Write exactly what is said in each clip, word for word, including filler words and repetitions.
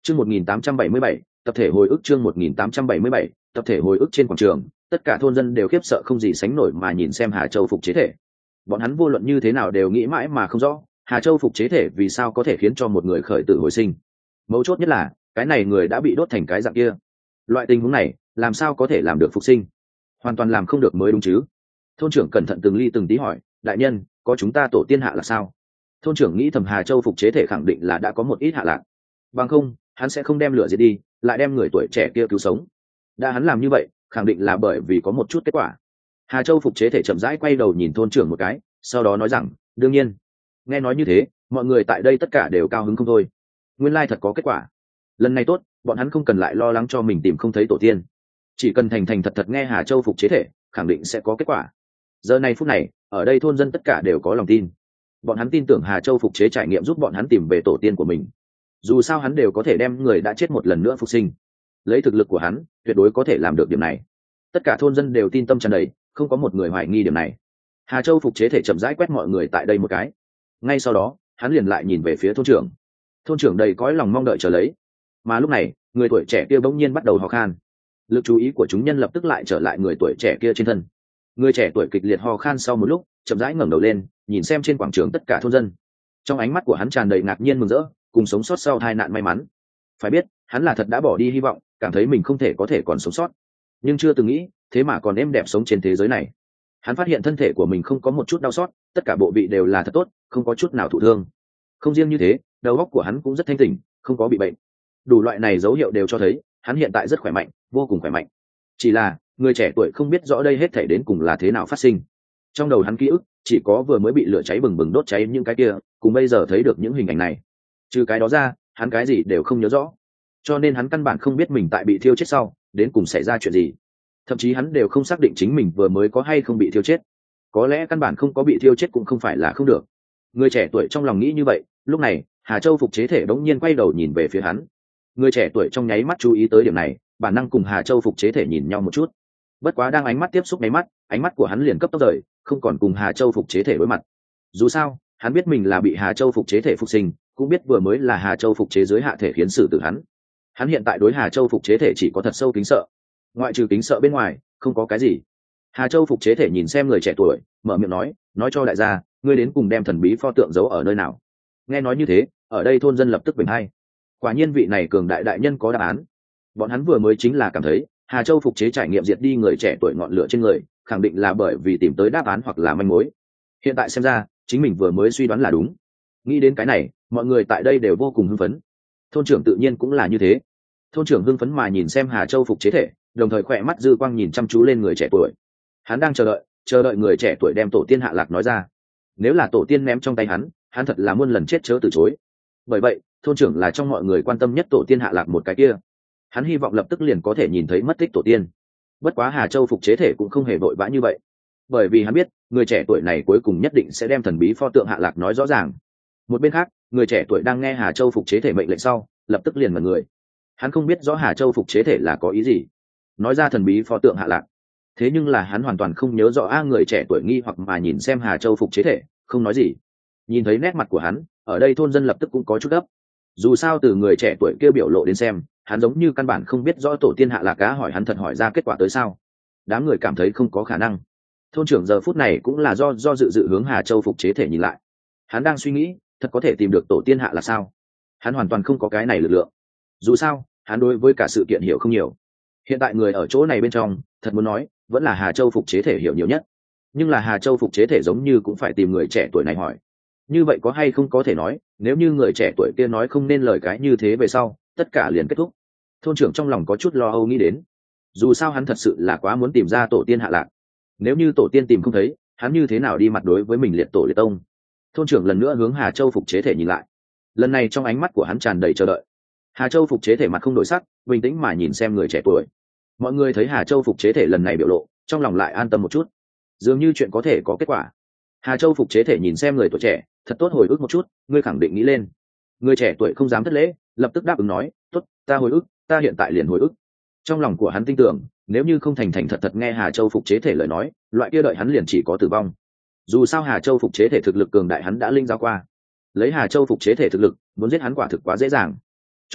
Chương một nghìn tám trăm bảy mươi bảy, tập thể hồi ức chương một nghìn tám trăm bảy mươi bảy, tập thể hồi ức trên quảng trường, tất cả thôn dân đều khiếp sợ không gì sánh nổi mà nhìn xem Hà Châu phục chế thể. Bọn hắn vô luận như thế nào đều nghĩ mãi mà không rõ, Hà Châu phục chế thể vì sao có thể khiến cho một người khởi tử hồi sinh. Mấu chốt nhất là, cái này người đã bị đốt thành cái dạng kia. Loại tình huống này, làm sao có thể làm được phục sinh? Hoàn toàn làm không được mới đúng chứ. Thôn trưởng cẩn thận từng ly từng tí hỏi, đại nhân, có chúng ta tổ tiên hạ là sao? Thôn trưởng nghĩ thầm Hà Châu phục chế thể khẳng định là đã có một ít hạ lạc. Bằng không, hắn sẽ không đem lửa diệt đi, lại đem người tuổi trẻ kia cứu sống. Đã hắn làm như vậy, khẳng định là bởi vì có một chút kết quả. Hà Châu phục chế thể chậm rãi quay đầu nhìn thôn trưởng một cái, sau đó nói rằng, đương nhiên. Nghe nói như thế, mọi người tại đây tất cả đều cao hứng không thôi. Nguyên lai thật có kết quả. Lần này tốt, bọn hắn không cần lại lo lắng cho mình tìm không thấy tổ tiên. Chỉ cần thành thành thật thật nghe Hà Châu phục chế thể, khẳng định sẽ có kết quả. Giờ này phút này, ở đây thôn dân tất cả đều có lòng tin. Bọn hắn tin tưởng Hà Châu phục chế trải nghiệm giúp bọn hắn tìm về tổ tiên của mình. Dù sao hắn đều có thể đem người đã chết một lần nữa phục sinh. Lấy thực lực của hắn, tuyệt đối có thể làm được điểm này. Tất cả thôn dân đều tin tâm tràn đầy, không có một người hoài nghi điểm này. Hà Châu phục chế thể chậm rãi quét mọi người tại đây một cái. Ngay sau đó, hắn liền lại nhìn về phía thôn trưởng. Thôn trưởng đầy cõi lòng mong đợi chờ lấy. Mà lúc này, người tuổi trẻ kia bỗng nhiên bắt đầu ho khan. Lực chú ý của chúng nhân lập tức lại trở lại người tuổi trẻ kia trên thân. Người trẻ tuổi kịch liệt ho khan sau một lúc, chậm rãi ngẩng đầu lên, nhìn xem trên quảng trường tất cả thôn dân. Trong ánh mắt của hắn tràn đầy ngạc nhiên mừng rỡ, cùng sống sót sau tai nạn may mắn. Phải biết, hắn là thật đã bỏ đi hy vọng, cảm thấy mình không thể có thể còn sống sót, nhưng chưa từng nghĩ thế mà còn êm đẹp sống trên thế giới này. Hắn phát hiện thân thể của mình không có một chút đau xót, tất cả bộ vị đều là thật tốt, không có chút nào thụ thương. Không riêng như thế, đầu óc của hắn cũng rất thanh tỉnh, không có bị bệnh. Đủ loại này dấu hiệu đều cho thấy hắn hiện tại rất khỏe mạnh, vô cùng khỏe mạnh. Chỉ là người trẻ tuổi không biết rõ đây hết thảy đến cùng là thế nào phát sinh. Trong đầu hắn ký ức chỉ có vừa mới bị lửa cháy bừng bừng đốt cháy những cái kia, cùng bây giờ thấy được những hình ảnh này. Trừ cái đó ra, hắn cái gì đều không nhớ rõ, cho nên hắn căn bản không biết mình tại bị thiêu chết sau đến cùng xảy ra chuyện gì. Thậm chí hắn đều không xác định chính mình vừa mới có hay không bị thiêu chết. Có lẽ căn bản không có bị thiêu chết cũng không phải là không được. Người trẻ tuổi trong lòng nghĩ như vậy. Lúc này Hà Châu phục chế thể đống nhiên quay đầu nhìn về phía hắn. Người trẻ tuổi trong nháy mắt chú ý tới điểm này, bản năng cùng Hà Châu phục chế thể nhìn nhau một chút. Bất quá đang ánh mắt tiếp xúc nháy mắt, ánh mắt của hắn liền cấp tốc rời, không còn cùng Hà Châu phục chế thể đối mặt. Dù sao hắn biết mình là bị Hà Châu phục chế thể phục sinh, cũng biết vừa mới là Hà Châu phục chế dưới hạ thể khiến xử tử hắn. Hắn hiện tại đối Hà Châu phục chế thể chỉ có thật sâu kính sợ, ngoại trừ kính sợ bên ngoài không có cái gì. Hà Châu phục chế thể nhìn xem người trẻ tuổi, mở miệng nói, nói cho đại gia, ngươi đến cùng đem thần bí pho tượng giấu ở nơi nào. Nghe nói như thế, ở đây thôn dân lập tức bình hay. Quả nhiên vị này cường đại đại nhân có đáp án. Bọn hắn vừa mới chính là cảm thấy Hà Châu phục chế trải nghiệm diệt đi người trẻ tuổi ngọn lửa trên người, khẳng định là bởi vì tìm tới đáp án hoặc là manh mối. Hiện tại xem ra chính mình vừa mới suy đoán là đúng. Nghĩ đến cái này, mọi người tại đây đều vô cùng hưng phấn. Thôn trưởng tự nhiên cũng là như thế. Thôn trưởng hưng phấn mà nhìn xem Hà Châu phục chế thể, đồng thời khỏe mắt dư quang nhìn chăm chú lên người trẻ tuổi. Hắn đang chờ đợi chờ đợi người trẻ tuổi đem tổ tiên hạ lạc nói ra. Nếu là tổ tiên ném trong tay hắn, hắn thật là muôn lần chết chớ từ chối. Bởi vậy thôn trưởng là trong mọi người quan tâm nhất tổ tiên hạ lạc một cái kia. Hắn hy vọng lập tức liền có thể nhìn thấy mất tích tổ tiên. Bất quá Hà Châu phục chế thể cũng không hề vội vã như vậy, bởi vì hắn biết người trẻ tuổi này cuối cùng nhất định sẽ đem thần bí pho tượng hạ lạc nói rõ ràng. Một bên khác, người trẻ tuổi đang nghe Hà Châu phục chế thể mệnh lệnh sau, lập tức liền mật người. Hắn không biết rõ Hà Châu phục chế thể là có ý gì, nói ra thần bí pho tượng hạ lạc. Thế nhưng là hắn hoàn toàn không nhớ rõ a người trẻ tuổi nghi hoặc mà nhìn xem Hà Châu phục chế thể, không nói gì. Nhìn thấy nét mặt của hắn, ở đây thôn dân lập tức cũng có chút gấp. Dù sao từ người trẻ tuổi kia biểu lộ đến xem, hắn giống như căn bản không biết rõ tổ tiên hạ lạc cá, hỏi hắn thật hỏi ra kết quả tới sao. Đám người cảm thấy không có khả năng. Thôn trưởng giờ phút này cũng là do do dự dự hướng Hà Châu phục chế thể nhìn lại. Hắn đang suy nghĩ, thật có thể tìm được tổ tiên hạ là sao? Hắn hoàn toàn không có cái này lực lượng. Dù sao hắn đối với cả sự kiện hiểu không nhiều. Hiện tại người ở chỗ này bên trong, thật muốn nói vẫn là Hà Châu phục chế thể hiểu nhiều nhất. Nhưng là Hà Châu phục chế thể giống như cũng phải tìm người trẻ tuổi này hỏi. Như vậy có hay không có thể nói, nếu như người trẻ tuổi kia nói không nên lời cái như thế về sau, tất cả liền kết thúc. Thôn trưởng trong lòng có chút lo âu nghĩ đến. Dù sao hắn thật sự là quá muốn tìm ra tổ tiên hạ lạc. Nếu như tổ tiên tìm không thấy, hắn như thế nào đi mặt đối với mình liệt tổ liệt tông? Thôn trưởng lần nữa hướng Hà Châu phục chế thể nhìn lại. Lần này trong ánh mắt của hắn tràn đầy chờ đợi. Hà Châu phục chế thể mặt không đổi sắc, bình tĩnh mà nhìn xem người trẻ tuổi. Mọi người thấy Hà Châu phục chế thể lần này biểu lộ, trong lòng lại an tâm một chút. Dường như chuyện có thể có kết quả. Hà Châu phục chế thể nhìn xem người tuổi trẻ, thật tốt hồi ức một chút, ngươi khẳng định nghĩ lên. Người trẻ tuổi không dám thất lễ, lập tức đáp ứng nói, tốt, ta hồi ức, ta hiện tại liền hồi ức. Trong lòng của hắn tin tưởng, nếu như không thành thành thật thật nghe Hà Châu phục chế thể lời nói, loại kia đợi hắn liền chỉ có tử vong. Dù sao Hà Châu phục chế thể thực lực cường đại hắn đã linh giáo qua, lấy Hà Châu phục chế thể thực lực muốn giết hắn quả thực quá dễ dàng. Cho nên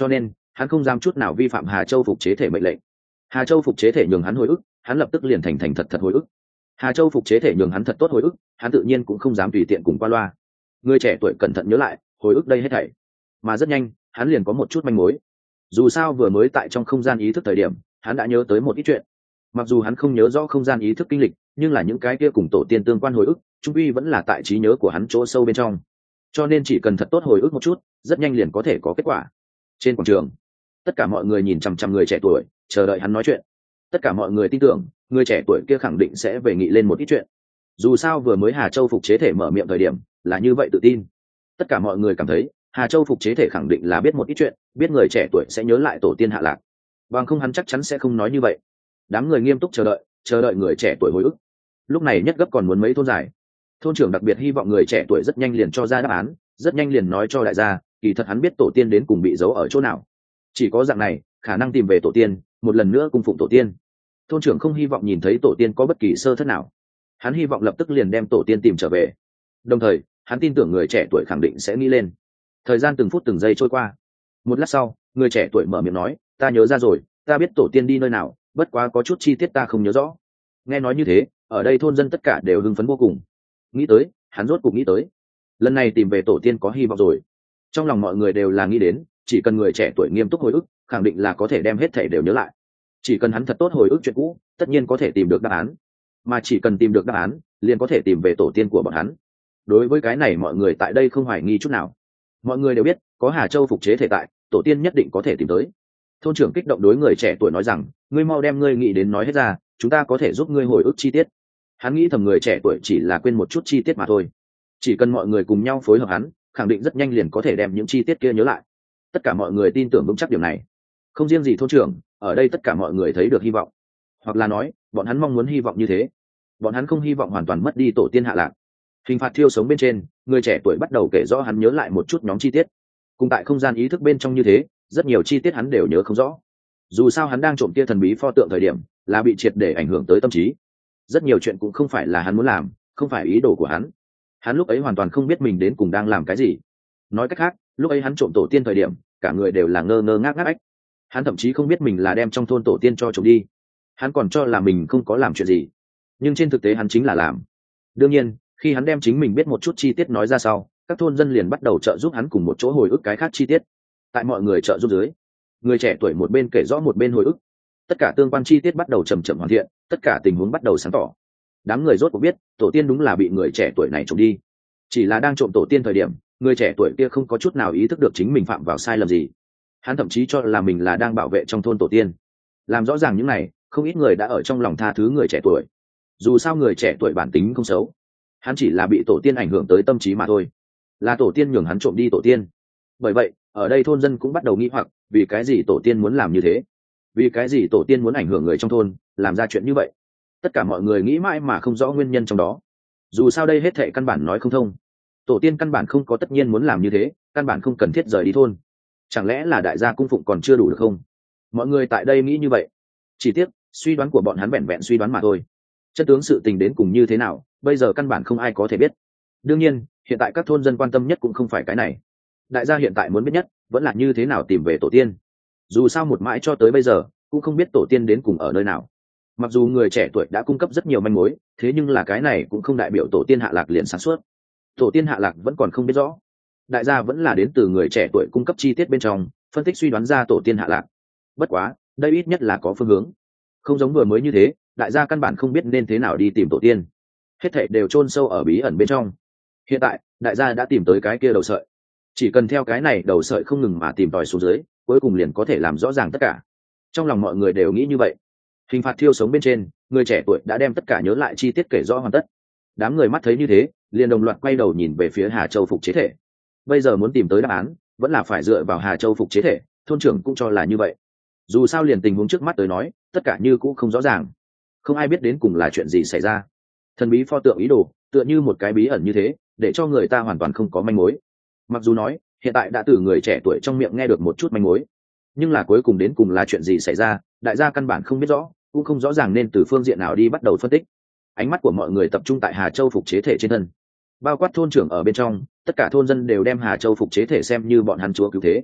hắn không dám chút nào vi phạm Hà Châu phục chế thể mệnh lệnh. Hà Châu phục chế thể nhường hắn hồi ức, hắn lập tức liền thành thành thật thật hồi ức. Hà Châu phục chế thể nhường hắn thật tốt hồi ức, hắn tự nhiên cũng không dám tùy tiện cùng qua loa. Người trẻ tuổi cẩn thận nhớ lại, hồi ức đây hết thảy. Mà rất nhanh, hắn liền có một chút manh mối. Dù sao vừa mới tại trong không gian ý thức thời điểm, hắn đã nhớ tới một ít chuyện. Mặc dù hắn không nhớ rõ không gian ý thức kinh lịch, nhưng là những cái kia cùng tổ tiên tương quan hồi ức, chung quy vẫn là tại trí nhớ của hắn chỗ sâu bên trong. Cho nên chỉ cần thật tốt hồi ức một chút, rất nhanh liền có thể có kết quả. Trên quảng trường, tất cả mọi người nhìn chằm chằm người trẻ tuổi, chờ đợi hắn nói chuyện. Tất cả mọi người tin tưởng, người trẻ tuổi kia khẳng định sẽ về nghị lên một ít chuyện. Dù sao vừa mới Hà Châu phục chế thể mở miệng thời điểm, là như vậy tự tin. Tất cả mọi người cảm thấy, Hà Châu phục chế thể khẳng định là biết một ít chuyện, biết người trẻ tuổi sẽ nhớ lại tổ tiên hạ lạc. Bằng không hắn chắc chắn sẽ không nói như vậy. Đám người nghiêm túc chờ đợi, chờ đợi người trẻ tuổi hồi ức. Lúc này nhất gấp còn muốn mấy thôn giải. Thôn trưởng đặc biệt hy vọng người trẻ tuổi rất nhanh liền cho ra đáp án, rất nhanh liền nói cho đại gia, kỳ thật hắn biết tổ tiên đến cùng bị giấu ở chỗ nào. Chỉ có dạng này, khả năng tìm về tổ tiên, một lần nữa cung phụng tổ tiên. Thôn trưởng không hy vọng nhìn thấy tổ tiên có bất kỳ sơ thất nào. Hắn hy vọng lập tức liền đem tổ tiên tìm trở về. Đồng thời, hắn tin tưởng người trẻ tuổi khẳng định sẽ nghĩ lên. Thời gian từng phút từng giây trôi qua. Một lát sau, người trẻ tuổi mở miệng nói, ta nhớ ra rồi, ta biết tổ tiên đi nơi nào, bất quá có chút chi tiết ta không nhớ rõ. Nghe nói như thế, ở đây thôn dân tất cả đều hưng phấn vô cùng. Nghĩ tới, hắn rốt cuộc nghĩ tới, lần này tìm về tổ tiên có hy vọng rồi. Trong lòng mọi người đều là nghĩ đến, chỉ cần người trẻ tuổi nghiêm túc hồi ức, khẳng định là có thể đem hết thảy đều nhớ lại. Chỉ cần hắn thật tốt hồi ức chuyện cũ, tất nhiên có thể tìm được đáp án. Mà chỉ cần tìm được đáp án, liền có thể tìm về tổ tiên của bọn hắn. Đối với cái này mọi người tại đây không hoài nghi chút nào. Mọi người đều biết, có Hà Châu phục chế thể tại, tổ tiên nhất định có thể tìm tới. Thôn trưởng kích động đối người trẻ tuổi nói rằng, ngươi mau đem ngươi nghĩ đến nói hết ra, chúng ta có thể giúp ngươi hồi ức chi tiết. Hắn nghĩ thầm người trẻ tuổi chỉ là quên một chút chi tiết mà thôi. Chỉ cần mọi người cùng nhau phối hợp hắn, khẳng định rất nhanh liền có thể đem những chi tiết kia nhớ lại. Tất cả mọi người tin tưởng vững chắc điểm này. Không riêng gì thôn trưởng, ở đây tất cả mọi người thấy được hy vọng. Hoặc là nói, bọn hắn mong muốn hy vọng như thế. Bọn hắn không hy vọng hoàn toàn mất đi tổ tiên hạ lạc. Hình phạt thiêu sống bên trên, người trẻ tuổi bắt đầu kể rõ hắn nhớ lại một chút nhóm chi tiết. Cùng tại không gian ý thức bên trong như thế, rất nhiều chi tiết hắn đều nhớ không rõ. Dù sao hắn đang trộm tia thần bí pho tượng thời điểm, là bị triệt để ảnh hưởng tới tâm trí. Rất nhiều chuyện cũng không phải là hắn muốn làm, không phải ý đồ của hắn. Hắn lúc ấy hoàn toàn không biết mình đến cùng đang làm cái gì. Nói cách khác, lúc ấy hắn trộm tổ tiên thời điểm, cả người đều là ngơ ngơ ngác ngác ách. Hắn thậm chí không biết mình là đem trong thôn tổ tiên cho trộm đi. Hắn còn cho là mình không có làm chuyện gì, nhưng trên thực tế hắn chính là làm. Đương nhiên, khi hắn đem chính mình biết một chút chi tiết nói ra sau, các thôn dân liền bắt đầu trợ giúp hắn cùng một chỗ hồi ức cái khác chi tiết. Tại mọi người trợ giúp dưới, người trẻ tuổi một bên kể rõ một bên hồi ức. Tất cả tương quan chi tiết bắt đầu chậm chậm hoàn thiện, tất cả tình huống bắt đầu sáng tỏ. Đám người rốt cuộc biết, tổ tiên đúng là bị người trẻ tuổi này trộm đi. Chỉ là đang trộm tổ tiên thời điểm, người trẻ tuổi kia không có chút nào ý thức được chính mình phạm vào sai lầm gì. Hắn thậm chí cho là mình là đang bảo vệ trong thôn tổ tiên. Làm rõ ràng những này, không ít người đã ở trong lòng tha thứ người trẻ tuổi. Dù sao người trẻ tuổi bản tính không xấu, hắn chỉ là bị tổ tiên ảnh hưởng tới tâm trí mà thôi. Là tổ tiên nhường hắn trộm đi tổ tiên. Bởi vậy, ở đây thôn dân cũng bắt đầu nghi hoặc, vì cái gì tổ tiên muốn làm như thế? Vì cái gì tổ tiên muốn ảnh hưởng người trong thôn, làm ra chuyện như vậy? Tất cả mọi người nghĩ mãi mà không rõ nguyên nhân trong đó. Dù sao đây hết thệ căn bản nói không thông. Tổ tiên căn bản không có tất nhiên muốn làm như thế, căn bản không cần thiết rời đi thôn. Chẳng lẽ là đại gia cung phụng còn chưa đủ được không? Mọi người tại đây nghĩ như vậy. Chỉ tiếc, suy đoán của bọn hắn vẹn vẹn suy đoán mà thôi. Chân tướng sự tình đến cùng như thế nào, bây giờ căn bản không ai có thể biết. Đương nhiên, hiện tại các thôn dân quan tâm nhất cũng không phải cái này. Đại gia hiện tại muốn biết nhất, vẫn là như thế nào tìm về tổ tiên. Dù sao một mãi cho tới bây giờ, cũng không biết tổ tiên đến cùng ở nơi nào. Mặc dù người trẻ tuổi đã cung cấp rất nhiều manh mối, thế nhưng là cái này cũng không đại biểu tổ tiên hạ lạc liền sáng suốt. Tổ tiên hạ lạc vẫn còn không biết rõ. Đại gia vẫn là đến từ người trẻ tuổi cung cấp chi tiết bên trong, phân tích suy đoán ra tổ tiên hạ lạc. Bất quá, đây ít nhất là có phương hướng. Không giống vừa mới như thế, đại gia căn bản không biết nên thế nào đi tìm tổ tiên. Hết thảy đều chôn sâu ở bí ẩn bên trong. Hiện tại, đại gia đã tìm tới cái kia đầu sợi. Chỉ cần theo cái này đầu sợi không ngừng mà tìm tòi xuống dưới, cuối cùng liền có thể làm rõ ràng tất cả. Trong lòng mọi người đều nghĩ như vậy. Hình phạt thiêu sống bên trên, người trẻ tuổi đã đem tất cả nhớ lại chi tiết kể rõ hoàn tất. Đám người mắt thấy như thế, liền đồng loạt quay đầu nhìn về phía Hà Châu phục chế thể. Bây giờ muốn tìm tới đáp án, vẫn là phải dựa vào Hà Châu phục chế thể, thôn trưởng cũng cho là như vậy. Dù sao liền tình huống trước mắt tới nói, tất cả như cũng không rõ ràng. Không ai biết đến cùng là chuyện gì xảy ra. Thần bí pho tượng ý đồ, tựa như một cái bí ẩn như thế, để cho người ta hoàn toàn không có manh mối. Mặc dù nói, hiện tại đã từ người trẻ tuổi trong miệng nghe được một chút manh mối, nhưng là cuối cùng đến cùng là chuyện gì xảy ra, đại gia căn bản không biết rõ, cũng không rõ ràng nên từ phương diện nào đi bắt đầu phân tích. Ánh mắt của mọi người tập trung tại Hà Châu phục chế thể trên thân, bao quát thôn trưởng ở bên trong, tất cả thôn dân đều đem Hà Châu phục chế thể xem như bọn hắn chúa cứu thế.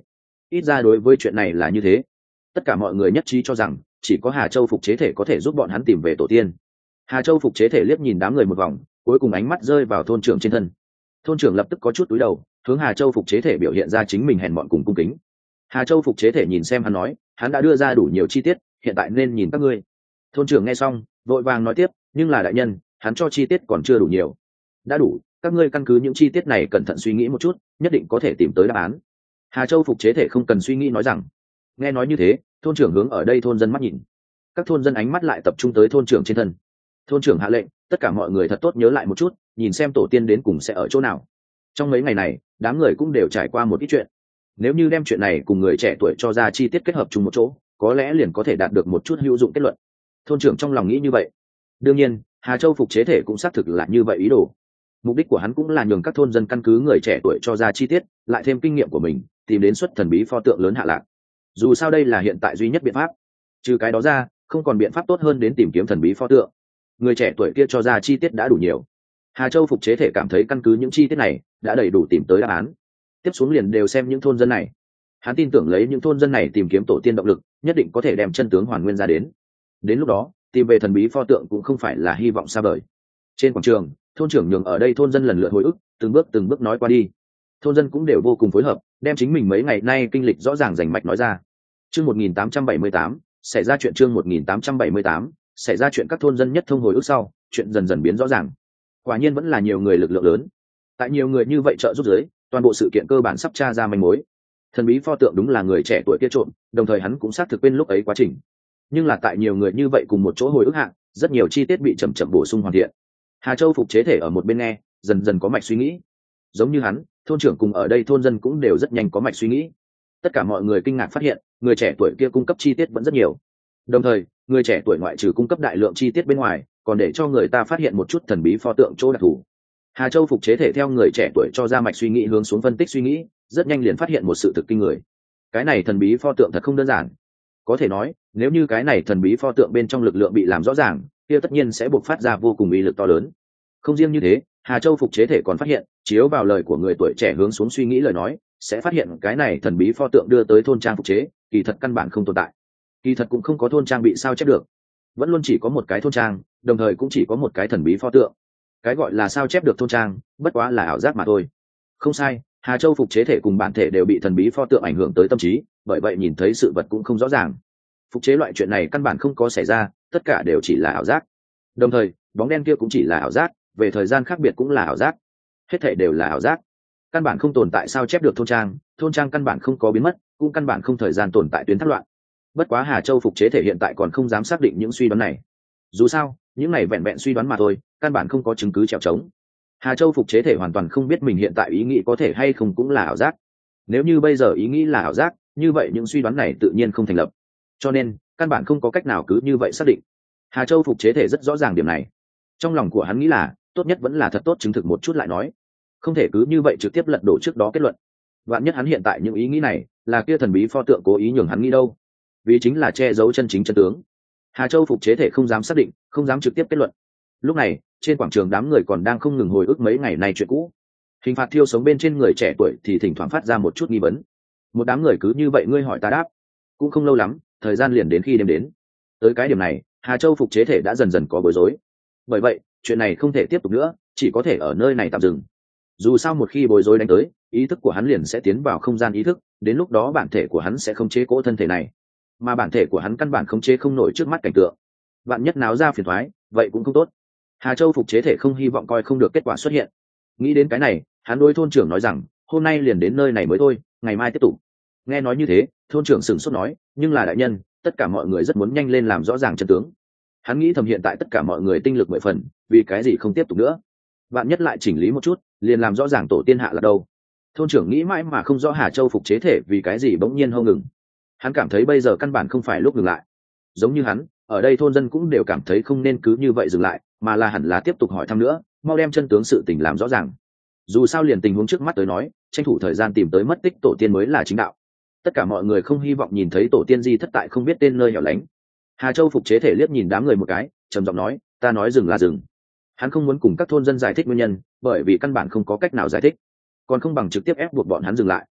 ít ra đối với chuyện này là như thế. Tất cả mọi người nhất trí cho rằng chỉ có Hà Châu phục chế thể có thể giúp bọn hắn tìm về tổ tiên. Hà Châu phục chế thể liếc nhìn đám người một vòng, cuối cùng ánh mắt rơi vào thôn trưởng trên thân. Thôn trưởng lập tức có chút cúi đầu, hướng Hà Châu phục chế thể biểu hiện ra chính mình hèn mọn cùng cung kính. Hà Châu phục chế thể nhìn xem hắn nói, hắn đã đưa ra đủ nhiều chi tiết, hiện tại nên nhìn các ngươi. Thôn trưởng nghe xong vội vàng nói tiếp, nhưng là đại nhân, hắn cho chi tiết còn chưa đủ nhiều. Đã đủ, các ngươi căn cứ những chi tiết này cẩn thận suy nghĩ một chút, nhất định có thể tìm tới đáp án. Hà Châu phục chế thể không cần suy nghĩ nói rằng. Nghe nói như thế, thôn trưởng hướng ở đây thôn dân mắt nhìn. Các thôn dân ánh mắt lại tập trung tới thôn trưởng trên thân. Thôn trưởng hạ lệnh, tất cả mọi người thật tốt nhớ lại một chút, nhìn xem tổ tiên đến cùng sẽ ở chỗ nào. Trong mấy ngày này, đám người cũng đều trải qua một ít chuyện. Nếu như đem chuyện này cùng người trẻ tuổi cho ra chi tiết kết hợp chung một chỗ, có lẽ liền có thể đạt được một chút hữu dụng kết luận. Thôn trưởng trong lòng nghĩ như vậy. Đương nhiên, Hà Châu phục chế thể cũng xác thực là như vậy ý đồ. Mục đích của hắn cũng là nhường các thôn dân căn cứ người trẻ tuổi cho ra chi tiết, lại thêm kinh nghiệm của mình, tìm đến xuất thần bí pho tượng lớn hạ lạc. Dù sao đây là hiện tại duy nhất biện pháp. Trừ cái đó ra, không còn biện pháp tốt hơn đến tìm kiếm thần bí pho tượng. Người trẻ tuổi kia cho ra chi tiết đã đủ nhiều. Hà Châu phục chế thể cảm thấy căn cứ những chi tiết này đã đầy đủ tìm tới đáp án. Tiếp xuống liền đều xem những thôn dân này. Hắn tin tưởng lấy những thôn dân này tìm kiếm tổ tiên động lực, nhất định có thể đem chân tướng hoàn nguyên ra đến. Đến lúc đó, tìm về thần bí pho tượng cũng không phải là hy vọng xa vời. Trên quảng trường, thôn trưởng nhường ở đây thôn dân lần lượt hồi ức, từng bước từng bước nói qua đi. Thôn dân cũng đều vô cùng phối hợp, đem chính mình mấy ngày nay kinh lịch rõ ràng rành mạch nói ra. Chương một nghìn tám trăm bảy mươi tám, xảy ra chuyện chương một nghìn tám trăm bảy mươi tám, xảy ra chuyện các thôn dân nhất thông hồi ức sau, chuyện dần dần biến rõ ràng. Quả nhiên vẫn là nhiều người lực lượng lớn. Tại nhiều người như vậy trợ giúp giới, toàn bộ sự kiện cơ bản sắp tra ra manh mối. Thần bí pho tượng đúng là người trẻ tuổi kia trộm, đồng thời hắn cũng xác thực quên lúc ấy quá trình. Nhưng là tại nhiều người như vậy cùng một chỗ hồi ức hạng, rất nhiều chi tiết bị chậm chậm bổ sung hoàn thiện. Hà Châu phục chế thể ở một bên nghe, dần dần có mạch suy nghĩ. Giống như hắn, thôn trưởng cùng ở đây thôn dân cũng đều rất nhanh có mạch suy nghĩ. Tất cả mọi người kinh ngạc phát hiện, người trẻ tuổi kia cung cấp chi tiết vẫn rất nhiều. Đồng thời, người trẻ tuổi ngoại trừ cung cấp đại lượng chi tiết bên ngoài, còn để cho người ta phát hiện một chút thần bí pho tượng chỗ đặc thù. Hà Châu phục chế thể theo người trẻ tuổi cho ra mạch suy nghĩ hướng xuống phân tích suy nghĩ, rất nhanh liền phát hiện một sự thực kinh người. Cái này thần bí pho tượng thật không đơn giản. Có thể nói, nếu như cái này thần bí pho tượng bên trong lực lượng bị làm rõ ràng, kia tất nhiên sẽ buộc phát ra vô cùng uy lực to lớn. Không riêng như thế, Hà Châu phục chế thể còn phát hiện, chiếu vào lời của người tuổi trẻ hướng xuống suy nghĩ lời nói, sẽ phát hiện cái này thần bí pho tượng đưa tới thôn trang phục chế, kỳ thật căn bản không tồn tại. Kỳ thật cũng không có thôn trang bị sao chép được, vẫn luôn chỉ có một cái thôn trang, đồng thời cũng chỉ có một cái thần bí pho tượng. Cái gọi là sao chép được thôn trang, bất quá là ảo giác mà thôi. Không sai, Hà Châu phục chế thể cùng bản thể đều bị thần bí pho tượng ảnh hưởng tới tâm trí, bởi vậy nhìn thấy sự vật cũng không rõ ràng. Phục chế loại chuyện này căn bản không có xảy ra, tất cả đều chỉ là ảo giác. Đồng thời, bóng đen kia cũng chỉ là ảo giác, về thời gian khác biệt cũng là ảo giác. Hết thảy đều là ảo giác. Căn bản không tồn tại sao chép được thôn trang, thôn trang căn bản không có biến mất, cũng căn bản không thời gian tồn tại tuyến thất loạn. Bất quá Hà Châu phục chế thể hiện tại còn không dám xác định những suy đoán này. Dù sao, những này vẹn vẹn suy đoán mà thôi, căn bản không có chứng cứ trèo trống. Hà Châu phục chế thể hoàn toàn không biết mình hiện tại ý nghĩ có thể hay không cũng là ảo giác. Nếu như bây giờ ý nghĩ là ảo giác, như vậy những suy đoán này tự nhiên không thành lập. Cho nên, căn bản không có cách nào cứ như vậy xác định. Hà Châu phục chế thể rất rõ ràng điểm này. Trong lòng của hắn nghĩ là, tốt nhất vẫn là thật tốt chứng thực một chút lại nói. Không thể cứ như vậy trực tiếp lật đổ trước đó kết luận. Vạn nhất hắn hiện tại những ý nghĩ này, là kia thần bí pho tượng cố ý nhường hắn nghĩ đâu. Vì chính là che giấu chân chính chân tướng. Hà Châu phục chế thể không dám xác định, không dám trực tiếp kết luận. Lúc này, trên quảng trường đám người còn đang không ngừng hồi ức mấy ngày nay chuyện cũ. Hình phạt thiêu sống bên trên người trẻ tuổi thì thỉnh thoảng phát ra một chút nghi vấn. Một đám người cứ như vậy ngươi hỏi ta đáp. Cũng không lâu lắm, thời gian liền đến khi đêm đến. Tới cái điểm này, Hà Châu phục chế thể đã dần dần có bối rối. Bởi vậy, chuyện này không thể tiếp tục nữa, chỉ có thể ở nơi này tạm dừng. Dù sao một khi bối rối đánh tới, ý thức của hắn liền sẽ tiến vào không gian ý thức, đến lúc đó bản thể của hắn sẽ không chế cỗ thân thể này, mà bản thể của hắn căn bản không chế không nổi trước mắt cảnh tượng. Vạn nhất náo ra phiền toái, vậy cũng không tốt. Hà Châu phục chế thể không hy vọng coi không được kết quả xuất hiện. Nghĩ đến cái này, hắn đối thôn trưởng nói rằng, hôm nay liền đến nơi này mới thôi, ngày mai tiếp tục. Nghe nói như thế, thôn trưởng sửng sốt nói, nhưng là đại nhân, tất cả mọi người rất muốn nhanh lên làm rõ ràng chân tướng. Hắn nghĩ thầm hiện tại tất cả mọi người tinh lực mười phần, vì cái gì không tiếp tục nữa? Vạn nhất lại chỉnh lý một chút, liền làm rõ ràng tổ tiên hạ là đâu. Thôn trưởng nghĩ mãi mà không rõ Hà Châu phục chế thể vì cái gì bỗng nhiên hông ngừng. Hắn cảm thấy bây giờ căn bản không phải lúc ngừng lại. Giống như hắn, ở đây thôn dân cũng đều cảm thấy không nên cứ như vậy dừng lại, mà là hẳn là tiếp tục hỏi thăm nữa, mau đem chân tướng sự tình làm rõ ràng. Dù sao liền tình huống trước mắt tới nói, tranh thủ thời gian tìm tới mất tích tổ tiên mới là chính đạo. Tất cả mọi người không hy vọng nhìn thấy tổ tiên di thất tại không biết tên nơi hẻo lánh. Hà Châu phục chế thể liếc nhìn đám người một cái, trầm giọng nói, ta nói dừng là dừng. Hắn không muốn cùng các thôn dân giải thích nguyên nhân, bởi vì căn bản không có cách nào giải thích, còn không bằng trực tiếp ép buộc bọn hắn dừng lại.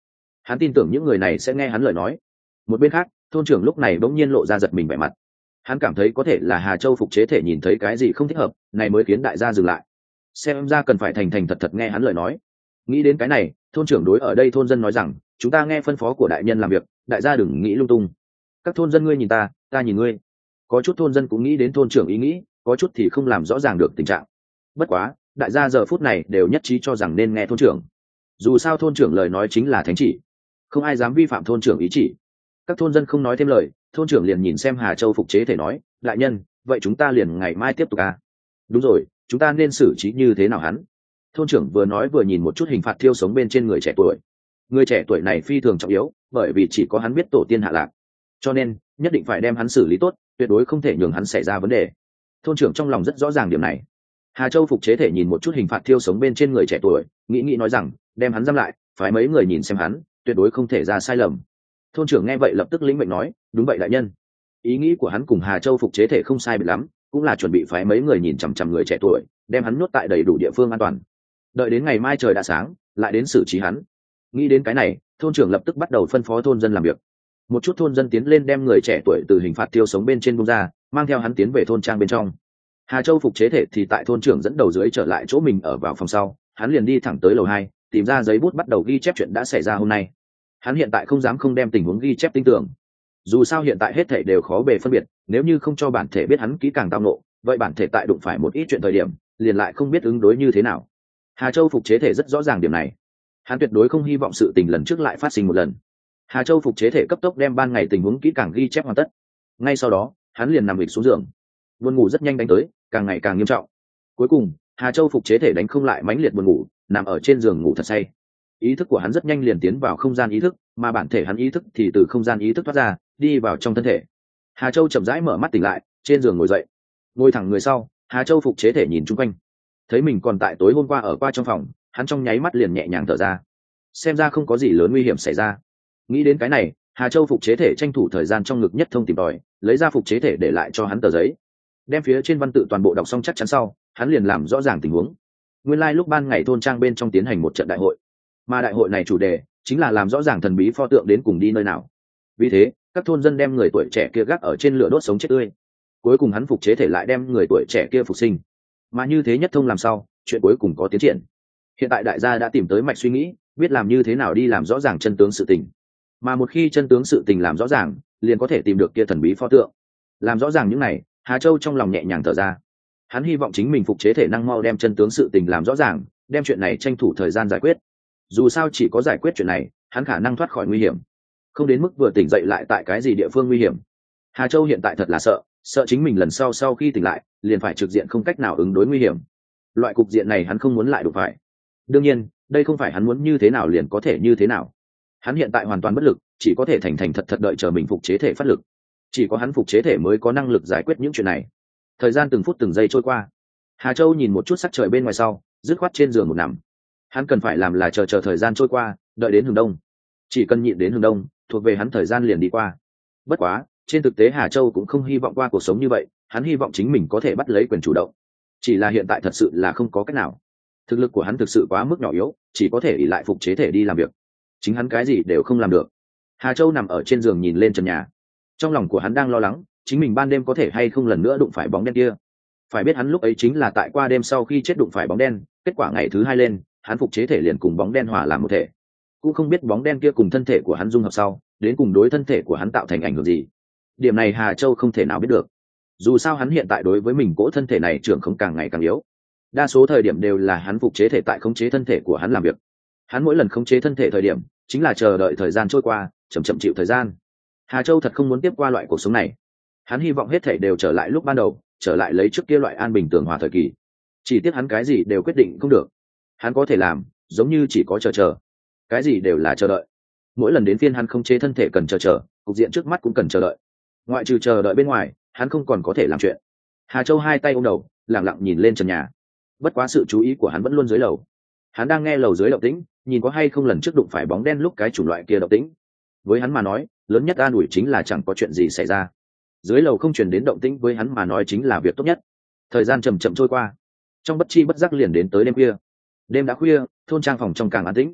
Hắn tin tưởng những người này sẽ nghe hắn lời nói. Một bên khác, thôn trưởng lúc này bỗng nhiên lộ ra giật mình vẻ mặt. Hắn cảm thấy có thể là Hà Châu phục chế thể nhìn thấy cái gì không thích hợp, này mới khiến đại gia dừng lại. Xem ra cần phải thành thành thật thật nghe hắn lời nói. Nghĩ đến cái này, thôn trưởng đối ở đây thôn dân nói rằng, chúng ta nghe phân phó của đại nhân làm việc, đại gia đừng nghĩ lung tung. Các thôn dân ngươi nhìn ta, ta nhìn ngươi. Có chút thôn dân cũng nghĩ đến thôn trưởng ý nghĩ, có chút thì không làm rõ ràng được tình trạng. Bất quá, đại gia giờ phút này đều nhất trí cho rằng nên nghe thôn trưởng. Dù sao thôn trưởng lời nói chính là thánh chỉ, không ai dám vi phạm thôn trưởng ý chỉ. Các thôn dân không nói thêm lời, thôn trưởng liền nhìn xem Hà Châu phục chế thể nói, đại nhân, vậy chúng ta liền ngày mai tiếp tục à? Đúng rồi, chúng ta nên xử trí như thế nào hắn? Thôn trưởng vừa nói vừa nhìn một chút hình phạt thiêu sống bên trên người trẻ tuổi. Người trẻ tuổi này phi thường trọng yếu, bởi vì chỉ có hắn biết tổ tiên hạ lạc, cho nên nhất định phải đem hắn xử lý tốt, tuyệt đối không thể nhường hắn xảy ra vấn đề. Thôn trưởng trong lòng rất rõ ràng điểm này. Hà Châu phục chế thể nhìn một chút hình phạt thiêu sống bên trên người trẻ tuổi, nghĩ nghĩ nói rằng, đem hắn giam lại, phải mấy người nhìn xem hắn, tuyệt đối không thể ra sai lầm. Thôn trưởng nghe vậy lập tức lĩnh mệnh nói, đúng vậy đại nhân. Ý nghĩ của hắn cùng Hà Châu phục chế thể không sai biệt lắm, cũng là chuẩn bị phái mấy người nhìn chằm chằm người trẻ tuổi, đem hắn nhốt tại đầy đủ địa phương an toàn. Đợi đến ngày mai trời đã sáng, lại đến xử trí hắn. Nghĩ đến cái này, thôn trưởng lập tức bắt đầu phân phó thôn dân làm việc. Một chút thôn dân tiến lên đem người trẻ tuổi từ hình phạt tiêu sống bên trên bung ra, mang theo hắn tiến về thôn trang bên trong. Hà Châu phục chế thể thì tại thôn trưởng dẫn đầu dưới trở lại chỗ mình ở vào phòng sau, hắn liền đi thẳng tới lầu hai, tìm ra giấy bút bắt đầu ghi chép chuyện đã xảy ra hôm nay. Hắn hiện tại không dám không đem tình huống ghi chép tinh tưởng. Dù sao hiện tại hết thảy đều khó bề phân biệt, nếu như không cho bản thể biết hắn kỹ càng tao nộ, vậy bản thể tại đụng phải một ít chuyện thời điểm, liền lại không biết ứng đối như thế nào. Hà Châu phục chế thể rất rõ ràng điểm này. Hắn tuyệt đối không hy vọng sự tình lần trước lại phát sinh một lần. Hà Châu phục chế thể cấp tốc đem ban ngày tình huống kỹ càng ghi chép hoàn tất. Ngay sau đó, hắn liền nằm lịch xuống giường. Buồn ngủ rất nhanh đánh tới, càng ngày càng nghiêm trọng. Cuối cùng, Hà Châu phục chế thể đánh không lại mãnh liệt buồn ngủ, nằm ở trên giường ngủ thật say. Ý thức của hắn rất nhanh liền tiến vào không gian ý thức, mà bản thể hắn ý thức thì từ không gian ý thức thoát ra, đi vào trong thân thể. Hà Châu chậm rãi mở mắt tỉnh lại, trên giường ngồi dậy, ngồi thẳng người sau. Hà Châu phục chế thể nhìn chung quanh, thấy mình còn tại tối hôm qua ở qua trong phòng, hắn trong nháy mắt liền nhẹ nhàng thở ra, xem ra không có gì lớn nguy hiểm xảy ra. Nghĩ đến cái này, Hà Châu phục chế thể tranh thủ thời gian trong ngực nhất thông tìm tòi, lấy ra phục chế thể để lại cho hắn tờ giấy, đem phía trên văn tự toàn bộ đọc xong chắc chắn sau, hắn liền làm rõ ràng tình huống. Nguyên lai like lúc ban ngày thôn trang bên trong tiến hành một trận đại hội, mà đại hội này chủ đề chính là làm rõ ràng thần bí pho tượng đến cùng đi nơi nào. Vì thế, các thôn dân đem người tuổi trẻ kia gác ở trên lửa đốt sống chết tươi. Cuối cùng hắn phục chế thể lại đem người tuổi trẻ kia phục sinh. Mà như thế nhất thông làm sao, chuyện cuối cùng có tiến triển. Hiện tại đại gia đã tìm tới mạch suy nghĩ, biết làm như thế nào đi làm rõ ràng chân tướng sự tình. Mà một khi chân tướng sự tình làm rõ ràng, liền có thể tìm được kia thần bí pho tượng. Làm rõ ràng những này, Hà Châu trong lòng nhẹ nhàng thở ra. Hắn hy vọng chính mình phục chế thể năng mau đem chân tướng sự tình làm rõ ràng, đem chuyện này tranh thủ thời gian giải quyết. Dù sao chỉ có giải quyết chuyện này, hắn khả năng thoát khỏi nguy hiểm, không đến mức vừa tỉnh dậy lại tại cái gì địa phương nguy hiểm. Hà Châu hiện tại thật là sợ, sợ chính mình lần sau sau khi tỉnh lại, liền phải trực diện không cách nào ứng đối nguy hiểm. Loại cục diện này hắn không muốn lại đụng phải. Đương nhiên, đây không phải hắn muốn như thế nào liền có thể như thế nào. Hắn hiện tại hoàn toàn bất lực, chỉ có thể thành thành thật thật đợi chờ mình phục chế thể phát lực. Chỉ có hắn phục chế thể mới có năng lực giải quyết những chuyện này. Thời gian từng phút từng giây trôi qua, Hà Châu nhìn một chút sắc trời bên ngoài sau, dứt khoát trên giường một nằm. Hắn cần phải làm là chờ chờ thời gian trôi qua, đợi đến hừng đông. Chỉ cần nhịn đến hừng đông, thuộc về hắn thời gian liền đi qua. Bất quá, trên thực tế Hà Châu cũng không hy vọng qua cuộc sống như vậy, hắn hy vọng chính mình có thể bắt lấy quyền chủ động. Chỉ là hiện tại thật sự là không có cách nào. Thực lực của hắn thực sự quá mức nhỏ yếu, chỉ có thể ỷ lại phục chế thể đi làm việc. Chính hắn cái gì đều không làm được. Hà Châu nằm ở trên giường nhìn lên trần nhà. Trong lòng của hắn đang lo lắng, chính mình ban đêm có thể hay không lần nữa đụng phải bóng đen kia. Phải biết hắn lúc ấy chính là tại qua đêm sau khi chết đụng phải bóng đen, kết quả ngày thứ hai lên, hắn phục chế thể liền cùng bóng đen hòa làm một thể. Cũng không biết bóng đen kia cùng thân thể của hắn dung hợp sau, đến cùng đối thân thể của hắn tạo thành ảnh hưởng gì. Điểm này Hà Châu không thể nào biết được. Dù sao hắn hiện tại đối với mình cỗ thân thể này trưởng không càng ngày càng yếu. Đa số thời điểm đều là hắn phục chế thể tại khống chế thân thể của hắn làm việc. Hắn mỗi lần khống chế thân thể thời điểm, chính là chờ đợi thời gian trôi qua, chậm chậm chịu thời gian. Hà Châu thật không muốn tiếp qua loại cuộc sống này. Hắn hy vọng hết thể đều trở lại lúc ban đầu, trở lại lấy trước kia loại an bình tường hòa thời kỳ. Chỉ tiếc hắn cái gì đều quyết định không được. Hắn có thể làm, giống như chỉ có chờ chờ. Cái gì đều là chờ đợi. Mỗi lần đến phiên hắn khống chế thân thể cần chờ chờ, cục diện trước mắt cũng cần chờ đợi. Ngoại trừ chờ đợi bên ngoài, hắn không còn có thể làm chuyện. Hà Châu hai tay ôm đầu, lặng lặng nhìn lên trần nhà. Bất quá sự chú ý của hắn vẫn luôn dưới lầu. Hắn đang nghe lầu dưới động tĩnh, nhìn có hay không lần trước đụng phải bóng đen lúc cái chủng loại kia động tĩnh. Với hắn mà nói, lớn nhất an ủi chính là chẳng có chuyện gì xảy ra. Dưới lầu không truyền đến động tĩnh với hắn mà nói chính là việc tốt nhất. Thời gian chậm chậm trôi qua, trong bất chi bất giác liền đến tới đêm khuya. Đêm đã khuya, thôn trang phòng trong càng an tĩnh.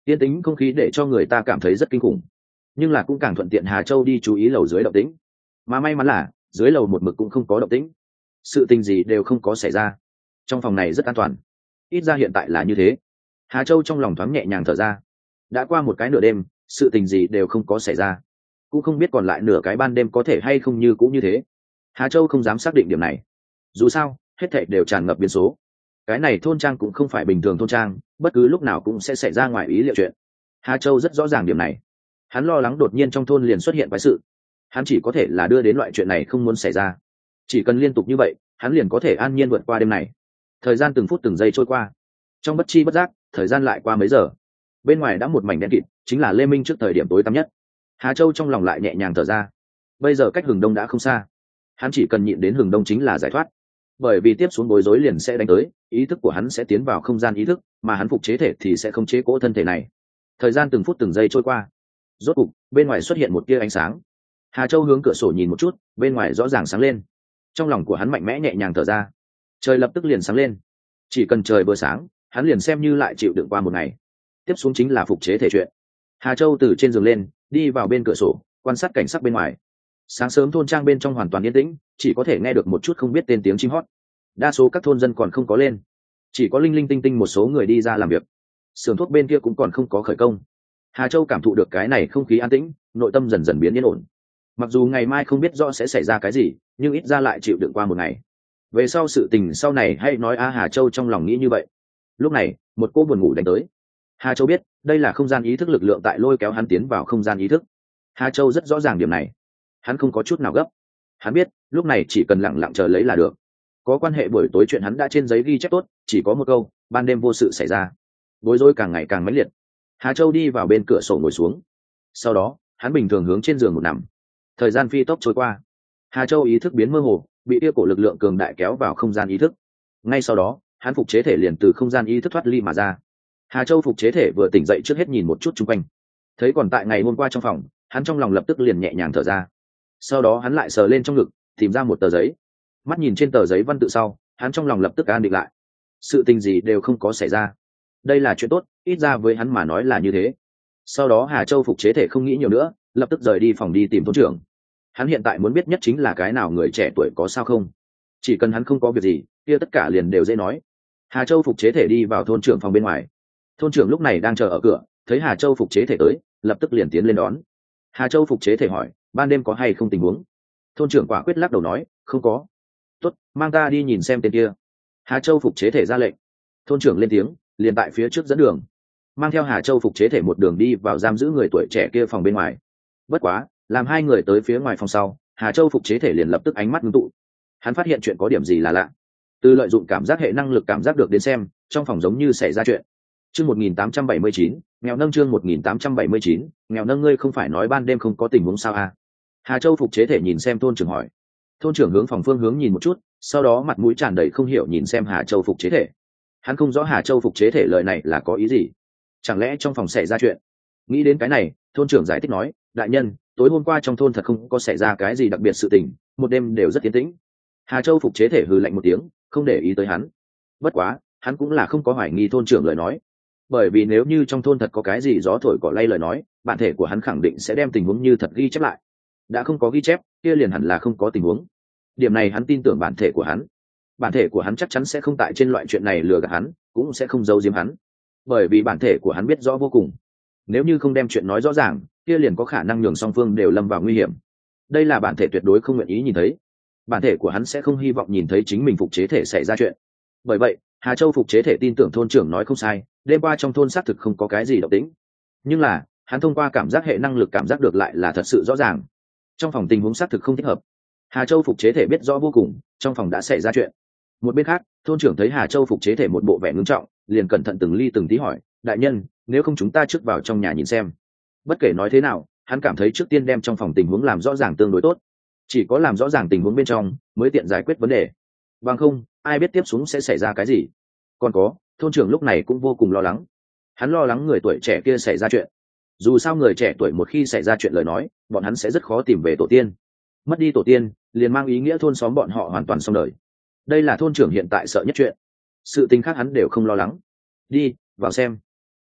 yên tĩnh không khí để cho người ta cảm thấy rất kinh khủng, nhưng là cũng càng thuận tiện Hà Châu đi chú ý lầu dưới động tĩnh. Mà may mắn là dưới lầu một mực cũng không có động tĩnh, sự tình gì đều không có xảy ra, trong phòng này rất an toàn, ít ra hiện tại là như thế. Hà Châu trong lòng thoáng nhẹ nhàng thở ra. Đã qua một cái nửa đêm, sự tình gì đều không có xảy ra, cũng không biết còn lại nửa cái ban đêm có thể hay không như cũng như thế. Hà Châu không dám xác định điểm này, dù sao hết thảy đều tràn ngập biến số. Cái này thôn trang cũng không phải bình thường thôn trang, bất cứ lúc nào cũng sẽ xảy ra ngoài ý liệu chuyện. Hà Châu rất rõ ràng điểm này. Hắn lo lắng đột nhiên trong thôn liền xuất hiện quái sự, hắn chỉ có thể là đưa đến loại chuyện này không muốn xảy ra. Chỉ cần liên tục như vậy, hắn liền có thể an nhiên vượt qua đêm này. Thời gian từng phút từng giây trôi qua, trong bất chi bất giác thời gian lại qua mấy giờ. Bên ngoài đã một mảnh đen kịt, chính là lê minh trước thời điểm tối tăm nhất. Hà Châu trong lòng lại nhẹ nhàng thở ra. Bây giờ cách hừng đông đã không xa, hắn chỉ cần nhịn đến hừng đông chính là giải thoát. Bởi vì tiếp xuống bối rối liền sẽ đánh tới, ý thức của hắn sẽ tiến vào không gian ý thức, mà hắn phục chế thể thì sẽ không chế cỗ thân thể này. Thời gian từng phút từng giây trôi qua, rốt cục bên ngoài xuất hiện một tia ánh sáng. Hà Châu hướng cửa sổ nhìn một chút, bên ngoài rõ ràng sáng lên. Trong lòng của hắn mạnh mẽ nhẹ nhàng thở ra. Trời lập tức liền sáng lên. Chỉ cần trời vừa sáng, hắn liền xem như lại chịu đựng qua một ngày. Tiếp xuống chính là phục chế thể chuyện. Hà Châu từ trên giường lên, đi vào bên cửa sổ, quan sát cảnh sắc bên ngoài. Sáng sớm thôn trang bên trong hoàn toàn yên tĩnh, chỉ có thể nghe được một chút không biết tên tiếng chim hót. Đa số các thôn dân còn không có lên, chỉ có linh linh tinh tinh một số người đi ra làm việc. Xưởng thuốc bên kia cũng còn không có khởi công. Hà Châu cảm thụ được cái này không khí an tĩnh, nội tâm dần dần biến yên ổn. Mặc dù ngày mai không biết rõ sẽ xảy ra cái gì, nhưng ít ra lại chịu đựng qua một ngày. Về sau sự tình sau này hay nói a. Hà Châu trong lòng nghĩ như vậy. Lúc này một cô buồn ngủ đánh tới. Hà Châu biết đây là không gian ý thức lực lượng tại lôi kéo hắn tiến vào không gian ý thức. Hà Châu rất rõ ràng điểm này, hắn không có chút nào gấp. Hắn biết lúc này chỉ cần lặng lặng chờ lấy là được. Có quan hệ buổi tối chuyện hắn đã trên giấy ghi chép tốt, chỉ có một câu: ban đêm vô sự xảy ra. Bối rối càng ngày càng mãnh liệt. Hà Châu đi vào bên cửa sổ ngồi xuống, sau đó hắn bình thường hướng trên giường một nằm. Thời gian phi tốc trôi qua, Hà Châu ý thức biến mơ hồ, bị tia cổ lực lượng cường đại kéo vào không gian ý thức. Ngay sau đó hắn phục chế thể liền từ không gian ý thức thoát ly mà ra. Hà Châu phục chế thể vừa tỉnh dậy trước hết nhìn một chút chung quanh, thấy còn tại ngày hôm qua trong phòng, hắn trong lòng lập tức liền nhẹ nhàng thở ra. Sau đó hắn lại sờ lên trong ngực, tìm ra một tờ giấy. Mắt nhìn trên tờ giấy văn tự sau, hắn trong lòng lập tức an định lại. Sự tình gì đều không có xảy ra, đây là chuyện tốt, ít ra với hắn mà nói là như thế. Sau đó Hà Châu phục chế thể không nghĩ nhiều nữa, lập tức rời đi phòng đi tìm thôn trưởng. Hắn hiện tại muốn biết nhất chính là cái nào người trẻ tuổi có sao không. Chỉ cần hắn không có việc gì, kia tất cả liền đều dễ nói. Hà Châu phục chế thể đi vào thôn trưởng phòng bên ngoài. Thôn trưởng lúc này đang chờ ở cửa, thấy Hà Châu phục chế thể tới, lập tức liền tiến lên đón. Hà Châu phục chế thể hỏi: ban đêm có hay không tình huống? Thôn trưởng quả quyết lắc đầu nói: không có. Tốt, mang ta đi nhìn xem tên kia. Hà Châu phục chế thể ra lệnh. Thôn trưởng lên tiếng, liền tại phía trước dẫn đường, mang theo Hà Châu phục chế thể một đường đi vào giam giữ người tuổi trẻ kia phòng bên ngoài. Bất quá làm hai người tới phía ngoài phòng sau, Hà Châu phục chế thể liền lập tức ánh mắt ngưng tụ. Hắn phát hiện chuyện có điểm gì là lạ. Từ lợi dụng cảm giác hệ năng lực cảm giác được đến xem, trong phòng giống như xảy ra chuyện. Chương một nghìn tám trăm bảy mươi chín, nghèo nâng chương một nghìn tám trăm bảy mươi chín, nghèo nâng ngươi không phải nói ban đêm không có tình huống sao à? Hà Châu phục chế thể nhìn xem thôn trưởng hỏi. Thôn trưởng hướng phòng phương hướng nhìn một chút, sau đó mặt mũi tràn đầy không hiểu nhìn xem Hà Châu phục chế thể. Hắn không rõ Hà Châu phục chế thể lời này là có ý gì. Chẳng lẽ trong phòng xảy ra chuyện? Nghĩ đến cái này, thôn trưởng giải thích nói: đại nhân, tối hôm qua trong thôn thật không có xảy ra cái gì đặc biệt sự tình, một đêm đều rất yên tĩnh. Hà Châu phục chế thể hừ lạnh một tiếng, không để ý tới hắn. Bất quá hắn cũng là không có hoài nghi thôn trưởng lời nói, bởi vì nếu như trong thôn thật có cái gì gió thổi cỏ lay lời nói, bản thể của hắn khẳng định sẽ đem tình huống như thật ghi chép lại. Đã không có ghi chép, kia liền hẳn là không có tình huống. Điểm này hắn tin tưởng bản thể của hắn. Bản thể của hắn chắc chắn sẽ không tại trên loại chuyện này lừa gạt hắn, cũng sẽ không giấu giếm hắn, bởi vì bản thể của hắn biết rõ vô cùng. Nếu như không đem chuyện nói rõ ràng, kia liền có khả năng nhường song phương đều lâm vào nguy hiểm. Đây là bản thể tuyệt đối không nguyện ý nhìn thấy. Bản thể của hắn sẽ không hy vọng nhìn thấy chính mình phục chế thể xảy ra chuyện. Bởi vậy Hà Châu phục chế thể tin tưởng thôn trưởng nói không sai, đêm qua trong thôn xác thực không có cái gì động tĩnh. Nhưng là hắn thông qua cảm giác hệ năng lực cảm giác được lại là thật sự rõ ràng, trong phòng tình huống xác thực không thích hợp. Hà Châu phục chế thể biết rõ vô cùng, trong phòng đã xảy ra chuyện. Một bên khác, thôn trưởng thấy Hà Châu phục chế thể một bộ vẻ ngưng trọng, liền cẩn thận từng ly từng tí hỏi: đại nhân, nếu không chúng ta trước vào trong nhà nhìn xem. Bất kể nói thế nào, hắn cảm thấy trước tiên đem trong phòng tình huống làm rõ ràng tương đối tốt. Chỉ có làm rõ ràng tình huống bên trong mới tiện giải quyết vấn đề, bằng không ai biết tiếp xuống sẽ xảy ra cái gì. Còn có, thôn trưởng lúc này cũng vô cùng lo lắng. Hắn lo lắng người tuổi trẻ kia xảy ra chuyện. Dù sao người trẻ tuổi một khi xảy ra chuyện lời nói, bọn hắn sẽ rất khó tìm về tổ tiên. Mất đi tổ tiên liền mang ý nghĩa thôn xóm bọn họ hoàn toàn xong đời. Đây là thôn trưởng hiện tại sợ nhất chuyện. Sự tình khác hắn đều không lo lắng. Đi vào xem.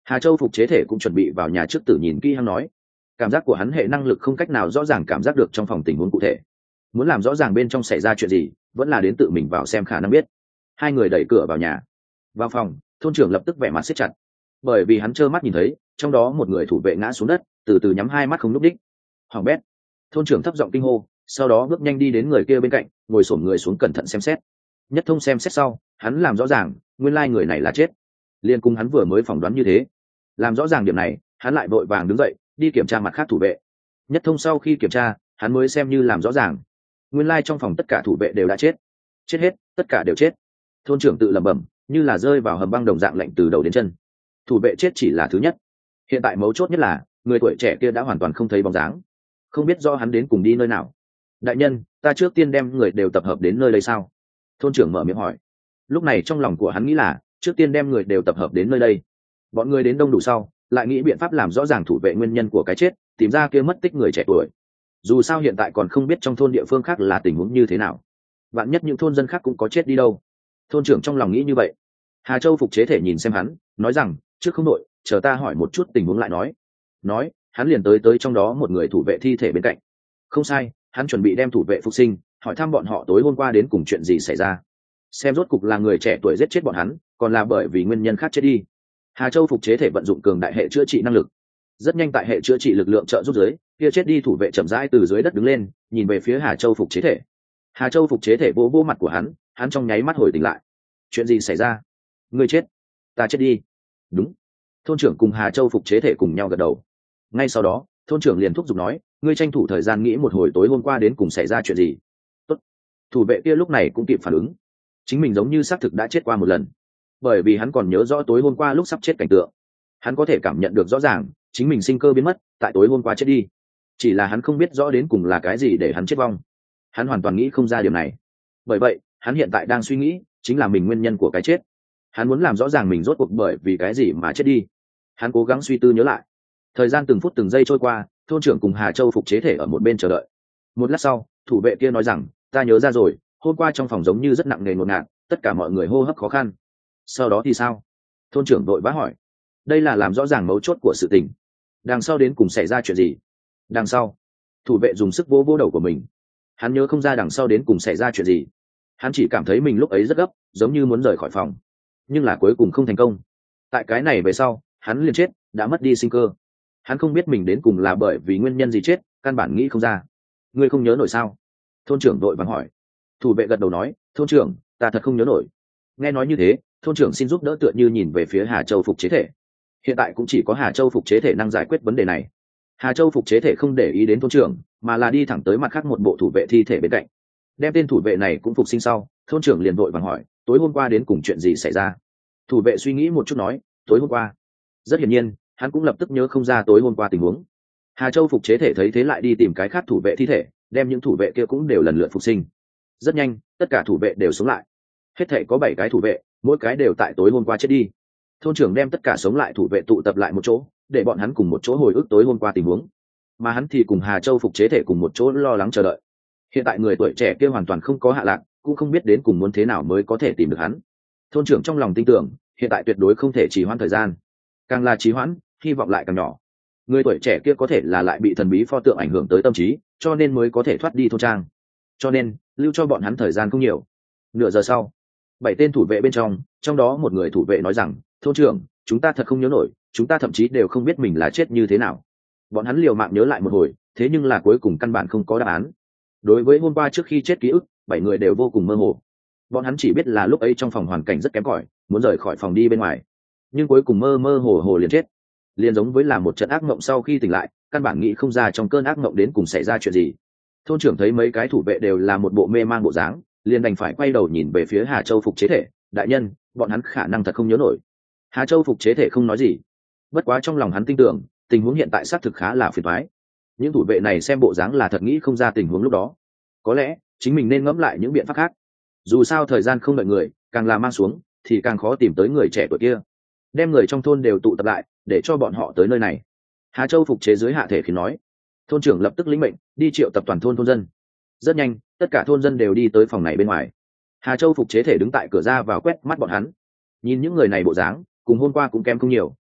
Hà Châu phục chế thể cũng chuẩn bị vào nhà trước tử nhìn kỹ hắn nói, cảm giác của hắn hệ năng lực không cách nào rõ ràng cảm giác được trong phòng tình huống cụ thể, muốn làm rõ ràng bên trong xảy ra chuyện gì vẫn là đến tự mình vào xem khả năng biết. Hai người đẩy cửa vào nhà. Vào phòng, thôn trưởng lập tức vẻ mặt siết chặt, bởi vì hắn trơ mắt nhìn thấy trong đó một người thủ vệ ngã xuống đất, từ từ nhắm hai mắt không núp đích. Hoàng bét. Thôn trưởng thấp giọng kinh hô, sau đó bước nhanh đi đến người kia bên cạnh, ngồi xổm người xuống cẩn thận xem xét. Nhất Thông xem xét sau, hắn làm rõ ràng nguyên lai người này là chết, liên cùng hắn vừa mới phỏng đoán như thế. Làm rõ ràng điểm này, hắn lại vội vàng đứng dậy đi kiểm tra mặt khác thủ vệ. Nhất Thông sau khi kiểm tra, hắn mới xem như làm rõ ràng nguyên lai trong phòng tất cả thủ vệ đều đã chết. Chết hết, tất cả đều chết. Thôn trưởng tự lẩm bẩm, như là rơi vào hầm băng đồng dạng lạnh từ đầu đến chân. Thủ vệ chết chỉ là thứ nhất, hiện tại mấu chốt nhất là người tuổi trẻ kia đã hoàn toàn không thấy bóng dáng, không biết do hắn đến cùng đi nơi nào. Đại nhân, ta trước tiên đem người đều tập hợp đến nơi đây sao? Thôn trưởng mở miệng hỏi. Lúc này trong lòng của hắn nghĩ là trước tiên đem người đều tập hợp đến nơi đây, bọn người đến đông đủ sau lại nghĩ biện pháp làm rõ ràng thủ vệ nguyên nhân của cái chết, tìm ra kia mất tích người trẻ tuổi. Dù sao hiện tại còn không biết trong thôn địa phương khác là tình huống như thế nào, vạn nhất những thôn dân khác cũng có chết đi đâu. Thôn trưởng trong lòng nghĩ như vậy. Hà Châu phục chế thể nhìn xem hắn, nói rằng, trước không đội, chờ ta hỏi một chút tình huống lại nói. Nói, hắn liền tới tới trong đó một người thủ vệ thi thể bên cạnh. Không sai, hắn chuẩn bị đem thủ vệ phục sinh, hỏi thăm bọn họ tối hôm qua đến cùng chuyện gì xảy ra, xem rốt cục là người trẻ tuổi giết chết bọn hắn, còn là bởi vì nguyên nhân khác chết đi. Hà Châu phục chế thể vận dụng cường đại hệ chữa trị năng lực, rất nhanh tại hệ chữa trị lực lượng trợ giúp dưới, kia chết đi thủ vệ chậm rãi từ dưới đất đứng lên, nhìn về phía Hà Châu phục chế thể. Hà Châu phục chế thể vỗ vỗ mặt của hắn, hắn trong nháy mắt hồi tỉnh lại. Chuyện gì xảy ra? Ngươi chết? Ta chết đi. Đúng. Thôn trưởng cùng Hà Châu phục chế thể cùng nhau gật đầu. Ngay sau đó, thôn trưởng liền thúc giục nói, ngươi tranh thủ thời gian nghĩ một hồi tối hôm qua đến cùng xảy ra chuyện gì. Tốt. Thủ vệ kia lúc này cũng kịp phản ứng, chính mình giống như xác thực đã chết qua một lần, bởi vì hắn còn nhớ rõ tối hôm qua lúc sắp chết cảnh tượng. Hắn có thể cảm nhận được rõ ràng chính mình sinh cơ biến mất tại tối hôm qua chết đi, chỉ là hắn không biết rõ đến cùng là cái gì để hắn chết vong. Hắn hoàn toàn nghĩ không ra điều này, bởi vậy hắn hiện tại đang suy nghĩ chính là mình nguyên nhân của cái chết. Hắn muốn làm rõ ràng mình rốt cuộc bởi vì cái gì mà chết đi. Hắn cố gắng suy tư nhớ lại. Thời gian từng phút từng giây trôi qua, thôn trưởng cùng Hà Châu phục chế thể ở một bên chờ đợi. Một lát sau, thủ vệ kia nói rằng, ta nhớ ra rồi, hôm qua trong phòng giống như rất nặng nề ngột ngạt, tất cả mọi người hô hấp khó khăn. Sau đó thì sao? Thôn trưởng đội vã hỏi. Đây là làm rõ ràng mấu chốt của sự tình. Đằng sau đến cùng xảy ra chuyện gì? Đằng sau, thủ vệ dùng sức vỗ vỗ đầu của mình. Hắn nhớ không ra đằng sau đến cùng xảy ra chuyện gì. Hắn chỉ cảm thấy mình lúc ấy rất gấp, giống như muốn rời khỏi phòng, nhưng là cuối cùng không thành công. Tại cái này về sau, hắn liền chết, đã mất đi sinh cơ. Hắn không biết mình đến cùng là bởi vì nguyên nhân gì chết, căn bản nghĩ không ra. Ngươi không nhớ nổi sao? Thôn trưởng đội vàng hỏi. Thủ vệ gật đầu nói, thôn trưởng, ta thật không nhớ nổi. Nghe nói như thế, thôn trưởng xin giúp đỡ tựa như nhìn về phía Hà Châu phục chế thể. Hiện tại cũng chỉ có Hà Châu phục chế thể năng giải quyết vấn đề này. Hà Châu phục chế thể không để ý đến thôn trưởng, mà là đi thẳng tới mặt khác một bộ thủ vệ thi thể bên cạnh. Đem tên thủ vệ này cũng phục sinh sau, thôn trưởng liền vội vàng hỏi, tối hôm qua đến cùng chuyện gì xảy ra? Thủ vệ suy nghĩ một chút nói, tối hôm qua. Rất hiển nhiên, hắn cũng lập tức nhớ không ra tối hôm qua tình huống. Hà Châu phục chế thể thấy thế lại đi tìm cái khác thủ vệ thi thể, đem những thủ vệ kia cũng đều lần lượt phục sinh. Rất nhanh, tất cả thủ vệ đều sống lại. Hết thể có bảy cái thủ vệ, mỗi cái đều tại tối hôm qua chết đi. Thôn trưởng đem tất cả sống lại thủ vệ tụ tập lại một chỗ, để bọn hắn cùng một chỗ hồi ức tối hôm qua tình huống. Mà hắn thì cùng Hà Châu phục chế thể cùng một chỗ lo lắng chờ đợi. Hiện tại người tuổi trẻ kia hoàn toàn không có hạ lạc, cũng không biết đến cùng muốn thế nào mới có thể tìm được hắn. Thôn trưởng trong lòng tin tưởng, hiện tại tuyệt đối không thể trì hoãn thời gian. Càng là trì hoãn, hy vọng lại càng nhỏ. Người tuổi trẻ kia có thể là lại bị thần bí pho tượng ảnh hưởng tới tâm trí, cho nên mới có thể thoát đi thôn trang. Cho nên, lưu cho bọn hắn thời gian không nhiều. Nửa giờ sau, bảy tên thủ vệ bên trong, trong đó một người thủ vệ nói rằng, thôn trưởng, chúng ta thật không nhớ nổi, chúng ta thậm chí đều không biết mình là chết như thế nào. Bọn hắn liều mạng nhớ lại một hồi, thế nhưng là cuối cùng căn bản không có đáp án. Đối với hôm qua trước khi chết ký ức, bảy người đều vô cùng mơ hồ. Bọn hắn chỉ biết là lúc ấy trong phòng hoàn cảnh rất kém cỏi, muốn rời khỏi phòng đi bên ngoài, nhưng cuối cùng mơ mơ hồ hồ liền chết. Liền giống với là một trận ác mộng sau khi tỉnh lại, căn bản nghĩ không ra trong cơn ác mộng đến cùng xảy ra chuyện gì. Thôn trưởng thấy mấy cái thủ vệ đều là một bộ mê man bộ dáng, liền đành phải quay đầu nhìn về phía Hà Châu phục chế thể, đại nhân, bọn hắn khả năng thật không nhớ nổi. Hà Châu phục chế thể không nói gì, bất quá trong lòng hắn tin tưởng tình huống hiện tại xác thực khá là phiền toái. Những thủ vệ này xem bộ dáng là thật nghĩ không ra tình huống lúc đó, có lẽ chính mình nên ngẫm lại những biện pháp khác. Dù sao thời gian không đợi người, càng là mang xuống thì càng khó tìm tới người trẻ tuổi kia. Đem người trong thôn đều tụ tập lại, để cho bọn họ tới nơi này. Hà Châu phục chế dưới hạ thể khi nói. Thôn trưởng lập tức lĩnh mệnh đi triệu tập toàn thôn thôn dân. Rất nhanh, tất cả thôn dân đều đi tới phòng này bên ngoài. Hà Châu phục chế thể đứng tại cửa ra vào quét mắt bọn hắn. Nhìn những người này bộ dáng, cùng hôm qua cũng kém không nhiều,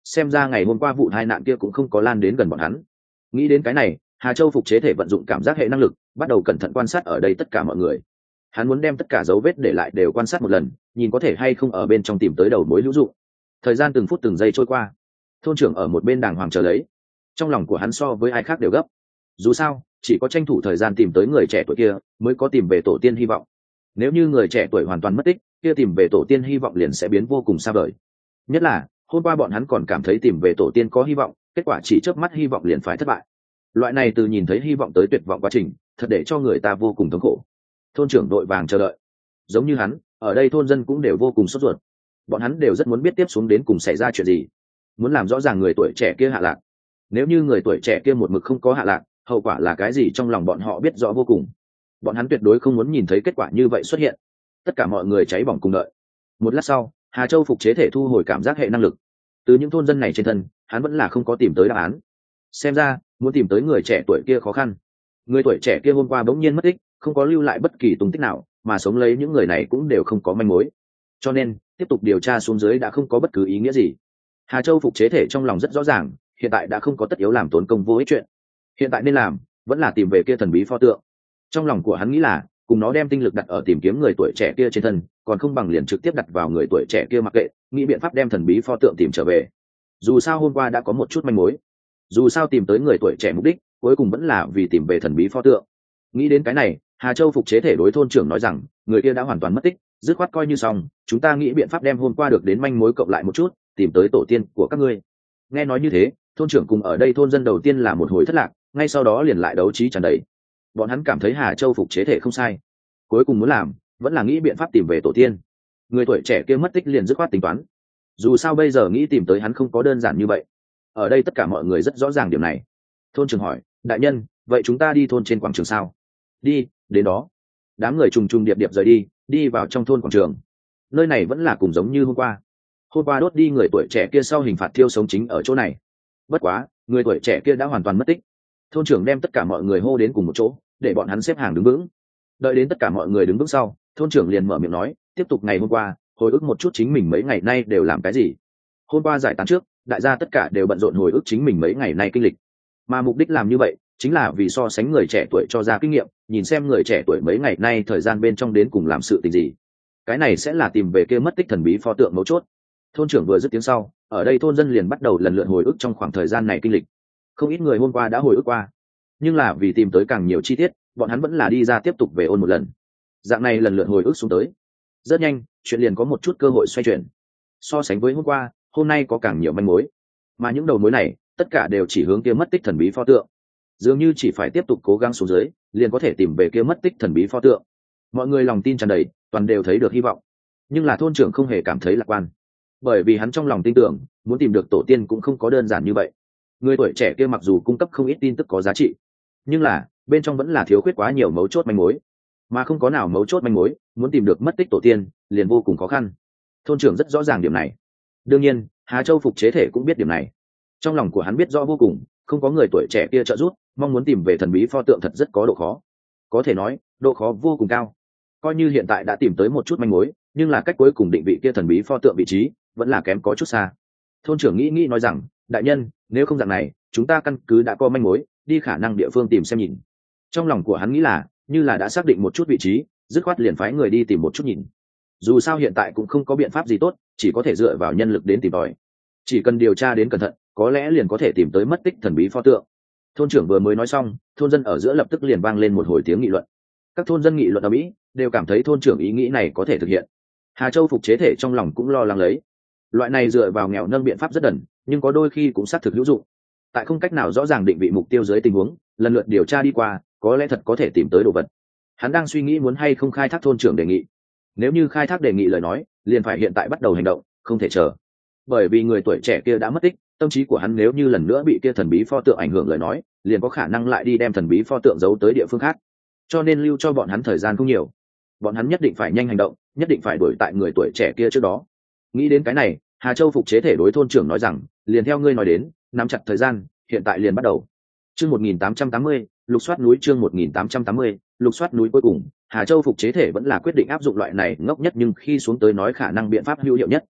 xem ra ngày hôm qua vụ tai nạn kia cũng không có lan đến gần bọn hắn. Nghĩ đến cái này, Hà Châu phục chế thể vận dụng cảm giác hệ năng lực, bắt đầu cẩn thận quan sát ở đây tất cả mọi người. Hắn muốn đem tất cả dấu vết để lại đều quan sát một lần, nhìn có thể hay không ở bên trong tìm tới đầu mối hữu dụng. Thời gian từng phút từng giây trôi qua, thôn trưởng ở một bên đàng hoàng chờ lấy. Trong lòng của hắn so với ai khác đều gấp. Dù sao, chỉ có tranh thủ thời gian tìm tới người trẻ tuổi kia, mới có tìm về tổ tiên hy vọng. Nếu như người trẻ tuổi hoàn toàn mất tích, kia tìm về tổ tiên hy vọng liền sẽ biến vô cùng xa vời. Nhất là, hôm qua bọn hắn còn cảm thấy tìm về tổ tiên có hy vọng, kết quả chỉ chớp mắt hy vọng liền phải thất bại. Loại này từ nhìn thấy hy vọng tới tuyệt vọng quá trình, thật để cho người ta vô cùng thống khổ. Thôn trưởng đội vàng chờ đợi. Giống như hắn, ở đây thôn dân cũng đều vô cùng sốt ruột. Bọn hắn đều rất muốn biết tiếp xuống đến cùng xảy ra chuyện gì, muốn làm rõ ràng người tuổi trẻ kia hạ lạc. Nếu như người tuổi trẻ kia một mực không có hạ lạc, hậu quả là cái gì trong lòng bọn họ biết rõ vô cùng. Bọn hắn tuyệt đối không muốn nhìn thấy kết quả như vậy xuất hiện. Tất cả mọi người cháy bỏng cùng đợi. Một lát sau, Hà Châu phục chế thể thu hồi cảm giác hệ năng lực. Từ những thôn dân này trên thân, hắn vẫn là không có tìm tới đáp án. Xem ra, muốn tìm tới người trẻ tuổi kia khó khăn. Người tuổi trẻ kia hôm qua bỗng nhiên mất tích, không có lưu lại bất kỳ tung tích nào, mà sống lấy những người này cũng đều không có manh mối. Cho nên, tiếp tục điều tra xuống dưới đã không có bất cứ ý nghĩa gì. Hà Châu phục chế thể trong lòng rất rõ ràng, hiện tại đã không có tất yếu làm tốn công vô ích chuyện. Hiện tại nên làm, vẫn là tìm về kia thần bí pho tượng. Trong lòng của hắn nghĩ là, cùng nó đem tinh lực đặt ở tìm kiếm người tuổi trẻ kia trên thân, còn không bằng liền trực tiếp đặt vào người tuổi trẻ kia mặc kệ, nghĩ biện pháp đem thần bí pho tượng tìm trở về. Dù sao hôm qua đã có một chút manh mối, dù sao tìm tới người tuổi trẻ mục đích cuối cùng vẫn là vì tìm về thần bí pho tượng. Nghĩ đến cái này, Hà Châu phục chế thể đối thôn trưởng nói rằng, người kia đã hoàn toàn mất tích, dứt khoát coi như xong, chúng ta nghĩ biện pháp đem hôm qua được đến manh mối cộng lại một chút, tìm tới tổ tiên của các ngươi. Nghe nói như thế, thôn trưởng cùng ở đây thôn dân đầu tiên là một hồi thất lạc, ngay sau đó liền lại đấu trí tràn đầy. Bọn hắn cảm thấy Hà Châu phục chế thể không sai, cuối cùng muốn làm vẫn là nghĩ biện pháp tìm về tổ tiên. Người tuổi trẻ kia mất tích liền dứt khoát tính toán, dù sao bây giờ nghĩ tìm tới hắn không có đơn giản như vậy. Ở đây tất cả mọi người rất rõ ràng điểm này. Thôn trưởng hỏi, đại nhân, vậy chúng ta đi thôn trên quảng trường sao? Đi, đến đó. Đám người trùng trùng điệp điệp rời đi, đi vào trong thôn quảng trường. Nơi này vẫn là cùng giống như hôm qua. Hôm qua đốt đi người tuổi trẻ kia sau hình phạt thiêu sống chính ở chỗ này. Bất quá, người tuổi trẻ kia đã hoàn toàn mất tích. Thôn trưởng đem tất cả mọi người hô đến cùng một chỗ, để bọn hắn xếp hàng đứng vững. Đợi đến tất cả mọi người đứng vững sau, thôn trưởng liền mở miệng nói, tiếp tục ngày hôm qua, hồi ức một chút chính mình mấy ngày nay đều làm cái gì. Hôm qua giải tán trước, đại gia tất cả đều bận rộn hồi ức chính mình mấy ngày nay kinh lịch. Mà mục đích làm như vậy, chính là vì so sánh người trẻ tuổi cho ra kinh nghiệm, nhìn xem người trẻ tuổi mấy ngày nay thời gian bên trong đến cùng làm sự tình gì. Cái này sẽ là tìm về kia mất tích thần bí pho tượng mấu chốt. Thôn trưởng vừa dứt tiếng sau, ở đây thôn dân liền bắt đầu lần lượt hồi ức trong khoảng thời gian này kinh lịch. Không ít người hôm qua đã hồi ức qua, nhưng là vì tìm tới càng nhiều chi tiết, bọn hắn vẫn là đi ra tiếp tục về ôn một lần. Dạng này lần lượt hồi ức xuống tới, rất nhanh chuyện liền có một chút cơ hội xoay chuyển. So sánh với hôm qua, hôm nay có càng nhiều manh mối, mà những đầu mối này tất cả đều chỉ hướng kia mất tích thần bí pho tượng. Dường như chỉ phải tiếp tục cố gắng xuống dưới, liền có thể tìm về kia mất tích thần bí pho tượng. Mọi người lòng tin tràn đầy, toàn đều thấy được hy vọng. Nhưng là thôn trưởng không hề cảm thấy lạc quan, bởi vì hắn trong lòng tin tưởng, muốn tìm được tổ tiên cũng không có đơn giản như vậy. Người tuổi trẻ kia mặc dù cung cấp không ít tin tức có giá trị, nhưng là bên trong vẫn là thiếu khuyết quá nhiều mấu chốt manh mối, mà không có nào mấu chốt manh mối, muốn tìm được mất tích tổ tiên liền vô cùng khó khăn. Thôn trưởng rất rõ ràng điểm này. Đương nhiên, Hà Châu phục chế thể cũng biết điểm này. Trong lòng của hắn biết rõ vô cùng, không có người tuổi trẻ kia trợ giúp, mong muốn tìm về thần bí pho tượng thật rất có độ khó. Có thể nói, độ khó vô cùng cao. Coi như hiện tại đã tìm tới một chút manh mối, nhưng là cách cuối cùng định vị kia thần bí pho tượng vị trí vẫn là kém có chút xa. Thôn trưởng nghĩ nghĩ nói rằng, đại nhân, nếu không dạng này, chúng ta căn cứ đã có manh mối, đi khả năng địa phương tìm xem nhìn. Trong lòng của hắn nghĩ là, như là đã xác định một chút vị trí, dứt khoát liền phái người đi tìm một chút nhìn. Dù sao hiện tại cũng không có biện pháp gì tốt, chỉ có thể dựa vào nhân lực đến tìm tòi. Chỉ cần điều tra đến cẩn thận, có lẽ liền có thể tìm tới mất tích thần bí pho tượng. Thôn trưởng vừa mới nói xong, thôn dân ở giữa lập tức liền vang lên một hồi tiếng nghị luận. Các thôn dân nghị luận ở mỹ đều cảm thấy thôn trưởng ý nghĩ này có thể thực hiện. Hà Châu phục chế thể trong lòng cũng lo lắng lấy. Loại này dựa vào nghèo nâng biện pháp rất đần, nhưng có đôi khi cũng xác thực hữu dụng. Tại không cách nào rõ ràng định vị mục tiêu dưới tình huống, lần lượt điều tra đi qua, có lẽ thật có thể tìm tới đồ vật. Hắn đang suy nghĩ muốn hay không khai thác thôn trưởng đề nghị. Nếu như khai thác đề nghị lời nói, liền phải hiện tại bắt đầu hành động, không thể chờ. Bởi vì người tuổi trẻ kia đã mất tích, tâm trí của hắn nếu như lần nữa bị kia thần bí pho tượng ảnh hưởng lời nói, liền có khả năng lại đi đem thần bí pho tượng giấu tới địa phương khác. Cho nên lưu cho bọn hắn thời gian không nhiều. Bọn hắn nhất định phải nhanh hành động, nhất định phải đuổi tại người tuổi trẻ kia trước đó. Nghĩ đến cái này, Hà Châu phục chế thể đối thôn trưởng nói rằng, liền theo ngươi nói đến, nắm chặt thời gian, hiện tại liền bắt đầu. Chương một nghìn tám trăm tám mươi, lục soát núi chương một nghìn tám trăm tám mươi, lục soát núi cuối cùng, Hà Châu phục chế thể vẫn là quyết định áp dụng loại này ngốc nhất nhưng khi xuống tới nói khả năng biện pháp hữu hiệu nhất.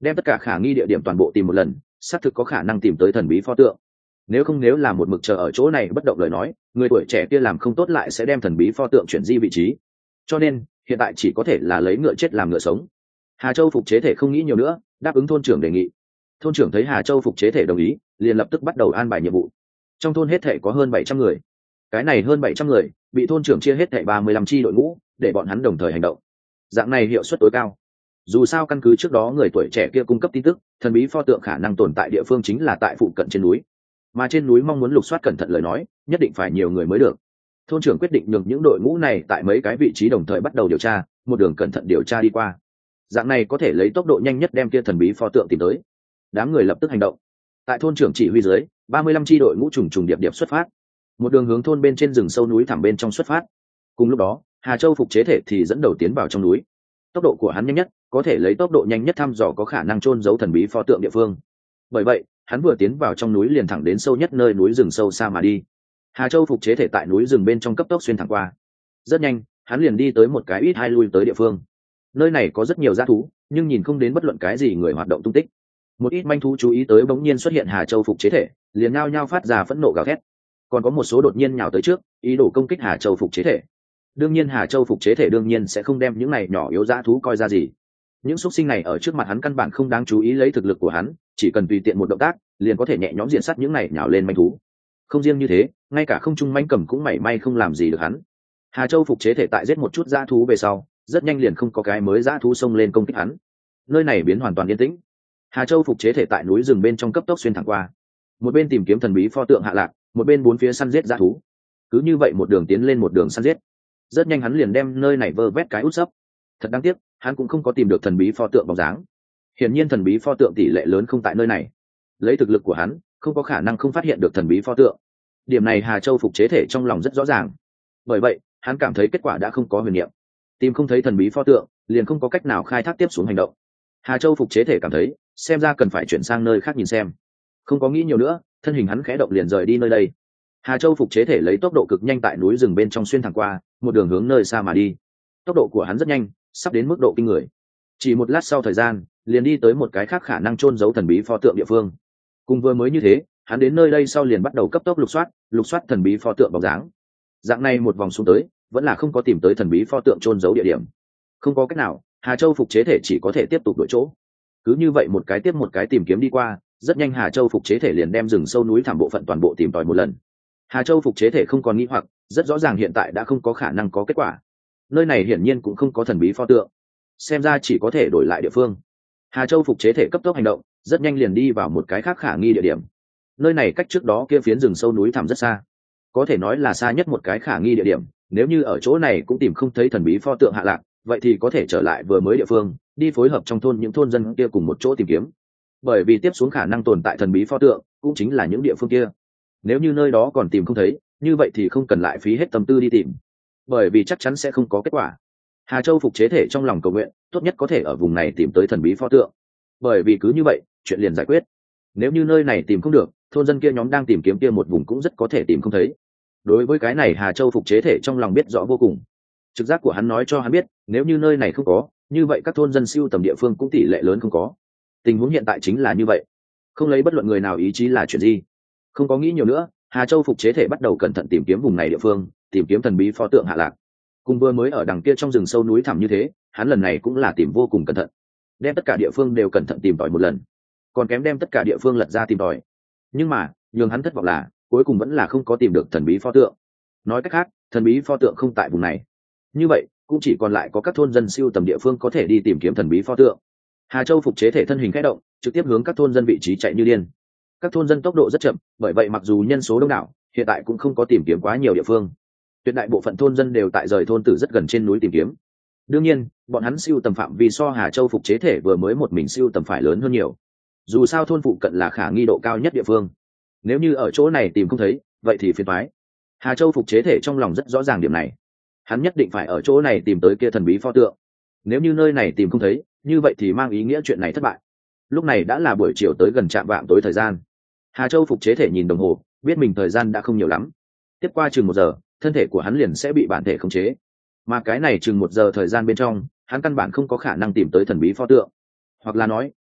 đem tất cả khả nghi địa điểm toàn bộ tìm một lần, xác thực có khả năng tìm tới thần bí pho tượng. Nếu không, nếu là một mực chờ ở chỗ này bất động lời nói, người tuổi trẻ kia làm không tốt lại sẽ đem thần bí pho tượng chuyển di vị trí. Cho nên hiện tại chỉ có thể là lấy ngựa chết làm ngựa sống. Hà Châu phục chế thể không nghĩ nhiều nữa, đáp ứng thôn trưởng đề nghị. Thôn trưởng thấy Hà Châu phục chế thể đồng ý, liền lập tức bắt đầu an bài nhiệm vụ. Trong thôn hết thể có hơn bảy trăm người, cái này hơn bảy trăm người bị thôn trưởng chia hết thảy ba mươi lăm chi đội ngũ, để bọn hắn đồng thời hành động. Dạng này hiệu suất tối cao. Dù sao căn cứ trước đó người tuổi trẻ kia cung cấp tin tức, thần bí pho tượng khả năng tồn tại địa phương chính là tại phụ cận trên núi, mà trên núi mong muốn lục soát cẩn thận lời nói, nhất định phải nhiều người mới được. Thôn trưởng quyết định nhường những đội ngũ này tại mấy cái vị trí đồng thời bắt đầu điều tra, một đường cẩn thận điều tra đi qua. Dạng này có thể lấy tốc độ nhanh nhất đem kia thần bí pho tượng tìm tới. Đám người lập tức hành động. Tại thôn trưởng chỉ huy dưới, ba mươi lăm chi đội ngũ trùng trùng điệp điệp xuất phát, một đường hướng thôn bên trên rừng sâu núi thẳm bên trong xuất phát. Cùng lúc đó, Hà Châu phục chế thể thì dẫn đầu tiến vào trong núi. Tốc độ của hắn nhanh nhất, có thể lấy tốc độ nhanh nhất thăm dò có khả năng chôn giấu thần bí pho tượng địa phương. Bởi vậy, hắn vừa tiến vào trong núi liền thẳng đến sâu nhất nơi núi rừng sâu xa mà đi. Hà Châu phục chế thể tại núi rừng bên trong cấp tốc xuyên thẳng qua. Rất nhanh, hắn liền đi tới một cái ít hai lui tới địa phương. Nơi này có rất nhiều dã thú, nhưng nhìn không đến bất luận cái gì người hoạt động tung tích. Một ít manh thú chú ý tới bỗng nhiên xuất hiện Hà Châu phục chế thể, liền nhao nhao phát ra phẫn nộ gào thét. Còn có một số đột nhiên nhào tới trước, ý đồ công kích Hà Châu phục chế thể. Đương nhiên Hà Châu phục chế thể đương nhiên sẽ không đem những này nhỏ yếu dã thú coi ra gì. Những xúc sinh này ở trước mặt hắn căn bản không đáng chú ý, lấy thực lực của hắn, chỉ cần tùy tiện một động tác, liền có thể nhẹ nhõm diện sát những này nhào lên manh thú. Không riêng như thế, ngay cả không trung manh cầm cũng mảy may không làm gì được hắn. Hà Châu phục chế thể tại giết một chút dã thú về sau, rất nhanh liền không có cái mới dã thú xông lên công kích hắn. Nơi này biến hoàn toàn yên tĩnh. Hà Châu phục chế thể tại núi rừng bên trong cấp tốc xuyên thẳng qua, một bên tìm kiếm thần bí pho tượng hạ lạc, một bên bốn phía săn giết dã thú. Cứ như vậy một đường tiến lên một đường săn giết, rất nhanh hắn liền đem nơi này vơ vét cái út sấp. Thật đáng tiếc, hắn cũng không có tìm được thần bí pho tượng bóng dáng. Hiển nhiên thần bí pho tượng tỷ lệ lớn không tại nơi này. Lấy thực lực của hắn, không có khả năng không phát hiện được thần bí pho tượng. Điểm này Hà Châu phục chế thể trong lòng rất rõ ràng. Bởi vậy, hắn cảm thấy kết quả đã không có huyền niệm. Tìm không thấy thần bí pho tượng, liền không có cách nào khai thác tiếp xuống hành động. Hà Châu phục chế thể cảm thấy, xem ra cần phải chuyển sang nơi khác nhìn xem. Không có nghĩ nhiều nữa, thân hình hắn khẽ động liền rời đi nơi đây. Hà Châu phục chế thể lấy tốc độ cực nhanh tại núi rừng bên trong xuyên thẳng qua, một đường hướng nơi xa mà đi. Tốc độ của hắn rất nhanh, sắp đến mức độ kinh người. Chỉ một lát sau thời gian, liền đi tới một cái khác khả năng chôn giấu thần bí pho tượng địa phương. Cùng vừa mới như thế, hắn đến nơi đây sau liền bắt đầu cấp tốc lục soát, lục soát thần bí pho tượng bóng dáng. Dạng này một vòng xuống tới, vẫn là không có tìm tới thần bí pho tượng chôn giấu địa điểm. Không có cách nào, Hà Châu phục chế thể chỉ có thể tiếp tục đổi chỗ. Cứ như vậy một cái tiếp một cái tìm kiếm đi qua, rất nhanh Hà Châu phục chế thể liền đem rừng sâu núi thẳm bộ phận toàn bộ tìm tòi một lần. Hà Châu phục chế thể không còn nghĩ hoặc, rất rõ ràng hiện tại đã không có khả năng có kết quả. Nơi này hiển nhiên cũng không có thần bí pho tượng, xem ra chỉ có thể đổi lại địa phương. Hà Châu phục chế thể cấp tốc hành động, rất nhanh liền đi vào một cái khác khả nghi địa điểm. Nơi này cách trước đó kia phiến rừng sâu núi thẳm rất xa, có thể nói là xa nhất một cái khả nghi địa điểm. Nếu như ở chỗ này cũng tìm không thấy thần bí pho tượng hạ lạc, vậy thì có thể trở lại vừa mới địa phương, đi phối hợp trong thôn những thôn dân kia cùng một chỗ tìm kiếm. Bởi vì tiếp xuống khả năng tồn tại thần bí pho tượng cũng chính là những địa phương kia. Nếu như nơi đó còn tìm không thấy, như vậy thì không cần lại phí hết tâm tư đi tìm, bởi vì chắc chắn sẽ không có kết quả. Hà Châu phục chế thể trong lòng cầu nguyện, tốt nhất có thể ở vùng này tìm tới thần bí pho tượng, bởi vì cứ như vậy chuyện liền giải quyết. Nếu như nơi này tìm không được, thôn dân kia nhóm đang tìm kiếm kia một vùng cũng rất có thể tìm không thấy. Đối với cái này Hà Châu phục chế thể trong lòng biết rõ vô cùng. Trực giác của hắn nói cho hắn biết, nếu như nơi này không có, như vậy các thôn dân siêu tầm địa phương cũng tỷ lệ lớn không có. Tình huống hiện tại chính là như vậy, không lấy bất luận người nào ý chí là chuyện gì. Không có nghĩ nhiều nữa, Hà Châu phục chế thể bắt đầu cẩn thận tìm kiếm vùng này địa phương, tìm kiếm thần bí pho tượng hạ lạc. Cùng vừa mới ở đằng kia trong rừng sâu núi thẳm như thế, hắn lần này cũng là tìm vô cùng cẩn thận, đem tất cả địa phương đều cẩn thận tìm tòi một lần, còn kém đem tất cả địa phương lật ra tìm tòi. Nhưng mà nhường hắn thất vọng là, cuối cùng vẫn là không có tìm được thần bí pho tượng. Nói cách khác, thần bí pho tượng không tại vùng này. Như vậy cũng chỉ còn lại có các thôn dân siêu tầm địa phương có thể đi tìm kiếm thần bí pho tượng. Hà Châu phục chế thể thân hình khẽ động, trực tiếp hướng các thôn dân vị trí chạy như điên. Các thôn dân tốc độ rất chậm, bởi vậy mặc dù nhân số đông đảo, hiện tại cũng không có tìm kiếm quá nhiều địa phương. Tuyệt đại bộ phận thôn dân đều tại rời thôn từ rất gần trên núi tìm kiếm. Đương nhiên, bọn hắn siêu tầm phạm vi so Hà Châu phục chế thể vừa mới một mình siêu tầm phải lớn hơn nhiều. Dù sao thôn phụ cận là khả nghi độ cao nhất địa phương. Nếu như ở chỗ này tìm không thấy, vậy thì phiền toái. Hà Châu phục chế thể trong lòng rất rõ ràng điểm này. Hắn nhất định phải ở chỗ này tìm tới kia thần bí pho tượng. Nếu như nơi này tìm không thấy, như vậy thì mang ý nghĩa chuyện này thất bại. Lúc này đã là buổi chiều tới gần trạm vạng tối thời gian. Hà Châu phục chế thể nhìn đồng hồ, biết mình thời gian đã không nhiều lắm. Tiếp qua chừng một giờ, thân thể của hắn liền sẽ bị bản thể khống chế. Mà cái này chừng một giờ thời gian bên trong, hắn căn bản không có khả năng tìm tới thần bí pho tượng. Hoặc là nói,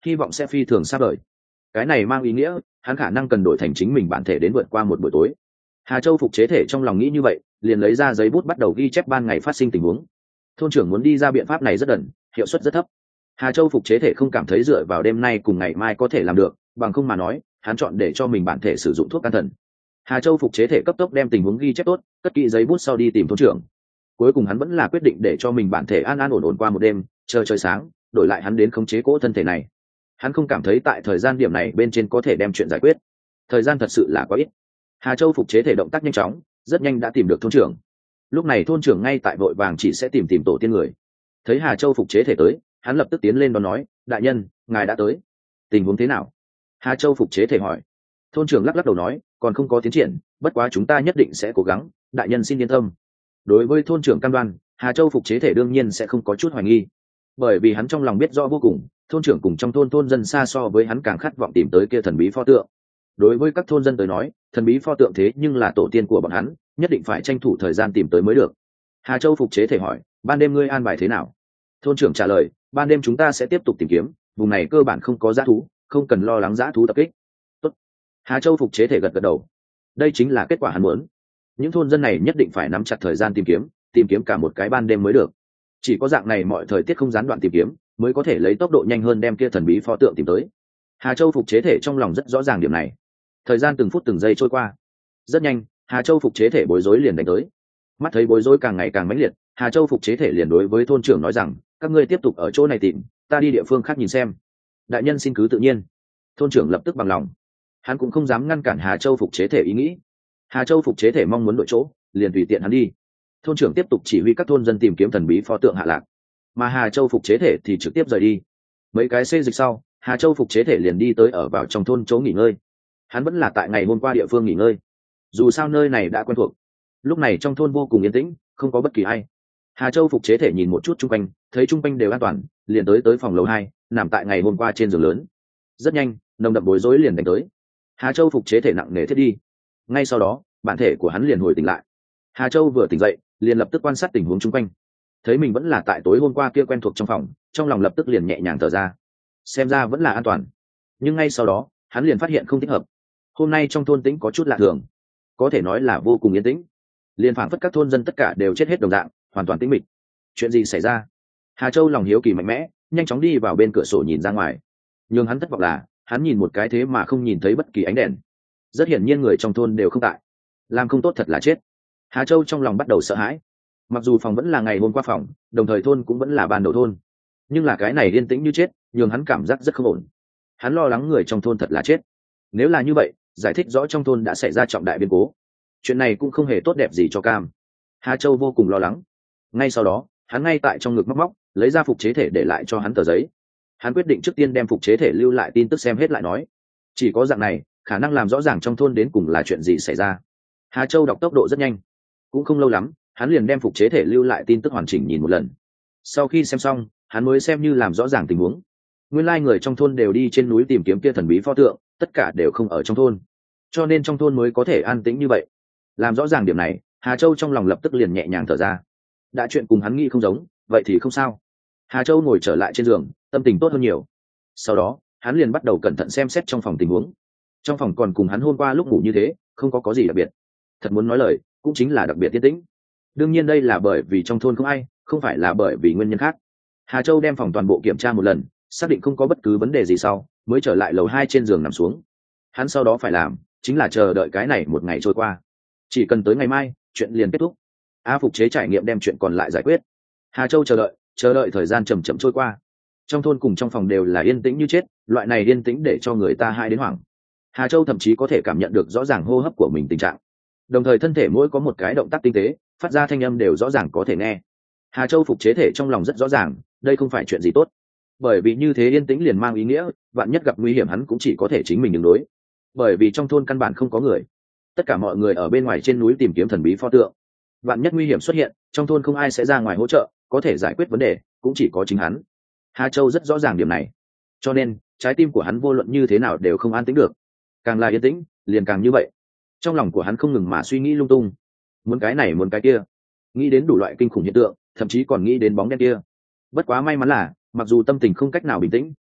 hy vọng sẽ phi thường xa vời. Cái này mang ý nghĩa hắn khả năng cần đổi thành chính mình bản thể đến vượt qua một buổi tối. Hà Châu phục chế thể trong lòng nghĩ như vậy, liền lấy ra giấy bút bắt đầu ghi chép ban ngày phát sinh tình huống. Thôn trưởng muốn đi ra biện pháp này rất đần, hiệu suất rất thấp. Hà Châu phục chế thể không cảm thấy dựa vào đêm nay cùng ngày mai có thể làm được, bằng không mà nói hắn chọn để cho mình bản thể sử dụng thuốc can thần. Hà Châu phục chế thể cấp tốc đem tình huống ghi chép tốt, cất kỹ giấy bút sau đi tìm thôn trưởng. Cuối cùng hắn vẫn là quyết định để cho mình bản thể an an ổn ổn qua một đêm, chờ trời sáng đổi lại hắn đến khống chế cỗ thân thể này. Hắn không cảm thấy tại thời gian điểm này bên trên có thể đem chuyện giải quyết, thời gian thật sự là quá ít. Hà Châu phục chế thể động tác nhanh chóng, rất nhanh đã tìm được thôn trưởng. Lúc này thôn trưởng ngay tại vội vàng chỉ sẽ tìm tìm tổ tiên người. Thấy Hà Châu phục chế thể tới, hắn lập tức tiến lên đón nói, đại nhân, ngài đã tới, tình huống thế nào? Hà Châu phục chế thể hỏi. Thôn trưởng lắc lắc đầu nói, còn không có tiến triển, bất quá chúng ta nhất định sẽ cố gắng, đại nhân xin yên tâm. Đối với thôn trưởng cam đoan, Hà Châu phục chế thể đương nhiên sẽ không có chút hoài nghi, bởi vì hắn trong lòng biết rõ vô cùng, thôn trưởng cùng trong thôn thôn dân xa so với hắn càng khát vọng tìm tới kia thần bí pho tượng. Đối với các thôn dân tới nói, thần bí pho tượng thế nhưng là tổ tiên của bọn hắn, nhất định phải tranh thủ thời gian tìm tới mới được. Hà Châu phục chế thể hỏi, ban đêm ngươi an bài thế nào? Thôn trưởng trả lời, ban đêm chúng ta sẽ tiếp tục tìm kiếm, vùng này cơ bản không có dã thú, không cần lo lắng dã thú tập kích. Tốt. Hà Châu phục chế thể gật gật đầu. Đây chính là kết quả hắn muốn. Những thôn dân này nhất định phải nắm chặt thời gian tìm kiếm, tìm kiếm cả một cái ban đêm mới được. Chỉ có dạng này mọi thời tiết không gián đoạn tìm kiếm, mới có thể lấy tốc độ nhanh hơn đem kia thần bí pho tượng tìm tới. Hà Châu phục chế thể trong lòng rất rõ ràng điểm này. Thời gian từng phút từng giây trôi qua, rất nhanh Hà Châu phục chế thể bối rối liền đánh tới. Mắt thấy bối rối càng ngày càng mãnh liệt, Hà Châu phục chế thể liền đối với thôn trưởng nói rằng, các ngươi tiếp tục ở chỗ này tìm, ta đi địa phương khác nhìn xem. Đại nhân xin cứ tự nhiên. Thôn trưởng lập tức bằng lòng, hắn cũng không dám ngăn cản Hà Châu phục chế thể ý nghĩ. Hà Châu phục chế thể mong muốn đổi chỗ, liền tùy tiện hắn đi. Thôn trưởng tiếp tục chỉ huy các thôn dân tìm kiếm thần bí pho tượng hạ lạc, mà Hà Châu phục chế thể thì trực tiếp rời đi. Mấy cái xê dịch sau, Hà Châu phục chế thể liền đi tới ở vào trong thôn chỗ nghỉ ngơi. Hắn vẫn là tại ngày hôm qua địa phương nghỉ ngơi, dù sao nơi này đã quen thuộc. Lúc này trong thôn vô cùng yên tĩnh, không có bất kỳ ai. Hà Châu phục chế thể nhìn một chút chung quanh, thấy chung quanh đều an toàn, liền tới tới phòng lầu hai, nằm tại ngày hôm qua trên giường lớn. Rất nhanh nồng đậm bối rối liền đánh tới. Hà Châu phục chế thể nặng nề thiết đi. Ngay sau đó bản thể của hắn liền hồi tỉnh lại. Hà Châu vừa tỉnh dậy liền lập tức quan sát tình huống chung quanh, thấy mình vẫn là tại tối hôm qua kia quen thuộc trong phòng, trong lòng lập tức liền nhẹ nhàng thở ra, xem ra vẫn là an toàn. Nhưng ngay sau đó hắn liền phát hiện không thích hợp. Hôm nay trong thôn tĩnh có chút lạ thường, có thể nói là vô cùng yên tĩnh, liền phảng phất các thôn dân tất cả đều chết hết đồng dạng, hoàn toàn tĩnh mịch. Chuyện gì xảy ra? Hà Châu lòng hiếu kỳ mạnh mẽ, nhanh chóng đi vào bên cửa sổ nhìn ra ngoài. Nhưng hắn thất vọng là hắn nhìn một cái thế mà không nhìn thấy bất kỳ ánh đèn. Rất hiển nhiên người trong thôn đều không tại, làm không tốt thật là chết. Hà Châu trong lòng bắt đầu sợ hãi. Mặc dù phòng vẫn là ngày hôm qua phòng, đồng thời thôn cũng vẫn là ban đầu thôn, nhưng là cái này yên tĩnh như chết, nhường hắn cảm giác rất không ổn. Hắn lo lắng người trong thôn thật là chết. Nếu là như vậy, giải thích rõ trong thôn đã xảy ra trọng đại biến cố, chuyện này cũng không hề tốt đẹp gì cho Cam. Hà Châu vô cùng lo lắng. Ngay sau đó hắn ngay tại trong ngực móc móc lấy ra phục chế thể để lại cho hắn tờ giấy. Hắn quyết định trước tiên đem phục chế thể lưu lại tin tức xem hết lại nói, chỉ có dạng này khả năng làm rõ ràng trong thôn đến cùng là chuyện gì xảy ra. Hà Châu đọc tốc độ rất nhanh, cũng không lâu lắm hắn liền đem phục chế thể lưu lại tin tức hoàn chỉnh nhìn một lần. Sau khi xem xong hắn mới xem như làm rõ ràng tình huống. Nguyên lai người trong thôn đều đi trên núi tìm kiếm kia thần bí pho tượng, tất cả đều không ở trong thôn, cho nên trong thôn mới có thể an tĩnh như vậy. Làm rõ ràng điểm này, Hà Châu trong lòng lập tức liền nhẹ nhàng thở ra. Đã chuyện cùng hắn nghĩ không giống, vậy thì không sao. Hà Châu ngồi trở lại trên giường, tâm tình tốt hơn nhiều. Sau đó hắn liền bắt đầu cẩn thận xem xét trong phòng tình huống. Trong phòng còn cùng hắn hôm qua lúc ngủ như thế, không có có gì đặc biệt. Thật muốn nói lời, cũng chính là đặc biệt yên tĩnh. Đương nhiên đây là bởi vì trong thôn không ai, không phải là bởi vì nguyên nhân khác. Hà Châu đem phòng toàn bộ kiểm tra một lần, xác định không có bất cứ vấn đề gì sau, mới trở lại lầu hai trên giường nằm xuống. Hắn sau đó phải làm chính là chờ đợi cái này một ngày trôi qua. Chỉ cần tới ngày mai chuyện liền kết thúc, a phục chế trải nghiệm đem chuyện còn lại giải quyết. Hà Châu chờ đợi chờ đợi thời gian chầm chậm trôi qua. Trong thôn cùng trong phòng đều là yên tĩnh như chết, loại này yên tĩnh để cho người ta hai đến hoảng. Hà Châu thậm chí có thể cảm nhận được rõ ràng hô hấp của mình tình trạng, đồng thời thân thể mỗi có một cái động tác tinh tế, phát ra thanh âm đều rõ ràng có thể nghe. Hà Châu phục chế thể trong lòng rất rõ ràng, đây không phải chuyện gì tốt, bởi vì như thế yên tĩnh liền mang ý nghĩa vạn nhất gặp nguy hiểm hắn cũng chỉ có thể chính mình ứng đối. Bởi vì trong thôn căn bản không có người, tất cả mọi người ở bên ngoài trên núi tìm kiếm thần bí pho tượng. Vạn nhất nguy hiểm xuất hiện, trong thôn không ai sẽ ra ngoài hỗ trợ, có thể giải quyết vấn đề cũng chỉ có chính hắn. Hà Châu rất rõ ràng điểm này, cho nên trái tim của hắn vô luận như thế nào đều không an tĩnh được. Càng là yên tĩnh liền càng như vậy. Trong lòng của hắn không ngừng mà suy nghĩ lung tung, muốn cái này muốn cái kia, nghĩ đến đủ loại kinh khủng hiện tượng, thậm chí còn nghĩ đến bóng đen kia. Bất quá may mắn là mặc dù tâm tình không cách nào bình tĩnh,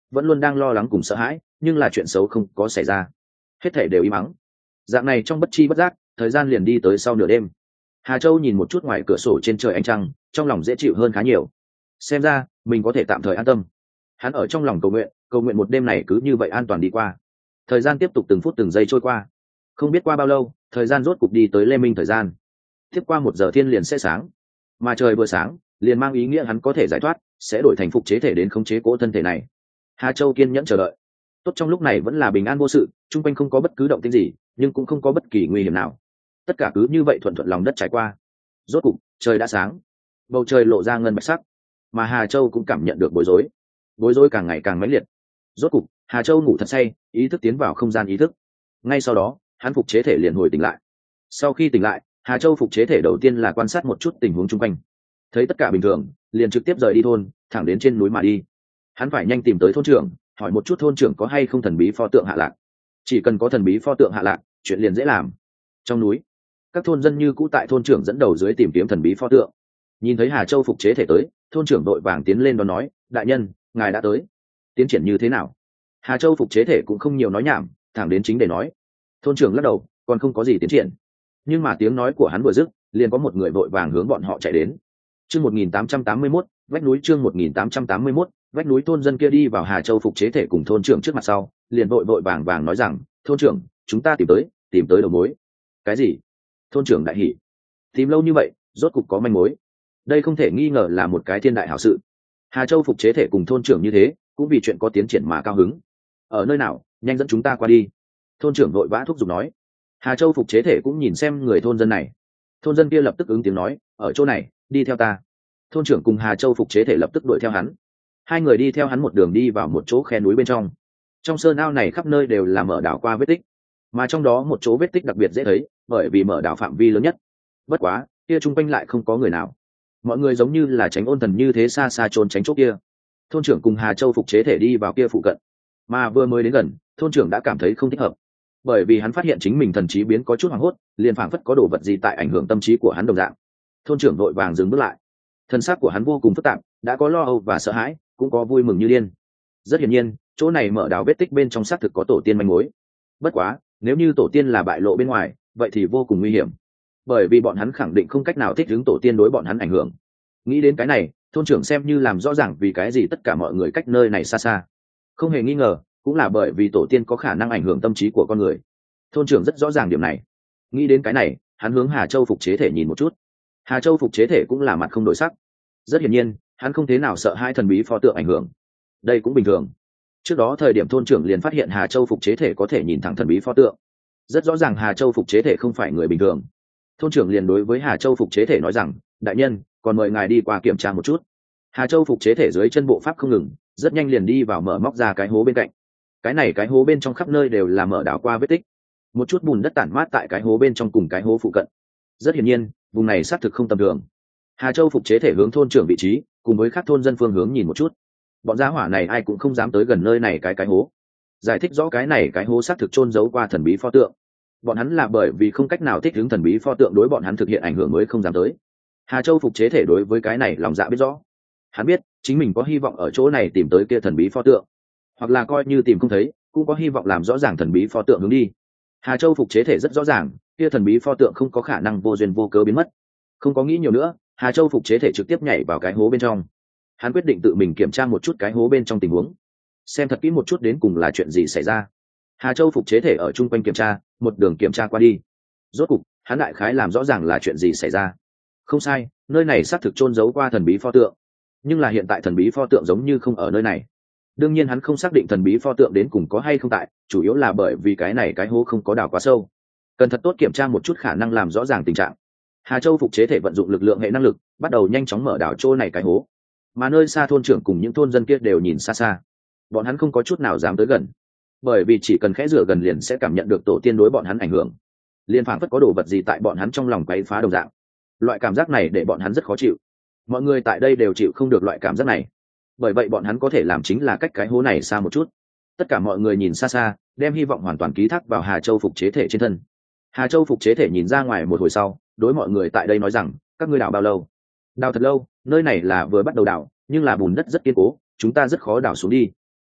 vẫn luôn đang lo lắng cùng sợ hãi, nhưng là chuyện xấu không có xảy ra, hết thể đều im ắng. Dạng này trong bất chi bất giác, thời gian liền đi tới sau nửa đêm. Hà Châu nhìn một chút ngoài cửa sổ trên trời ánh trăng, trong lòng dễ chịu hơn khá nhiều. Xem ra mình có thể tạm thời an tâm. Hắn ở trong lòng cầu nguyện, cầu nguyện một đêm này cứ như vậy an toàn đi qua. Thời gian tiếp tục từng phút từng giây trôi qua. Không biết qua bao lâu, thời gian rốt cục đi tới lê minh thời gian. Tiếp qua một giờ thiên liền sẽ sáng, mà trời vừa sáng liền mang ý nghĩa hắn có thể giải thoát, sẽ đổi thành phục chế thể đến khống chế cỗ thân thể này. Hà Châu kiên nhẫn chờ đợi. Tốt, trong lúc này vẫn là bình an vô sự, chung quanh không có bất cứ động tĩnh gì, nhưng cũng không có bất kỳ nguy hiểm nào. Tất cả cứ như vậy thuận thuận lòng đất trải qua. Rốt cục trời đã sáng, bầu trời lộ ra ngân bạch sắc, mà Hà Châu cũng cảm nhận được bối rối, bối rối càng ngày càng mãnh liệt. Rốt cục Hà Châu ngủ thật say, ý thức tiến vào không gian ý thức. Ngay sau đó hắn phục chế thể liền hồi tỉnh lại. Sau khi tỉnh lại, Hà Châu phục chế thể đầu tiên là quan sát một chút tình huống chung quanh, thấy tất cả bình thường liền trực tiếp rời đi thôn, thẳng đến trên núi mà đi. Hắn phải nhanh tìm tới thôn trưởng, hỏi một chút thôn trưởng có hay không thần bí pho tượng hạ lạc. Chỉ cần có thần bí pho tượng hạ lạc, chuyện liền dễ làm. Trong núi, các thôn dân như cũ tại thôn trưởng dẫn đầu dưới tìm kiếm thần bí pho tượng. Nhìn thấy Hà Châu phục chế thể tới, thôn trưởng đội vàng tiến lên đón nói: đại nhân, ngài đã tới, tiến triển như thế nào? Hà Châu phục chế thể cũng không nhiều nói nhảm, thẳng đến chính để nói. Thôn trưởng lắc đầu, còn không có gì tiến triển. Nhưng mà tiếng nói của hắn vừa dứt, liền có một người vội vàng hướng bọn họ chạy đến. Chương một nghìn tám trăm tám mươi mốt, vách núi. Chương một nghìn tám trăm tám mươi mốt, vách núi. Thôn dân kia đi vào Hà Châu phục chế thể cùng thôn trưởng trước mặt sau, liền vội vội vàng vàng nói rằng: thôn trưởng, chúng ta tìm tới, tìm tới đầu mối. Cái gì? Thôn trưởng đại hỉ. Tìm lâu như vậy, rốt cục có manh mối. Đây không thể nghi ngờ là một cái thiên đại hảo sự. Hà Châu phục chế thể cùng thôn trưởng như thế, cũng vì chuyện có tiến triển mà cao hứng. Ở nơi nào, nhanh dẫn chúng ta qua đi. Thôn trưởng vội vã thúc giục nói. Hà Châu phục chế thể cũng nhìn xem người thôn dân này. Thôn dân kia lập tức ứng tiếng nói: ở chỗ này, đi theo ta. Thôn trưởng cùng Hà Châu phục chế thể lập tức đuổi theo hắn. Hai người đi theo hắn một đường đi vào một chỗ khe núi bên trong. Trong sơn ao này khắp nơi đều là mở đảo qua vết tích, mà trong đó một chỗ vết tích đặc biệt dễ thấy, bởi vì mở đảo phạm vi lớn nhất. Bất quá, kia chung quanh lại không có người nào. Mọi người giống như là tránh ôn thần như thế, xa xa trốn tránh chỗ kia. Thôn trưởng cùng Hà Châu phục chế thể đi vào kia phụ cận, mà vừa mới đến gần, thôn trưởng đã cảm thấy không thích hợp, bởi vì hắn phát hiện chính mình thần trí biến có chút hoảng hốt, liền phảng phất có đồ vật gì tại ảnh hưởng tâm trí của hắn đồng dạng. Thôn trưởng vội vàng dừng bước lại. Thân xác của hắn vô cùng phức tạp, đã có lo âu và sợ hãi, cũng có vui mừng như điên. Rất hiển nhiên, chỗ này mở đào vết tích bên trong xác thực có tổ tiên manh mối. Bất quá, nếu như tổ tiên là bại lộ bên ngoài, vậy thì vô cùng nguy hiểm, bởi vì bọn hắn khẳng định không cách nào thích ứng tổ tiên đối bọn hắn ảnh hưởng. Nghĩ đến cái này, thôn trưởng xem như làm rõ ràng vì cái gì tất cả mọi người cách nơi này xa xa. Không hề nghi ngờ, cũng là bởi vì tổ tiên có khả năng ảnh hưởng tâm trí của con người. Thôn trưởng rất rõ ràng điểm này. Nghĩ đến cái này, hắn hướng Hà Châu phục chế thể nhìn một chút. Hà Châu phục chế thể cũng là mặt không đổi sắc. Rất hiển nhiên, hắn không thế nào sợ hai thần bí pho tượng ảnh hưởng. Đây cũng bình thường. Trước đó thời điểm thôn trưởng liền phát hiện Hà Châu phục chế thể có thể nhìn thẳng thần bí pho tượng. Rất rõ ràng Hà Châu phục chế thể không phải người bình thường. Thôn trưởng liền đối với Hà Châu phục chế thể nói rằng: đại nhân, còn mời ngài đi qua kiểm tra một chút. Hà Châu phục chế thể dưới chân bộ pháp không ngừng, rất nhanh liền đi vào mở móc ra cái hố bên cạnh. Cái này cái hố bên trong khắp nơi đều là mở đảo qua vết tích, một chút bùn đất tản mát tại cái hố bên trong cùng cái hố phụ cận. Rất hiển nhiên, vùng này xác thực không tầm thường. Hà Châu phục chế thể hướng thôn trưởng vị trí, cùng với các thôn dân phương hướng nhìn một chút. Bọn gia hỏa này ai cũng không dám tới gần nơi này cái cái hố. Giải thích rõ cái này cái hố xác thực chôn giấu qua thần bí pho tượng. Bọn hắn là bởi vì không cách nào thích ứng thần bí pho tượng đối bọn hắn thực hiện ảnh hưởng mới không dám tới. Hà Châu phục chế thể đối với cái này lòng dạ biết rõ. Hắn biết chính mình có hy vọng ở chỗ này tìm tới kia thần bí pho tượng, hoặc là coi như tìm không thấy, cũng có hy vọng làm rõ ràng thần bí pho tượng hướng đi. Hà Châu phục chế thể rất rõ ràng, kia thần bí pho tượng không có khả năng vô duyên vô cớ biến mất. Không có nghĩ nhiều nữa, Hà Châu phục chế thể trực tiếp nhảy vào cái hố bên trong. Hắn quyết định tự mình kiểm tra một chút cái hố bên trong tình huống, xem thật kỹ một chút đến cùng là chuyện gì xảy ra. Hà Châu phục chế thể ở chung quanh kiểm tra, một đường kiểm tra qua đi. Rốt cục, hắn đại khái làm rõ ràng là chuyện gì xảy ra. Không sai, nơi này xác thực chôn giấu qua thần bí pho tượng, nhưng là hiện tại thần bí pho tượng giống như không ở nơi này. Đương nhiên hắn không xác định thần bí pho tượng đến cùng có hay không tại, chủ yếu là bởi vì cái này cái hố không có đào quá sâu, cần thật tốt kiểm tra một chút khả năng làm rõ ràng tình trạng. Hà Châu phục chế thể vận dụng lực lượng hệ năng lực, bắt đầu nhanh chóng mở đào chỗ này cái hố. Mà nơi xa thôn trưởng cùng những thôn dân kia đều nhìn xa xa, bọn hắn không có chút nào dám tới gần, bởi vì chỉ cần khẽ rửa gần liền sẽ cảm nhận được tổ tiên đối bọn hắn ảnh hưởng, liên phảng phất có đồ vật gì tại bọn hắn trong lòng quấy phá đồng dạng. Loại cảm giác này để bọn hắn rất khó chịu. Mọi người tại đây đều chịu không được loại cảm giác này, bởi vậy bọn hắn có thể làm chính là cách cái hố này xa một chút. Tất cả mọi người nhìn xa xa, đem hy vọng hoàn toàn ký thác vào Hà Châu phục chế thể trên thân. Hà Châu phục chế thể nhìn ra ngoài một hồi sau, đối mọi người tại đây nói rằng: các ngươi đào bao lâu? Đào thật lâu, nơi này là vừa bắt đầu đào, nhưng là bùn đất rất kiên cố, chúng ta rất khó đào xuống đi.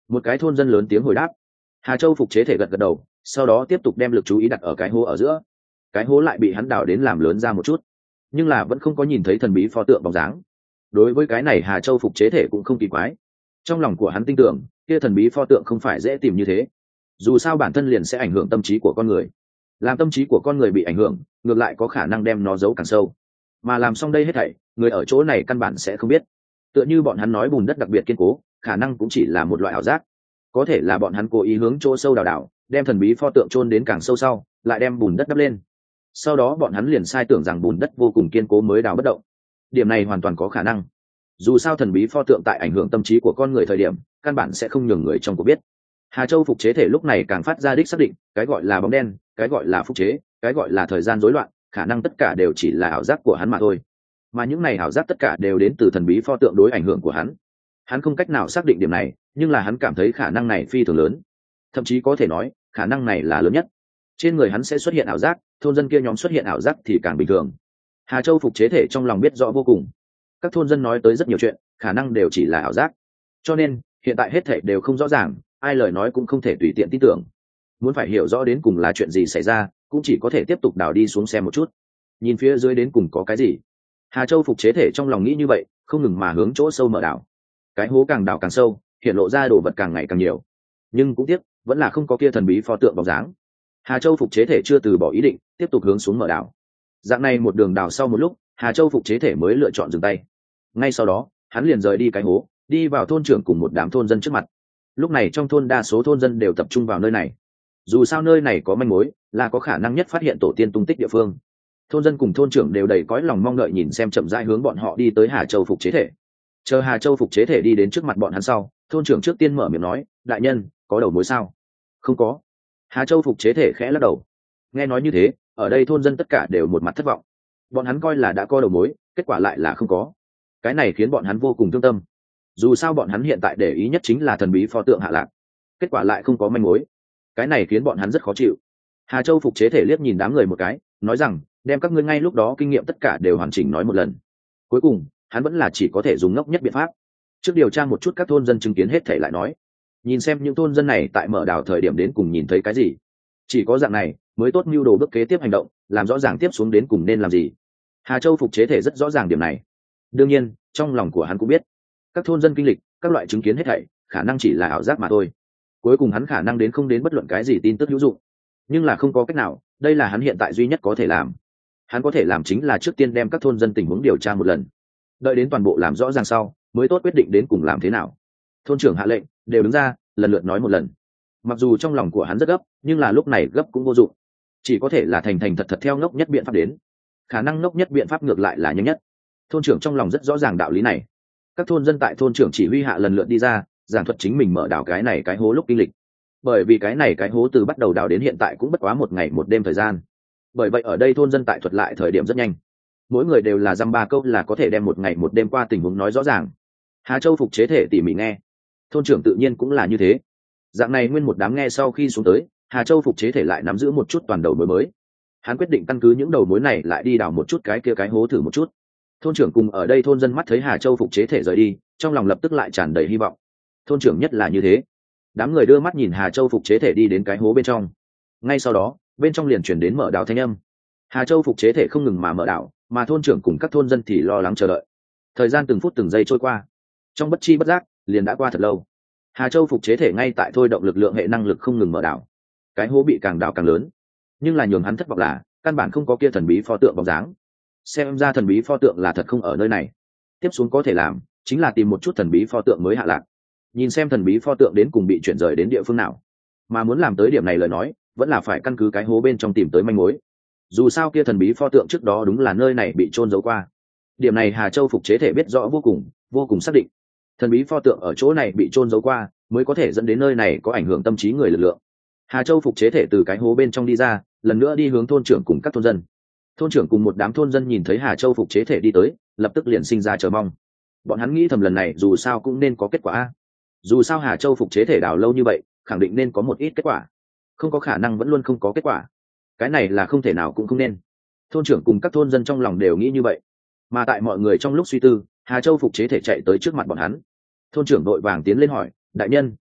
Một cái thôn dân lớn tiếng hồi đáp. Hà Châu phục chế thể gật gật đầu, sau đó tiếp tục đem lực chú ý đặt ở cái hố ở giữa. Cái hố lại bị hắn đào đến làm lớn ra một chút, nhưng là vẫn không có nhìn thấy thần bí pho tượng bóng dáng. Đối với cái này Hà Châu phục chế thể cũng không kỳ quái. Trong lòng của hắn tin tưởng kia thần bí pho tượng không phải dễ tìm như thế, dù sao bản thân liền sẽ ảnh hưởng tâm trí của con người. Làm tâm trí của con người bị ảnh hưởng, ngược lại có khả năng đem nó giấu càng sâu, mà làm xong đây hết thảy người ở chỗ này căn bản sẽ không biết. Tựa như bọn hắn nói bùn đất đặc biệt kiên cố, khả năng cũng chỉ là một loại ảo giác, có thể là bọn hắn cố ý hướng chỗ sâu đào đào, đem thần bí pho tượng chôn đến càng sâu sau, lại đem bùn đất đắp lên. Sau đó bọn hắn liền sai tưởng rằng bùn đất vô cùng kiên cố mới đào bất động. Điểm này hoàn toàn có khả năng, dù sao thần bí pho tượng tại ảnh hưởng tâm trí của con người thời điểm, căn bản sẽ không nhường người trong cuộc biết. Hà Châu phục chế thể lúc này càng phát ra đích xác định, cái gọi là bóng đen, cái gọi là phục chế, cái gọi là thời gian rối loạn, khả năng tất cả đều chỉ là ảo giác của hắn mà thôi. Mà những này ảo giác tất cả đều đến từ thần bí pho tượng đối ảnh hưởng của hắn. Hắn không cách nào xác định điểm này, nhưng là hắn cảm thấy khả năng này phi thường lớn, thậm chí có thể nói khả năng này là lớn nhất. Trên người hắn sẽ xuất hiện ảo giác, thôn dân kia nhóm xuất hiện ảo giác thì càng bình thường. Hà Châu phục chế thể trong lòng biết rõ vô cùng, các thôn dân nói tới rất nhiều chuyện, khả năng đều chỉ là ảo giác, cho nên hiện tại hết thảy đều không rõ ràng, ai lời nói cũng không thể tùy tiện tin tưởng. Muốn phải hiểu rõ đến cùng là chuyện gì xảy ra, cũng chỉ có thể tiếp tục đào đi xuống xem một chút, nhìn phía dưới đến cùng có cái gì. Hà Châu phục chế thể trong lòng nghĩ như vậy, không ngừng mà hướng chỗ sâu mở đào. Cái hố càng đào càng sâu, hiện lộ ra đồ vật càng ngày càng nhiều, nhưng cũng tiếc vẫn là không có kia thần bí pho tượng bóng dáng. Hà Châu phục chế thể chưa từ bỏ ý định, tiếp tục hướng xuống mở đào. Dạng này một đường đào sau một lúc, Hà Châu phục chế thể mới lựa chọn dừng tay. Ngay sau đó hắn liền rời đi cái hố, đi vào thôn trưởng cùng một đám thôn dân trước mặt. Lúc này trong thôn đa số thôn dân đều tập trung vào nơi này, dù sao nơi này có manh mối, là có khả năng nhất phát hiện tổ tiên tung tích địa phương. Thôn dân cùng thôn trưởng đều đầy cõi lòng mong đợi nhìn xem chậm rãi hướng bọn họ đi tới Hà Châu phục chế thể. Chờ Hà Châu phục chế thể đi đến trước mặt bọn hắn sau, thôn trưởng trước tiên mở miệng nói, đại nhân, có đầu mối sao? Không có. Hà Châu phục chế thể khẽ lắc đầu. Nghe nói như thế, ở đây thôn dân tất cả đều một mặt thất vọng. Bọn hắn coi là đã có đầu mối, kết quả lại là không có. Cái này khiến bọn hắn vô cùng thương tâm, dù sao bọn hắn hiện tại để ý nhất chính là thần bí pho tượng hạ lạc, kết quả lại không có manh mối, cái này khiến bọn hắn rất khó chịu. Hà Châu phục chế thể liếc nhìn đám người một cái, nói rằng, đem các ngươi ngay lúc đó kinh nghiệm tất cả đều hoàn chỉnh nói một lần. Cuối cùng hắn vẫn là chỉ có thể dùng ngốc nhất biện pháp, trước điều tra một chút các thôn dân chứng kiến hết thể lại nói, nhìn xem những thôn dân này tại mở đào thời điểm đến cùng nhìn thấy cái gì, chỉ có dạng này mới tốt mưu đồ bước kế tiếp hành động, làm rõ ràng tiếp xuống đến cùng nên làm gì. Hà Châu phục chế thể rất rõ ràng điểm này. Đương nhiên trong lòng của hắn cũng biết, các thôn dân kinh lịch, các loại chứng kiến hết thảy khả năng chỉ là ảo giác mà thôi, cuối cùng hắn khả năng đến không đến bất luận cái gì tin tức hữu dụng. Nhưng là không có cách nào, đây là hắn hiện tại duy nhất có thể làm. Hắn có thể làm chính là trước tiên đem các thôn dân tình huống điều tra một lần, đợi đến toàn bộ làm rõ ràng sau mới tốt quyết định đến cùng làm thế nào. Thôn trưởng hạ lệnh, đều đứng ra lần lượt nói một lần. Mặc dù trong lòng của hắn rất gấp, nhưng là lúc này gấp cũng vô dụng, chỉ có thể là thành thành thật thật theo ngốc nhất biện pháp đến. Khả năng ngốc nhất biện pháp ngược lại là nhanh nhất. Thôn trưởng trong lòng rất rõ ràng đạo lý này. Các thôn dân tại thôn trưởng chỉ huy hạ lần lượt đi ra, giảng thuật chính mình mở đào cái này cái hố lúc kinh lịch. Bởi vì cái này cái hố từ bắt đầu đào đến hiện tại cũng bất quá một ngày một đêm thời gian, bởi vậy ở đây thôn dân tại thuật lại thời điểm rất nhanh, mỗi người đều là dăm ba câu là có thể đem một ngày một đêm qua tình huống nói rõ ràng. Hà Châu phục chế thể tỉ mỉ nghe, thôn trưởng tự nhiên cũng là như thế. Dạng này nguyên một đám nghe sau khi xuống tới, Hà Châu phục chế thể lại nắm giữ một chút toàn đầu mối mới. Hắn quyết định căn cứ những đầu mối này lại đi đào một chút cái kia cái hố thử một chút. Thôn trưởng cùng ở đây thôn dân mắt thấy Hà Châu phục chế thể rời đi, trong lòng lập tức lại tràn đầy hy vọng. Thôn trưởng nhất là như thế. Đám người đưa mắt nhìn Hà Châu phục chế thể đi đến cái hố bên trong. Ngay sau đó bên trong liền chuyển đến mở đào thanh âm. Hà Châu phục chế thể không ngừng mà mở đào, mà thôn trưởng cùng các thôn dân thì lo lắng chờ đợi. Thời gian từng phút từng giây trôi qua, trong bất chi bất giác liền đã qua thật lâu. Hà Châu phục chế thể ngay tại thôi động lực lượng hệ năng lực không ngừng mở đào, cái hố bị càng đào càng lớn. Nhưng là nhường hắn thất vọng là căn bản không có kia thần bí pho tượng bóng dáng. Xem ra thần bí pho tượng là thật không ở nơi này. Tiếp xuống có thể làm chính là tìm một chút thần bí pho tượng mới hạ lạc, nhìn xem thần bí pho tượng đến cùng bị chuyển rời đến địa phương nào. Mà muốn làm tới điểm này lời nói, vẫn là phải căn cứ cái hố bên trong tìm tới manh mối. Dù sao kia thần bí pho tượng trước đó đúng là nơi này bị chôn giấu qua. Điểm này Hà Châu phục chế thể biết rõ vô cùng, vô cùng xác định. Thần bí pho tượng ở chỗ này bị chôn giấu qua, mới có thể dẫn đến nơi này có ảnh hưởng tâm trí người lực lượng. Hà Châu phục chế thể từ cái hố bên trong đi ra, lần nữa đi hướng thôn trưởng cùng các thôn dân. Thôn trưởng cùng một đám thôn dân nhìn thấy Hà Châu phục chế thể đi tới, lập tức liền sinh ra chờ mong. Bọn hắn nghĩ thầm lần này dù sao cũng nên có kết quả. Dù sao Hà Châu phục chế thể đào lâu như vậy, khẳng định nên có một ít kết quả. Không có khả năng vẫn luôn không có kết quả. Cái này là không thể nào cũng không nên. Thôn trưởng cùng các thôn dân trong lòng đều nghĩ như vậy. Mà tại mọi người trong lúc suy tư, Hà Châu phục chế thể chạy tới trước mặt bọn hắn. Thôn trưởng đội vàng tiến lên hỏi, đại nhân,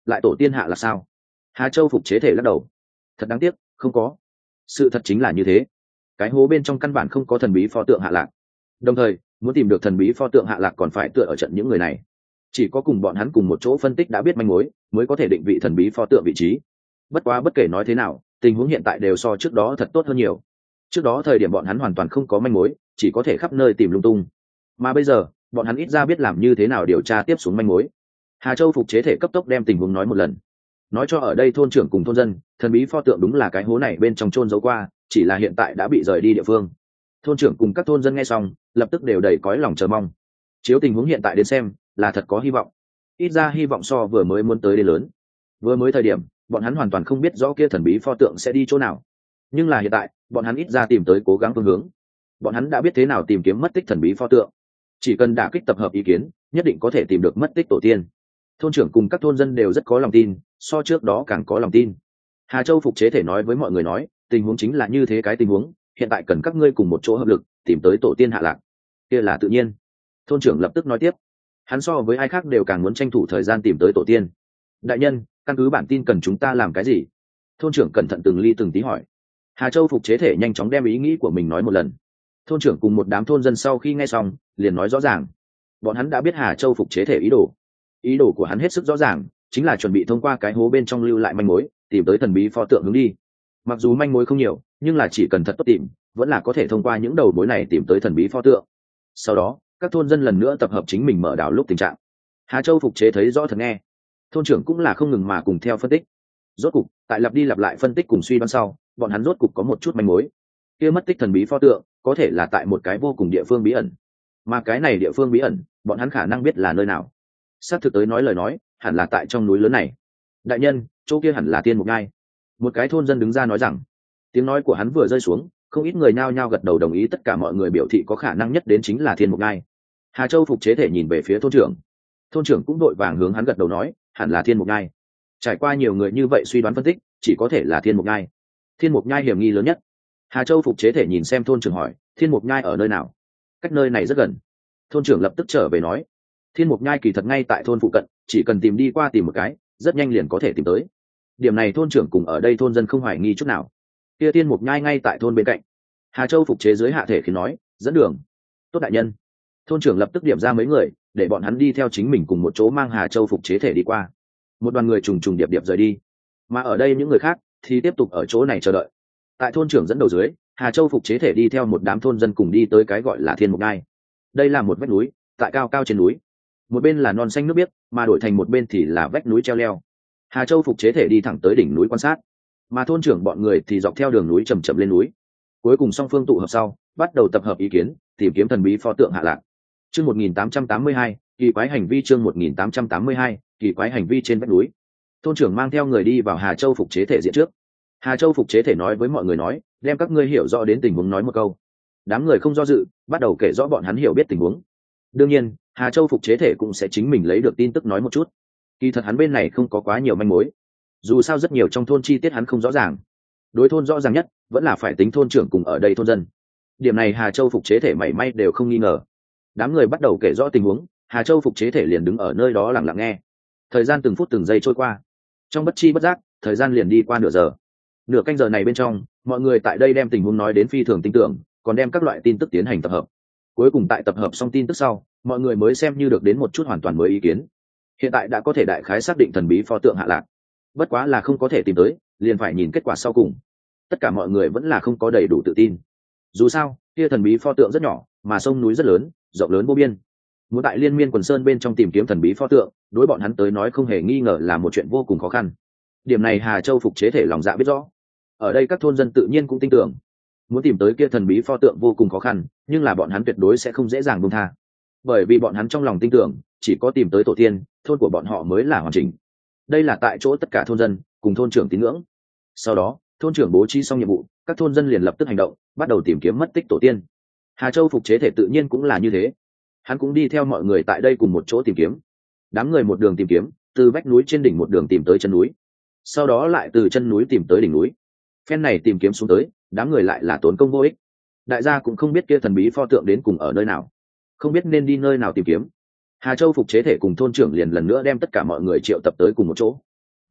lại tổ tiên hạ là sao? Hà Châu phục chế thể lắc đầu. Thật đáng tiếc, không có. Sự thật chính là như thế. Cái hố bên trong căn bản không có thần bí pho tượng hạ lạc. Đồng thời, muốn tìm được thần bí pho tượng hạ lạc còn phải tựa ở trận những người này. Chỉ có cùng bọn hắn cùng một chỗ phân tích đã biết manh mối, mới có thể định vị thần bí pho tượng vị trí. Bất quá bất kể nói thế nào, tình huống hiện tại đều so trước đó thật tốt hơn nhiều. Trước đó thời điểm bọn hắn hoàn toàn không có manh mối, chỉ có thể khắp nơi tìm lung tung. Mà bây giờ, bọn hắn ít ra biết làm như thế nào điều tra tiếp xuống manh mối. Hà Châu phục chế thể cấp tốc đem tình huống nói một lần, nói cho ở đây thôn trưởng cùng thôn dân, thần bí pho tượng đúng là cái hố này bên trong chôn giấu qua, chỉ là hiện tại đã bị rời đi địa phương. Thôn trưởng cùng các thôn dân nghe xong, lập tức đều đầy cõi lòng chờ mong. Chiếu tình huống hiện tại đến xem, là thật có hy vọng. Ít ra hy vọng so vừa mới muốn tới đến lớn. Vừa mới thời điểm, bọn hắn hoàn toàn không biết rõ kia thần bí pho tượng sẽ đi chỗ nào. Nhưng là hiện tại, bọn hắn ít ra tìm tới cố gắng phương hướng. Bọn hắn đã biết thế nào tìm kiếm mất tích thần bí pho tượng. Chỉ cần đả kích tập hợp ý kiến, nhất định có thể tìm được mất tích tổ tiên. Thôn trưởng cùng các thôn dân đều rất có lòng tin, so trước đó càng có lòng tin. Hà Châu phục chế thể nói với mọi người nói, tình huống chính là như thế cái tình huống, hiện tại cần các ngươi cùng một chỗ hợp lực, tìm tới tổ tiên hạ lạc. Kia là tự nhiên. Thôn trưởng lập tức nói tiếp, hắn so với ai khác đều càng muốn tranh thủ thời gian tìm tới tổ tiên. Đại nhân, căn cứ bản tin cần chúng ta làm cái gì? Thôn trưởng cẩn thận từng ly từng tí hỏi. Hà Châu phục chế thể nhanh chóng đem ý nghĩ của mình nói một lần. Thôn trưởng cùng một đám thôn dân sau khi nghe xong, liền nói rõ ràng. Bọn hắn đã biết Hà Châu phục chế thể ý đồ. Ý đồ của hắn hết sức rõ ràng, chính là chuẩn bị thông qua cái hố bên trong lưu lại manh mối, tìm tới thần bí pho tượng hướng đi. Mặc dù manh mối không nhiều, nhưng là chỉ cần thật tốt tìm, vẫn là có thể thông qua những đầu mối này tìm tới thần bí pho tượng. Sau đó, các thôn dân lần nữa tập hợp chính mình mở đảo lúc tình trạng. Hà Châu phục chế thấy rõ thật nghe. Thôn trưởng cũng là không ngừng mà cùng theo phân tích. Rốt cục, tại lặp đi lặp lại phân tích cùng suy đoán sau, bọn hắn rốt cục có một chút manh mối. Kia mất tích thần bí pho tượng, có thể là tại một cái vô cùng địa phương bí ẩn. Mà cái này địa phương bí ẩn, bọn hắn khả năng biết là nơi nào. Xác thực tới nói lời nói, hẳn là tại trong núi lớn này. Đại nhân, chỗ kia hẳn là Thiên Mục Ngai. Một cái thôn dân đứng ra nói rằng. Tiếng nói của hắn vừa rơi xuống, không ít người nhao nhao gật đầu đồng ý, tất cả mọi người biểu thị có khả năng nhất đến chính là Thiên Mục Ngai. Hà Châu phục chế thể nhìn về phía thôn trưởng. Thôn trưởng cũng đội vàng hướng hắn gật đầu nói, hẳn là Thiên Mục Ngai. Trải qua nhiều người như vậy suy đoán phân tích, chỉ có thể là Thiên Mục Ngai. Thiên Mục Nhai hiểm nghi lớn nhất. Hà Châu phục chế thể nhìn xem thôn trưởng hỏi, Thiên Mục Nhai ở nơi nào? Cách nơi này rất gần. Thôn trưởng lập tức trở về nói, Thiên Mục Nhai kỳ thật ngay tại thôn phụ cận, chỉ cần tìm đi qua tìm một cái, rất nhanh liền có thể tìm tới. Điểm này thôn trưởng cùng ở đây thôn dân không hoài nghi chút nào. Kia Thiên Mục Nhai ngay tại thôn bên cạnh. Hà Châu phục chế dưới hạ thể khi nói, dẫn đường. Tốt đại nhân. Thôn trưởng lập tức điểm ra mấy người, để bọn hắn đi theo chính mình cùng một chỗ mang Hà Châu phục chế thể đi qua. Một đoàn người trùng trùng điệp điệp rời đi. Mà ở đây những người khác thì tiếp tục ở chỗ này chờ đợi. Tại thôn trưởng dẫn đầu dưới, Hà Châu phục chế thể đi theo một đám thôn dân cùng đi tới cái gọi là Thiên Mục Ngai. Đây là một vách núi, tại cao cao trên núi. Một bên là non xanh nước biếc, mà đổi thành một bên thì là vách núi treo leo. Hà Châu phục chế thể đi thẳng tới đỉnh núi quan sát, mà thôn trưởng bọn người thì dọc theo đường núi chậm chậm lên núi. Cuối cùng song phương tụ hợp sau, bắt đầu tập hợp ý kiến, tìm kiếm thần bí pho tượng hạ lạc. Chương một nghìn tám trăm tám mươi hai, kỳ quái hành vi chương một nghìn tám trăm tám mươi hai, kỳ quái hành vi trên vách núi. Thôn trưởng mang theo người đi vào Hà Châu phục chế thể diện trước. Hà Châu phục chế thể nói với mọi người nói, đem các ngươi hiểu rõ đến tình huống nói một câu. Đám người không do dự, bắt đầu kể rõ bọn hắn hiểu biết tình huống. Đương nhiên, Hà Châu phục chế thể cũng sẽ chính mình lấy được tin tức nói một chút. Kỳ thật hắn bên này không có quá nhiều manh mối. Dù sao rất nhiều trong thôn chi tiết hắn không rõ ràng. Đối thôn rõ ràng nhất, vẫn là phải tính thôn trưởng cùng ở đây thôn dân. Điểm này Hà Châu phục chế thể mảy may đều không nghi ngờ. Đám người bắt đầu kể rõ tình huống, Hà Châu phục chế thể liền đứng ở nơi đó lặng lặng nghe. Thời gian từng phút từng giây trôi qua. Trong bất chi bất giác, thời gian liền đi qua nửa giờ. Nửa canh giờ này bên trong, mọi người tại đây đem tình huống nói đến phi thường tin tưởng, còn đem các loại tin tức tiến hành tập hợp. Cuối cùng tại tập hợp xong tin tức sau, mọi người mới xem như được đến một chút hoàn toàn mới ý kiến. Hiện tại đã có thể đại khái xác định thần bí pho tượng hạ lạc. Bất quá là không có thể tìm tới, liền phải nhìn kết quả sau cùng. Tất cả mọi người vẫn là không có đầy đủ tự tin. Dù sao, kia thần bí pho tượng rất nhỏ, mà sông núi rất lớn, rộng lớn vô biên. Muốn tại liên miên quần sơn bên trong tìm kiếm thần bí pho tượng, đối bọn hắn tới nói không hề nghi ngờ là một chuyện vô cùng khó khăn. Điểm này Hà Châu phục chế thể lòng dạ biết rõ. Ở đây các thôn dân tự nhiên cũng tin tưởng, muốn tìm tới kia thần bí pho tượng vô cùng khó khăn, nhưng là bọn hắn tuyệt đối sẽ không dễ dàng buông tha. Bởi vì bọn hắn trong lòng tin tưởng, chỉ có tìm tới tổ tiên, thôn của bọn họ mới là hoàn chỉnh. Đây là tại chỗ tất cả thôn dân cùng thôn trưởng tín ngưỡng. Sau đó, thôn trưởng bố trí xong nhiệm vụ, các thôn dân liền lập tức hành động, bắt đầu tìm kiếm mất tích tổ tiên. Hà Châu phục chế thể tự nhiên cũng là như thế. Hắn cũng đi theo mọi người tại đây cùng một chỗ tìm kiếm. Đám người một đường tìm kiếm, từ vách núi trên đỉnh một đường tìm tới chân núi, sau đó lại từ chân núi tìm tới đỉnh núi. Phen này tìm kiếm xuống tới, đám người lại là tốn công vô ích. Đại gia cũng không biết kia thần bí pho tượng đến cùng ở nơi nào, không biết nên đi nơi nào tìm kiếm. Hà Châu phục chế thể cùng thôn trưởng liền lần nữa đem tất cả mọi người triệu tập tới cùng một chỗ,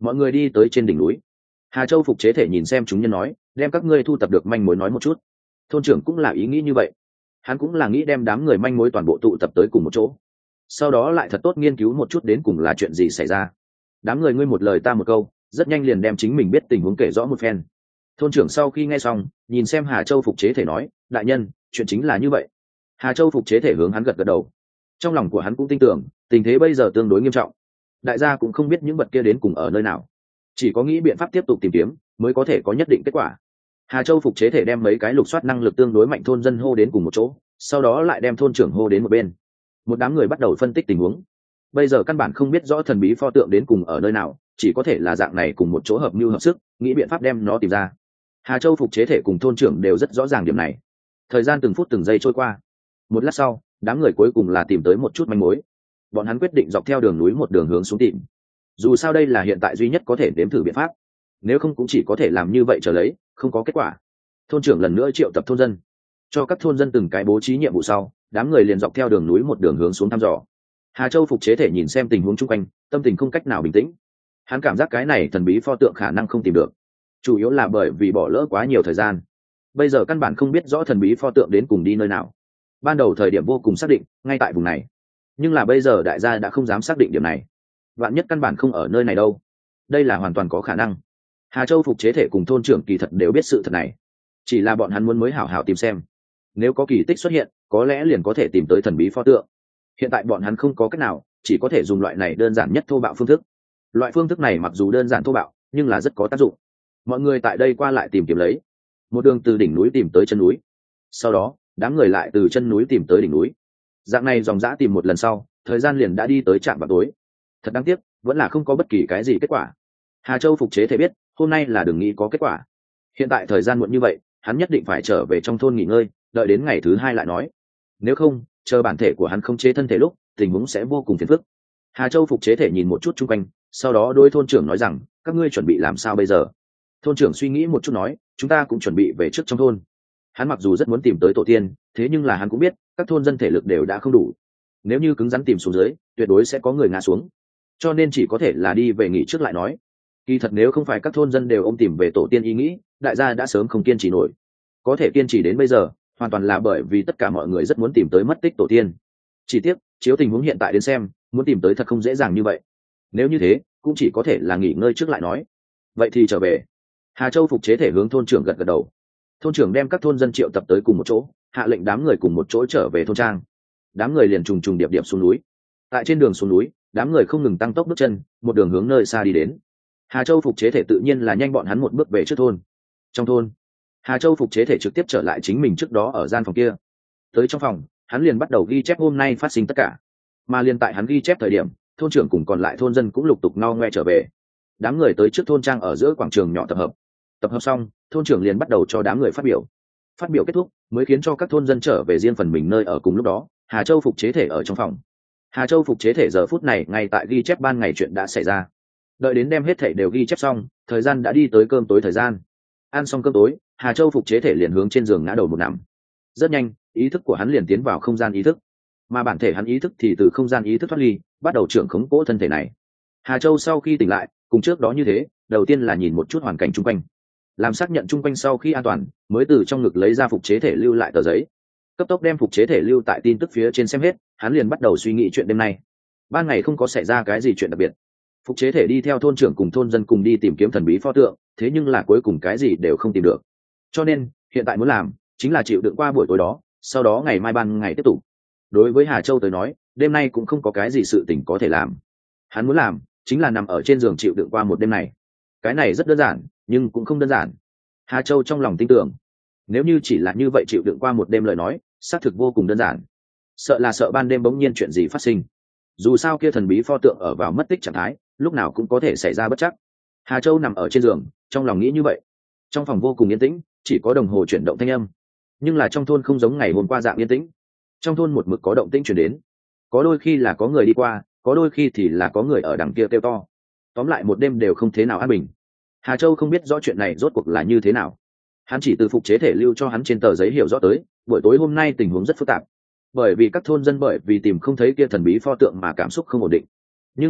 mọi người đi tới trên đỉnh núi. Hà Châu phục chế thể nhìn xem chúng nhân nói, đem các ngươi thu tập được manh mối nói một chút. Thôn trưởng cũng là ý nghĩ như vậy, hắn cũng là nghĩ đem đám người manh mối toàn bộ tụ tập tới cùng một chỗ, sau đó lại thật tốt nghiên cứu một chút đến cùng là chuyện gì xảy ra. Đám người ngươi một lời ta một câu, rất nhanh liền đem chính mình biết tình huống kể rõ một phen. Thôn trưởng sau khi nghe xong, nhìn xem Hà Châu phục chế thể nói, đại nhân, chuyện chính là như vậy. Hà Châu phục chế thể hướng hắn gật gật đầu. Trong lòng của hắn cũng tin tưởng, tình thế bây giờ tương đối nghiêm trọng. Đại gia cũng không biết những vật kia đến cùng ở nơi nào, chỉ có nghĩ biện pháp tiếp tục tìm kiếm mới có thể có nhất định kết quả. Hà Châu phục chế thể đem mấy cái lục soát năng lực tương đối mạnh thôn dân hô đến cùng một chỗ, sau đó lại đem thôn trưởng hô đến một bên. Một đám người bắt đầu phân tích tình huống. Bây giờ căn bản không biết rõ thần bí pho tượng đến cùng ở nơi nào, chỉ có thể là dạng này cùng một chỗ hợp mưu hợp sức, nghĩ biện pháp đem nó tìm ra. Hà Châu phục chế thể cùng thôn trưởng đều rất rõ ràng điểm này. Thời gian từng phút từng giây trôi qua. Một lát sau, đám người cuối cùng là tìm tới một chút manh mối. Bọn hắn quyết định dọc theo đường núi một đường hướng xuống tìm. Dù sao đây là hiện tại duy nhất có thể đếm thử biện pháp, nếu không cũng chỉ có thể làm như vậy chờ lấy, không có kết quả. Thôn trưởng lần nữa triệu tập thôn dân, cho các thôn dân từng cái bố trí nhiệm vụ sau, đám người liền dọc theo đường núi một đường hướng xuống thăm dò. Hà Châu phục chế thể nhìn xem tình huống chung quanh, tâm tình không cách nào bình tĩnh. Hắn cảm giác cái này thần bí pho tượng khả năng không tìm được, chủ yếu là bởi vì bỏ lỡ quá nhiều thời gian. Bây giờ căn bản không biết rõ thần bí pho tượng đến cùng đi nơi nào. Ban đầu thời điểm vô cùng xác định ngay tại vùng này, nhưng là bây giờ đại gia đã không dám xác định điểm này. Vạn nhất căn bản không ở nơi này đâu, đây là hoàn toàn có khả năng. Hà Châu phục chế thể cùng thôn trưởng kỳ thật đều biết sự thật này, chỉ là bọn hắn muốn mới hảo hảo tìm xem, nếu có kỳ tích xuất hiện có lẽ liền có thể tìm tới thần bí pho tượng. Hiện tại bọn hắn không có cách nào, chỉ có thể dùng loại này đơn giản nhất thô bạo phương thức. Loại phương thức này mặc dù đơn giản thô bạo nhưng là rất có tác dụng. Mọi người tại đây qua lại tìm kiếm lấy, một đường từ đỉnh núi tìm tới chân núi, sau đó đám người lại từ chân núi tìm tới đỉnh núi. Dạng này dòng dã tìm một lần sau, thời gian liền đã đi tới trạm vào tối. Thật đáng tiếc, vẫn là không có bất kỳ cái gì kết quả. Hà Châu phục chế thể biết hôm nay là đừng nghĩ có kết quả. Hiện tại thời gian muộn như vậy, hắn nhất định phải trở về trong thôn nghỉ ngơi, đợi đến ngày thứ hai lại nói. Nếu không, chờ bản thể của hắn không chế thân thể lúc, tình huống sẽ vô cùng phiền phức. Hà Châu phục chế thể nhìn một chút chung quanh, sau đó đôi thôn trưởng nói rằng, các ngươi chuẩn bị làm sao bây giờ? Thôn trưởng suy nghĩ một chút nói, chúng ta cũng chuẩn bị về trước trong thôn. Hắn mặc dù rất muốn tìm tới tổ tiên, thế nhưng là hắn cũng biết các thôn dân thể lực đều đã không đủ, nếu như cứng rắn tìm xuống dưới, tuyệt đối sẽ có người ngã xuống, cho nên chỉ có thể là đi về nghỉ trước lại nói. Kỳ thật nếu không phải các thôn dân đều ôm tìm về tổ tiên ý nghĩ, đại gia đã sớm không kiên trì nổi. Có thể kiên trì đến bây giờ, hoàn toàn là bởi vì tất cả mọi người rất muốn tìm tới mất tích tổ tiên. Chỉ tiếc, chiếu tình huống hiện tại đến xem, muốn tìm tới thật không dễ dàng như vậy. Nếu như thế, cũng chỉ có thể là nghỉ ngơi trước lại nói. Vậy thì trở về. Hà Châu phục chế thể hướng thôn trưởng gật gật đầu. Thôn trưởng đem các thôn dân triệu tập tới cùng một chỗ, hạ lệnh đám người cùng một chỗ trở về thôn trang. Đám người liền trùng trùng điệp điệp xuống núi. Tại trên đường xuống núi, đám người không ngừng tăng tốc bước chân, một đường hướng nơi xa đi đến. Hà Châu phục chế thể tự nhiên là nhanh bọn hắn một bước về trước thôn. Trong thôn, Hà Châu phục chế thể trực tiếp trở lại chính mình trước đó ở gian phòng kia. Tới trong phòng, hắn liền bắt đầu ghi chép hôm nay phát sinh tất cả. Mà liền tại hắn ghi chép thời điểm, thôn trưởng cùng còn lại thôn dân cũng lục tục no ngoe trở về. Đám người tới trước thôn trang ở giữa quảng trường nhỏ tập hợp. Tập hợp xong, thôn trưởng liền bắt đầu cho đám người phát biểu. Phát biểu kết thúc, mới khiến cho các thôn dân trở về riêng phần mình nơi ở. Cùng lúc đó, Hà Châu phục chế thể ở trong phòng. Hà Châu phục chế thể giờ phút này ngay tại ghi chép ban ngày chuyện đã xảy ra. Đợi đến đem hết thảy đều ghi chép xong, thời gian đã đi tới cơm tối thời gian. Ăn xong cơm tối, Hà Châu phục chế thể liền hướng trên giường ngã đầu một nằm. Rất nhanh, ý thức của hắn liền tiến vào không gian ý thức, mà bản thể hắn ý thức thì từ không gian ý thức thoát ly, bắt đầu trưởng khống cỗ thân thể này. Hà Châu sau khi tỉnh lại, cùng trước đó như thế, đầu tiên là nhìn một chút hoàn cảnh chung quanh, làm xác nhận chung quanh sau khi an toàn, mới từ trong ngực lấy ra phục chế thể lưu lại tờ giấy. Cấp tốc đem phục chế thể lưu tại tin tức phía trên xem hết, hắn liền bắt đầu suy nghĩ chuyện đêm nay. Ban ngày không có xảy ra cái gì chuyện đặc biệt. Phục chế thể đi theo thôn trưởng cùng thôn dân cùng đi tìm kiếm thần bí pho tượng, thế nhưng là cuối cùng cái gì đều không tìm được. Cho nên, hiện tại muốn làm chính là chịu đựng qua buổi tối đó, sau đó ngày mai ban ngày tiếp tục. Đối với Hà Châu tới nói, đêm nay cũng không có cái gì sự tình có thể làm. Hắn muốn làm chính là nằm ở trên giường chịu đựng qua một đêm này. Cái này rất đơn giản, nhưng cũng không đơn giản. Hà Châu trong lòng tin tưởng, nếu như chỉ là như vậy chịu đựng qua một đêm lời nói, xác thực vô cùng đơn giản. Sợ là sợ ban đêm bỗng nhiên chuyện gì phát sinh. Dù sao kia thần bí pho tượng ở vào mất tích trạng thái, lúc nào cũng có thể xảy ra bất trắc. Hà Châu nằm ở trên giường, trong lòng nghĩ như vậy. Trong phòng vô cùng yên tĩnh, chỉ có đồng hồ chuyển động thanh âm. Nhưng là trong thôn không giống ngày hôm qua dạng yên tĩnh. Trong thôn một mực có động tĩnh chuyển đến. Có đôi khi là có người đi qua, có đôi khi thì là có người ở đằng kia kêu to. Tóm lại một đêm đều không thế nào an bình. Hà Châu không biết rõ chuyện này rốt cuộc là như thế nào. Hắn chỉ từ phục chế thể lưu cho hắn trên tờ giấy hiểu rõ tới, buổi tối hôm nay tình huống rất phức tạp. Bởi vì các thôn dân bởi vì tìm không thấy kia thần bí pho tượng mà cảm xúc không ổn định. Nhưng là,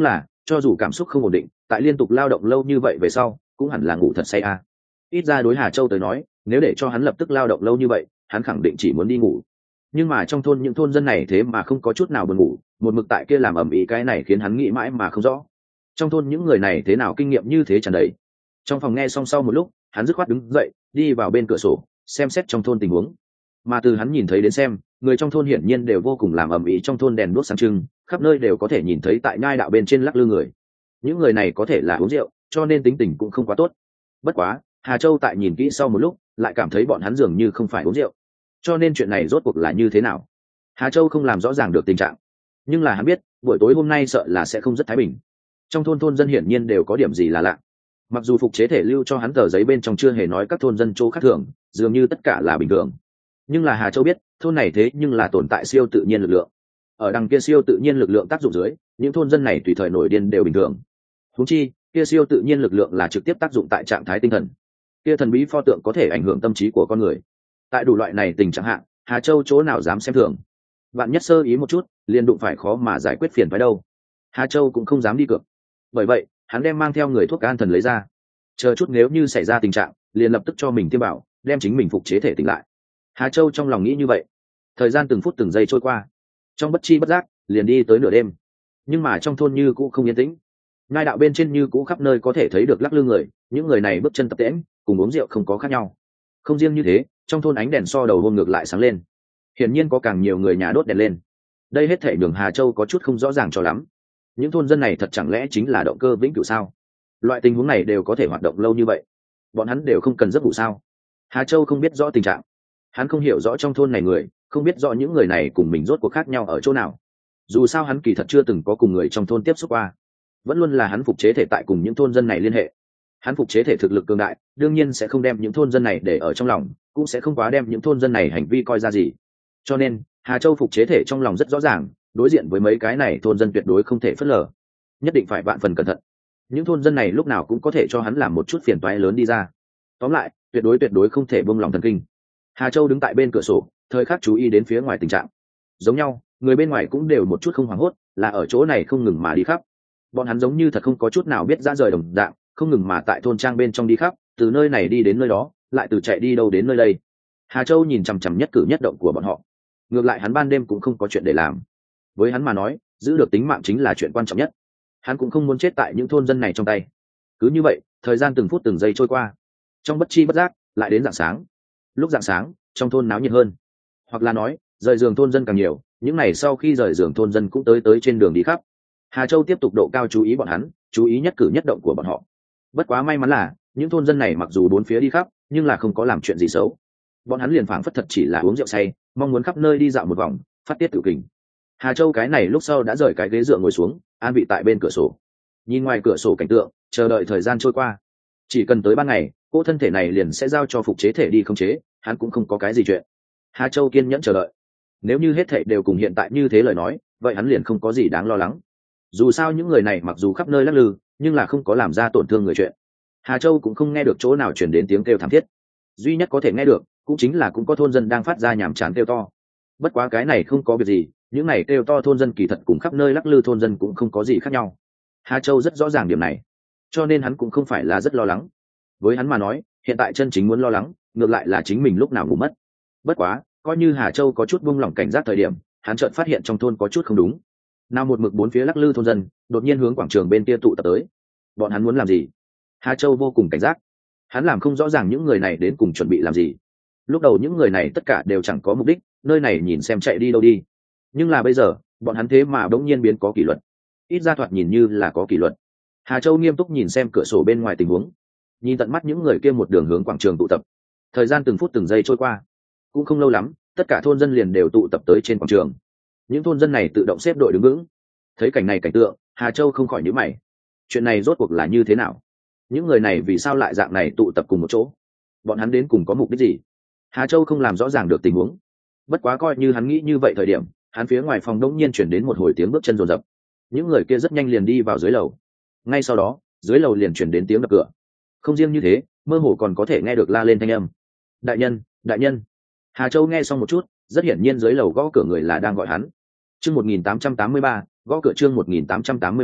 cho dù cảm xúc không ổn định, tại liên tục lao động lâu như vậy về sau cũng hẳn là ngủ thật say à. Ít ra đối Hà Châu tới nói, nếu để cho hắn lập tức lao động lâu như vậy, hắn khẳng định chỉ muốn đi ngủ. Nhưng mà trong thôn những thôn dân này thế mà không có chút nào buồn ngủ, một mực tại kia làm ầm ĩ, cái này khiến hắn nghĩ mãi mà không rõ. Trong thôn những người này thế nào kinh nghiệm như thế tràn đầy. Trong phòng nghe xong sau một lúc, hắn dứt khoát đứng dậy, đi vào bên cửa sổ, xem xét trong thôn tình huống. Mà từ hắn nhìn thấy đến xem, người trong thôn hiển nhiên đều vô cùng làm ầm ĩ, trong thôn đèn đuốc sáng trưng, khắp nơi đều có thể nhìn thấy tại nhai đạo bên trên lắc lư người. Những người này có thể là uống rượu, cho nên tính tình cũng không quá tốt. Bất quá, Hà Châu tại nhìn kỹ sau một lúc, lại cảm thấy bọn hắn dường như không phải uống rượu. Cho nên chuyện này rốt cuộc là như thế nào? Hà Châu không làm rõ ràng được tình trạng, nhưng là hắn biết, buổi tối hôm nay sợ là sẽ không rất thái bình. Trong thôn thôn dân hiển nhiên đều có điểm gì là lạ. Mặc dù phục chế thể lưu cho hắn tờ giấy bên trong chưa hề nói các thôn dân chỗ khác thường, dường như tất cả là bình thường. Nhưng là Hà Châu biết, thôn này thế nhưng là tồn tại siêu tự nhiên lực lượng. Ở đằng kia siêu tự nhiên lực lượng tác dụng dưới, những thôn dân này tùy thời nổi điên đều bình thường. Huống chi, kia siêu tự nhiên lực lượng là trực tiếp tác dụng tại trạng thái tinh thần. Kia thần bí pho tượng có thể ảnh hưởng tâm trí của con người. Tại đủ loại này tình trạng hạn, Hà Châu chỗ nào dám xem thường. Bạn nhất sơ ý một chút, liền đụng phải khó mà giải quyết phiền phái đâu. Hà Châu cũng không dám đi cược. Bởi vậy, hắn đem mang theo người thuốc an thần lấy ra. Chờ chút nếu như xảy ra tình trạng, liền lập tức cho mình tiêm bảo, đem chính mình phục chế thể tỉnh lại. Hà Châu trong lòng nghĩ như vậy. Thời gian từng phút từng giây trôi qua, trong bất chi bất giác liền đi tới nửa đêm. Nhưng mà trong thôn như cũ không yên tĩnh. Ngai đạo bên trên như cũ khắp nơi có thể thấy được lắc lư người, những người này bước chân tập tễnh, cùng uống rượu không có khác nhau. Không riêng như thế, trong thôn ánh đèn so đầu hôm ngược lại sáng lên. Hiển nhiên có càng nhiều người nhà đốt đèn lên. Đây hết thảy nhường Hà Châu có chút không rõ ràng cho lắm. Những thôn dân này thật chẳng lẽ chính là động cơ vĩnh cửu sao? Loại tình huống này đều có thể hoạt động lâu như vậy, bọn hắn đều không cần giấc ngủ sao? Hà Châu không biết rõ tình trạng, hắn không hiểu rõ trong thôn này người, không biết rõ những người này cùng mình rốt cuộc khác nhau ở chỗ nào. Dù sao hắn kỳ thật chưa từng có cùng người trong thôn tiếp xúc qua, vẫn luôn là hắn phục chế thể tại cùng những thôn dân này liên hệ. Hắn phục chế thể thực lực cường đại, đương nhiên sẽ không đem những thôn dân này để ở trong lòng, cũng sẽ không quá đem những thôn dân này hành vi coi ra gì. Cho nên Hà Châu phục chế thể trong lòng rất rõ ràng, đối diện với mấy cái này thôn dân tuyệt đối không thể phớt lờ, nhất định phải vạn phần cẩn thận. Những thôn dân này lúc nào cũng có thể cho hắn làm một chút phiền toái lớn đi ra. Tóm lại, tuyệt đối tuyệt đối không thể buông lòng thần kinh. Hà Châu đứng tại bên cửa sổ, thời khắc chú ý đến phía ngoài tình trạng. Giống nhau, người bên ngoài cũng đều một chút không hoảng hốt, là ở chỗ này không ngừng mà đi khắp. Bọn hắn giống như thật không có chút nào biết ra rời đồng dạng, không ngừng mà tại thôn trang bên trong đi khắp, từ nơi này đi đến nơi đó, lại từ chạy đi đâu đến nơi đây. Hà Châu nhìn chằm chằm nhất cử nhất động của bọn họ. Ngược lại hắn ban đêm cũng không có chuyện để làm. Với hắn mà nói, giữ được tính mạng chính là chuyện quan trọng nhất. Hắn cũng không muốn chết tại những thôn dân này trong tay. Cứ như vậy, thời gian từng phút từng giây trôi qua. Trong bất chi bất giác, lại đến rạng sáng. Lúc rạng sáng, trong thôn náo nhiệt hơn. Hoặc là nói, rời giường thôn dân càng nhiều, những ngày sau khi rời giường thôn dân cũng tới tới trên đường đi khắp. Hà Châu tiếp tục độ cao chú ý bọn hắn, chú ý nhất cử nhất động của bọn họ. Bất quá may mắn là, những thôn dân này mặc dù bốn phía đi khắp, nhưng là không có làm chuyện gì xấu. Bọn hắn liền phảng phất thật chỉ là uống rượu say, mong muốn khắp nơi đi dạo một vòng, phát tiết tự kình. Hà Châu cái này lúc sau đã rời cái ghế dựa ngồi xuống, an vị tại bên cửa sổ, nhìn ngoài cửa sổ cảnh tượng, chờ đợi thời gian trôi qua. Chỉ cần tới ban ngày, cô thân thể này liền sẽ giao cho phục chế thể đi khống chế, hắn cũng không có cái gì chuyện. Hà Châu kiên nhẫn chờ đợi. Nếu như hết thảy đều cùng hiện tại như thế lời nói, vậy hắn liền không có gì đáng lo lắng. Dù sao những người này mặc dù khắp nơi lắc lư, nhưng là không có làm ra tổn thương người chuyện. Hà Châu cũng không nghe được chỗ nào truyền đến tiếng kêu thảm thiết. Duy nhất có thể nghe được, cũng chính là cũng có thôn dân đang phát ra nhảm chán kêu to. Bất quá cái này không có việc gì, những này kêu to thôn dân kỳ thật cùng khắp nơi lắc lư thôn dân cũng không có gì khác nhau. Hà Châu rất rõ ràng điểm này, cho nên hắn cũng không phải là rất lo lắng. Với hắn mà nói, hiện tại chân chính muốn lo lắng, ngược lại là chính mình lúc nào ngủ mất. Bất quá, coi như Hà Châu có chút buông lỏng cảnh giác thời điểm, hắn chợt phát hiện trong thôn có chút không đúng. Nào một mực bốn phía lắc lư thôn dân, đột nhiên hướng quảng trường bên kia tụ tập tới. Bọn hắn muốn làm gì? Hà Châu vô cùng cảnh giác. Hắn làm không rõ ràng những người này đến cùng chuẩn bị làm gì. Lúc đầu những người này tất cả đều chẳng có mục đích, nơi này nhìn xem chạy đi đâu đi. Nhưng là bây giờ, bọn hắn thế mà bỗng nhiên biến có kỷ luật. Ít ra thoạt nhìn như là có kỷ luật. Hà Châu nghiêm túc nhìn xem cửa sổ bên ngoài tình huống, nhìn tận mắt những người kia một đường hướng quảng trường tụ tập. Thời gian từng phút từng giây trôi qua, cũng không lâu lắm, tất cả thôn dân liền đều tụ tập tới trên quảng trường. Những thôn dân này tự động xếp đội đứng vững. Thấy cảnh này cảnh tượng, Hà Châu không khỏi nhíu mày. Chuyện này rốt cuộc là như thế nào? Những người này vì sao lại dạng này tụ tập cùng một chỗ? Bọn hắn đến cùng có mục đích gì? Hà Châu không làm rõ ràng được tình huống. Bất quá coi như hắn nghĩ như vậy thời điểm, hắn phía ngoài phòng đống nhiên chuyển đến một hồi tiếng bước chân rồn rập. Những người kia rất nhanh liền đi vào dưới lầu. Ngay sau đó, dưới lầu liền chuyển đến tiếng đập cửa. Không riêng như thế, mơ hồ còn có thể nghe được la lên thanh âm. Đại nhân, đại nhân. Hà Châu nghe xong một chút, rất hiển nhiên dưới lầu gõ cửa người là đang gọi hắn. Chương một nghìn tám trăm tám mươi ba, gõ cửa chương một nghìn tám trăm tám mươi ba,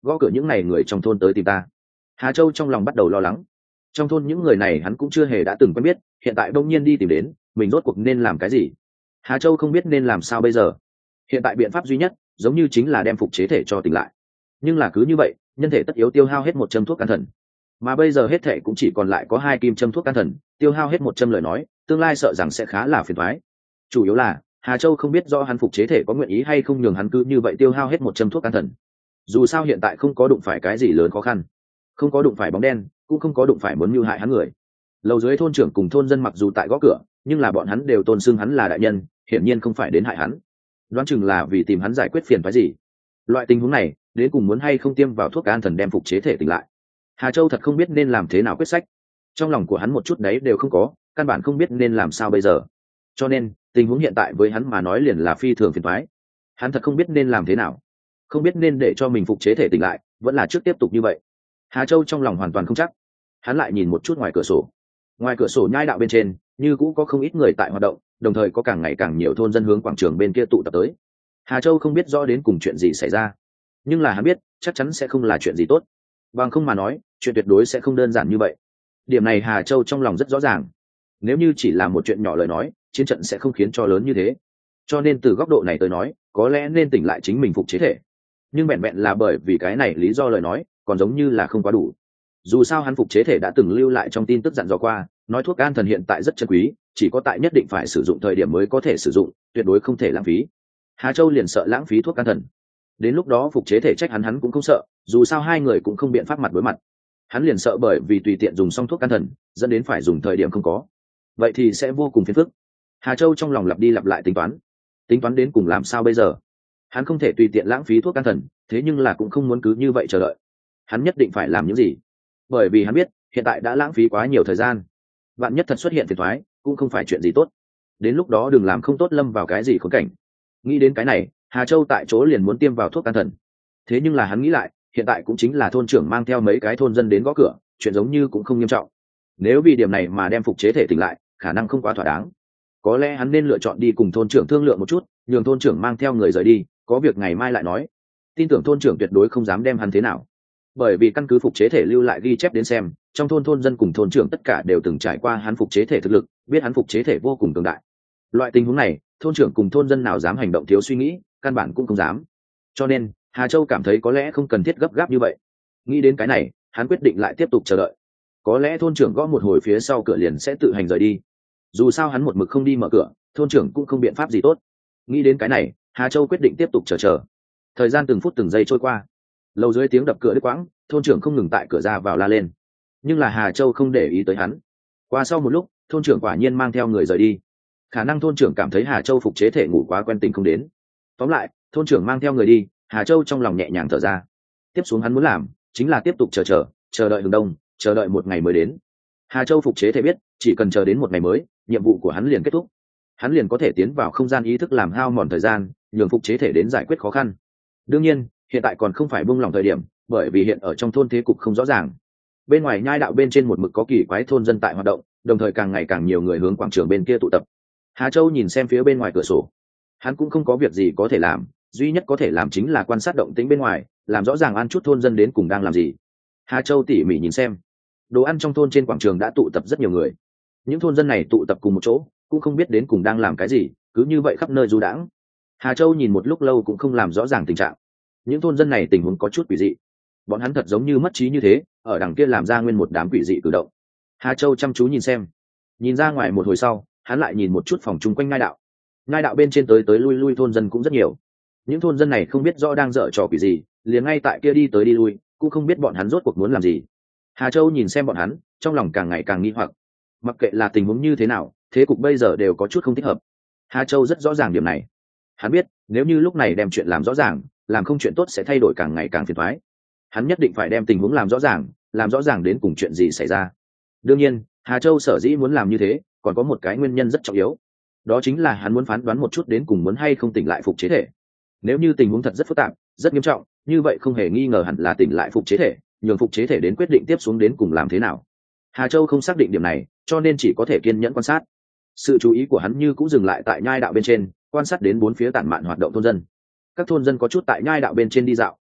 gõ cửa những n à y người trong thôn tới tìm ta. Hà Châu trong lòng bắt đầu lo lắng. Trong thôn những người này hắn cũng chưa hề đã từng quen biết, hiện tại đông nhiên đi tìm đến, mình rốt cuộc nên làm cái gì? Hà Châu không biết nên làm sao bây giờ. Hiện tại biện pháp duy nhất giống như chính là đem phục chế thể cho tỉnh lại, nhưng là cứ như vậy nhân thể tất yếu tiêu hao hết một châm thuốc can thần, mà bây giờ hết thể cũng chỉ còn lại có hai kim châm thuốc can thần, tiêu hao hết một châm lời nói tương lai sợ rằng sẽ khá là phiền thoái. Chủ yếu là Hà Châu không biết do hắn phục chế thể có nguyện ý hay không nhường hắn cứ như vậy tiêu hao hết một châm thuốc can thần. Dù sao hiện tại không có đụng phải cái gì lớn khó khăn, không có đụng phải bóng đen, cũng không có đụng phải muốn mưu hại hắn người. Lầu dưới thôn trưởng cùng thôn dân mặc dù tại gõ cửa, nhưng là bọn hắn đều tôn xưng hắn là đại nhân, hiển nhiên không phải đến hại hắn, đoán chừng là vì tìm hắn giải quyết phiền phái gì. Loại tình huống này đến cùng muốn hay không tiêm vào thuốc an thần đem phục chế thể tỉnh lại, Hà Châu thật không biết nên làm thế nào quyết sách. Trong lòng của hắn một chút đấy đều không có, căn bản không biết nên làm sao bây giờ. Cho nên tình huống hiện tại với hắn mà nói liền là phi thường phiền toái. Hắn thật không biết nên làm thế nào, không biết nên để cho mình phục chế thể tỉnh lại vẫn là trước tiếp tục như vậy. Hà Châu trong lòng hoàn toàn không chắc. Hắn lại nhìn một chút ngoài cửa sổ. Ngoài cửa sổ nhai đạo bên trên như cũ có không ít người tại hoạt động, đồng thời có càng ngày càng nhiều thôn dân hướng quảng trường bên kia tụ tập tới. Hà Châu không biết rõ đến cùng chuyện gì xảy ra, nhưng là hắn biết chắc chắn sẽ không là chuyện gì tốt. Bằng không mà nói chuyện tuyệt đối sẽ không đơn giản như vậy. Điểm này Hà Châu trong lòng rất rõ ràng. Nếu như chỉ là một chuyện nhỏ lời nói, chiến trận sẽ không khiến cho lớn như thế. Cho nên từ góc độ này tới nói, có lẽ nên tỉnh lại chính mình phục chế thể. Nhưng vẹn vẹn là bởi vì cái này lý do lời nói còn giống như là không quá đủ. Dù sao hắn phục chế thể đã từng lưu lại trong tin tức dặn dò qua, nói thuốc an thần hiện tại rất chân quý, chỉ có tại nhất định phải sử dụng thời điểm mới có thể sử dụng, tuyệt đối không thể lãng phí. Hà Châu liền sợ lãng phí thuốc an thần. Đến lúc đó phục chế thể trách hắn hắn cũng không sợ, dù sao hai người cũng không biện pháp mặt đối mặt. Hắn liền sợ bởi vì tùy tiện dùng xong thuốc an thần dẫn đến phải dùng thời điểm không có, vậy thì sẽ vô cùng phiền phức. Hà Châu trong lòng lặp đi lặp lại tính toán, tính toán đến cùng làm sao bây giờ. Hắn không thể tùy tiện lãng phí thuốc an thần, thế nhưng là cũng không muốn cứ như vậy chờ đợi. Hắn nhất định phải làm những gì, bởi vì hắn biết hiện tại đã lãng phí quá nhiều thời gian. Vạn nhất thật xuất hiện phiền toái cũng không phải chuyện gì tốt, đến lúc đó đừng làm không tốt lâm vào cái gì khốn cảnh. Nghĩ đến cái này, Hà Châu tại chỗ liền muốn tiêm vào thuốc an thần. Thế nhưng là hắn nghĩ lại, hiện tại cũng chính là thôn trưởng mang theo mấy cái thôn dân đến gõ cửa, chuyện giống như cũng không nghiêm trọng. Nếu vì điểm này mà đem phục chế thể tỉnh lại, khả năng không quá thỏa đáng. Có lẽ hắn nên lựa chọn đi cùng thôn trưởng thương lượng một chút, nhường thôn trưởng mang theo người rời đi, có việc ngày mai lại nói. Tin tưởng thôn trưởng tuyệt đối không dám đem hắn thế nào, bởi vì căn cứ phục chế thể lưu lại ghi chép đến xem, trong thôn thôn dân cùng thôn trưởng tất cả đều từng trải qua hắn phục chế thể thực lực, biết hắn phục chế thể vô cùng cường đại. Loại tình huống này thôn trưởng cùng thôn dân nào dám hành động thiếu suy nghĩ, căn bản cũng không dám. Cho nên Hà Châu cảm thấy có lẽ không cần thiết gấp gáp như vậy. Nghĩ đến cái này, hắn quyết định lại tiếp tục chờ đợi. Có lẽ thôn trưởng gõ một hồi phía sau cửa liền sẽ tự hành rời đi. Dù sao hắn một mực không đi mở cửa, thôn trưởng cũng không biện pháp gì tốt. Nghĩ đến cái này, Hà Châu quyết định tiếp tục chờ chờ. Thời gian từng phút từng giây trôi qua, lầu dưới tiếng đập cửa đứt quãng, thôn trưởng không ngừng tại cửa ra vào la lên, nhưng là Hà Châu không để ý tới hắn. Qua sau một lúc, thôn trưởng quả nhiên mang theo người rời đi. Khả năng thôn trưởng cảm thấy Hà Châu phục chế thể ngủ quá quen tình không đến. Tóm lại thôn trưởng mang theo người đi, Hà Châu trong lòng nhẹ nhàng thở ra. Tiếp xuống hắn muốn làm chính là tiếp tục chờ chờ chờ đợi hừng đông, chờ đợi một ngày mới đến. Hà Châu phục chế thể biết chỉ cần chờ đến một ngày mới, nhiệm vụ của hắn liền kết thúc. Hắn liền có thể tiến vào không gian ý thức làm hao mòn thời gian, nhường phục chế thể đến giải quyết khó khăn. Đương nhiên hiện tại còn không phải buông lỏng thời điểm, bởi vì hiện ở trong thôn thế cục không rõ ràng. Bên ngoài nhai đạo bên trên một mực có kỳ quái thôn dân tại hoạt động, đồng thời càng ngày càng nhiều người hướng quảng trường bên kia tụ tập. Hà Châu nhìn xem phía bên ngoài cửa sổ, hắn cũng không có việc gì có thể làm, duy nhất có thể làm chính là quan sát động tĩnh bên ngoài, làm rõ ràng ăn chút thôn dân đến cùng đang làm gì. Hà Châu tỉ mỉ nhìn xem, đồ ăn trong thôn trên quảng trường đã tụ tập rất nhiều người. Những thôn dân này tụ tập cùng một chỗ, cũng không biết đến cùng đang làm cái gì, cứ như vậy khắp nơi du đãng. Hà Châu nhìn một lúc lâu cũng không làm rõ ràng tình trạng. Những thôn dân này tình huống có chút quỷ dị, bọn hắn thật giống như mất trí như thế, ở đằng kia làm ra nguyên một đám quỷ dị cử động. Hà Châu chăm chú nhìn xem, nhìn ra ngoài một hồi sau, hắn lại nhìn một chút phòng chung quanh ngai đạo. Ngai đạo bên trên tới tới lui lui thôn dân cũng rất nhiều. Những thôn dân này không biết rõ đang dở trò quỷ gì, liền ngay tại kia đi tới đi lui, cũng không biết bọn hắn rốt cuộc muốn làm gì. Hà Châu nhìn xem bọn hắn, trong lòng càng ngày càng nghi hoặc. Mặc kệ là tình huống như thế nào, thế cục bây giờ đều có chút không thích hợp. Hà Châu rất rõ ràng điểm này. Hắn biết nếu như lúc này đem chuyện làm rõ ràng, làm không chuyện tốt sẽ thay đổi càng ngày càng phiền toái. Hắn nhất định phải đem tình huống làm rõ ràng, làm rõ ràng đến cùng chuyện gì xảy ra. Đương nhiên Hà Châu sở dĩ muốn làm như thế còn có một cái nguyên nhân rất trọng yếu, đó chính là hắn muốn phán đoán một chút đến cùng muốn hay không tỉnh lại phục chế thể. Nếu như tình huống thật rất phức tạp, rất nghiêm trọng, như vậy không hề nghi ngờ hẳn là tỉnh lại phục chế thể, nhường phục chế thể đến quyết định tiếp xuống đến cùng làm thế nào. Hà Châu không xác định điểm này, cho nên chỉ có thể kiên nhẫn quan sát. Sự chú ý của hắn như cũng dừng lại tại nhai đạo bên trên, quan sát đến bốn phía tản mạn hoạt động thôn dân. Các thôn dân có chút tại nhai đạo bên trên đi dạo,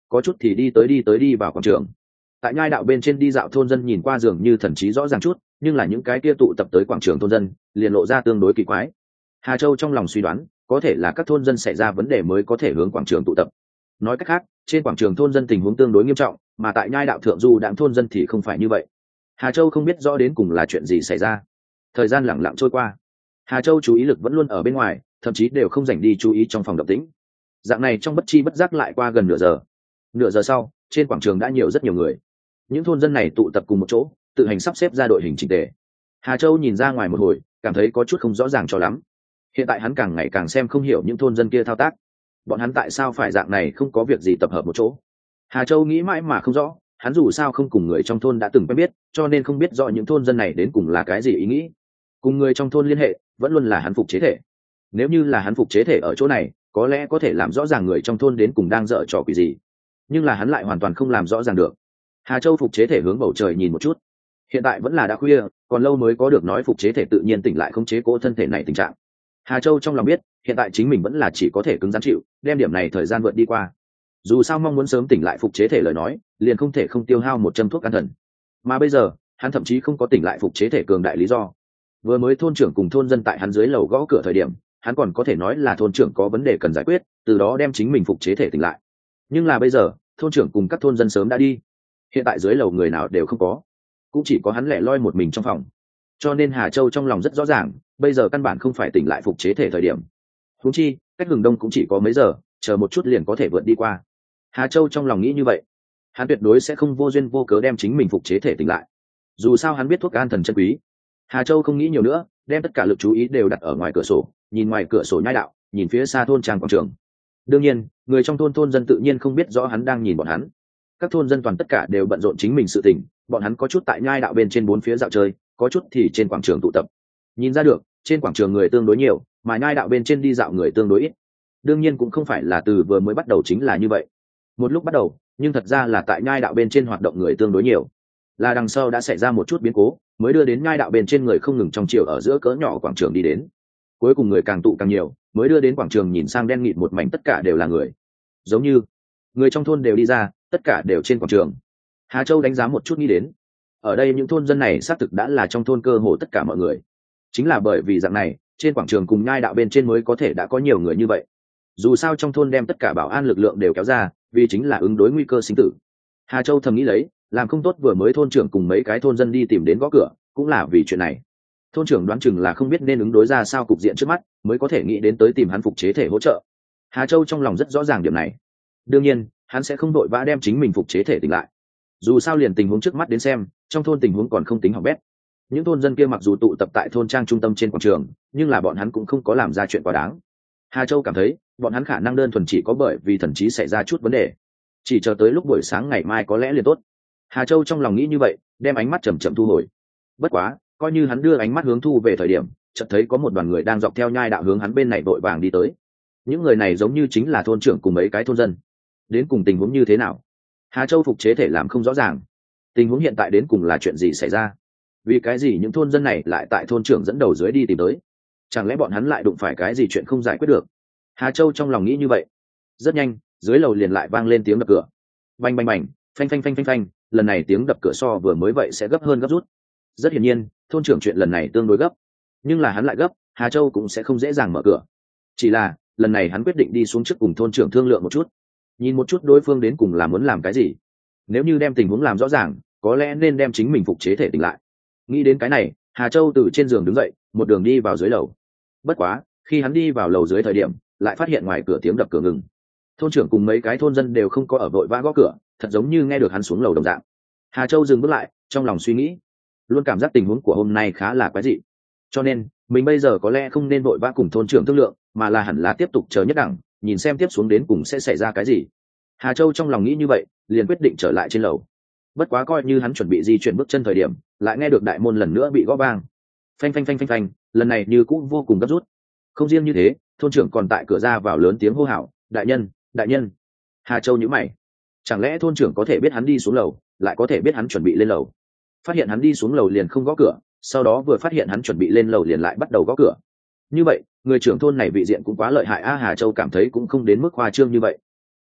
có chút thì đi tới đi tới đi vào quảng trường. Tại nhai đạo bên trên đi dạo thôn dân nhìn qua dường như thần trí rõ ràng chút, nhưng là những cái kia tụ tập tới quảng trường thôn dân liền lộ ra tương đối kỳ quái. Hà Châu trong lòng suy đoán có thể là các thôn dân xảy ra vấn đề mới có thể hướng quảng trường tụ tập. Nói cách khác, trên quảng trường thôn dân tình huống tương đối nghiêm trọng, mà tại nhai đạo thượng du đạm thôn dân thì không phải như vậy. Hà Châu không biết rõ đến cùng là chuyện gì xảy ra. Thời gian lẳng lặng trôi qua, Hà Châu chú ý lực vẫn luôn ở bên ngoài, thậm chí đều không dành đi chú ý trong phòng động tĩnh. Dạng này trong bất chi bất giác lại qua gần nửa giờ. Nửa giờ sau, trên quảng trường đã nhiều rất nhiều người. Những thôn dân này tụ tập cùng một chỗ, tự hành sắp xếp ra đội hình chỉnh tề. Hà Châu nhìn ra ngoài một hồi, cảm thấy có chút không rõ ràng cho lắm. Hiện tại hắn càng ngày càng xem không hiểu những thôn dân kia thao tác. Bọn hắn tại sao phải dạng này không có việc gì tập hợp một chỗ? Hà Châu nghĩ mãi mà không rõ, hắn dù sao không cùng người trong thôn đã từng quen biết, cho nên không biết rõ những thôn dân này đến cùng là cái gì ý nghĩ. Cùng người trong thôn liên hệ, vẫn luôn là hắn phục chế thể. Nếu như là hắn phục chế thể ở chỗ này, có lẽ có thể làm rõ ràng người trong thôn đến cùng đang dở trò quỷ gì. Nhưng là hắn lại hoàn toàn không làm rõ ràng được. Hà Châu phục chế thể hướng bầu trời nhìn một chút. Hiện tại vẫn là đã khuya, còn lâu mới có được nói phục chế thể tự nhiên tỉnh lại không chế cỗ thân thể này tình trạng. Hà Châu trong lòng biết, hiện tại chính mình vẫn là chỉ có thể cứng rắn chịu, đem điểm này thời gian vượt đi qua. Dù sao mong muốn sớm tỉnh lại phục chế thể lời nói, liền không thể không tiêu hao một châm thuốc can thần. Mà bây giờ, hắn thậm chí không có tỉnh lại phục chế thể cường đại lý do. Vừa mới thôn trưởng cùng thôn dân tại hắn dưới lầu gõ cửa thời điểm, hắn còn có thể nói là thôn trưởng có vấn đề cần giải quyết, từ đó đem chính mình phục chế thể tỉnh lại. Nhưng là bây giờ, thôn trưởng cùng các thôn dân sớm đã đi. Hiện tại dưới lầu người nào đều không có, cũng chỉ có hắn lẻ loi một mình trong phòng. Cho nên Hà Châu trong lòng rất rõ ràng, bây giờ căn bản không phải tỉnh lại phục chế thể thời điểm. Huống chi, cách hừng đông cũng chỉ có mấy giờ, chờ một chút liền có thể vượt đi qua. Hà Châu trong lòng nghĩ như vậy, hắn tuyệt đối sẽ không vô duyên vô cớ đem chính mình phục chế thể tỉnh lại. Dù sao hắn biết thuốc an thần chân quý. Hà Châu không nghĩ nhiều nữa, đem tất cả lực chú ý đều đặt ở ngoài cửa sổ, nhìn ngoài cửa sổ nhai đạo, nhìn phía xa thôn trang quảng trường. Đương nhiên, người trong thôn thôn dân tự nhiên không biết rõ hắn đang nhìn bọn hắn. Các thôn dân toàn tất cả đều bận rộn chính mình sự tình, bọn hắn có chút tại nhai đạo bên trên bốn phía dạo chơi, có chút thì trên quảng trường tụ tập. Nhìn ra được, trên quảng trường người tương đối nhiều, mà nhai đạo bên trên đi dạo người tương đối ít. Đương nhiên cũng không phải là từ vừa mới bắt đầu chính là như vậy. Một lúc bắt đầu, nhưng thật ra là tại nhai đạo bên trên hoạt động người tương đối nhiều. Là đằng sau đã xảy ra một chút biến cố, mới đưa đến nhai đạo bên trên người không ngừng trong chiều ở giữa cỡ nhỏ quảng trường đi đến. Cuối cùng người càng tụ càng nhiều, mới đưa đến quảng trường nhìn sang đen nghịt một mảnh tất cả đều là người. Giống như người trong thôn đều đi ra, tất cả đều trên quảng trường. Hà Châu đánh giá một chút nghĩ đến, ở đây những thôn dân này xác thực đã là trong thôn cơ hồ tất cả mọi người. Chính là bởi vì dạng này, trên quảng trường cùng nhai đạo bên trên mới có thể đã có nhiều người như vậy. Dù sao trong thôn đem tất cả bảo an lực lượng đều kéo ra, vì chính là ứng đối nguy cơ sinh tử. Hà Châu thầm nghĩ lấy, làm không tốt vừa mới thôn trưởng cùng mấy cái thôn dân đi tìm đến gõ cửa, cũng là vì chuyện này. Thôn trưởng đoán chừng là không biết nên ứng đối ra sao cục diện trước mắt, mới có thể nghĩ đến tới tìm hắn phục chế thể hỗ trợ. Hà Châu trong lòng rất rõ ràng điểm này. Đương nhiên, hắn sẽ không đội vã đem chính mình phục chế thể tỉnh lại. Dù sao liền tình huống trước mắt đến xem, trong thôn tình huống còn không tính hỏng bét. Những thôn dân kia mặc dù tụ tập tại thôn trang trung tâm trên quảng trường, nhưng là bọn hắn cũng không có làm ra chuyện quá đáng. Hà Châu cảm thấy, bọn hắn khả năng đơn thuần chỉ có bởi vì thần trí xảy ra chút vấn đề. Chỉ chờ tới lúc buổi sáng ngày mai có lẽ liền tốt. Hà Châu trong lòng nghĩ như vậy, đem ánh mắt chậm chậm thu hồi. Bất quá, coi như hắn đưa ánh mắt hướng thu về thời điểm, chợt thấy có một đoàn người đang dọc theo nhai đạo hướng hắn bên này vội vàng đi tới. Những người này giống như chính là thôn trưởng cùng mấy cái thôn dân. Đến cùng tình huống như thế nào? Hà Châu phục chế thể làm không rõ ràng. Tình huống hiện tại đến cùng là chuyện gì xảy ra? Vì cái gì những thôn dân này lại tại thôn trưởng dẫn đầu dưới đi tìm tới? Chẳng lẽ bọn hắn lại đụng phải cái gì chuyện không giải quyết được? Hà Châu trong lòng nghĩ như vậy. Rất nhanh, dưới lầu liền lại vang lên tiếng đập cửa. Bành bành bành, phanh phanh phanh phanh phanh, lần này tiếng đập cửa so vừa mới vậy sẽ gấp hơn gấp rút. Rất hiển nhiên, thôn trưởng chuyện lần này tương đối gấp. Nhưng là hắn lại gấp, Hà Châu cũng sẽ không dễ dàng mở cửa. Chỉ là, lần này hắn quyết định đi xuống trước cùng thôn trưởng thương lượng một chút. Nhìn một chút đối phương đến cùng là muốn làm cái gì. Nếu như đem tình huống làm rõ ràng, có lẽ nên đem chính mình phục chế thể tỉnh lại. Nghĩ đến cái này, Hà Châu từ trên giường đứng dậy, một đường đi vào dưới lầu. Bất quá, khi hắn đi vào lầu dưới thời điểm, lại phát hiện ngoài cửa tiếng đập cửa ngừng. Thôn trưởng cùng mấy cái thôn dân đều không có ở vội vã gõ cửa, thật giống như nghe được hắn xuống lầu đồng dạng. Hà Châu dừng bước lại, trong lòng suy nghĩ, luôn cảm giác tình huống của hôm nay khá là quái dị. Cho nên, mình bây giờ có lẽ không nên vội vã cùng thôn trưởng thương lượng, mà là hẳn là tiếp tục chờ nhất đẳng, nhìn xem tiếp xuống đến cùng sẽ xảy ra cái gì. Hà Châu trong lòng nghĩ như vậy, liền quyết định trở lại trên lầu. Bất quá coi như hắn chuẩn bị di chuyển bước chân thời điểm, lại nghe được đại môn lần nữa bị gõ vang. Phanh phanh phanh phanh phanh, lần này như cũng vô cùng gấp rút. Không riêng như thế, thôn trưởng còn tại cửa ra vào lớn tiếng hô hào, đại nhân, đại nhân. Hà Châu nhíu mày, chẳng lẽ thôn trưởng có thể biết hắn đi xuống lầu, lại có thể biết hắn chuẩn bị lên lầu? Phát hiện hắn đi xuống lầu liền không gõ cửa, sau đó vừa phát hiện hắn chuẩn bị lên lầu liền lại bắt đầu gõ cửa. Như vậy, người trưởng thôn này vị diện cũng quá lợi hại a. Hà Châu cảm thấy cũng không đến mức khoa trương như vậy.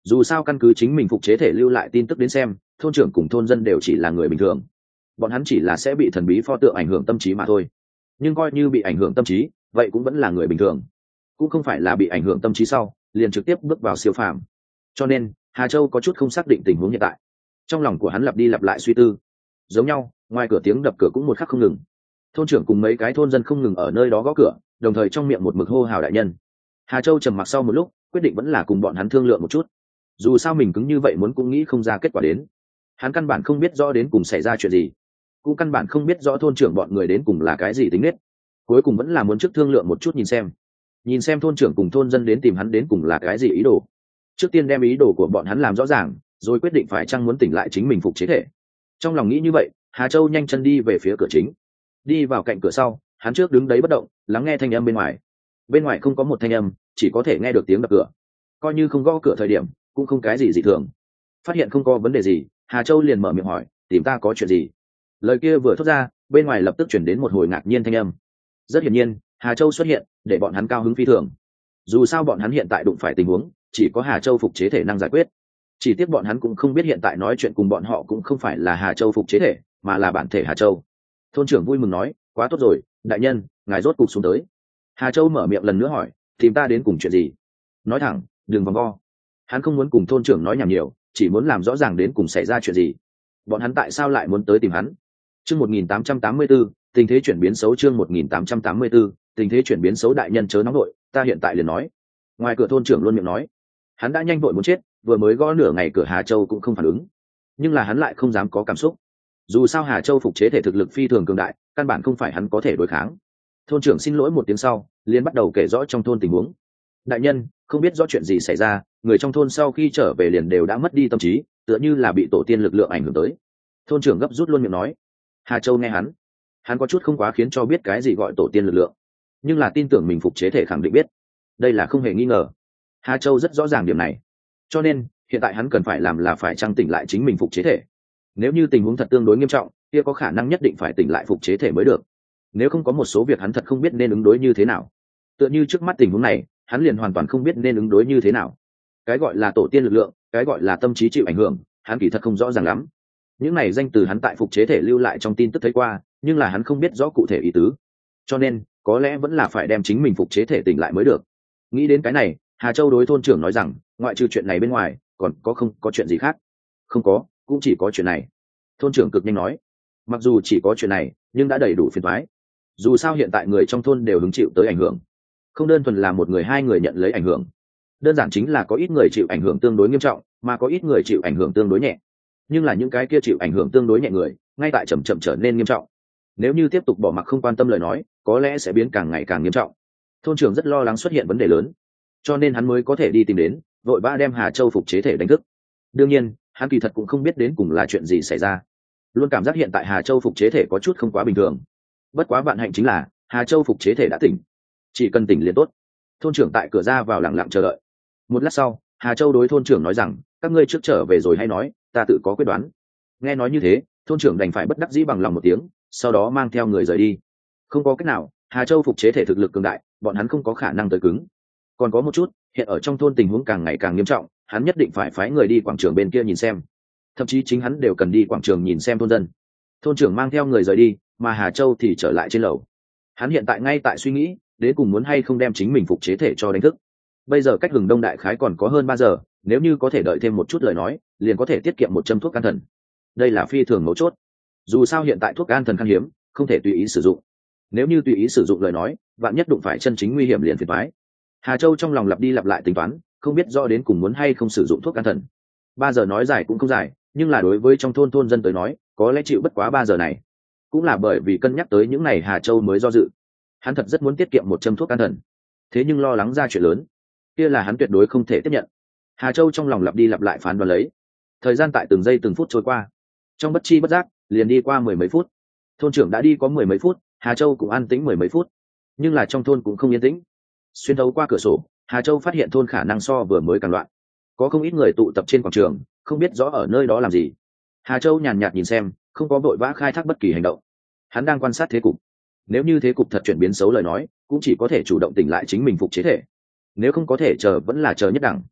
Dù sao căn cứ chính mình phục chế thể lưu lại tin tức đến xem, thôn trưởng cùng thôn dân đều chỉ là người bình thường, bọn hắn chỉ là sẽ bị thần bí pho tượng ảnh hưởng tâm trí mà thôi. Nhưng coi như bị ảnh hưởng tâm trí, vậy cũng vẫn là người bình thường, cũng không phải là bị ảnh hưởng tâm trí sau liền trực tiếp bước vào siêu phàm. Cho nên Hà Châu có chút không xác định tình huống hiện tại. Trong lòng của hắn lặp đi lặp lại suy tư. Giống nhau, ngoài cửa tiếng đập cửa cũng một khắc không ngừng. Thôn trưởng cùng mấy cái thôn dân không ngừng ở nơi đó gõ cửa, đồng thời trong miệng một mực hô hào đại nhân. Hà Châu trầm mặc sau một lúc, quyết định vẫn là cùng bọn hắn thương lượng một chút. Dù sao mình cứng như vậy muốn cũng nghĩ không ra kết quả đến. Hắn căn bản không biết rõ đến cùng xảy ra chuyện gì, cũng căn bản không biết rõ thôn trưởng bọn người đến cùng là cái gì tính nết. Cuối cùng vẫn là muốn trước thương lượng một chút, nhìn xem nhìn xem thôn trưởng cùng thôn dân đến tìm hắn đến cùng là cái gì ý đồ. Trước tiên đem ý đồ của bọn hắn làm rõ ràng, rồi quyết định phải chăng muốn tỉnh lại chính mình phục chế thể. Trong lòng nghĩ như vậy, Hà Châu nhanh chân đi về phía cửa chính. Đi vào cạnh cửa sau, hắn trước đứng đấy bất động, lắng nghe thanh âm bên ngoài. Bên ngoài không có một thanh âm, chỉ có thể nghe được tiếng đập cửa. Coi như không gõ cửa thời điểm, cũng không cái gì dị thường. Phát hiện không có vấn đề gì, Hà Châu liền mở miệng hỏi, tìm ta có chuyện gì? Lời kia vừa thốt ra, bên ngoài lập tức chuyển đến một hồi ngạc nhiên thanh âm. Rất hiển nhiên, Hà Châu xuất hiện để bọn hắn cao hứng phi thường. Dù sao bọn hắn hiện tại đụng phải tình huống, chỉ có Hà Châu phục chế thể năng giải quyết. Chỉ tiếc bọn hắn cũng không biết hiện tại nói chuyện cùng bọn họ cũng không phải là Hà Châu phục chế thể, mà là bản thể Hà Châu. Thôn trưởng vui mừng nói, quá tốt rồi, đại nhân, ngài rốt cục xuống tới. Hà Châu mở miệng lần nữa hỏi, tìm ta đến cùng chuyện gì? Nói thẳng, đừng vòng vo. Hắn không muốn cùng thôn trưởng nói nhảm nhiều, chỉ muốn làm rõ ràng đến cùng xảy ra chuyện gì. Bọn hắn tại sao lại muốn tới tìm hắn? Chương một nghìn tám trăm tám mươi tư, tình thế chuyển biến xấu. Chương một nghìn tám trăm tám mươi tư, tình thế chuyển biến xấu. Đại nhân chớ nóng nội, ta hiện tại liền nói. Ngoài cửa thôn trưởng luôn miệng nói, hắn đã nhanh vội muốn chết, vừa mới gõ nửa ngày cửa Hà Châu cũng không phản ứng, nhưng là hắn lại không dám có cảm xúc. Dù sao Hà Châu phục chế thể thực lực phi thường cường đại, căn bản không phải hắn có thể đối kháng. Thôn trưởng xin lỗi một tiếng sau, liền bắt đầu kể rõ trong thôn tình huống. Đại nhân, không biết rõ chuyện gì xảy ra, người trong thôn sau khi trở về liền đều đã mất đi tâm trí, tựa như là bị tổ tiên lực lượng ảnh hưởng tới. Thôn trưởng gấp rút luôn miệng nói. Hà Châu nghe hắn, hắn có chút không quá khiến cho biết cái gì gọi tổ tiên lực lượng, nhưng là tin tưởng mình phục chế thể khẳng định biết, đây là không hề nghi ngờ. Hà Châu rất rõ ràng điểm này, cho nên hiện tại hắn cần phải làm là phải trang tỉnh lại chính mình phục chế thể. Nếu như tình huống thật tương đối nghiêm trọng, kia có khả năng nhất định phải tỉnh lại phục chế thể mới được. Nếu không có một số việc hắn thật không biết nên ứng đối như thế nào. Tựa như trước mắt tình huống này, hắn liền hoàn toàn không biết nên ứng đối như thế nào. Cái gọi là tổ tiên lực lượng, cái gọi là tâm trí chịu ảnh hưởng, hắn kỳ thật không rõ ràng lắm. Những này danh từ hắn tại phục chế thể lưu lại trong tin tức thấy qua, nhưng là hắn không biết rõ cụ thể ý tứ. Cho nên, có lẽ vẫn là phải đem chính mình phục chế thể tỉnh lại mới được. Nghĩ đến cái này, Hà Châu đối thôn trưởng nói rằng, ngoại trừ chuyện này bên ngoài, còn có không có chuyện gì khác? Không có, cũng chỉ có chuyện này. Thôn trưởng cực nhanh nói, mặc dù chỉ có chuyện này, nhưng đã đầy đủ phiền toái. Dù sao hiện tại người trong thôn đều hứng chịu tới ảnh hưởng, không đơn thuần là một người hai người nhận lấy ảnh hưởng, đơn giản chính là có ít người chịu ảnh hưởng tương đối nghiêm trọng, mà có ít người chịu ảnh hưởng tương đối nhẹ. Nhưng là những cái kia chịu ảnh hưởng tương đối nhẹ người, ngay tại chậm chậm trở nên nghiêm trọng. Nếu như tiếp tục bỏ mặc không quan tâm lời nói, có lẽ sẽ biến càng ngày càng nghiêm trọng. Thôn trưởng rất lo lắng xuất hiện vấn đề lớn, cho nên hắn mới có thể đi tìm đến, vội vã đem Hà Châu phục chế thể đánh thức. Đương nhiên, hắn kỳ thật cũng không biết đến cùng là chuyện gì xảy ra, luôn cảm giác hiện tại Hà Châu phục chế thể có chút không quá bình thường. Bất quá vạn hạnh chính là Hà Châu phục chế thể đã tỉnh, chỉ cần tỉnh liền tốt. Thôn trưởng tại cửa ra vào lặng lặng chờ đợi. Một lát sau, Hà Châu đối thôn trưởng nói rằng, các ngươi trước trở về rồi hay nói, ta tự có quyết đoán. Nghe nói như thế, thôn trưởng đành phải bất đắc dĩ bằng lòng một tiếng, sau đó mang theo người rời đi. Không có cách nào, Hà Châu phục chế thể thực lực cường đại, bọn hắn không có khả năng tới cứng. Còn có một chút, hiện ở trong thôn tình huống càng ngày càng nghiêm trọng, hắn nhất định phải phái người đi quảng trường bên kia nhìn xem. Thậm chí chính hắn đều cần đi quảng trường nhìn xem thôn dân. Thôn trưởng mang theo người rời đi, mà Hà Châu thì trở lại trên lầu. Hắn hiện tại ngay tại suy nghĩ, đến cùng muốn hay không đem chính mình phục chế thể cho đánh thức. Bây giờ cách Hừng Đông đại khái còn có hơn ba giờ, nếu như có thể đợi thêm một chút lời nói, liền có thể tiết kiệm một châm thuốc an thần. Đây là phi thường mấu chốt. Dù sao hiện tại thuốc an thần khan hiếm, không thể tùy ý sử dụng. Nếu như tùy ý sử dụng lời nói, vạn nhất đụng phải chân chính nguy hiểm liền phiền toái. Hà Châu trong lòng lặp đi lặp lại tính toán, không biết rõ đến cùng muốn hay không sử dụng thuốc an thần. Ba giờ nói dài cũng không dài, nhưng là đối với trong thôn thôn dân tới nói, có lẽ chịu bất quá ba giờ này. Cũng là bởi vì cân nhắc tới những này Hà Châu mới do dự. Hắn thật rất muốn tiết kiệm một châm thuốc an thần, thế nhưng lo lắng ra chuyện lớn, kia là hắn tuyệt đối không thể tiếp nhận. Hà Châu trong lòng lặp đi lặp lại phán đoán lấy. Thời gian tại từng giây từng phút trôi qua, trong bất chi bất giác liền đi qua mười mấy phút. Thôn trưởng đã đi có mười mấy phút, Hà Châu cũng an tĩnh mười mấy phút, nhưng là trong thôn cũng không yên tĩnh. Xuyên thấu qua cửa sổ, Hà Châu phát hiện thôn khả năng so vừa mới càng loạn, có không ít người tụ tập trên quảng trường, không biết rõ ở nơi đó làm gì. Hà Châu nhàn nhạt nhìn xem, không có vội vã khai thác bất kỳ hành động. Hắn đang quan sát thế cục. Nếu như thế cục thật chuyển biến xấu lời nói, cũng chỉ có thể chủ động tỉnh lại chính mình phục chế thể. Nếu không có thể chờ vẫn là chờ nhất đẳng.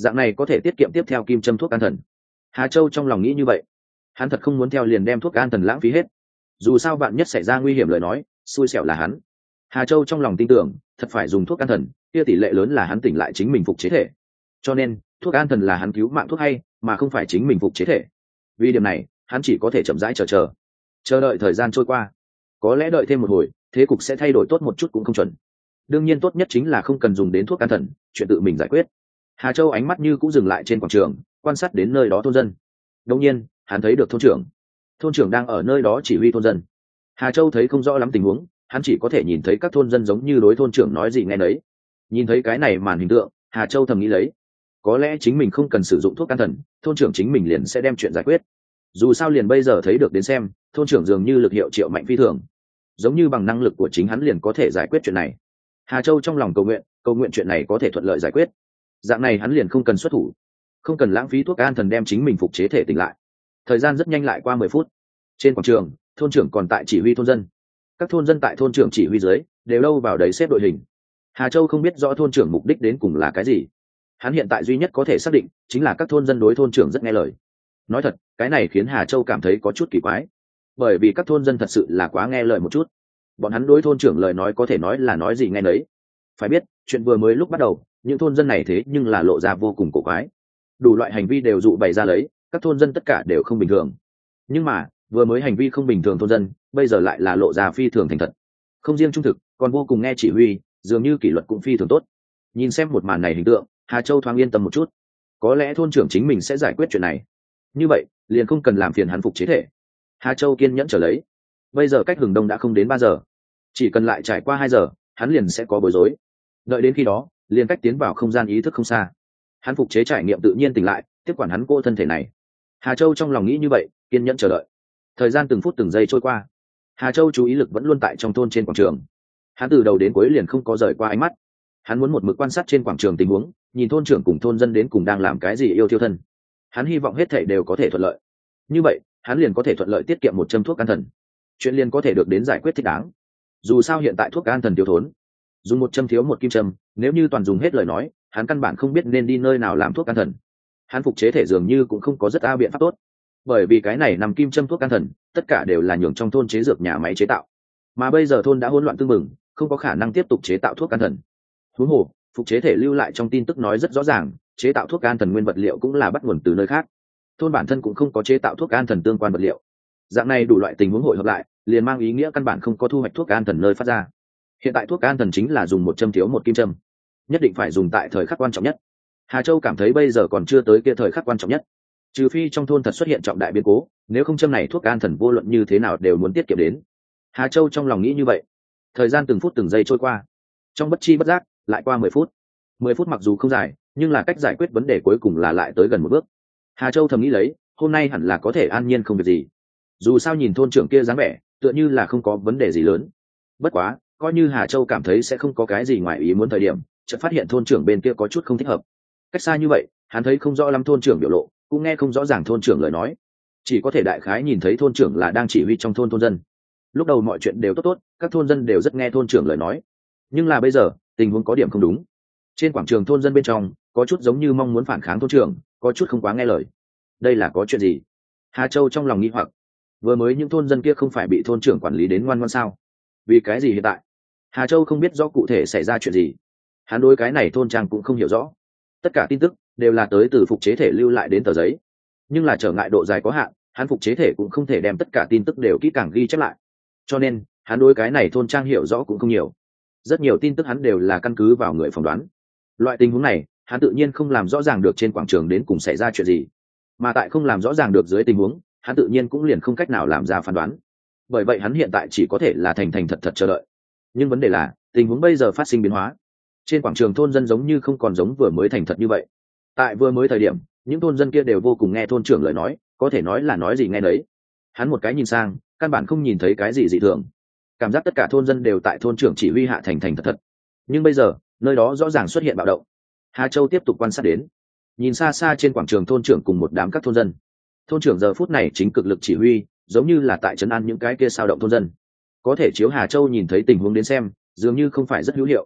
dạng này có thể tiết kiệm tiếp theo kim châm thuốc an thần. Hà Châu trong lòng nghĩ như vậy, hắn thật không muốn theo liền đem thuốc an thần lãng phí hết, dù sao vạn nhất xảy ra nguy hiểm lời nói xui xẻo là hắn. Hà Châu trong lòng tin tưởng thật phải dùng thuốc an thần kia tỷ lệ lớn là hắn tỉnh lại chính mình phục chế thể, cho nên thuốc an thần là hắn cứu mạng thuốc hay mà không phải chính mình phục chế thể. Vì điểm này hắn chỉ có thể chậm rãi chờ chờ chờ đợi thời gian trôi qua. Có lẽ đợi thêm một hồi thế cục sẽ thay đổi tốt một chút cũng không chuẩn. Đương nhiên tốt nhất chính là không cần dùng đến thuốc an thần, chuyện tự mình giải quyết. Hà Châu ánh mắt như cũng dừng lại trên quảng trường, quan sát đến nơi đó thôn dân. Đột nhiên hắn thấy được thôn trưởng thôn trưởng đang ở nơi đó chỉ huy thôn dân. Hà Châu thấy không rõ lắm tình huống, hắn chỉ có thể nhìn thấy các thôn dân giống như đối thôn trưởng nói gì nghe nấy. Nhìn thấy cái này màn hình tượng, Hà Châu thầm nghĩ lấy, có lẽ chính mình không cần sử dụng thuốc an thần, thôn trưởng chính mình liền sẽ đem chuyện giải quyết. Dù sao liền bây giờ thấy được đến xem, thôn trưởng dường như lực hiệu triệu mạnh phi thường, giống như bằng năng lực của chính hắn liền có thể giải quyết chuyện này. Hà Châu trong lòng cầu nguyện, cầu nguyện chuyện này có thể thuận lợi giải quyết. Dạng này hắn liền không cần xuất thủ, không cần lãng phí thuốc an thần đem chính mình phục chế thể tỉnh lại. Thời gian rất nhanh lại qua mười phút. Trên quảng trường, thôn trưởng còn tại chỉ huy thôn dân. Các thôn dân tại thôn trưởng chỉ huy dưới đều đâu vào đấy xếp đội hình. Hà Châu không biết rõ thôn trưởng mục đích đến cùng là cái gì. Hắn hiện tại duy nhất có thể xác định chính là các thôn dân đối thôn trưởng rất nghe lời. Nói thật, cái này khiến Hà Châu cảm thấy có chút kỳ quái, bởi vì các thôn dân thật sự là quá nghe lời một chút. Bọn hắn đối thôn trưởng lời nói có thể nói là nói gì nghe nấy. Phải biết, chuyện vừa mới lúc bắt đầu, những thôn dân này thế nhưng là lộ ra vô cùng cổ quái. Đủ loại hành vi đều dụ bày ra lấy, các thôn dân tất cả đều không bình thường. Nhưng mà, vừa mới hành vi không bình thường thôn dân, bây giờ lại là lộ ra phi thường thành thật. Không riêng trung thực, còn vô cùng nghe chỉ huy, dường như kỷ luật cũng phi thường tốt. Nhìn xem một màn này hình tượng, Hà Châu thoáng yên tâm một chút. Có lẽ thôn trưởng chính mình sẽ giải quyết chuyện này. Như vậy, liền không cần làm phiền hắn phục chế thể. Hà Châu kiên nhẫn chờ lấy. Bây giờ cách hừng đông đã không đến ba giờ, chỉ cần lại trải qua hai giờ, hắn liền sẽ có bối rối. Đợi đến khi đó, liền cách tiến vào không gian ý thức không xa. Hắn phục chế trải nghiệm tự nhiên tỉnh lại, tiếp quản hắn cô thân thể này. Hà Châu trong lòng nghĩ như vậy, kiên nhẫn chờ đợi. Thời gian từng phút từng giây trôi qua, Hà Châu chú ý lực vẫn luôn tại trong thôn trên quảng trường. Hắn từ đầu đến cuối liền không có rời qua ánh mắt. Hắn muốn một mực quan sát trên quảng trường tình huống, nhìn thôn trưởng cùng thôn dân đến cùng đang làm cái gì yêu thiêu thân. Hắn hy vọng hết thảy đều có thể thuận lợi. Như vậy, hắn liền có thể thuận lợi tiết kiệm một châm thuốc an thần. Chuyện liền có thể được đến giải quyết thích đáng. Dù sao hiện tại thuốc an thần thiếu thốn, dùng một châm thiếu một kim châm, nếu như toàn dùng hết lời nói, hắn căn bản không biết nên đi nơi nào làm thuốc an thần. Hắn phục chế thể dường như cũng không có rất a biện pháp tốt, bởi vì cái này nằm kim châm thuốc an thần, tất cả đều là nhường trong thôn chế dược nhà máy chế tạo, mà bây giờ thôn đã hỗn loạn tương mừng, không có khả năng tiếp tục chế tạo thuốc an thần. Huống hồ, phục chế thể lưu lại trong tin tức nói rất rõ ràng, chế tạo thuốc an thần nguyên vật liệu cũng là bắt nguồn từ nơi khác. Thôn bản thân cũng không có chế tạo thuốc an thần tương quan vật liệu. Dạng này đủ loại tình huống hội hợp lại, liền mang ý nghĩa căn bản không có thu hoạch thuốc an thần nơi phát ra. Hiện tại thuốc an thần chính là dùng một châm thiếu một kim châm, nhất định phải dùng tại thời khắc quan trọng nhất. Hà Châu cảm thấy bây giờ còn chưa tới kia thời khắc quan trọng nhất, trừ phi trong thôn thật xuất hiện trọng đại biến cố, nếu không châm này thuốc an thần vô luận như thế nào đều muốn tiết kiệm đến. Hà Châu trong lòng nghĩ như vậy. Thời gian từng phút từng giây trôi qua, trong bất chi bất giác lại qua mười phút. Mười phút mặc dù không dài, nhưng là cách giải quyết vấn đề cuối cùng là lại tới gần một bước. Hà Châu thầm nghĩ lấy, hôm nay hẳn là có thể an nhiên không việc gì. Dù sao nhìn thôn trưởng kia dáng vẻ, tựa như là không có vấn đề gì lớn. Bất quá, coi như Hà Châu cảm thấy sẽ không có cái gì ngoài ý muốn thời điểm, chợt phát hiện thôn trưởng bên kia có chút không thích hợp. Cách xa như vậy, hắn thấy không rõ lắm thôn trưởng biểu lộ, cũng nghe không rõ ràng thôn trưởng lời nói, chỉ có thể đại khái nhìn thấy thôn trưởng là đang chỉ huy trong thôn thôn dân. Lúc đầu mọi chuyện đều tốt tốt, các thôn dân đều rất nghe thôn trưởng lời nói, nhưng là bây giờ tình huống có điểm không đúng. Trên quảng trường thôn dân bên trong có chút giống như mong muốn phản kháng thôn trưởng, có chút không quá nghe lời. Đây là có chuyện gì? Hà Châu trong lòng nghi hoặc. Vừa mới những thôn dân kia không phải bị thôn trưởng quản lý đến ngoan ngoãn sao? Vì cái gì hiện tại? Hà Châu không biết rõ cụ thể xảy ra chuyện gì. Hắn đối cái này thôn trang cũng không hiểu rõ. Tất cả tin tức đều là tới từ phục chế thể lưu lại đến tờ giấy, nhưng là trở ngại độ dài có hạn, hắn phục chế thể cũng không thể đem tất cả tin tức đều kỹ càng ghi chép lại, cho nên hắn đối cái này thôn trang hiểu rõ cũng không nhiều. Rất nhiều tin tức hắn đều là căn cứ vào người phỏng đoán. Loại tình huống này hắn tự nhiên không làm rõ ràng được trên quảng trường đến cùng xảy ra chuyện gì, mà tại không làm rõ ràng được dưới tình huống, hắn tự nhiên cũng liền không cách nào làm ra phán đoán. Bởi vậy hắn hiện tại chỉ có thể là thành thành thật thật chờ đợi. Nhưng vấn đề là tình huống bây giờ phát sinh biến hóa. Trên quảng trường thôn dân giống như không còn giống vừa mới thành thật như vậy. Tại vừa mới thời điểm, những thôn dân kia đều vô cùng nghe thôn trưởng lời nói, có thể nói là nói gì nghe nấy. Hắn một cái nhìn sang, căn bản không nhìn thấy cái gì dị thường, cảm giác tất cả thôn dân đều tại thôn trưởng chỉ huy hạ thành thành thật thật. Nhưng bây giờ nơi đó rõ ràng xuất hiện bạo động. Hà Châu tiếp tục quan sát đến, nhìn xa xa trên quảng trường thôn trưởng cùng một đám các thôn dân. Thôn trưởng giờ phút này chính cực lực chỉ huy, giống như là tại trấn an những cái kia sao động thôn dân. Có thể chiếu Hà Châu nhìn thấy tình huống đến xem, dường như không phải rất hữu hiệu.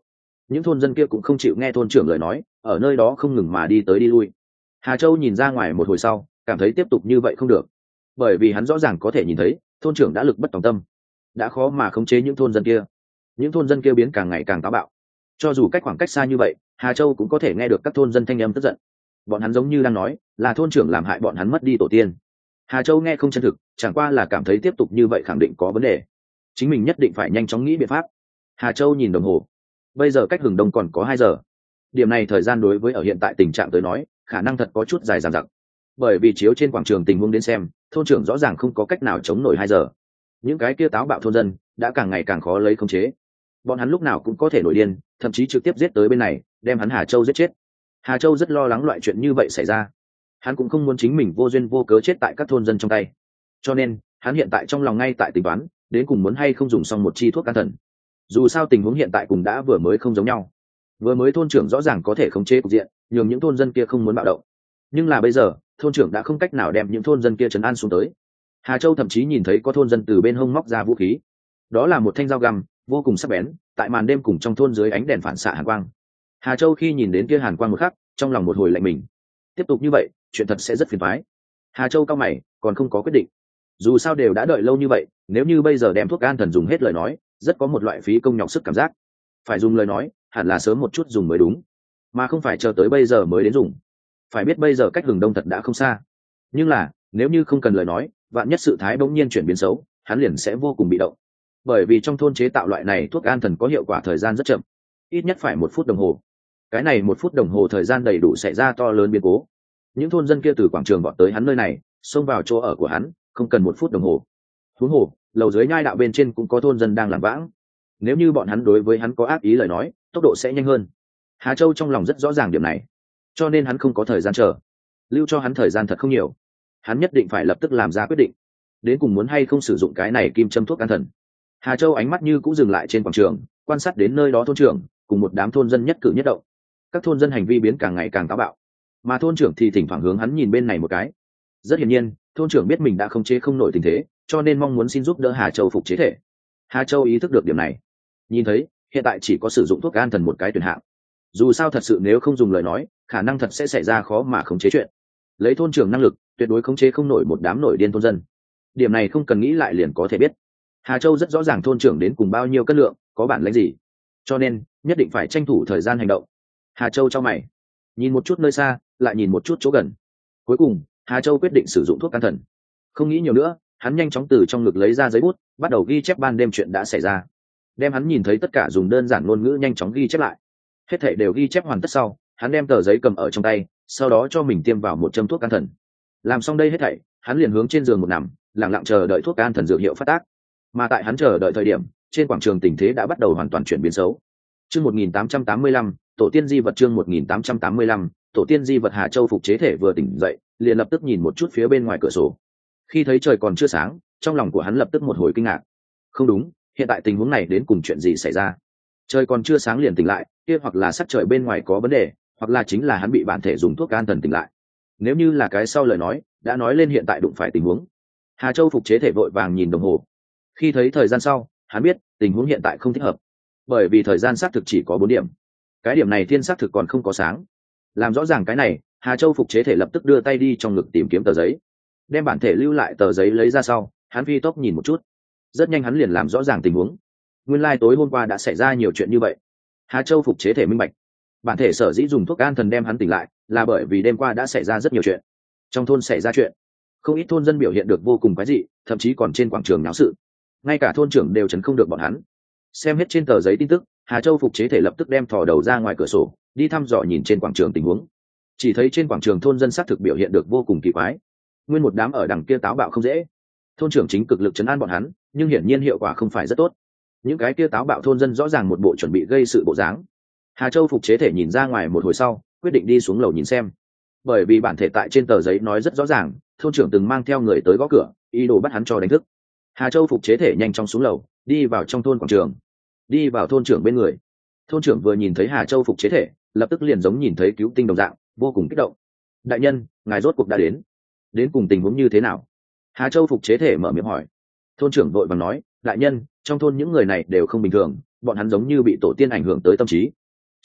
những thôn dân kia cũng không chịu nghe thôn trưởng lời nói, ở nơi đó không ngừng mà đi tới đi lui. Hà Châu nhìn ra ngoài một hồi sau, cảm thấy tiếp tục như vậy không được, bởi vì hắn rõ ràng có thể nhìn thấy thôn trưởng đã lực bất tòng tâm, đã khó mà khống chế những thôn dân kia. Những thôn dân kia biến càng ngày càng táo bạo, cho dù cách khoảng cách xa như vậy, Hà Châu cũng có thể nghe được các thôn dân thanh âm tức giận. Bọn hắn giống như đang nói là thôn trưởng làm hại bọn hắn mất đi tổ tiên. Hà Châu nghe không chân thực, chẳng qua là cảm thấy tiếp tục như vậy khẳng định có vấn đề, chính mình nhất định phải nhanh chóng nghĩ biện pháp. Hà Châu nhìn đồng hồ, bây giờ cách hừng đông còn có hai giờ. Điểm này thời gian đối với ở hiện tại tình trạng tới nói khả năng thật có chút dài dằng dặc, bởi vì chiếu trên quảng trường tình huống đến xem, thôn trưởng rõ ràng không có cách nào chống nổi hai giờ. Những cái kia táo bạo thôn dân đã càng ngày càng khó lấy khống chế, bọn hắn lúc nào cũng có thể nổi điên, thậm chí trực tiếp giết tới bên này đem hắn Hà Châu giết chết. Hà Châu rất lo lắng loại chuyện như vậy xảy ra, hắn cũng không muốn chính mình vô duyên vô cớ chết tại các thôn dân trong tay, cho nên hắn hiện tại trong lòng ngay tại tính toán đến cùng muốn hay không dùng xong một chi thuốc an thần. Dù sao tình huống hiện tại cùng đã vừa mới không giống nhau, vừa mới thôn trưởng rõ ràng có thể khống chế cục diện, nhường những thôn dân kia không muốn bạo động, nhưng là bây giờ thôn trưởng đã không cách nào đem những thôn dân kia trấn an xuống tới. Hà Châu thậm chí nhìn thấy có thôn dân từ bên hông móc ra vũ khí, đó là một thanh dao găm vô cùng sắc bén, tại màn đêm cùng trong thôn dưới ánh đèn phản xạ hàn quang. Hà Châu khi nhìn đến kia hàn quang một khắc, trong lòng một hồi lạnh mình. Tiếp tục như vậy chuyện thật sẽ rất phiền toái. Hà Châu cao mày, còn không có quyết định. Dù sao đều đã đợi lâu như vậy, nếu như bây giờ đem thuốc an thần dùng hết lời nói, rất có một loại phí công nhọc sức cảm giác. Phải dùng lời nói, hẳn là sớm một chút dùng mới đúng, mà không phải chờ tới bây giờ mới đến dùng. Phải biết bây giờ cách hừng đông thật đã không xa, nhưng là nếu như không cần lời nói, vạn nhất sự thái bỗng nhiên chuyển biến xấu, hắn liền sẽ vô cùng bị động. Bởi vì trong thôn chế tạo loại này thuốc an thần có hiệu quả thời gian rất chậm, ít nhất phải một phút đồng hồ. Cái này một phút đồng hồ thời gian đầy đủ xảy ra to lớn biến cố. Những thôn dân kia từ quảng trường vọt tới hắn nơi này, xông vào chỗ ở của hắn, không cần một phút đồng hồ. Huống hồ, lầu dưới nhai đạo bên trên cũng có thôn dân đang làm vãng. Nếu như bọn hắn đối với hắn có ác ý lời nói, tốc độ sẽ nhanh hơn. Hà Châu trong lòng rất rõ ràng điểm này, cho nên hắn không có thời gian chờ, lưu cho hắn thời gian thật không nhiều. Hắn nhất định phải lập tức làm ra quyết định, đến cùng muốn hay không sử dụng cái này kim châm thuốc an thần. Hà Châu ánh mắt như cũng dừng lại trên quảng trường, quan sát đến nơi đó thôn trưởng cùng một đám thôn dân nhất cử nhất động. Các thôn dân hành vi biến càng ngày càng táo bạo, mà thôn trưởng thì thỉnh thoảng hướng hắn nhìn bên này một cái. Rất hiển nhiên, thôn trưởng biết mình đã không chế không nổi tình thế, cho nên mong muốn xin giúp đỡ Hà Châu phục chế thể. Hà Châu ý thức được điểm này, nhìn thấy hiện tại chỉ có sử dụng thuốc an thần một cái tuyển hạng. Dù sao thật sự nếu không dùng lời nói, khả năng thật sẽ xảy ra khó mà khống chế chuyện. Lấy thôn trưởng năng lực, tuyệt đối khống chế không nổi một đám nổi điên thôn dân. Điểm này không cần nghĩ lại liền có thể biết. Hà Châu rất rõ ràng thôn trưởng đến cùng bao nhiêu cân lượng, có bản lĩnh gì, cho nên nhất định phải tranh thủ thời gian hành động. Hà Châu cho mày, nhìn một chút nơi xa, lại nhìn một chút chỗ gần. Cuối cùng, Hà Châu quyết định sử dụng thuốc an thần. Không nghĩ nhiều nữa, hắn nhanh chóng từ trong ngực lấy ra giấy bút, bắt đầu ghi chép ban đêm chuyện đã xảy ra. Đem hắn nhìn thấy tất cả dùng đơn giản ngôn ngữ nhanh chóng ghi chép lại. Hết thảy đều ghi chép hoàn tất sau, hắn đem tờ giấy cầm ở trong tay, sau đó cho mình tiêm vào một châm thuốc an thần. Làm xong đây hết thảy, hắn liền hướng trên giường một nằm, lặng lặng chờ đợi thuốc an thần dược hiệu phát tác. Mà tại hắn chờ đợi thời điểm, trên quảng trường tình thế đã bắt đầu hoàn toàn chuyển biến xấu. Chương một nghìn tám trăm tám mươi lăm, tổ tiên di vật chương một nghìn tám trăm tám mươi lăm, tổ tiên di vật. Hà Châu phục chế thể vừa tỉnh dậy, liền lập tức nhìn một chút phía bên ngoài cửa sổ. Khi thấy trời còn chưa sáng, trong lòng của hắn lập tức một hồi kinh ngạc. Không đúng, hiện tại tình huống này đến cùng chuyện gì xảy ra? Trời còn chưa sáng liền tỉnh lại, kia hoặc là sắc trời bên ngoài có vấn đề, hoặc là chính là hắn bị bản thể dùng thuốc an thần tỉnh lại. Nếu như là cái sau lời nói, đã nói lên hiện tại đụng phải tình huống. Hà Châu phục chế thể vội vàng nhìn đồng hồ. Khi thấy thời gian sau, hắn biết tình huống hiện tại không thích hợp, bởi vì thời gian xác thực chỉ có bốn điểm. Cái điểm này thiên xác thực còn không có sáng. Làm rõ ràng cái này, Hà Châu phục chế thể lập tức đưa tay đi trong ngực tìm kiếm tờ giấy, đem bản thể lưu lại tờ giấy lấy ra sau, hắn phi tốc nhìn một chút. Rất nhanh hắn liền làm rõ ràng tình huống. Nguyên lai tối hôm qua đã xảy ra nhiều chuyện như vậy. Hà Châu phục chế thể minh bạch, bản thể sở dĩ dùng thuốc an thần đem hắn tỉnh lại, là bởi vì đêm qua đã xảy ra rất nhiều chuyện. Trong thôn xảy ra chuyện, không ít thôn dân biểu hiện được vô cùng quái dị, thậm chí còn trên quảng trường náo sự. Ngay cả thôn trưởng đều chấn không được bọn hắn. Xem hết trên tờ giấy tin tức, Hà Châu phục chế thể lập tức đem thò đầu ra ngoài cửa sổ, đi thăm dò nhìn trên quảng trường tình huống. Chỉ thấy trên quảng trường thôn dân xác thực biểu hiện được vô cùng kỳ quái. Nguyên một đám ở đằng kia táo bạo không dễ. Thôn trưởng chính cực lực trấn an bọn hắn, nhưng hiển nhiên hiệu quả không phải rất tốt. Những cái kia táo bạo thôn dân rõ ràng một bộ chuẩn bị gây sự bộ dáng. Hà Châu phục chế thể nhìn ra ngoài một hồi sau, quyết định đi xuống lầu nhìn xem. Bởi vì bản thể tại trên tờ giấy nói rất rõ ràng, thôn trưởng từng mang theo người tới gõ cửa, ý đồ bắt hắn cho đánh thức. Hà Châu phục chế thể nhanh chóng xuống lầu, đi vào trong thôn quảng trường, đi vào thôn trưởng bên người. Thôn trưởng vừa nhìn thấy Hà Châu phục chế thể, lập tức liền giống nhìn thấy cứu tinh đồng dạng, vô cùng kích động. Đại nhân, ngài rốt cuộc đã đến, đến cùng tình huống như thế nào? Hà Châu phục chế thể mở miệng hỏi. Thôn trưởng vội vàng nói, đại nhân, trong thôn những người này đều không bình thường, bọn hắn giống như bị tổ tiên ảnh hưởng tới tâm trí.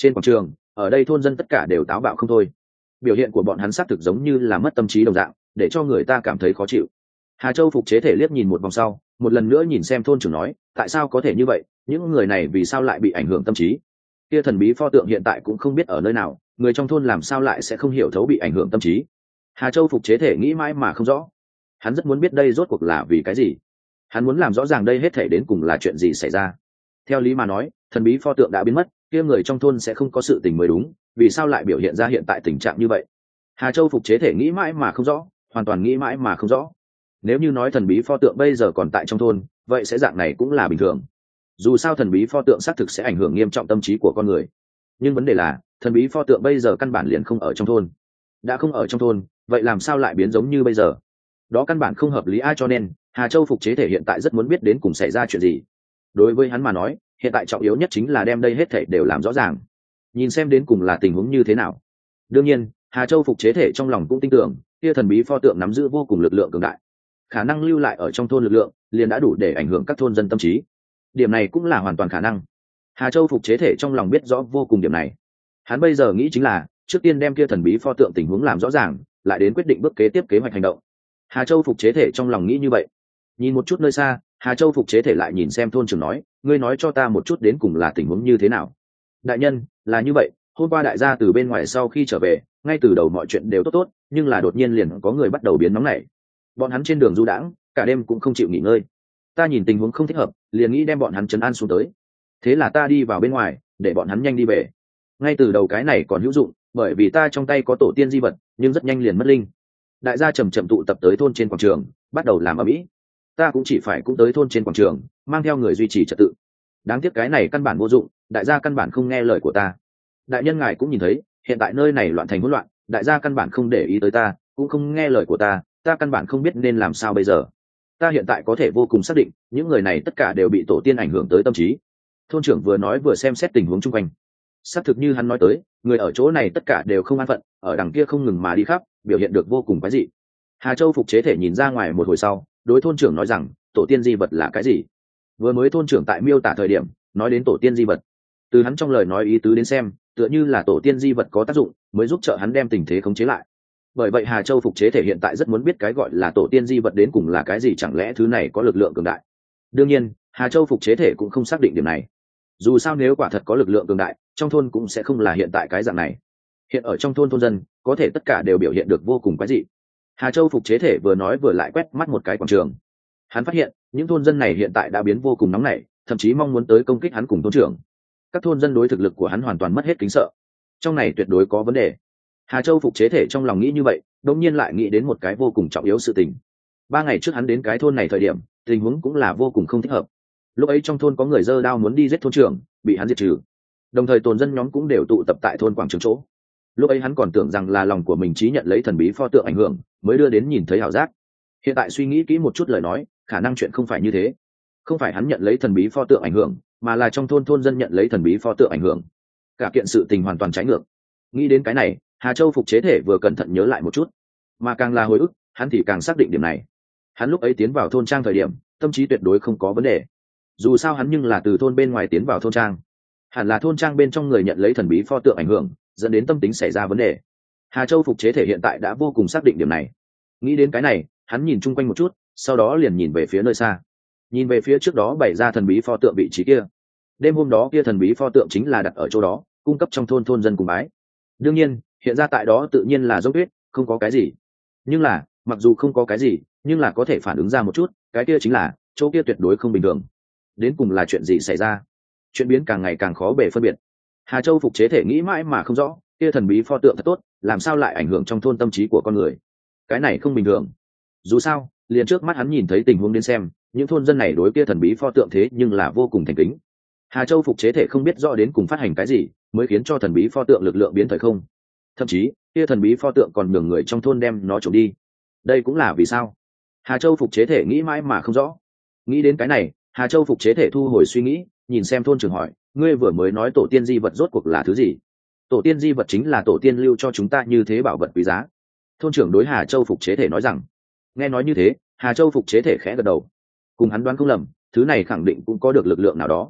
Trên quảng trường, ở đây thôn dân tất cả đều táo bạo không thôi. Biểu hiện của bọn hắn xác thực giống như là mất tâm trí đồng dạng, để cho người ta cảm thấy khó chịu. Hà Châu phục chế thể liếc nhìn một vòng sau, một lần nữa nhìn xem thôn trưởng nói, tại sao có thể như vậy, những người này vì sao lại bị ảnh hưởng tâm trí? Kia thần bí pho tượng hiện tại cũng không biết ở nơi nào, người trong thôn làm sao lại sẽ không hiểu thấu bị ảnh hưởng tâm trí? Hà Châu phục chế thể nghĩ mãi mà không rõ. Hắn rất muốn biết đây rốt cuộc là vì cái gì. Hắn muốn làm rõ ràng đây hết thảy đến cùng là chuyện gì xảy ra. Theo lý mà nói, thần bí pho tượng đã biến mất, kia người trong thôn sẽ không có sự tình mới đúng, vì sao lại biểu hiện ra hiện tại tình trạng như vậy? Hà Châu phục chế thể nghĩ mãi mà không rõ, hoàn toàn nghĩ mãi mà không rõ. Nếu như nói thần bí pho tượng bây giờ còn tại trong thôn, vậy sẽ dạng này cũng là bình thường. Dù sao thần bí pho tượng xác thực sẽ ảnh hưởng nghiêm trọng tâm trí của con người. Nhưng vấn đề là, thần bí pho tượng bây giờ căn bản liền không ở trong thôn. Đã không ở trong thôn, vậy làm sao lại biến giống như bây giờ? Đó căn bản không hợp lý ai, cho nên Hà Châu phục chế thể hiện tại rất muốn biết đến cùng xảy ra chuyện gì. Đối với hắn mà nói, hiện tại trọng yếu nhất chính là đem đây hết thảy đều làm rõ ràng, nhìn xem đến cùng là tình huống như thế nào. Đương nhiên, Hà Châu phục chế thể trong lòng cũng tin tưởng, kia thần bí pho tượng nắm giữ vô cùng lực lượng cường đại, khả năng lưu lại ở trong thôn lực lượng liền đã đủ để ảnh hưởng các thôn dân tâm trí. Điểm này cũng là hoàn toàn khả năng. Hà Châu phục chế thể trong lòng biết rõ vô cùng điểm này. Hắn bây giờ nghĩ chính là trước tiên đem kia thần bí pho tượng tình huống làm rõ ràng, lại đến quyết định bước kế tiếp kế hoạch hành động. Hà Châu phục chế thể trong lòng nghĩ như vậy. Nhìn một chút nơi xa, Hà Châu phục chế thể lại nhìn xem thôn trưởng nói, ngươi nói cho ta một chút đến cùng là tình huống như thế nào? Đại nhân, là như vậy, hôm qua đại gia từ bên ngoài sau khi trở về, ngay từ đầu mọi chuyện đều tốt tốt, nhưng là đột nhiên liền có người bắt đầu biến nóng nảy. Bọn hắn trên đường du đãng, cả đêm cũng không chịu nghỉ ngơi. Ta nhìn tình huống không thích hợp, liền nghĩ đem bọn hắn trấn an xuống tới. Thế là ta đi vào bên ngoài, để bọn hắn nhanh đi về. Ngay từ đầu cái này còn hữu dụng, bởi vì ta trong tay có tổ tiên di vật, nhưng rất nhanh liền mất linh. Đại gia chậm chậm tụ tập tới thôn trên quảng trường, bắt đầu làm ầm ĩ. Ta cũng chỉ phải cũng tới thôn trên quảng trường, mang theo người duy trì trật tự. Đáng tiếc cái này căn bản vô dụng, đại gia căn bản không nghe lời của ta. Đại nhân ngài cũng nhìn thấy, hiện tại nơi này loạn thành hỗn loạn, đại gia căn bản không để ý tới ta, cũng không nghe lời của ta, ta căn bản không biết nên làm sao bây giờ. Ta hiện tại có thể vô cùng xác định, những người này tất cả đều bị tổ tiên ảnh hưởng tới tâm trí. Thôn trưởng vừa nói vừa xem xét tình huống chung quanh. Xác thực như hắn nói tới, người ở chỗ này tất cả đều không an phận, ở đằng kia không ngừng mà đi khắp, biểu hiện được vô cùng quái dị. Hà Châu phục chế thể nhìn ra ngoài một hồi sau, đối thôn trưởng nói rằng, tổ tiên di vật là cái gì? Vừa mới thôn trưởng tại miêu tả thời điểm, nói đến tổ tiên di vật. Từ hắn trong lời nói ý tứ đến xem, tựa như là tổ tiên di vật có tác dụng, mới giúp trợ hắn đem tình thế khống chế lại. Bởi vậy Hà Châu phục chế thể hiện tại rất muốn biết cái gọi là tổ tiên di vật đến cùng là cái gì, chẳng lẽ thứ này có lực lượng cường đại? Đương nhiên, Hà Châu phục chế thể cũng không xác định điểm này. Dù sao nếu quả thật có lực lượng cường đại, trong thôn cũng sẽ không là hiện tại cái dạng này. Hiện ở trong thôn thôn dân, có thể tất cả đều biểu hiện được vô cùng quái dị. Hà Châu phục chế thể vừa nói vừa lại quét mắt một cái quảng trường. Hắn phát hiện, những thôn dân này hiện tại đã biến vô cùng nóng nảy, thậm chí mong muốn tới công kích hắn cùng thôn trưởng. Các thôn dân đối thực lực của hắn hoàn toàn mất hết kính sợ. Trong này tuyệt đối có vấn đề. Hà Châu phục chế thể trong lòng nghĩ như vậy, đột nhiên lại nghĩ đến một cái vô cùng trọng yếu sự tình. Ba ngày trước hắn đến cái thôn này thời điểm, tình huống cũng là vô cùng không thích hợp. Lúc ấy trong thôn có người giơ đao muốn đi giết thôn trưởng, bị hắn diệt trừ. Đồng thời tồn dân nhóm cũng đều tụ tập tại thôn quảng trường chỗ. Lúc ấy hắn còn tưởng rằng là lòng của mình trí nhận lấy thần bí pho tượng ảnh hưởng, mới đưa đến nhìn thấy ảo giác. Hiện tại suy nghĩ kỹ một chút lời nói, khả năng chuyện không phải như thế. Không phải hắn nhận lấy thần bí pho tượng ảnh hưởng, mà là trong thôn thôn dân nhận lấy thần bí pho tượng ảnh hưởng. Cả kiện sự tình hoàn toàn trái ngược. Nghĩ đến cái này, Hà Châu phục chế thể vừa cẩn thận nhớ lại một chút, mà càng là hồi ức, hắn thì càng xác định điểm này. Hắn lúc ấy tiến vào thôn trang thời điểm, tâm trí tuyệt đối không có vấn đề. Dù sao hắn nhưng là từ thôn bên ngoài tiến vào thôn trang, hẳn là thôn trang bên trong người nhận lấy thần bí pho tượng ảnh hưởng, dẫn đến tâm tính xảy ra vấn đề. Hà Châu phục chế thể hiện tại đã vô cùng xác định điểm này. Nghĩ đến cái này, hắn nhìn chung quanh một chút, sau đó liền nhìn về phía nơi xa, nhìn về phía trước đó bày ra thần bí pho tượng vị trí kia. Đêm hôm đó kia thần bí pho tượng chính là đặt ở chỗ đó, cung cấp trong thôn thôn dân cùng bái. Đương nhiên, hiện ra tại đó tự nhiên là dốc tuyết, không có cái gì. Nhưng là, mặc dù không có cái gì, nhưng là có thể phản ứng ra một chút, cái kia chính là chỗ kia tuyệt đối không bình thường. Đến cùng là chuyện gì xảy ra? Chuyện biến càng ngày càng khó bề phân biệt. Hà Châu phục chế thể nghĩ mãi mà không rõ, kia thần bí pho tượng thật tốt, làm sao lại ảnh hưởng trong thôn tâm trí của con người? Cái này không bình thường. Dù sao, liền trước mắt hắn nhìn thấy tình huống đến xem, những thôn dân này đối kia thần bí pho tượng thế nhưng là vô cùng thành kính. Hà Châu phục chế thể không biết rõ đến cùng phát hành cái gì, mới khiến cho thần bí pho tượng lực lượng biến thời không. Thậm chí, kia thần bí pho tượng còn nhường người trong thôn đem nó trộm đi. Đây cũng là vì sao? Hà Châu phục chế thể nghĩ mãi mà không rõ. Nghĩ đến cái này, Hà Châu phục chế thể thu hồi suy nghĩ, nhìn xem thôn trưởng hỏi, ngươi vừa mới nói tổ tiên di vật rốt cuộc là thứ gì? Tổ tiên di vật chính là tổ tiên lưu cho chúng ta như thế bảo vật quý giá. Thôn trưởng đối Hà Châu phục chế thể nói rằng. Nghe nói như thế, Hà Châu phục chế thể khẽ gật đầu. Cùng hắn đoán không lầm, thứ này khẳng định cũng có được lực lượng nào đó.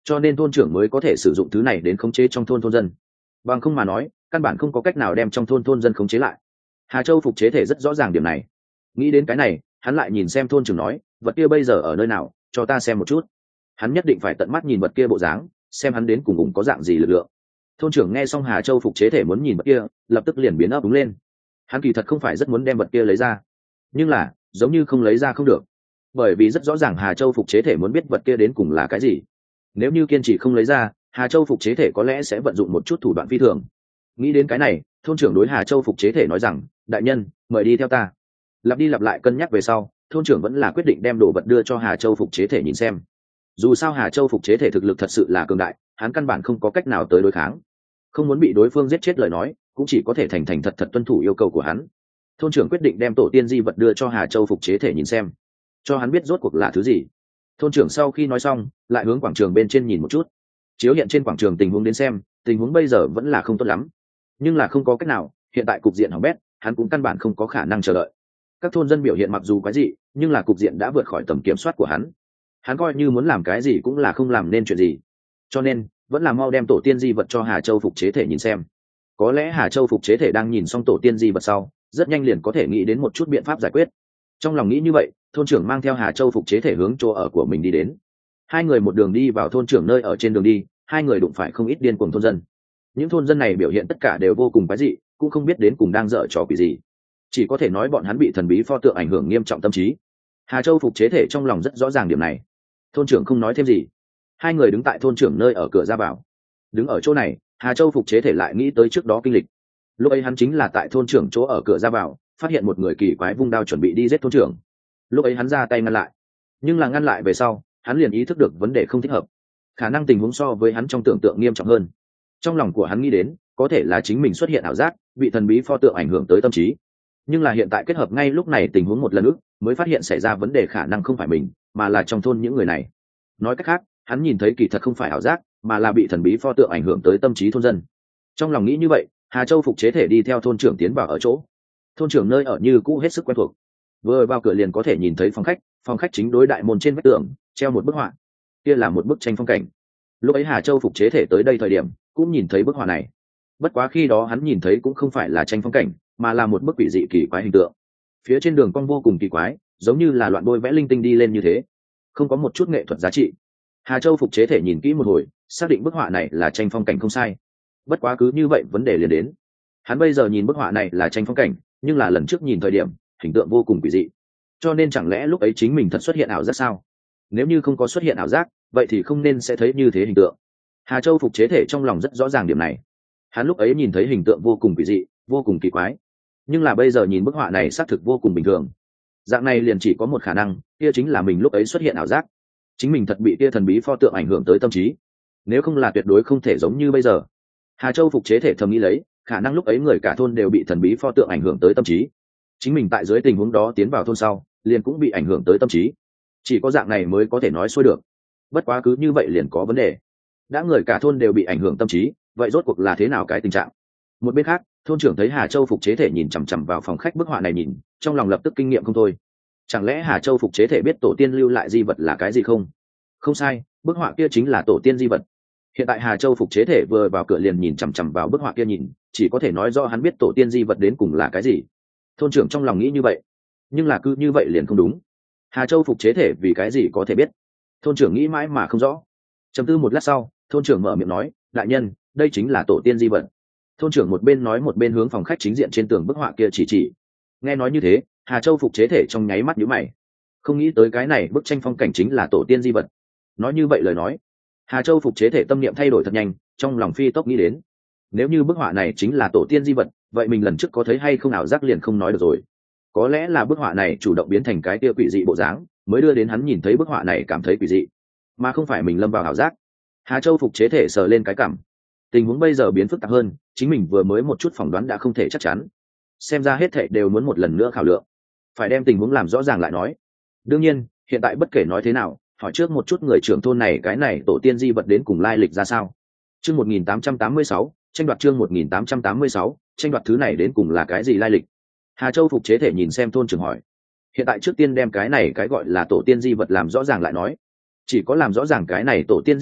cho nên thôn trưởng mới có thể sử dụng thứ này đến khống chế trong thôn thôn dân. Bằng không mà nói căn bản không có cách nào đem trong thôn thôn dân khống chế lại. Hà Châu phục chế thể rất rõ ràng điểm này. Nghĩ đến cái này, hắn lại nhìn xem thôn trưởng nói, vật kia bây giờ ở nơi nào, cho ta xem một chút. Hắn nhất định phải tận mắt nhìn vật kia bộ dáng, xem hắn đến cùng cùng có dạng gì lực lượng. Thôn trưởng nghe xong Hà Châu phục chế thể muốn nhìn vật kia, lập tức liền biến ấp đúng lên. Hắn kỳ thật không phải rất muốn đem vật kia lấy ra, nhưng là giống như không lấy ra không được, bởi vì rất rõ ràng Hà Châu phục chế thể muốn biết vật kia đến cùng là cái gì. Nếu như kiên trì không lấy ra, Hà Châu phục chế thể có lẽ sẽ vận dụng một chút thủ đoạn phi thường. Nghĩ đến cái này, thôn trưởng đối Hà Châu phục chế thể nói rằng, đại nhân mời đi theo ta. Lặp đi lặp lại cân nhắc về sau, thôn trưởng vẫn là quyết định đem đồ vật đưa cho Hà Châu phục chế thể nhìn xem. Dù sao Hà Châu phục chế thể thực lực thật sự là cường đại, hắn căn bản không có cách nào tới đối kháng. Không muốn bị đối phương giết chết lời nói, cũng chỉ có thể thành thành thật thật tuân thủ yêu cầu của hắn. Thôn trưởng quyết định đem tổ tiên di vật đưa cho Hà Châu phục chế thể nhìn xem, cho hắn biết rốt cuộc là thứ gì. Thôn trưởng sau khi nói xong, lại hướng quảng trường bên trên nhìn một chút. Chiếu hiện trên quảng trường tình huống đến xem, tình huống bây giờ vẫn là không tốt lắm, nhưng là không có cách nào, hiện tại cục diện hỏng bét, hắn cũng căn bản không có khả năng chờ đợi. Các thôn dân biểu hiện mặc dù quái dị, nhưng là cục diện đã vượt khỏi tầm kiểm soát của hắn. Hắn coi như muốn làm cái gì cũng là không làm nên chuyện gì, cho nên vẫn là mau đem tổ tiên di vật cho Hà Châu phục chế thể nhìn xem. Có lẽ Hà Châu phục chế thể đang nhìn xong tổ tiên di vật sau, rất nhanh liền có thể nghĩ đến một chút biện pháp giải quyết. Trong lòng nghĩ như vậy, thôn trưởng mang theo Hà Châu phục chế thể hướng chỗ ở của mình đi đến. Hai người một đường đi vào thôn trưởng nơi ở. Trên đường đi, hai người đụng phải không ít điên cuồng thôn dân. Những thôn dân này biểu hiện tất cả đều vô cùng quái dị, cũng không biết đến cùng đang dở trò quỷ gì, chỉ có thể nói bọn hắn bị thần bí pho tượng ảnh hưởng nghiêm trọng tâm trí. Hà Châu phục chế thể trong lòng rất rõ ràng điểm này. Thôn trưởng không nói thêm gì, hai người đứng tại thôn trưởng nơi ở cửa ra vào. Đứng ở chỗ này, Hà Châu phục chế thể lại nghĩ tới trước đó kinh lịch. Lúc ấy hắn chính là tại thôn trưởng chỗ ở cửa ra vào, phát hiện một người kỳ quái vung đao chuẩn bị đi giết thôn trưởng. Lúc ấy hắn ra tay ngăn lại, nhưng là ngăn lại về sau, hắn liền ý thức được vấn đề không thích hợp, khả năng tình huống so với hắn trong tưởng tượng nghiêm trọng hơn. Trong lòng của hắn nghĩ đến, có thể là chính mình xuất hiện ảo giác, bị thần bí pho tượng ảnh hưởng tới tâm trí. Nhưng là hiện tại kết hợp ngay lúc này tình huống một lần nữa, mới phát hiện xảy ra vấn đề khả năng không phải mình, mà là trong thôn những người này. Nói cách khác, hắn nhìn thấy kỳ thật không phải ảo giác, mà là bị thần bí pho tượng ảnh hưởng tới tâm trí thôn dân. Trong lòng nghĩ như vậy, Hà Châu phục chế thể đi theo thôn trưởng tiến vào ở chỗ. Thôn trưởng nơi ở như cũ hết sức quen thuộc. Vừa vào cửa liền có thể nhìn thấy phòng khách, phòng khách chính đối đại môn trên vách tường treo một bức họa. Kia là một bức tranh phong cảnh. Lúc ấy Hà Châu phục chế thể tới đây thời điểm, cũng nhìn thấy bức họa này. Bất quá khi đó hắn nhìn thấy cũng không phải là tranh phong cảnh, mà là một bức quỷ dị kỳ quái hình tượng. Phía trên đường cong vô cùng kỳ quái, giống như là loạn bôi vẽ linh tinh đi lên như thế, không có một chút nghệ thuật giá trị. Hà Châu phục chế thể nhìn kỹ một hồi, xác định bức họa này là tranh phong cảnh không sai. Bất quá cứ như vậy vấn đề liền đến. Hắn bây giờ nhìn bức họa này là tranh phong cảnh, nhưng là lần trước nhìn thời điểm, hình tượng vô cùng quỷ dị. Cho nên chẳng lẽ lúc ấy chính mình thật xuất hiện ảo giác sao? Nếu như không có xuất hiện ảo giác, vậy thì không nên sẽ thấy như thế hình tượng. Hà Châu phục chế thể trong lòng rất rõ ràng điểm này. Hắn lúc ấy nhìn thấy hình tượng vô cùng quỷ dị, vô cùng kỳ quái. Nhưng là bây giờ nhìn bức họa này xác thực vô cùng bình thường. Dạng này liền chỉ có một khả năng, kia chính là mình lúc ấy xuất hiện ảo giác. Chính mình thật bị kia thần bí pho tượng ảnh hưởng tới tâm trí. Nếu không là tuyệt đối không thể giống như bây giờ. Hà Châu phục chế thể thầm nghĩ lấy, khả năng lúc ấy người cả thôn đều bị thần bí pho tượng ảnh hưởng tới tâm trí. Chính mình tại dưới tình huống đó tiến vào thôn sau, liền cũng bị ảnh hưởng tới tâm trí. Chỉ có dạng này mới có thể nói xuôi được. Bất quá cứ như vậy liền có vấn đề. Đã người cả thôn đều bị ảnh hưởng tâm trí, vậy rốt cuộc là thế nào cái tình trạng? Một bên khác, thôn trưởng thấy Hà Châu phục chế thể nhìn chằm chằm vào phòng khách bức họa này nhìn, trong lòng lập tức kinh nghiệm không thôi. Chẳng lẽ Hà Châu phục chế thể biết tổ tiên lưu lại di vật là cái gì không? Không sai, bức họa kia chính là tổ tiên di vật. Hiện tại Hà Châu phục chế thể vừa vào cửa liền nhìn chằm chằm vào bức họa kia nhìn, chỉ có thể nói rõ hắn biết tổ tiên di vật đến cùng là cái gì. Thôn trưởng trong lòng nghĩ như vậy, nhưng là cứ như vậy liền không đúng. Hà Châu phục chế thể vì cái gì có thể biết? Thôn trưởng nghĩ mãi mà không rõ. Trầm tư một lát sau, thôn trưởng mở miệng nói, đại nhân, đây chính là tổ tiên di vật. Thôn trưởng một bên nói một bên hướng phòng khách chính diện trên tường bức họa kia chỉ chỉ. Nghe nói như thế, Hà Châu phục chế thể trong nháy mắt nhíu mày, không nghĩ tới cái này bức tranh phong cảnh chính là tổ tiên di vật. Nói như vậy lời nói, Hà Châu phục chế thể tâm niệm thay đổi thật nhanh, trong lòng phi tốc nghĩ đến, nếu như bức họa này chính là tổ tiên di vật, vậy mình lần trước có thấy hay không ảo giác liền không nói được rồi. Có lẽ là bức họa này chủ động biến thành cái tia quỷ dị bộ dáng, mới đưa đến hắn nhìn thấy bức họa này cảm thấy quỷ dị, mà không phải mình lâm vào ảo giác. Hà Châu phục chế thể sờ lên cái cảm, tình huống bây giờ biến phức tạp hơn, chính mình vừa mới một chút phỏng đoán đã không thể chắc chắn, xem ra hết thảy đều muốn một lần nữa khảo lượng, phải đem tình huống làm rõ ràng lại nói. Đương nhiên, hiện tại bất kể nói thế nào, hỏi trước một chút người trưởng thôn này cái này tổ tiên di vật đến cùng lai lịch ra sao. Chương một nghìn tám trăm tám mươi sáu, tranh đoạt chương một nghìn tám trăm tám mươi sáu, tranh đoạt thứ này đến cùng là cái gì lai lịch? Hà Châu phục chế thể nhìn xem thôn trưởng hỏi. Hiện tại trước tiên đem cái này cái gọi là tổ tiên di vật làm rõ ràng lại nói. Chỉ có làm rõ ràng cái này tổ tiên di vật,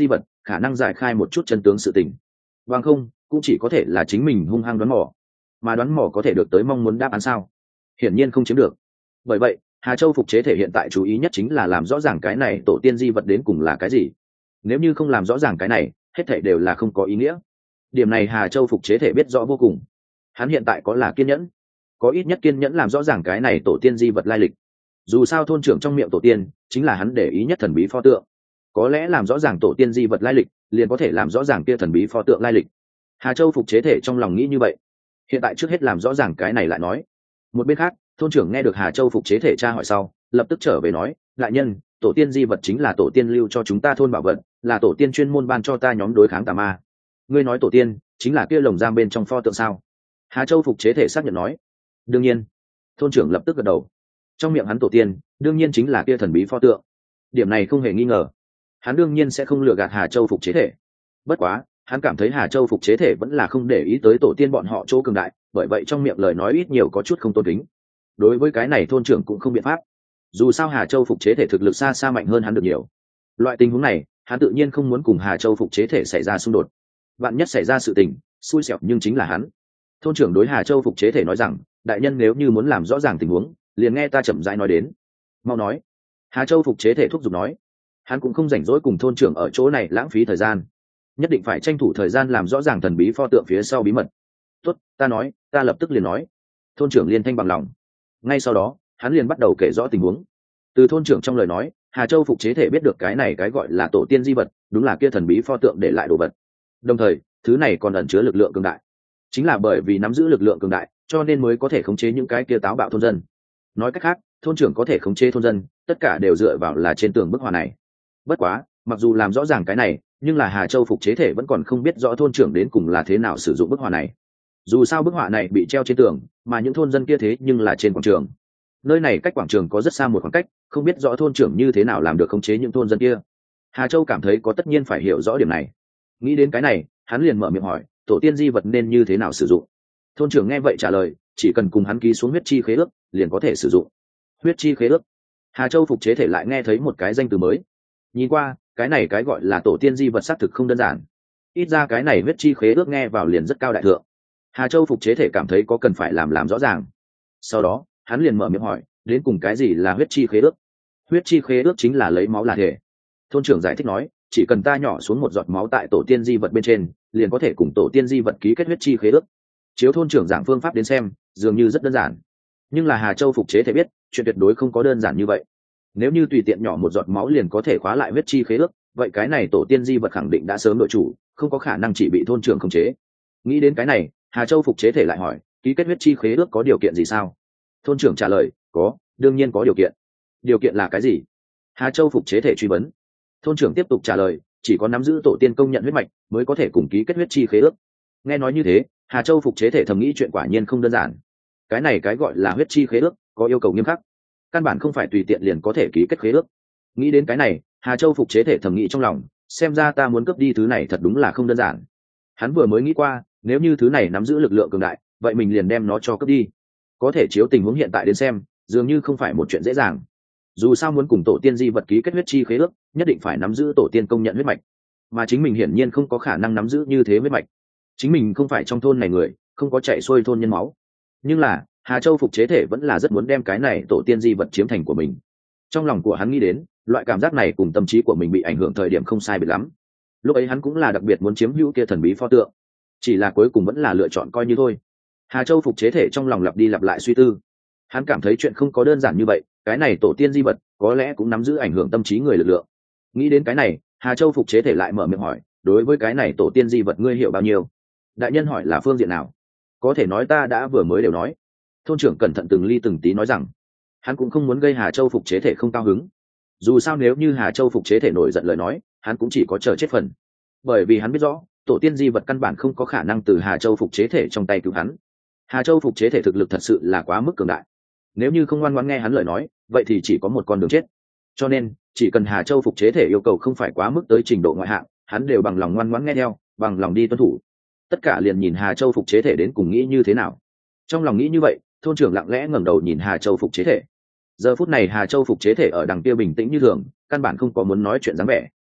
khả năng giải khai một chút chân tướng sự tình. Bằng không cũng chỉ có thể là chính mình hung hăng đoán mò, mà đoán mò có thể được tới mong muốn đáp án sao? Hiển nhiên không chiếm được. Bởi vậy Hà Châu phục chế thể hiện tại chú ý nhất chính là làm rõ ràng cái này tổ tiên di vật đến cùng là cái gì. Nếu như không làm rõ ràng cái này, hết thảy đều là không có ý nghĩa. Điểm này Hà Châu phục chế thể biết rõ vô cùng. Hắn hiện tại có là kiên nhẫn, có ít nhất kiên nhẫn làm rõ ràng cái này tổ tiên di vật lai lịch. Dù sao thôn trưởng trong miệng tổ tiên chính là hắn để ý nhất thần bí pho tượng, có lẽ làm rõ ràng tổ tiên di vật lai lịch liền có thể làm rõ ràng kia thần bí pho tượng lai lịch. Hà Châu phục chế thể trong lòng nghĩ như vậy. Hiện tại trước hết làm rõ ràng cái này lại nói. Một bên khác, thôn trưởng nghe được Hà Châu phục chế thể tra hỏi sau, lập tức trở về nói, đại nhân, tổ tiên di vật chính là tổ tiên lưu cho chúng ta thôn bảo vật, là tổ tiên chuyên môn ban cho ta nhóm đối kháng tà ma. Ngươi nói tổ tiên chính là kia lồng giam bên trong pho tượng sao? Hà Châu phục chế thể xác nhận nói. Đương nhiên. Thôn trưởng lập tức gật đầu. Trong miệng hắn tổ tiên đương nhiên chính là kia thần bí pho tượng, điểm này không hề nghi ngờ. Hắn đương nhiên sẽ không lừa gạt Hà Châu phục chế thể. Bất quá hắn cảm thấy Hà Châu phục chế thể vẫn là không để ý tới tổ tiên bọn họ chỗ cường đại, bởi vậy trong miệng lời nói ít nhiều có chút không tôn kính. Đối với cái này thôn trưởng cũng không biện pháp, dù sao Hà Châu phục chế thể thực lực xa xa mạnh hơn hắn được nhiều. Loại tình huống này hắn tự nhiên không muốn cùng Hà Châu phục chế thể xảy ra xung đột, vạn nhất xảy ra sự tình xui xẻo nhưng chính là hắn. Thôn trưởng đối Hà Châu phục chế thể nói rằng, đại nhân nếu như muốn làm rõ ràng tình huống liền nghe ta chậm rãi nói đến. Mau nói. Hà Châu phục chế thể thúc giục nói. Hắn cũng không rảnh rỗi cùng thôn trưởng ở chỗ này lãng phí thời gian, nhất định phải tranh thủ thời gian làm rõ ràng thần bí pho tượng phía sau bí mật. Tốt, ta nói, ta lập tức liền nói. Thôn trưởng liên thanh bằng lòng. Ngay sau đó hắn liền bắt đầu kể rõ tình huống. Từ thôn trưởng trong lời nói, Hà Châu phục chế thể biết được cái này cái gọi là tổ tiên di vật đúng là kia thần bí pho tượng để lại đồ vật, đồng thời thứ này còn ẩn chứa lực lượng cường đại. Chính là bởi vì nắm giữ lực lượng cường đại cho nên mới có thể khống chế những cái kia táo bạo thôn dân. Nói cách khác, thôn trưởng có thể khống chế thôn dân tất cả đều dựa vào là trên tường bức họa này. Bất quá mặc dù làm rõ ràng cái này, nhưng là Hà Châu phục chế thể vẫn còn không biết rõ thôn trưởng đến cùng là thế nào sử dụng bức họa này. Dù sao bức họa này bị treo trên tường, mà những thôn dân kia thế nhưng là trên quảng trường. Nơi này cách quảng trường có rất xa một khoảng cách, không biết rõ thôn trưởng như thế nào làm được khống chế những thôn dân kia. Hà Châu cảm thấy có tất nhiên phải hiểu rõ điểm này. Nghĩ đến cái này, hắn liền mở miệng hỏi, tổ tiên di vật nên như thế nào sử dụng? Thôn trưởng nghe vậy trả lời, chỉ cần cùng hắn ký xuống huyết chi khế ước liền có thể sử dụng. Huyết chi khế ước? Hà Châu phục chế thể lại nghe thấy một cái danh từ mới. Nhìn qua cái này cái gọi là tổ tiên di vật xác thực không đơn giản, ít ra cái này huyết chi khế ước nghe vào liền rất cao đại thượng. Hà Châu phục chế thể cảm thấy có cần phải làm làm rõ ràng. Sau đó hắn liền mở miệng hỏi, đến cùng cái gì là huyết chi khế ước? Huyết chi khế ước chính là lấy máu là thể. Thôn trưởng giải thích nói, chỉ cần ta nhỏ xuống một giọt máu tại tổ tiên di vật bên trên liền có thể cùng tổ tiên di vật ký kết huyết chi khế ước. Chiếu thôn trưởng giảng phương pháp đến xem dường như rất đơn giản, nhưng là Hà Châu phục chế thể biết chuyện tuyệt đối không có đơn giản như vậy. Nếu như tùy tiện nhỏ một giọt máu liền có thể khóa lại huyết chi khế ước, vậy cái này tổ tiên di vật khẳng định đã sớm đội chủ, không có khả năng chỉ bị thôn trưởng khống chế. Nghĩ đến cái này, Hà Châu phục chế thể lại hỏi, ký kết huyết chi khế ước có điều kiện gì sao? Thôn trưởng trả lời, có, đương nhiên có điều kiện. Điều kiện là cái gì? Hà Châu phục chế thể truy vấn. Thôn trưởng tiếp tục trả lời, chỉ có nắm giữ tổ tiên công nhận huyết mạch mới có thể cùng ký kết huyết chi khế ước. Nghe nói như thế, Hà Châu phục chế thể thầm nghĩ chuyện quả nhiên không đơn giản. Cái này cái gọi là huyết chi khế ước có yêu cầu nghiêm khắc, căn bản không phải tùy tiện liền có thể ký kết khế ước. Nghĩ đến cái này, Hà Châu phục chế thể thầm nghĩ trong lòng, xem ra ta muốn cướp đi thứ này thật đúng là không đơn giản. Hắn vừa mới nghĩ qua, nếu như thứ này nắm giữ lực lượng cường đại, vậy mình liền đem nó cho cướp đi. Có thể chiếu tình huống hiện tại đến xem, dường như không phải một chuyện dễ dàng. Dù sao muốn cùng tổ tiên di vật ký kết huyết chi khế ước, nhất định phải nắm giữ tổ tiên công nhận huyết mạch, mà chính mình hiển nhiên không có khả năng nắm giữ như thế huyết mạch. Chính mình không phải trong thôn này người, không có chạy xuôi thôn nhân máu. Nhưng là Hà Châu phục chế thể vẫn là rất muốn đem cái này tổ tiên di vật chiếm thành của mình. Trong lòng của hắn nghĩ đến, loại cảm giác này cùng tâm trí của mình bị ảnh hưởng thời điểm không sai biệt lắm. Lúc ấy hắn cũng là đặc biệt muốn chiếm hữu kia thần bí pho tượng, chỉ là cuối cùng vẫn là lựa chọn coi như thôi. Hà Châu phục chế thể trong lòng lặp đi lặp lại suy tư. Hắn cảm thấy chuyện không có đơn giản như vậy, cái này tổ tiên di vật có lẽ cũng nắm giữ ảnh hưởng tâm trí người lực lượng. Nghĩ đến cái này, Hà Châu phục chế thể lại mở miệng hỏi, đối với cái này tổ tiên di vật ngươi hiểu bao nhiêu? Đại nhân hỏi là phương diện nào? Có thể nói ta đã vừa mới đều nói. Thôn trưởng cẩn thận từng ly từng tí nói rằng, hắn cũng không muốn gây Hà Châu phục chế thể không cao hứng. Dù sao nếu như Hà Châu phục chế thể nổi giận lời nói, hắn cũng chỉ có chờ chết phần. Bởi vì hắn biết rõ, tổ tiên di vật căn bản không có khả năng từ Hà Châu phục chế thể trong tay cứu hắn. Hà Châu phục chế thể thực lực thật sự là quá mức cường đại. Nếu như không ngoan ngoãn nghe hắn lời nói, vậy thì chỉ có một con đường chết. Cho nên, chỉ cần Hà Châu phục chế thể yêu cầu không phải quá mức tới trình độ ngoại hạng, hắn đều bằng lòng ngoan ngoãn nghe theo, bằng lòng đi tuân thủ. Tất cả liền nhìn Hà Châu phục chế thể đến cùng nghĩ như thế nào. Trong lòng nghĩ như vậy, thôn trưởng lặng lẽ ngẩng đầu nhìn Hà Châu phục chế thể. Giờ phút này Hà Châu phục chế thể ở đằng kia bình tĩnh như thường, căn bản không có muốn nói chuyện dáng vẻ.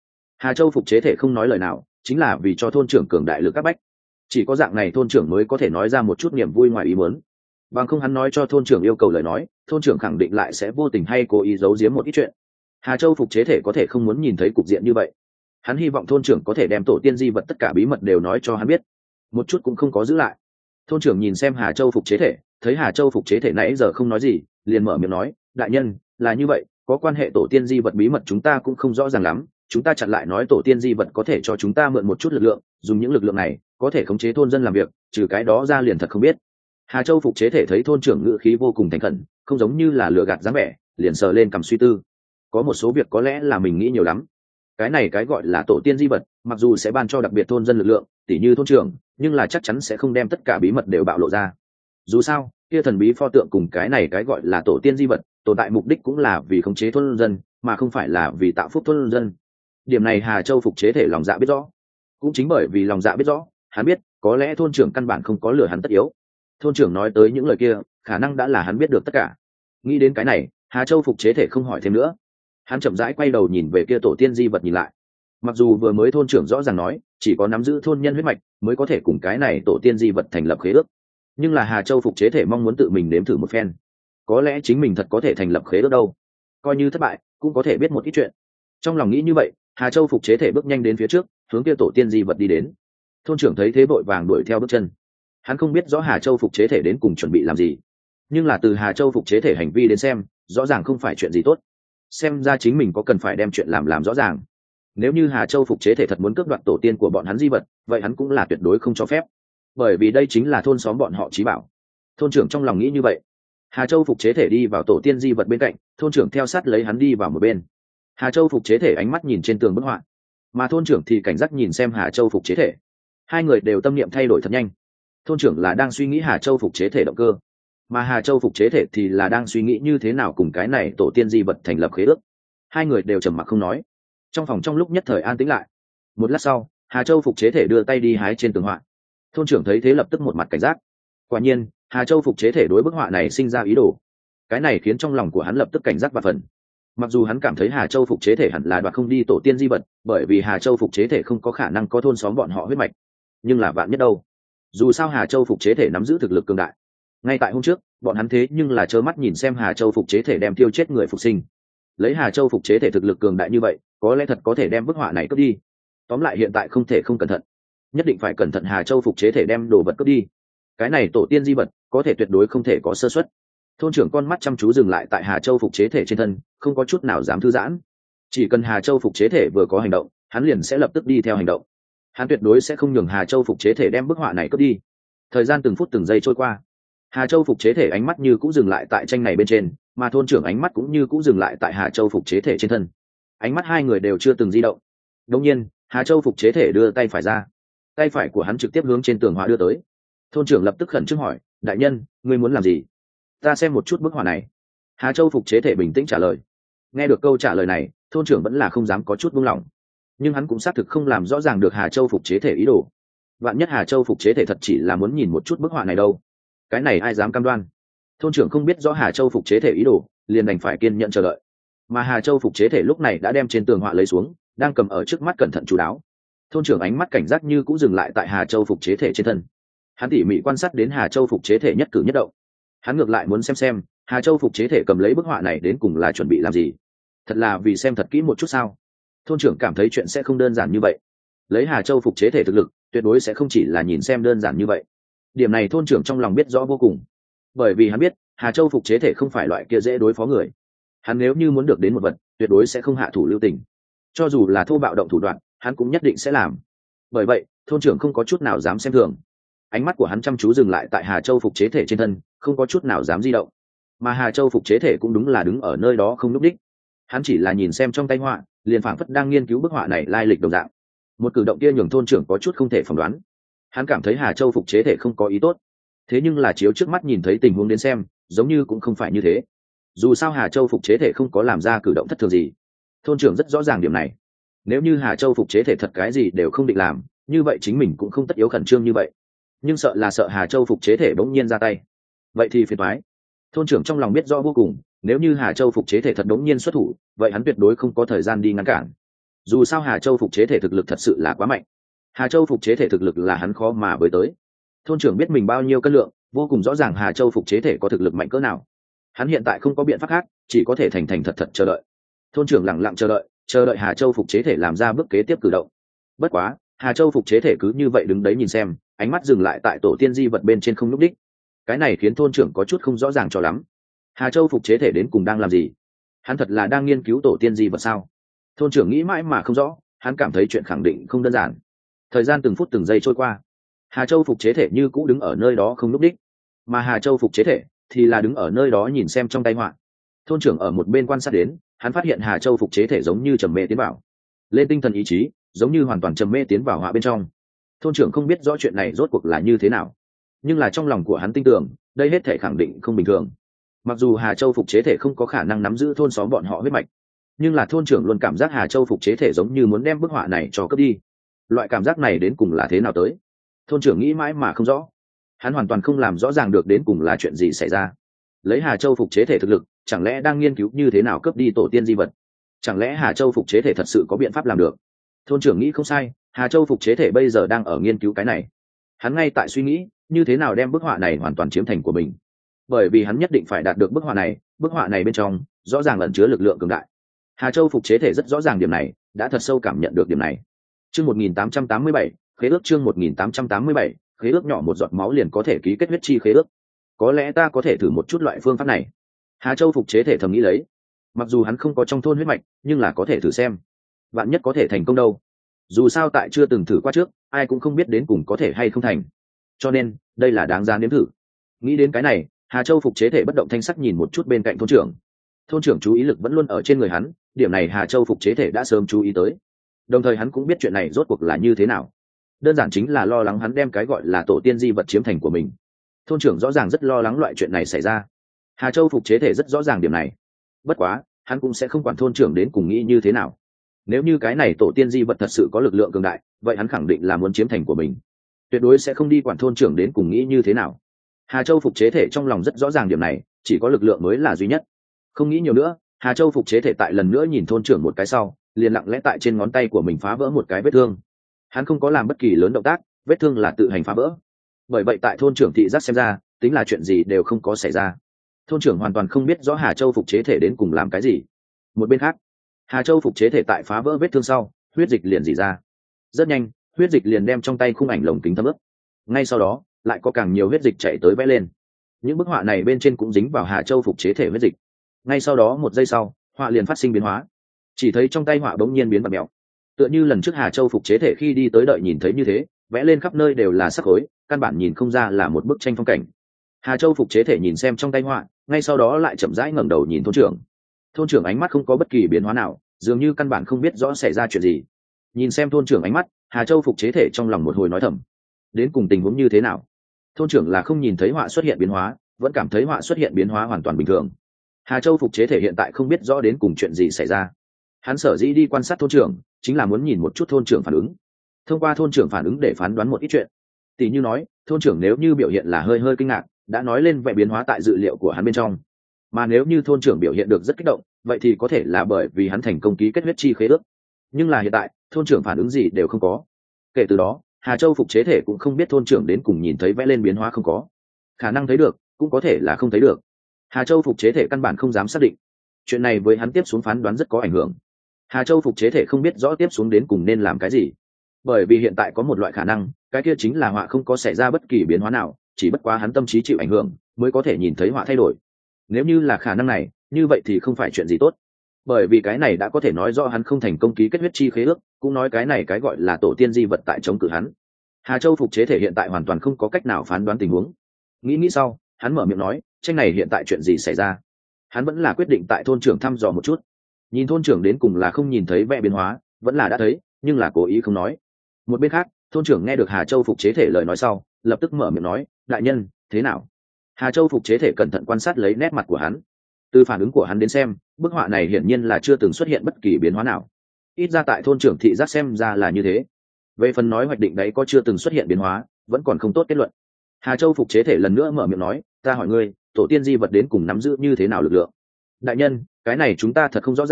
Hà Châu phục chế thể không nói lời nào, chính là vì cho thôn trưởng cường đại lực các bách. Chỉ có dạng này thôn trưởng mới có thể nói ra một chút niềm vui ngoài ý muốn. Bằng không hắn nói cho thôn trưởng yêu cầu lời nói, thôn trưởng khẳng định lại sẽ vô tình hay cố ý giấu giếm một ít chuyện. Hà Châu phục chế thể có thể không muốn nhìn thấy cục diện như vậy. Hắn hy vọng thôn trưởng có thể đem tổ tiên di vật tất cả bí mật đều nói cho hắn biết, một chút cũng không có giữ lại. Thôn trưởng nhìn xem Hà Châu phục chế thể, thấy Hà Châu phục chế thể nãy giờ không nói gì, liền mở miệng nói, đại nhân, là như vậy, có quan hệ tổ tiên di vật bí mật chúng ta cũng không rõ ràng lắm, chúng ta chặn lại nói tổ tiên di vật có thể cho chúng ta mượn một chút lực lượng, dùng những lực lượng này có thể khống chế thôn dân làm việc, trừ cái đó ra liền thật không biết. Hà Châu phục chế thể thấy thôn trưởng ngữ khí vô cùng thành khẩn, không giống như là lừa gạt dáng vẻ, liền sờ lên cầm suy tư. Có một số việc có lẽ là mình nghĩ nhiều lắm. Cái này cái gọi là tổ tiên di vật, mặc dù sẽ ban cho đặc biệt thôn dân lực lượng, tỉ như thôn trưởng, nhưng là chắc chắn sẽ không đem tất cả bí mật đều bạo lộ ra. Dù sao, kia thần bí pho tượng cùng cái này cái gọi là tổ tiên di vật, tồn tại mục đích cũng là vì khống chế thôn dân, mà không phải là vì tạo phúc thôn dân. Điểm này Hà Châu phục chế thể lòng dạ biết rõ. Cũng chính bởi vì lòng dạ biết rõ, hắn biết, có lẽ thôn trưởng căn bản không có lừa hắn tất yếu. Thôn trưởng nói tới những lời kia, khả năng đã là hắn biết được tất cả. Nghĩ đến cái này, Hà Châu phục chế thể không hỏi thêm nữa. Hắn chậm rãi quay đầu nhìn về kia tổ tiên di vật nhìn lại. Mặc dù vừa mới thôn trưởng rõ ràng nói, chỉ có nắm giữ thôn nhân huyết mạch mới có thể cùng cái này tổ tiên di vật thành lập khế ước, nhưng là Hà Châu phục chế thể mong muốn tự mình nếm thử một phen. Có lẽ chính mình thật có thể thành lập khế ước đâu. Coi như thất bại, cũng có thể biết một ít chuyện. Trong lòng nghĩ như vậy, Hà Châu phục chế thể bước nhanh đến phía trước, hướng kia tổ tiên di vật đi đến. Thôn trưởng thấy thế vội vàng đuổi theo bước chân. Hắn không biết rõ Hà Châu phục chế thể đến cùng chuẩn bị làm gì, nhưng là từ Hà Châu phục chế thể hành vi đến xem, rõ ràng không phải chuyện gì tốt. Xem ra chính mình có cần phải đem chuyện làm làm rõ ràng. Nếu như Hà Châu phục chế thể thật muốn cướp đoạt tổ tiên của bọn hắn di vật, vậy hắn cũng là tuyệt đối không cho phép, bởi vì đây chính là thôn xóm bọn họ chí bảo. Thôn trưởng trong lòng nghĩ như vậy. Hà Châu phục chế thể đi vào tổ tiên di vật bên cạnh, thôn trưởng theo sát lấy hắn đi vào một bên. Hà Châu phục chế thể ánh mắt nhìn trên tường bức họa, mà thôn trưởng thì cảnh giác nhìn xem Hà Châu phục chế thể. Hai người đều tâm niệm thay đổi thật nhanh. Thôn trưởng là đang suy nghĩ Hà Châu phục chế thể động cơ, mà Hà Châu phục chế thể thì là đang suy nghĩ như thế nào cùng cái này tổ tiên di vật thành lập khế ước. Hai người đều trầm mặc không nói. Trong phòng trong lúc nhất thời an tĩnh lại. Một lát sau, Hà Châu phục chế thể đưa tay đi hái trên tường họa. Thôn trưởng thấy thế lập tức một mặt cảnh giác. Quả nhiên, Hà Châu phục chế thể đối bức họa này sinh ra ý đồ. Cái này khiến trong lòng của hắn lập tức cảnh giác và phần. Mặc dù hắn cảm thấy Hà Châu phục chế thể hẳn là đoạt không đi tổ tiên di vật, bởi vì Hà Châu phục chế thể không có khả năng có thôn xóm bọn họ huyết mạch. Nhưng là vạn nhất đâu? Dù sao Hà Châu phục chế thể nắm giữ thực lực cường đại. Ngay tại hôm trước, bọn hắn thế nhưng là trơ mắt nhìn xem Hà Châu phục chế thể đem tiêu chết người phục sinh. Lấy Hà Châu phục chế thể thực lực cường đại như vậy, có lẽ thật có thể đem bức họa này cướp đi. Tóm lại hiện tại không thể không cẩn thận, nhất định phải cẩn thận Hà Châu phục chế thể đem đồ vật cướp đi. Cái này tổ tiên di vật có thể tuyệt đối không thể có sơ suất. Thôn trưởng con mắt chăm chú dừng lại tại Hà Châu phục chế thể trên thân, không có chút nào dám thư giãn. Chỉ cần Hà Châu phục chế thể vừa có hành động, hắn liền sẽ lập tức đi theo hành động. Hắn tuyệt đối sẽ không nhường Hà Châu phục chế thể đem bức họa này cướp đi. Thời gian từng phút từng giây trôi qua, Hà Châu phục chế thể ánh mắt như cũng dừng lại tại tranh này bên trên, mà thôn trưởng ánh mắt cũng như cũng dừng lại tại Hà Châu phục chế thể trên thân. Ánh mắt hai người đều chưa từng di động. Đột nhiên, Hà Châu phục chế thể đưa tay phải ra, tay phải của hắn trực tiếp hướng trên tường họa đưa tới. Thôn trưởng lập tức khẩn trương hỏi, đại nhân, ngươi muốn làm gì? Ta xem một chút bức họa này. Hà Châu phục chế thể bình tĩnh trả lời. Nghe được câu trả lời này, thôn trưởng vẫn là không dám có chút buông lỏng, nhưng hắn cũng xác thực không làm rõ ràng được Hà Châu phục chế thể ý đồ. Vạn nhất Hà Châu phục chế thể thật chỉ là muốn nhìn một chút bức họa này đâu, cái này ai dám cam đoan? Thôn trưởng không biết rõ Hà Châu phục chế thể ý đồ, liền đành phải kiên nhẫn chờ đợi. Mà Hà Châu phục chế thể lúc này đã đem trên tường họa lấy xuống, đang cầm ở trước mắt cẩn thận chú đáo. Thôn trưởng ánh mắt cảnh giác như cũng dừng lại tại Hà Châu phục chế thể trên thân. Hắn tỉ mỉ quan sát đến Hà Châu phục chế thể nhất cử nhất động. Hắn ngược lại muốn xem xem Hà Châu phục chế thể cầm lấy bức họa này đến cùng là chuẩn bị làm gì. Thật là vì xem thật kỹ một chút sao? Thôn trưởng cảm thấy chuyện sẽ không đơn giản như vậy. Lấy Hà Châu phục chế thể thực lực, tuyệt đối sẽ không chỉ là nhìn xem đơn giản như vậy. Điểm này thôn trưởng trong lòng biết rõ vô cùng, bởi vì hắn biết Hà Châu phục chế thể không phải loại kia dễ đối phó người. Hắn nếu như muốn được đến một vật, tuyệt đối sẽ không hạ thủ lưu tình, cho dù là thô bạo động thủ đoạn, hắn cũng nhất định sẽ làm. Bởi vậy, thôn trưởng không có chút nào dám xem thường. Ánh mắt của hắn chăm chú dừng lại tại Hà Châu phục chế thể trên thân, không có chút nào dám di động. Mà Hà Châu phục chế thể cũng đúng là đứng ở nơi đó không lúc đích. Hắn chỉ là nhìn xem trong tay họa, liền phảng phất đang nghiên cứu bức họa này lai lịch đồng dạng. Một cử động kia nhường thôn trưởng có chút không thể phỏng đoán. Hắn cảm thấy Hà Châu phục chế thể không có ý tốt, thế nhưng là chiếu trước mắt nhìn thấy tình huống đến xem, giống như cũng không phải như thế. Dù sao Hà Châu phục chế thể không có làm ra cử động thất thường gì. Thôn trưởng rất rõ ràng điểm này. Nếu như Hà Châu phục chế thể thật cái gì đều không định làm, như vậy chính mình cũng không tất yếu khẩn trương như vậy. Nhưng sợ là sợ Hà Châu phục chế thể bỗng nhiên ra tay, vậy thì phiền toái. Thôn trưởng trong lòng biết rõ vô cùng, nếu như Hà Châu phục chế thể thật bỗng nhiên xuất thủ, vậy hắn tuyệt đối không có thời gian đi ngăn cản. dù sao Hà Châu phục chế thể thực lực thật sự là quá mạnh. Hà Châu phục chế thể thực lực là hắn khó mà với tới. Thôn trưởng biết mình bao nhiêu cân lượng, vô cùng rõ ràng Hà Châu phục chế thể có thực lực mạnh cỡ nào. Hắn hiện tại không có biện pháp khác, chỉ có thể thành thành thật thật chờ đợi. Thôn trưởng lặng lặng chờ đợi, chờ đợi Hà Châu phục chế thể làm ra bước kế tiếp cử động. Bất quá, Hà Châu phục chế thể cứ như vậy đứng đấy nhìn xem, ánh mắt dừng lại tại tổ tiên di vật bên trên không lúc đích. Cái này khiến thôn trưởng có chút không rõ ràng cho lắm. Hà Châu phục chế thể đến cùng đang làm gì? Hắn thật là đang nghiên cứu tổ tiên di vật sao? Thôn trưởng nghĩ mãi mà không rõ, hắn cảm thấy chuyện khẳng định không đơn giản. Thời gian từng phút từng giây trôi qua, Hà Châu phục chế thể như cũ đứng ở nơi đó không lúc đích, mà Hà Châu phục chế thể thì là đứng ở nơi đó nhìn xem trong tay họa. Thôn trưởng ở một bên quan sát đến, hắn phát hiện Hà Châu phục chế thể giống như trầm mê tiến vào, lên tinh thần ý chí, giống như hoàn toàn trầm mê tiến vào họa bên trong. Thôn trưởng không biết rõ chuyện này rốt cuộc là như thế nào, nhưng là trong lòng của hắn tin tưởng, đây hết thể khẳng định không bình thường. Mặc dù Hà Châu phục chế thể không có khả năng nắm giữ thôn xóm bọn họ huyết mạch, nhưng là thôn trưởng luôn cảm giác Hà Châu phục chế thể giống như muốn đem bức họa này cho cướp đi. Loại cảm giác này đến cùng là thế nào tới? Thôn trưởng nghĩ mãi mà không rõ, hắn hoàn toàn không làm rõ ràng được đến cùng là chuyện gì xảy ra. Lấy Hà Châu phục chế thể thực lực, chẳng lẽ đang nghiên cứu như thế nào cướp đi tổ tiên di vật? Chẳng lẽ Hà Châu phục chế thể thật sự có biện pháp làm được? Thôn trưởng nghĩ không sai, Hà Châu phục chế thể bây giờ đang ở nghiên cứu cái này. Hắn ngay tại suy nghĩ như thế nào đem bức họa này hoàn toàn chiếm thành của mình, bởi vì hắn nhất định phải đạt được bức họa này. Bức họa này bên trong rõ ràng ẩn chứa lực lượng cường đại. Hà Châu phục chế thể rất rõ ràng điểm này, đã thật sâu cảm nhận được điểm này. Chương một nghìn tám trăm tám mươi bảy, khế ước. Chương một nghìn tám trăm tám mươi bảy, khế ước. Nhỏ một giọt máu liền có thể ký kết huyết chi khế ước. Có lẽ ta có thể thử một chút loại phương pháp này. Hà Châu phục chế thể thầm nghĩ lấy. Mặc dù hắn không có trong thôn huyết mạch, nhưng là có thể thử xem. Vạn nhất có thể thành công đâu. Dù sao tại chưa từng thử qua trước, ai cũng không biết đến cùng có thể hay không thành. Cho nên, đây là đáng giá nếm thử. Nghĩ đến cái này, Hà Châu phục chế thể bất động thanh sắc nhìn một chút bên cạnh thôn trưởng. Thôn trưởng chú ý lực vẫn luôn ở trên người hắn, điểm này Hà Châu phục chế thể đã sớm chú ý tới. Đồng thời hắn cũng biết chuyện này rốt cuộc là như thế nào. Đơn giản chính là lo lắng hắn đem cái gọi là tổ tiên di vật chiếm thành của mình. Thôn trưởng rõ ràng rất lo lắng loại chuyện này xảy ra. Hà Châu phục chế thể rất rõ ràng điểm này. Bất quá, hắn cũng sẽ không quản thôn trưởng đến cùng nghĩ như thế nào. Nếu như cái này tổ tiên di vật thật sự có lực lượng cường đại, vậy hắn khẳng định là muốn chiếm thành của mình. Tuyệt đối sẽ không đi quản thôn trưởng đến cùng nghĩ như thế nào. Hà Châu phục chế thể trong lòng rất rõ ràng điểm này, chỉ có lực lượng mới là duy nhất. Không nghĩ nhiều nữa, Hà Châu phục chế thể tại lần nữa nhìn thôn trưởng một cái sau, liền lặng lẽ tại trên ngón tay của mình phá vỡ một cái vết thương. Hắn không có làm bất kỳ lớn động tác, vết thương là tự hành phá vỡ. Bởi vậy tại thôn trưởng thị giác xem ra, tính là chuyện gì đều không có xảy ra. Thôn trưởng hoàn toàn không biết rõ Hà Châu phục chế thể đến cùng làm cái gì. Một bên khác, Hà Châu phục chế thể tại phá vỡ vết thương sau, huyết dịch liền rỉ ra. Rất nhanh, huyết dịch liền đem trong tay khung ảnh lồng kính thấm ướt. Ngay sau đó, lại có càng nhiều huyết dịch chảy tới vẽ lên. Những bức họa này bên trên cũng dính vào Hà Châu phục chế thể huyết dịch. Ngay sau đó một giây sau, họa liền phát sinh biến hóa. Chỉ thấy trong tay họa bỗng nhiên biến bặm mèo, tựa như lần trước Hà Châu phục chế thể khi đi tới đợi nhìn thấy như thế, vẽ lên khắp nơi đều là sắc khối, căn bản nhìn không ra là một bức tranh phong cảnh. Hà Châu phục chế thể nhìn xem trong tay họa, ngay sau đó lại chậm rãi ngẩng đầu nhìn thôn trưởng. Thôn trưởng ánh mắt không có bất kỳ biến hóa nào, dường như căn bản không biết rõ xảy ra chuyện gì. Nhìn xem thôn trưởng ánh mắt, Hà Châu phục chế thể trong lòng một hồi nói thầm, đến cùng tình huống như thế nào? Thôn trưởng là không nhìn thấy họa xuất hiện biến hóa, vẫn cảm thấy họa xuất hiện biến hóa hoàn toàn bình thường. Hà Châu phục chế thể hiện tại không biết rõ đến cùng chuyện gì xảy ra. Hắn sở dĩ đi quan sát thôn trưởng, chính là muốn nhìn một chút thôn trưởng phản ứng. Thông qua thôn trưởng phản ứng để phán đoán một ít chuyện. Tỷ như nói, thôn trưởng nếu như biểu hiện là hơi hơi kinh ngạc, đã nói lên vẻ biến hóa tại dự liệu của hắn bên trong. Mà nếu như thôn trưởng biểu hiện được rất kích động, vậy thì có thể là bởi vì hắn thành công ký kết huyết chi khế ước. Nhưng là hiện tại, thôn trưởng phản ứng gì đều không có. Kể từ đó, Hà Châu phục chế thể cũng không biết thôn trưởng đến cùng nhìn thấy vẽ lên biến hóa không có. Khả năng thấy được, cũng có thể là không thấy được. Hà Châu phục chế thể căn bản không dám xác định. Chuyện này với hắn tiếp xuống phán đoán rất có ảnh hưởng. Hà Châu phục chế thể không biết rõ tiếp xuống đến cùng nên làm cái gì. Bởi vì hiện tại có một loại khả năng, cái kia chính là họa không có xảy ra bất kỳ biến hóa nào, chỉ bất quá hắn tâm trí chịu ảnh hưởng, mới có thể nhìn thấy họa thay đổi. Nếu như là khả năng này, như vậy thì không phải chuyện gì tốt. Bởi vì cái này đã có thể nói rõ hắn không thành công ký kết huyết chi khế ước, cũng nói cái này cái gọi là tổ tiên di vật tại chống cự hắn. Hà Châu phục chế thể hiện tại hoàn toàn không có cách nào phán đoán tình huống. Nghĩ nghĩ sau, hắn mở miệng nói, tranh này hiện tại chuyện gì xảy ra? Hắn vẫn là quyết định tại thôn trưởng thăm dò một chút. Nhìn thôn trưởng đến cùng là không nhìn thấy vẽ biến hóa, vẫn là đã thấy, nhưng là cố ý không nói. Một bên khác, thôn trưởng nghe được Hà Châu phục chế thể lời nói sau, lập tức mở miệng nói, đại nhân, thế nào? Hà Châu phục chế thể cẩn thận quan sát lấy nét mặt của hắn. Từ phản ứng của hắn đến xem, bức họa này hiển nhiên là chưa từng xuất hiện bất kỳ biến hóa nào. Ít ra tại thôn trưởng thị giác xem ra là như thế. Về phần nói hoạch định đấy có chưa từng xuất hiện biến hóa, vẫn còn không tốt kết luận. Hà Châu phục chế thể lần nữa mở miệng nói, ta hỏi ngươi, tổ tiên di vật đến cùng nắm giữ như thế nào lực lượng? Đại nhân, cái này chúng ta thật không rõ ràng,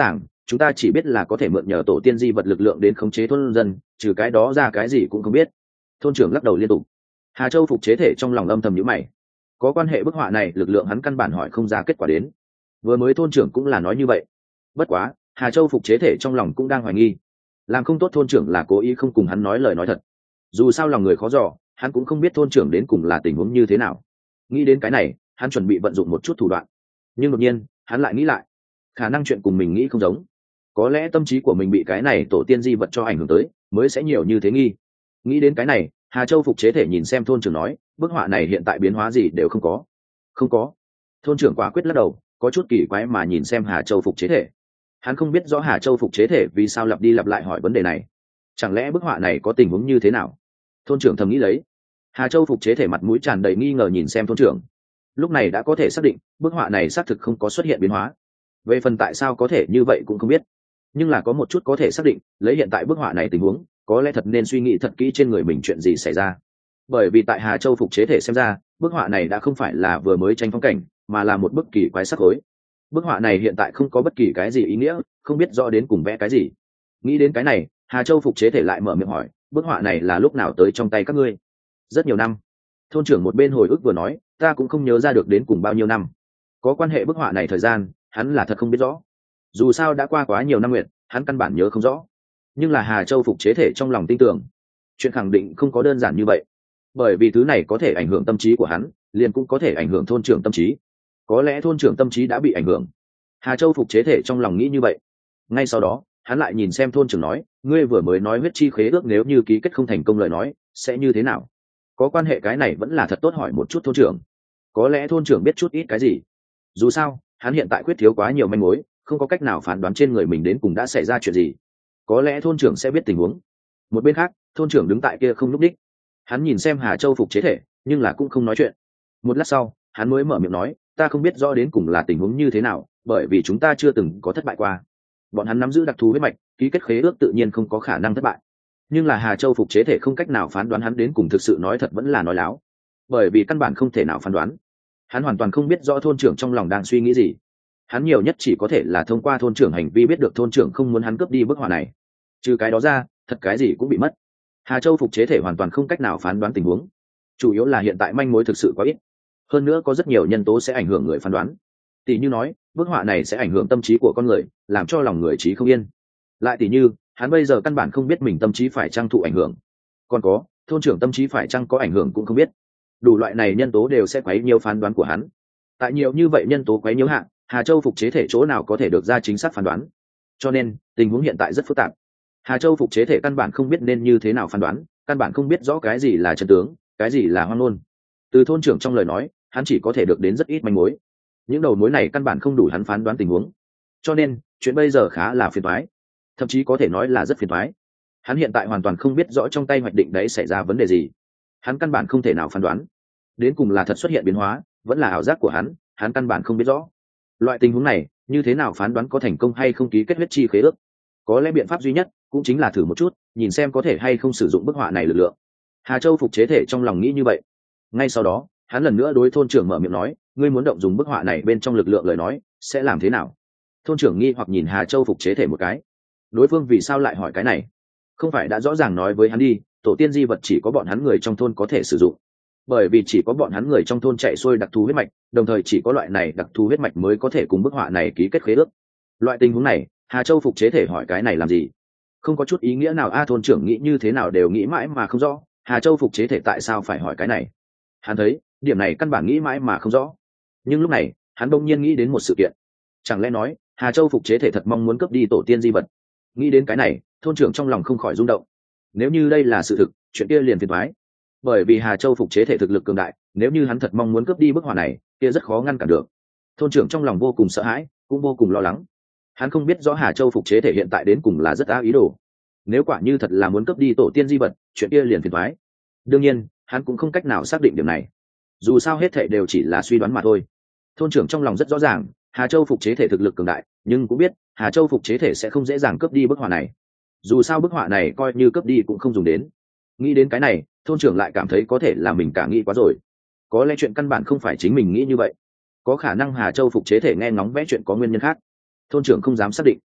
chúng ta chỉ biết là có thể mượn nhờ tổ tiên di vật lực lượng đến khống chế thôn dân, trừ cái đó ra cái gì cũng không biết. Thôn trưởng lắc đầu liên tục. Hà Châu phục chế thể trong lòng âm thầm nhíu mày. Có quan hệ bức họa này lực lượng hắn căn bản hỏi không ra kết quả đến. Vừa mới thôn trưởng cũng là nói như vậy. Bất quá Hà Châu phục chế thể trong lòng cũng đang hoài nghi, làm không tốt thôn trưởng là cố ý không cùng hắn nói lời nói thật. Dù sao lòng người khó dò, hắn cũng không biết thôn trưởng đến cùng là tình huống như thế nào. Nghĩ đến cái này, hắn chuẩn bị vận dụng một chút thủ đoạn, nhưng đột nhiên hắn lại nghĩ lại, khả năng chuyện cùng mình nghĩ không giống. Có lẽ tâm trí của mình bị cái này tổ tiên di vật cho ảnh hưởng tới, mới sẽ nhiều như thế nghi. Nghĩ đến cái này, Hà Châu phục chế thể nhìn xem thôn trưởng nói, bức họa này hiện tại biến hóa gì đều không có. Không có. Thôn trưởng quả quyết lắc đầu, có chút kỳ quái mà nhìn xem Hà Châu phục chế thể. Hắn không biết rõ Hà Châu phục chế thể vì sao lặp đi lặp lại hỏi vấn đề này. Chẳng lẽ bức họa này có tình huống như thế nào? Thôn trưởng thầm nghĩ lấy. Hà Châu phục chế thể mặt mũi tràn đầy nghi ngờ nhìn xem thôn trưởng. Lúc này đã có thể xác định bức họa này xác thực không có xuất hiện biến hóa. Về phần tại sao có thể như vậy cũng không biết, nhưng là có một chút có thể xác định, lấy hiện tại bức họa này tình huống, có lẽ thật nên suy nghĩ thật kỹ trên người mình chuyện gì xảy ra. Bởi vì tại Hà Châu phục chế thể xem ra, bức họa này đã không phải là vừa mới tranh phong cảnh, mà là một bức kỳ quái sắc khối. Bức họa này hiện tại không có bất kỳ cái gì ý nghĩa, không biết rõ đến cùng vẽ cái gì. Nghĩ đến cái này, Hà Châu phục chế thể lại mở miệng hỏi, bức họa này là lúc nào tới trong tay các ngươi? Rất nhiều năm. Thôn trưởng một bên hồi ức vừa nói, ta cũng không nhớ ra được đến cùng bao nhiêu năm. Có quan hệ bức họa này thời gian, hắn là thật không biết rõ. Dù sao đã qua quá nhiều năm nguyện, hắn căn bản nhớ không rõ. Nhưng là Hà Châu phục chế thể trong lòng tin tưởng, chuyện khẳng định không có đơn giản như vậy. Bởi vì thứ này có thể ảnh hưởng tâm trí của hắn, liền cũng có thể ảnh hưởng thôn trưởng tâm trí. Có lẽ thôn trưởng tâm trí đã bị ảnh hưởng. Hà Châu phục chế thể trong lòng nghĩ như vậy. Ngay sau đó, hắn lại nhìn xem thôn trưởng nói, ngươi vừa mới nói huyết chi khế ước nếu như ký kết không thành công lời nói, sẽ như thế nào? Có quan hệ cái này vẫn là thật tốt hỏi một chút thôn trưởng. Có lẽ thôn trưởng biết chút ít cái gì. Dù sao, hắn hiện tại quyết thiếu quá nhiều manh mối, không có cách nào phán đoán trên người mình đến cùng đã xảy ra chuyện gì. Có lẽ thôn trưởng sẽ biết tình huống. Một bên khác, thôn trưởng đứng tại kia không lúc đích. Hắn nhìn xem Hà Châu phục chế thể, nhưng là cũng không nói chuyện. Một lát sau, hắn mới mở miệng nói, ta không biết rõ đến cùng là tình huống như thế nào, bởi vì chúng ta chưa từng có thất bại qua. Bọn hắn nắm giữ đặc thù huyết mạch, ký kết khế ước tự nhiên không có khả năng thất bại. Nhưng là Hà Châu phục chế thể không cách nào phán đoán hắn đến cùng thực sự nói thật vẫn là nói láo, bởi vì căn bản không thể nào phán đoán. Hắn hoàn toàn không biết rõ thôn trưởng trong lòng đang suy nghĩ gì. Hắn nhiều nhất chỉ có thể là thông qua thôn trưởng hành vi biết được thôn trưởng không muốn hắn cướp đi bức họa này. Trừ cái đó ra, thật cái gì cũng bị mất. Hà Châu phục chế thể hoàn toàn không cách nào phán đoán tình huống. Chủ yếu là hiện tại manh mối thực sự quá ít. Hơn nữa có rất nhiều nhân tố sẽ ảnh hưởng người phán đoán. Tỷ như nói, bức họa này sẽ ảnh hưởng tâm trí của con người, làm cho lòng người trí không yên. Lại tỷ như, hắn bây giờ căn bản không biết mình tâm trí phải chăng thụ ảnh hưởng. Còn có, thôn trưởng tâm trí phải chăng có ảnh hưởng cũng không biết. Đủ loại này nhân tố đều sẽ quấy nhiễu phán đoán của hắn. Tại nhiều như vậy nhân tố quấy nhiễu hạn, Hà Châu phục chế thể chỗ nào có thể được ra chính xác phán đoán. Cho nên, tình huống hiện tại rất phức tạp. Hà Châu phục chế thể căn bản không biết nên như thế nào phán đoán, căn bản không biết rõ cái gì là chân tướng, cái gì là hoang ngôn. Từ thôn trưởng trong lời nói, hắn chỉ có thể được đến rất ít manh mối. Những đầu mối này căn bản không đủ hắn phán đoán tình huống. Cho nên, chuyện bây giờ khá là phiền toái, thậm chí có thể nói là rất phiền toái. Hắn hiện tại hoàn toàn không biết rõ trong tay hoạch định đấy xảy ra vấn đề gì. Hắn căn bản không thể nào phán đoán, đến cùng là thật xuất hiện biến hóa, vẫn là ảo giác của hắn, hắn căn bản không biết rõ. Loại tình huống này, như thế nào phán đoán có thành công hay không ký kết huyết chi khế ước? Có lẽ biện pháp duy nhất cũng chính là thử một chút, nhìn xem có thể hay không sử dụng bức họa này lực lượng. Hà Châu phục chế thể trong lòng nghĩ như vậy. Ngay sau đó, hắn lần nữa đối thôn trưởng mở miệng nói, ngươi muốn động dùng bức họa này bên trong lực lượng lời nói, sẽ làm thế nào? Thôn trưởng nghi hoặc nhìn Hà Châu phục chế thể một cái. Đối phương vì sao lại hỏi cái này? Không phải đã rõ ràng nói với hắn đi, tổ tiên di vật chỉ có bọn hắn người trong thôn có thể sử dụng. Bởi vì chỉ có bọn hắn người trong thôn chạy xuôi đặc thù huyết mạch, đồng thời chỉ có loại này đặc thù huyết mạch mới có thể cùng bức họa này ký kết khế ước. Loại tình huống này, Hà Châu phục chế thể hỏi cái này làm gì? Không có chút ý nghĩa nào a. Thôn trưởng nghĩ như thế nào đều nghĩ mãi mà không rõ, Hà Châu phục chế thể tại sao phải hỏi cái này. Hắn thấy điểm này căn bản nghĩ mãi mà không rõ. Nhưng lúc này hắn đông nhiên nghĩ đến một sự kiện. Chẳng lẽ nói Hà Châu phục chế thể thật mong muốn cướp đi tổ tiên di vật? Nghĩ đến cái này, thôn trưởng trong lòng không khỏi rung động. Nếu như đây là sự thực, chuyện kia liền phiền toái. Bởi vì Hà Châu phục chế thể thực lực cường đại, nếu như hắn thật mong muốn cướp đi bức họa này, kia rất khó ngăn cản được. Thôn trưởng trong lòng vô cùng sợ hãi, cũng vô cùng lo lắng. Hắn không biết rõ Hà Châu phục chế thể hiện tại đến cùng là rất ác ý đồ. Nếu quả như thật là muốn cướp đi tổ tiên di vật, chuyện kia liền phiền toái. Đương nhiên, hắn cũng không cách nào xác định điểm này. Dù sao hết thảy đều chỉ là suy đoán mà thôi. Thôn trưởng trong lòng rất rõ ràng, Hà Châu phục chế thể thực lực cường đại, nhưng cũng biết Hà Châu phục chế thể sẽ không dễ dàng cướp đi bức họa này. Dù sao bức họa này coi như cướp đi cũng không dùng đến. Nghĩ đến cái này, thôn trưởng lại cảm thấy có thể là mình cả nghĩ quá rồi. Có lẽ chuyện căn bản không phải chính mình nghĩ như vậy. Có khả năng Hà Châu phục chế thể nghe ngóng vẽ chuyện có nguyên nhân khác. Thôn trưởng không dám xác định.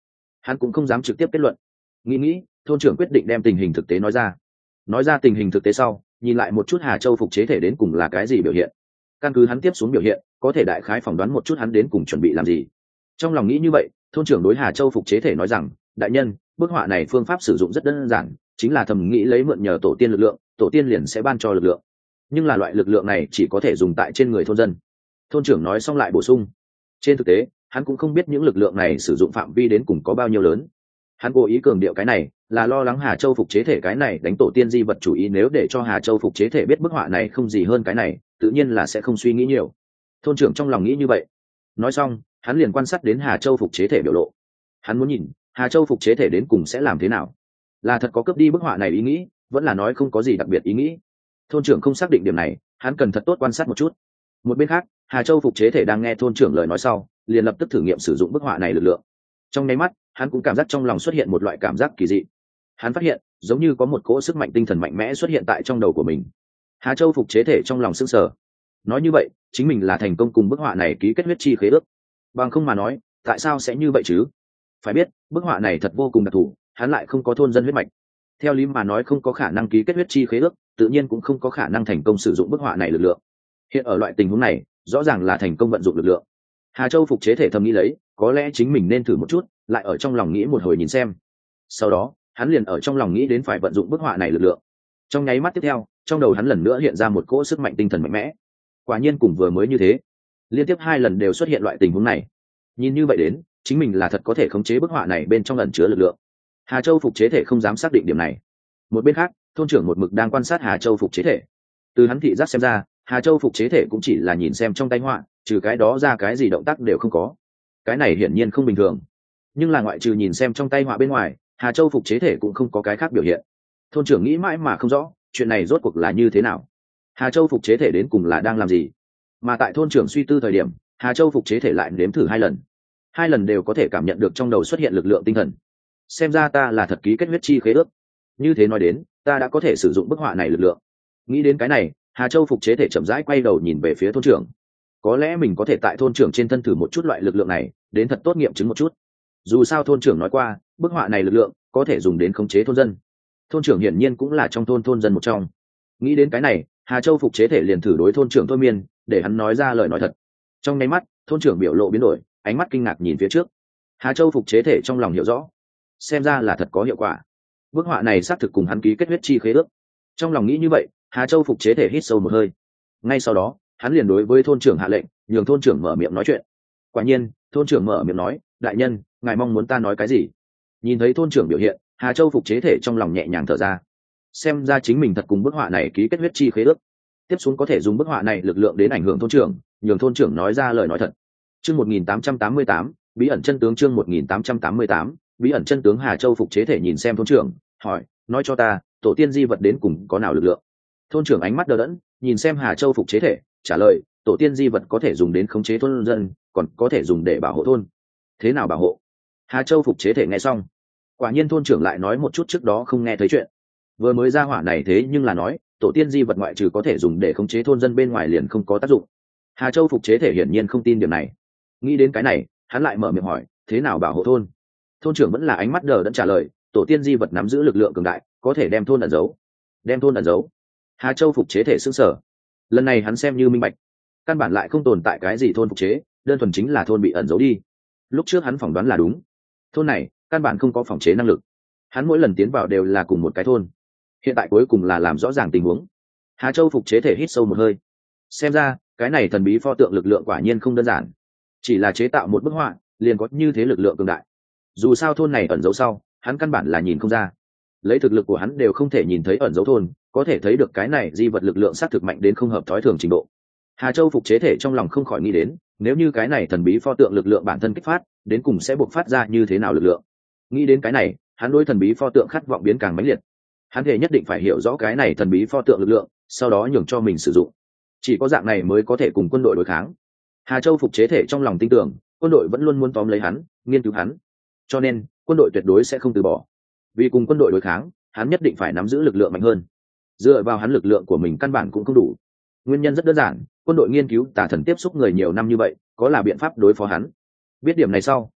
hắn cũng không dám trực tiếp kết luận. Nghĩ nghĩ, thôn trưởng quyết định đem tình hình thực tế nói ra. Nói ra tình hình thực tế sau, nhìn lại một chút Hà Châu phục chế thể đến cùng là cái gì biểu hiện. Căn cứ hắn tiếp xuống biểu hiện, có thể đại khái phỏng đoán một chút hắn đến cùng chuẩn bị làm gì. Trong lòng nghĩ như vậy, thôn trưởng đối Hà Châu phục chế thể nói rằng, đại nhân, bức họa này phương pháp sử dụng rất đơn giản, chính là thầm nghĩ lấy mượn nhờ tổ tiên lực lượng, tổ tiên liền sẽ ban cho lực lượng. Nhưng là loại lực lượng này chỉ có thể dùng tại trên người thôn dân. Thôn trưởng nói xong lại bổ sung, trên thực tế, hắn cũng không biết những lực lượng này sử dụng phạm vi đến cùng có bao nhiêu lớn. Hắn cố ý cường điệu cái này, là lo lắng Hà Châu phục chế thể cái này đánh tổ tiên di vật chủ ý, nếu để cho Hà Châu phục chế thể biết bức họa này không gì hơn cái này, tự nhiên là sẽ không suy nghĩ nhiều. Thôn trưởng trong lòng nghĩ như vậy. Nói xong, hắn liền quan sát đến Hà Châu phục chế thể biểu lộ. Hắn muốn nhìn Hà Châu phục chế thể đến cùng sẽ làm thế nào, là thật có cướp đi bức họa này ý nghĩ, vẫn là nói không có gì đặc biệt ý nghĩ. Thôn trưởng không xác định điểm này, hắn cần thật tốt quan sát một chút. Một bên khác, Hà Châu phục chế thể đang nghe thôn trưởng lời nói sau, liền lập tức thử nghiệm sử dụng bức họa này lực lượng. Trong nháy mắt, hắn cũng cảm giác trong lòng xuất hiện một loại cảm giác kỳ dị. Hắn phát hiện giống như có một cỗ sức mạnh tinh thần mạnh mẽ xuất hiện tại trong đầu của mình. Hà Châu phục chế thể trong lòng sững sờ. Nói như vậy, chính mình là thành công cùng bức họa này ký kết huyết chi khế ước. Bằng không mà nói, tại sao sẽ như vậy chứ? Phải biết, bức họa này thật vô cùng đặc thù, hắn lại không có thôn dân huyết mạch. Theo lý mà nói không có khả năng ký kết huyết chi khế ước, tự nhiên cũng không có khả năng thành công sử dụng bức họa này lực lượng. Hiện ở loại tình huống này, rõ ràng là thành công vận dụng lực lượng. Hà Châu phục chế thể thầm nghĩ lấy, có lẽ chính mình nên thử một chút, lại ở trong lòng nghĩ một hồi nhìn xem. Sau đó, hắn liền ở trong lòng nghĩ đến phải vận dụng bức họa này lực lượng. Trong nháy mắt tiếp theo, trong đầu hắn lần nữa hiện ra một cỗ sức mạnh tinh thần mạnh mẽ. Quả nhiên cùng vừa mới như thế, liên tiếp hai lần đều xuất hiện loại tình huống này. Nhìn như vậy đến, chính mình là thật có thể khống chế bức họa này bên trong ẩn chứa lực lượng. Hà Châu phục chế thể không dám xác định điểm này. Một bên khác, thôn trưởng một mực đang quan sát Hà Châu phục chế thể. Từ hắn thị giác xem ra, Hà Châu phục chế thể cũng chỉ là nhìn xem trong tay họa, trừ cái đó ra cái gì động tác đều không có. Cái này hiển nhiên không bình thường. Nhưng là ngoại trừ nhìn xem trong tay họa bên ngoài, Hà Châu phục chế thể cũng không có cái khác biểu hiện. Thôn trưởng nghĩ mãi mà không rõ, chuyện này rốt cuộc là như thế nào. Hà Châu phục chế thể đến cùng là đang làm gì? Mà tại thôn trưởng suy tư thời điểm, Hà Châu phục chế thể lại nếm thử hai lần. Hai lần đều có thể cảm nhận được trong đầu xuất hiện lực lượng tinh thần. Xem ra ta là thật ký kết huyết chi khế ước. Như thế nói đến, ta đã có thể sử dụng bức họa này lực lượng. Nghĩ đến cái này, Hà Châu phục chế thể chậm rãi quay đầu nhìn về phía thôn trưởng. Có lẽ mình có thể tại thôn trưởng trên thân thử một chút loại lực lượng này, đến thật tốt nghiệm chứng một chút. Dù sao thôn trưởng nói qua, bức họa này lực lượng có thể dùng đến khống chế thôn dân. Thôn trưởng hiển nhiên cũng là trong thôn thôn dân một trong. Nghĩ đến cái này, Hà Châu phục chế thể liền thử đối thôn trưởng thôi miên, để hắn nói ra lời nói thật. Trong nháy mắt, thôn trưởng biểu lộ biến đổi, ánh mắt kinh ngạc nhìn phía trước. Hà Châu phục chế thể trong lòng hiểu rõ, xem ra là thật có hiệu quả. Bức họa này xác thực cùng hắn ký kết huyết chi khế ước. Trong lòng nghĩ như vậy, Hà Châu phục chế thể hít sâu một hơi. Ngay sau đó, hắn liền đối với thôn trưởng hạ lệnh, nhường thôn trưởng mở miệng nói chuyện. Quả nhiên, thôn trưởng mở miệng nói, đại nhân, ngài mong muốn ta nói cái gì? Nhìn thấy thôn trưởng biểu hiện, Hà Châu phục chế thể trong lòng nhẹ nhàng thở ra. Xem ra chính mình thật cùng bức họa này ký kết huyết chi khế ước. Tiếp xuống có thể dùng bức họa này lực lượng đến ảnh hưởng thôn trưởng, nhường thôn trưởng nói ra lời nói thật. Chương một nghìn tám trăm tám mươi tám, bí ẩn chân tướng. Chương một nghìn tám trăm tám mươi tám, bí ẩn chân tướng. Hà Châu phục chế thể nhìn xem thôn trưởng, hỏi, nói cho ta, tổ tiên di vật đến cùng có nào lực lượng? Thôn trưởng ánh mắt đờ đẫn, nhìn xem Hà Châu phục chế thể, trả lời, tổ tiên di vật có thể dùng đến khống chế thôn dân, còn có thể dùng để bảo hộ thôn. Thế nào bảo hộ? Hà Châu phục chế thể nghe xong, quả nhiên thôn trưởng lại nói một chút trước đó không nghe thấy chuyện. Vừa mới ra hỏa này thế nhưng là nói, tổ tiên di vật ngoại trừ có thể dùng để khống chế thôn dân bên ngoài liền không có tác dụng. Hà Châu phục chế thể hiển nhiên không tin điểm này. Nghĩ đến cái này, hắn lại mở miệng hỏi, thế nào bảo hộ thôn? Thôn trưởng vẫn là ánh mắt đờ đẫn trả lời, tổ tiên di vật nắm giữ lực lượng cường đại, có thể đem thôn ẩn giấu. Đem thôn ẩn giấu? Hà Châu phục chế thể sững sờ. Lần này hắn xem như minh bạch, căn bản lại không tồn tại cái gì thôn phục chế, đơn thuần chính là thôn bị ẩn giấu đi. Lúc trước hắn phỏng đoán là đúng, thôn này căn bản không có phòng chế năng lực. Hắn mỗi lần tiến vào đều là cùng một cái thôn, hiện tại cuối cùng là làm rõ ràng tình huống. Hà Châu phục chế thể hít sâu một hơi. Xem ra cái này thần bí pho tượng lực lượng quả nhiên không đơn giản, chỉ là chế tạo một bức họa liền có như thế lực lượng cường đại. Dù sao thôn này ẩn giấu sau, hắn căn bản là nhìn không ra. Lấy thực lực của hắn đều không thể nhìn thấy ẩn giấu thôn, có thể thấy được cái này di vật lực lượng xác thực mạnh đến không hợp thói thường trình độ. Hà Châu phục chế thể trong lòng không khỏi nghĩ đến, nếu như cái này thần bí pho tượng lực lượng bản thân kích phát, đến cùng sẽ buộc phát ra như thế nào lực lượng. Nghĩ đến cái này, hắn đối thần bí pho tượng khát vọng biến càng mãnh liệt. Hắn thể nhất định phải hiểu rõ cái này thần bí pho tượng lực lượng, sau đó nhường cho mình sử dụng. Chỉ có dạng này mới có thể cùng quân đội đối kháng. Hà Châu phục chế thể trong lòng tin tưởng, quân đội vẫn luôn muốn tóm lấy hắn, nghiên cứu hắn. Cho nên, quân đội tuyệt đối sẽ không từ bỏ. Vì cùng quân đội đối kháng, hắn nhất định phải nắm giữ lực lượng mạnh hơn. Dựa vào hắn lực lượng của mình căn bản cũng không đủ. Nguyên nhân rất đơn giản, quân đội nghiên cứu tà thần tiếp xúc người nhiều năm như vậy, có là biện pháp đối phó hắn. Biết điểm này sau,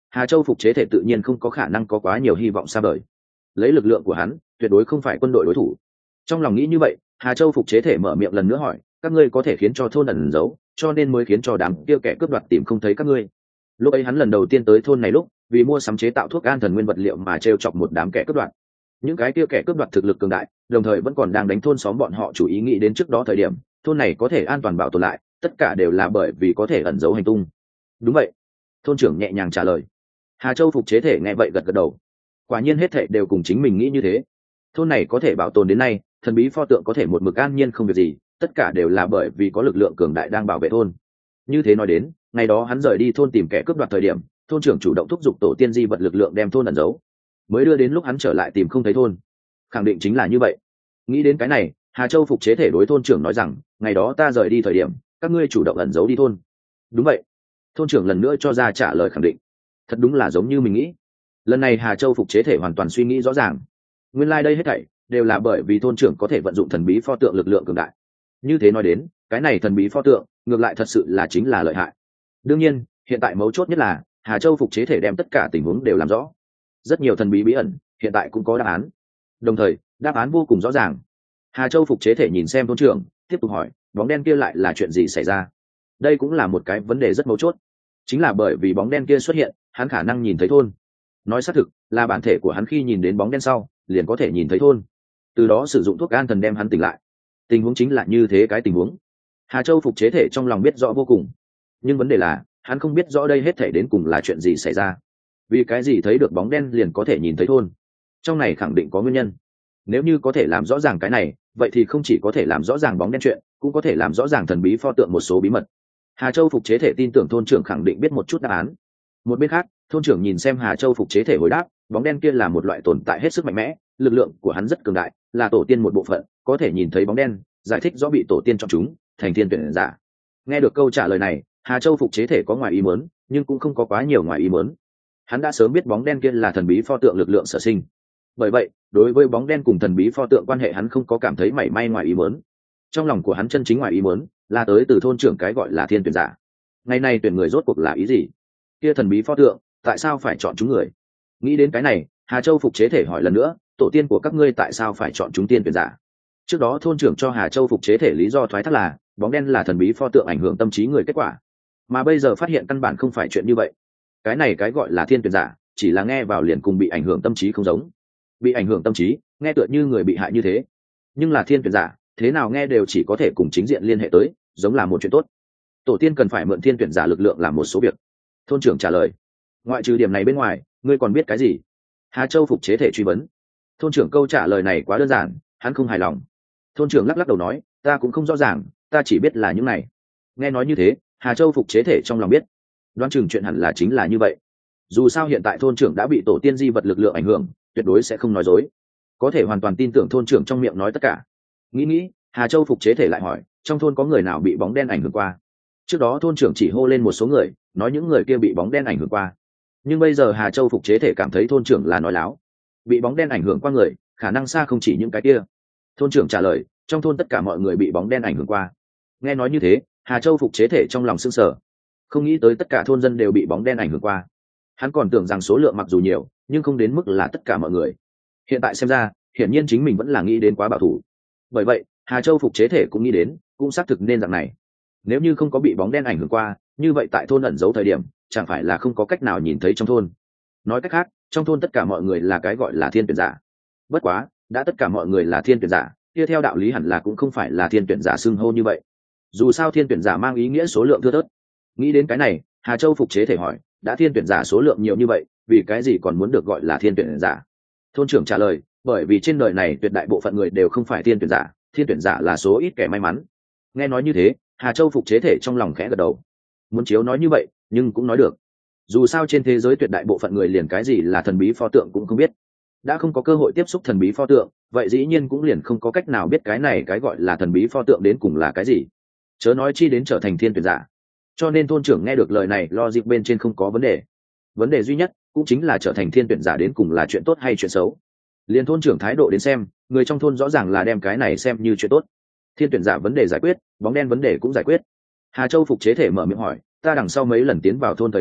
Hà Châu phục chế thể tự nhiên không có khả năng có quá nhiều hy vọng xa vời. Lấy lực lượng của hắn, tuyệt đối không phải quân đội đối thủ. Trong lòng nghĩ như vậy, Hà Châu phục chế thể mở miệng lần nữa hỏi, các ngươi có thể khiến cho thôn ẩn giấu, cho nên mới khiến cho đám kia kẻ cướp đoạt tìm không thấy các ngươi. Lúc ấy hắn lần đầu tiên tới thôn này lúc, vì mua sắm chế tạo thuốc an thần nguyên vật liệu mà trêu chọc một đám kẻ cướp đoạt. Những cái kia kẻ cướp đoạt thực lực cường đại, đồng thời vẫn còn đang đánh thôn xóm bọn họ chủ ý nghĩ đến trước đó thời điểm, thôn này có thể an toàn bảo tồn lại, tất cả đều là bởi vì có thể ẩn giấu hành tung. Đúng vậy, thôn trưởng nhẹ nhàng trả lời. Hà Châu phục chế thể nghe vậy gật gật đầu. Quả nhiên hết thảy đều cùng chính mình nghĩ như thế. Thôn này có thể bảo tồn đến nay, thần bí pho tượng có thể một mực an nhiên không việc gì, tất cả đều là bởi vì có lực lượng cường đại đang bảo vệ thôn. Như thế nói đến, ngày đó hắn rời đi thôn tìm kẻ cướp đoạt thời điểm, thôn trưởng chủ động thúc giục tổ tiên di vật lực lượng đem thôn ẩn giấu, mới đưa đến lúc hắn trở lại tìm không thấy thôn. Khẳng định chính là như vậy. Nghĩ đến cái này, Hà Châu phục chế thể đối thôn trưởng nói rằng, ngày đó ta rời đi thời điểm, các ngươi chủ động ẩn giấu đi thôn. Đúng vậy. Thôn trưởng lần nữa cho ra trả lời khẳng định. Thật đúng là giống như mình nghĩ. Lần này Hà Châu phục chế thể hoàn toàn suy nghĩ rõ ràng. Nguyên lai like đây hết thảy đều là bởi vì thôn trưởng có thể vận dụng thần bí pho tượng lực lượng cường đại. Như thế nói đến, cái này thần bí pho tượng ngược lại thật sự là chính là lợi hại. Đương nhiên, hiện tại mấu chốt nhất là Hà Châu phục chế thể đem tất cả tình huống đều làm rõ. Rất nhiều thần bí bí ẩn, hiện tại cũng có đáp án. Đồng thời, đáp án vô cùng rõ ràng. Hà Châu phục chế thể nhìn xem thôn trưởng, tiếp tục hỏi, bóng đen kia lại là chuyện gì xảy ra? Đây cũng là một cái vấn đề rất mấu chốt. Chính là bởi vì bóng đen kia xuất hiện, hắn khả năng nhìn thấy thôn. Nói xác thực, là bản thể của hắn khi nhìn đến bóng đen sau, liền có thể nhìn thấy thôn. Từ đó sử dụng thuốc an thần đem hắn tỉnh lại. Tình huống chính là như thế cái tình huống. Hà Châu phục chế thể trong lòng biết rõ vô cùng. Nhưng vấn đề là, hắn không biết rõ đây hết thể đến cùng là chuyện gì xảy ra. Vì cái gì thấy được bóng đen liền có thể nhìn thấy thôn? Trong này khẳng định có nguyên nhân. Nếu như có thể làm rõ ràng cái này, vậy thì không chỉ có thể làm rõ ràng bóng đen chuyện, cũng có thể làm rõ ràng thần bí pho tượng một số bí mật. Hà Châu phục chế thể tin tưởng thôn trưởng khẳng định biết một chút đáp án. Một bên khác, thôn trưởng nhìn xem Hà Châu phục chế thể hồi đáp, bóng đen kia là một loại tồn tại hết sức mạnh mẽ, lực lượng của hắn rất cường đại, là tổ tiên một bộ phận, có thể nhìn thấy bóng đen, giải thích rõ bị tổ tiên chọn chúng, thành thiên tuyển giả. Nghe được câu trả lời này, Hà Châu phục chế thể có ngoài ý muốn, nhưng cũng không có quá nhiều ngoài ý muốn. Hắn đã sớm biết bóng đen kia là thần bí pho tượng lực lượng sở sinh. Bởi vậy, đối với bóng đen cùng thần bí pho tượng quan hệ hắn không có cảm thấy mảy may ngoài ý muốn. Trong lòng của hắn chân chính ngoài ý muốn là tới từ thôn trưởng cái gọi là thiên tuyển giả. Ngày nay tuyển người rốt cuộc là ý gì? Kia thần bí pho tượng, tại sao phải chọn chúng người? Nghĩ đến cái này, Hà Châu phục chế thể hỏi lần nữa, tổ tiên của các ngươi tại sao phải chọn chúng tiên tuyển giả? Trước đó thôn trưởng cho Hà Châu phục chế thể lý do thoái thác là bóng đen là thần bí pho tượng ảnh hưởng tâm trí người kết quả, mà bây giờ phát hiện căn bản không phải chuyện như vậy. Cái này cái gọi là thiên tuyển giả chỉ là nghe vào liền cùng bị ảnh hưởng tâm trí không giống. Bị ảnh hưởng tâm trí nghe tựa như người bị hại như thế, nhưng là thiên tuyển giả thế nào nghe đều chỉ có thể cùng chính diện liên hệ tới, giống là một chuyện tốt. Tổ tiên cần phải mượn thiên tuyển giả lực lượng làm một số việc. Thôn trưởng trả lời. Ngoại trừ điểm này bên ngoài, ngươi còn biết cái gì? Hà Châu phục chế thể truy vấn. Thôn trưởng câu trả lời này quá đơn giản, hắn không hài lòng. Thôn trưởng lắc lắc đầu nói, ta cũng không rõ ràng, ta chỉ biết là những này. Nghe nói như thế, Hà Châu phục chế thể trong lòng biết, đoán chừng chuyện hẳn là chính là như vậy. Dù sao hiện tại thôn trưởng đã bị tổ tiên di vật lực lượng ảnh hưởng, tuyệt đối sẽ không nói dối, có thể hoàn toàn tin tưởng thôn trưởng trong miệng nói tất cả. Nghĩ nghĩ, Hà Châu phục chế thể lại hỏi, trong thôn có người nào bị bóng đen ảnh hưởng qua? Trước đó thôn trưởng chỉ hô lên một số người, nói những người kia bị bóng đen ảnh hưởng qua. Nhưng bây giờ Hà Châu phục chế thể cảm thấy thôn trưởng là nói láo. Bị bóng đen ảnh hưởng qua người, khả năng xa không chỉ những cái kia. Thôn trưởng trả lời, trong thôn tất cả mọi người bị bóng đen ảnh hưởng qua. Nghe nói như thế, Hà Châu phục chế thể trong lòng sưng sờ, không nghĩ tới tất cả thôn dân đều bị bóng đen ảnh hưởng qua. Hắn còn tưởng rằng số lượng mặc dù nhiều, nhưng không đến mức là tất cả mọi người. Hiện tại xem ra, hiển nhiên chính mình vẫn là nghĩ đến quá bảo thủ. Bởi vậy, Hà Châu phục chế thể cũng nghĩ đến, cũng xác thực nên dạng này. Nếu như không có bị bóng đen ảnh hưởng qua, như vậy tại thôn ẩn giấu thời điểm, chẳng phải là không có cách nào nhìn thấy trong thôn. Nói cách khác, trong thôn tất cả mọi người là cái gọi là thiên tuyển giả. Bất quá, đã tất cả mọi người là thiên tuyển giả, kia theo đạo lý hẳn là cũng không phải là thiên tuyển giả xưng hô như vậy. Dù sao thiên tuyển giả mang ý nghĩa số lượng thưa thớt. Nghĩ đến cái này, Hà Châu phục chế thể hỏi, đã thiên tuyển giả số lượng nhiều như vậy, vì cái gì còn muốn được gọi là thiên tuyển giả? Thôn trưởng trả lời, bởi vì trên đời này tuyệt đại bộ phận người đều không phải thiên tuyển giả, thiên tuyển giả là số ít kẻ may mắn. Nghe nói như thế, Hà Châu phục chế thể trong lòng khẽ gật đầu. Muốn chiếu nói như vậy, nhưng cũng nói được. Dù sao trên thế giới tuyệt đại bộ phận người liền cái gì là thần bí pho tượng cũng không biết. Đã không có cơ hội tiếp xúc thần bí pho tượng, vậy dĩ nhiên cũng liền không có cách nào biết cái này cái gọi là thần bí pho tượng đến cùng là cái gì. Chớ nói chi đến trở thành thiên tuyển giả. Cho nên thôn trưởng nghe được lời này logic bên trên không có vấn đề. Vấn đề duy nhất cũng chính là trở thành thiên tuyển giả đến cùng là chuyện tốt hay chuyện xấu. Liền thôn trưởng thái độ đến xem, người trong thôn rõ ràng là đem cái này xem như chuyện tốt. Thiên tuyển giả vấn đề giải quyết, bóng đen vấn đề cũng giải quyết. Hà Châu phục chế thể mở miệng hỏi, ta đằng sau mấy lần tiến vào thôn thời điểm,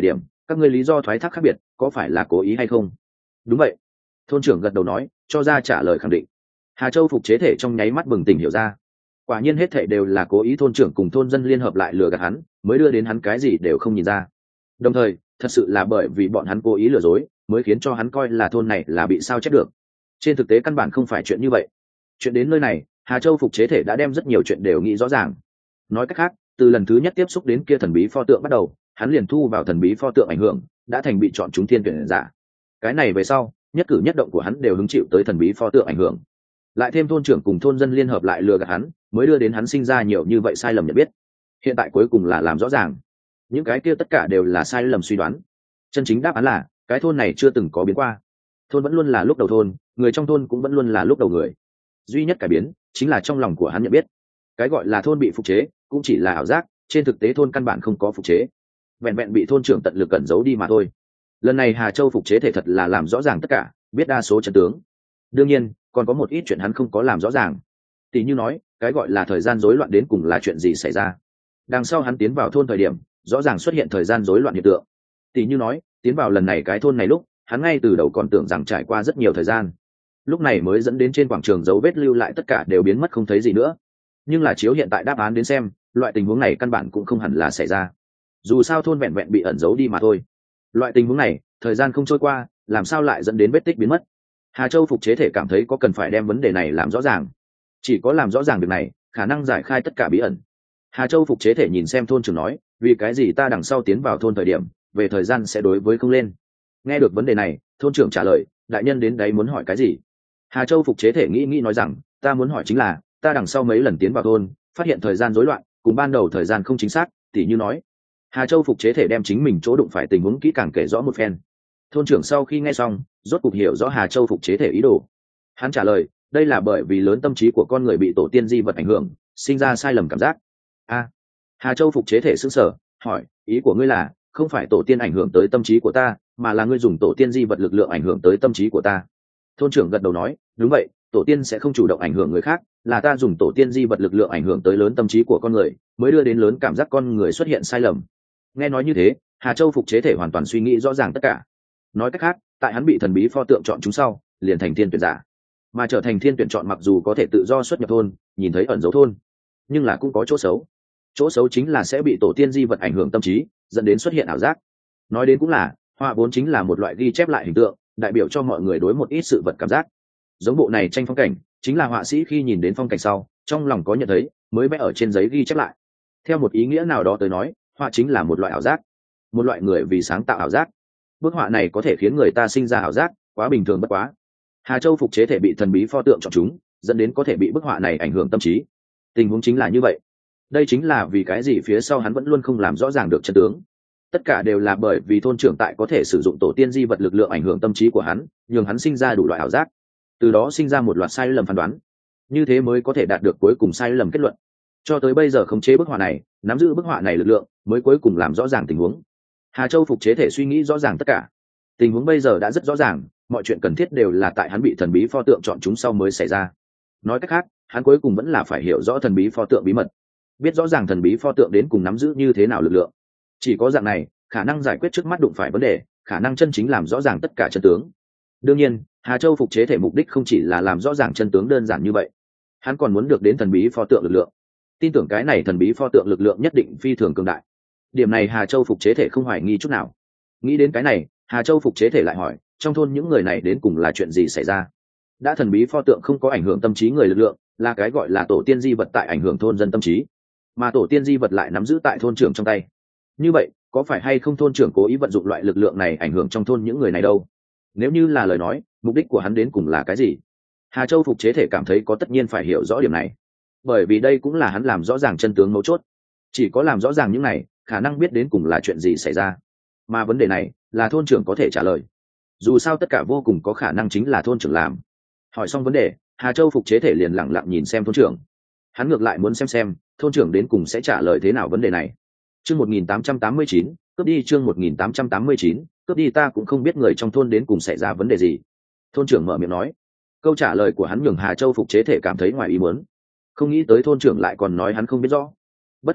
các ngươi lý do thoái thác khác biệt có phải là cố ý hay không? Đúng vậy, thôn trưởng gật đầu nói, cho ra trả lời khẳng định. Hà Châu phục chế thể trong nháy mắt bừng tỉnh hiểu ra, quả nhiên hết thảy đều là cố ý, thôn trưởng cùng thôn dân liên hợp lại lừa gạt hắn, mới đưa đến hắn cái gì đều không nhìn ra. Đồng thời thật sự là bởi vì bọn hắn cố ý lừa dối mới khiến cho hắn coi là thôn này là bị sao chép được. Trên thực tế căn bản không phải chuyện như vậy. Chuyện đến nơi này, Hà Châu phục chế thể đã đem rất nhiều chuyện đều nghĩ rõ ràng. Nói cách khác, từ lần thứ nhất tiếp xúc đến kia thần bí pho tượng bắt đầu, hắn liền thu vào thần bí pho tượng ảnh hưởng, đã thành bị chọn chúng thiên tuyển giả. Cái này về sau, nhất cử nhất động của hắn đều hứng chịu tới thần bí pho tượng ảnh hưởng. Lại thêm thôn trưởng cùng thôn dân liên hợp lại lừa gạt hắn, mới đưa đến hắn sinh ra nhiều như vậy sai lầm nhận biết. Hiện tại cuối cùng là làm rõ ràng, những cái kia tất cả đều là sai lầm suy đoán. Chân chính đáp án là cái thôn này chưa từng có biến qua, thôn vẫn luôn là lúc đầu thôn, người trong thôn cũng vẫn luôn là lúc đầu người. Duy nhất cải biến chính là trong lòng của hắn nhận biết, cái gọi là thôn bị phục chế cũng chỉ là ảo giác, trên thực tế thôn căn bản không có phục chế, vẹn vẹn bị thôn trưởng tận lực cẩn giấu đi mà thôi. Lần này Hà Châu phục chế thể thật là làm rõ ràng tất cả, biết đa số chân tướng. Đương nhiên còn có một ít chuyện hắn không có làm rõ ràng, tỷ như nói cái gọi là thời gian rối loạn đến cùng là chuyện gì xảy ra. Đằng sau hắn tiến vào thôn thời điểm rõ ràng xuất hiện thời gian rối loạn hiện tượng, tỷ như nói tiến vào lần này cái thôn này lúc hắn ngay từ đầu còn tưởng rằng trải qua rất nhiều thời gian, lúc này mới dẫn đến trên quảng trường dấu vết lưu lại tất cả đều biến mất không thấy gì nữa. Nhưng là chiếu hiện tại đáp án đến xem, loại tình huống này căn bản cũng không hẳn là xảy ra, dù sao thôn vẹn vẹn bị ẩn giấu đi mà thôi. Loại tình huống này thời gian không trôi qua làm sao lại dẫn đến vết tích biến mất? Hà Châu phục chế thể cảm thấy có cần phải đem vấn đề này làm rõ ràng, chỉ có làm rõ ràng việc này khả năng giải khai tất cả bí ẩn. Hà Châu phục chế thể nhìn xem thôn trưởng nói, vì cái gì ta đằng sau tiến vào thôn thời điểm về thời gian sẽ đối với không lên? Nghe được vấn đề này, thôn trưởng trả lời, đại nhân đến đấy muốn hỏi cái gì? Hà Châu phục chế thể nghĩ nghĩ nói rằng, ta muốn hỏi chính là ta đằng sau mấy lần tiến vào thôn phát hiện thời gian rối loạn, cùng ban đầu thời gian không chính xác, tỉ như nói. Hà Châu phục chế thể đem chính mình chỗ đụng phải tình huống kỹ càng kể rõ một phen. Thôn trưởng sau khi nghe xong rốt cục hiểu rõ Hà Châu phục chế thể ý đồ. Hắn trả lời, đây là bởi vì lớn tâm trí của con người bị tổ tiên di vật ảnh hưởng, sinh ra sai lầm cảm giác. A à, Hà Châu phục chế thể sững sờ, hỏi, ý của ngươi là không phải tổ tiên ảnh hưởng tới tâm trí của ta, mà là ngươi dùng tổ tiên di vật lực lượng ảnh hưởng tới tâm trí của ta? Thôn trưởng gật đầu nói, đúng vậy, tổ tiên sẽ không chủ động ảnh hưởng người khác, là ta dùng tổ tiên di vật lực lượng ảnh hưởng tới lớn tâm trí của con người, mới đưa đến lớn cảm giác con người xuất hiện sai lầm. Nghe nói như thế, Hà Châu phục chế thể hoàn toàn suy nghĩ rõ ràng tất cả. Nói cách khác, tại hắn bị thần bí pho tượng chọn chúng sau, liền thành thiên tuyển giả. Mà trở thành thiên tuyển chọn mặc dù có thể tự do xuất nhập thôn, nhìn thấy ẩn dấu thôn, nhưng là cũng có chỗ xấu. Chỗ xấu chính là sẽ bị tổ tiên di vật ảnh hưởng tâm trí, dẫn đến xuất hiện ảo giác. Nói đến cũng là, họa vốn chính là một loại ghi chép lại hình tượng, đại biểu cho mọi người đối một ít sự vật cảm giác. Giống bộ này tranh phong cảnh, chính là họa sĩ khi nhìn đến phong cảnh sau, trong lòng có nhận thấy, mới vẽ ở trên giấy ghi chép lại. Theo một ý nghĩa nào đó tới nói, họa chính là một loại ảo giác, một loại người vì sáng tạo ảo giác. Bức họa này có thể khiến người ta sinh ra ảo giác, quá bình thường bất quá. Hà Châu phục chế thể bị thần bí pho tượng chọn chúng, dẫn đến có thể bị bức họa này ảnh hưởng tâm trí. Tình huống chính là như vậy. Đây chính là vì cái gì phía sau hắn vẫn luôn không làm rõ ràng được chân tướng. Tất cả đều là bởi vì thôn trưởng tại có thể sử dụng tổ tiên di vật lực lượng ảnh hưởng tâm trí của hắn, nhường hắn sinh ra đủ loại ảo giác, từ đó sinh ra một loạt sai lầm phán đoán, như thế mới có thể đạt được cuối cùng sai lầm kết luận. Cho tới bây giờ khống chế bức họa này, nắm giữ bức họa này lực lượng, mới cuối cùng làm rõ ràng tình huống. Hà Châu phục chế thể suy nghĩ rõ ràng tất cả. Tình huống bây giờ đã rất rõ ràng, mọi chuyện cần thiết đều là tại hắn bị thần bí pho tượng chọn chúng sau mới xảy ra. Nói cách khác, hắn cuối cùng vẫn là phải hiểu rõ thần bí pho tượng bí mật, biết rõ ràng thần bí pho tượng đến cùng nắm giữ như thế nào lực lượng. Chỉ có dạng này, khả năng giải quyết trước mắt đụng phải vấn đề, khả năng chân chính làm rõ ràng tất cả chân tướng. Đương nhiên, Hà Châu phục chế thể mục đích không chỉ là làm rõ ràng chân tướng đơn giản như vậy, hắn còn muốn được đến thần bí pho tượng lực lượng. Tin tưởng cái này thần bí pho tượng lực lượng nhất định phi thường cường đại. Điểm này Hà Châu phục chế thể không hoài nghi chút nào. Nghĩ đến cái này, Hà Châu phục chế thể lại hỏi, trong thôn những người này đến cùng là chuyện gì xảy ra? Đã thần bí pho tượng không có ảnh hưởng tâm trí người lực lượng, là cái gọi là tổ tiên di vật tại ảnh hưởng thôn dân tâm trí, mà tổ tiên di vật lại nắm giữ tại thôn trưởng trong tay. Như vậy, có phải hay không thôn trưởng cố ý vận dụng loại lực lượng này ảnh hưởng trong thôn những người này đâu? Nếu như là lời nói, mục đích của hắn đến cùng là cái gì? Hà Châu phục chế thể cảm thấy có tất nhiên phải hiểu rõ điểm này, bởi vì đây cũng là hắn làm rõ ràng chân tướng mấu chốt. Chỉ có làm rõ ràng những này, khả năng biết đến cùng là chuyện gì xảy ra, mà vấn đề này là thôn trưởng có thể trả lời. Dù sao tất cả vô cùng có khả năng chính là thôn trưởng làm. Hỏi xong vấn đề, Hà Châu phục chế thể liền lặng lặng nhìn xem thôn trưởng. Hắn ngược lại muốn xem xem thôn trưởng đến cùng sẽ trả lời thế nào vấn đề này. Chương một nghìn tám trăm tám mươi chín, cướp đi. Chương một nghìn tám trăm tám mươi chín, cướp đi. Ta cũng không biết người trong thôn đến cùng xảy ra vấn đề gì. Thôn trưởng mở miệng nói. Câu trả lời của hắn nhường Hà Châu phục chế thể cảm thấy ngoài ý muốn. Không nghĩ tới thôn trưởng lại còn nói hắn không biết rõ. Bất quá,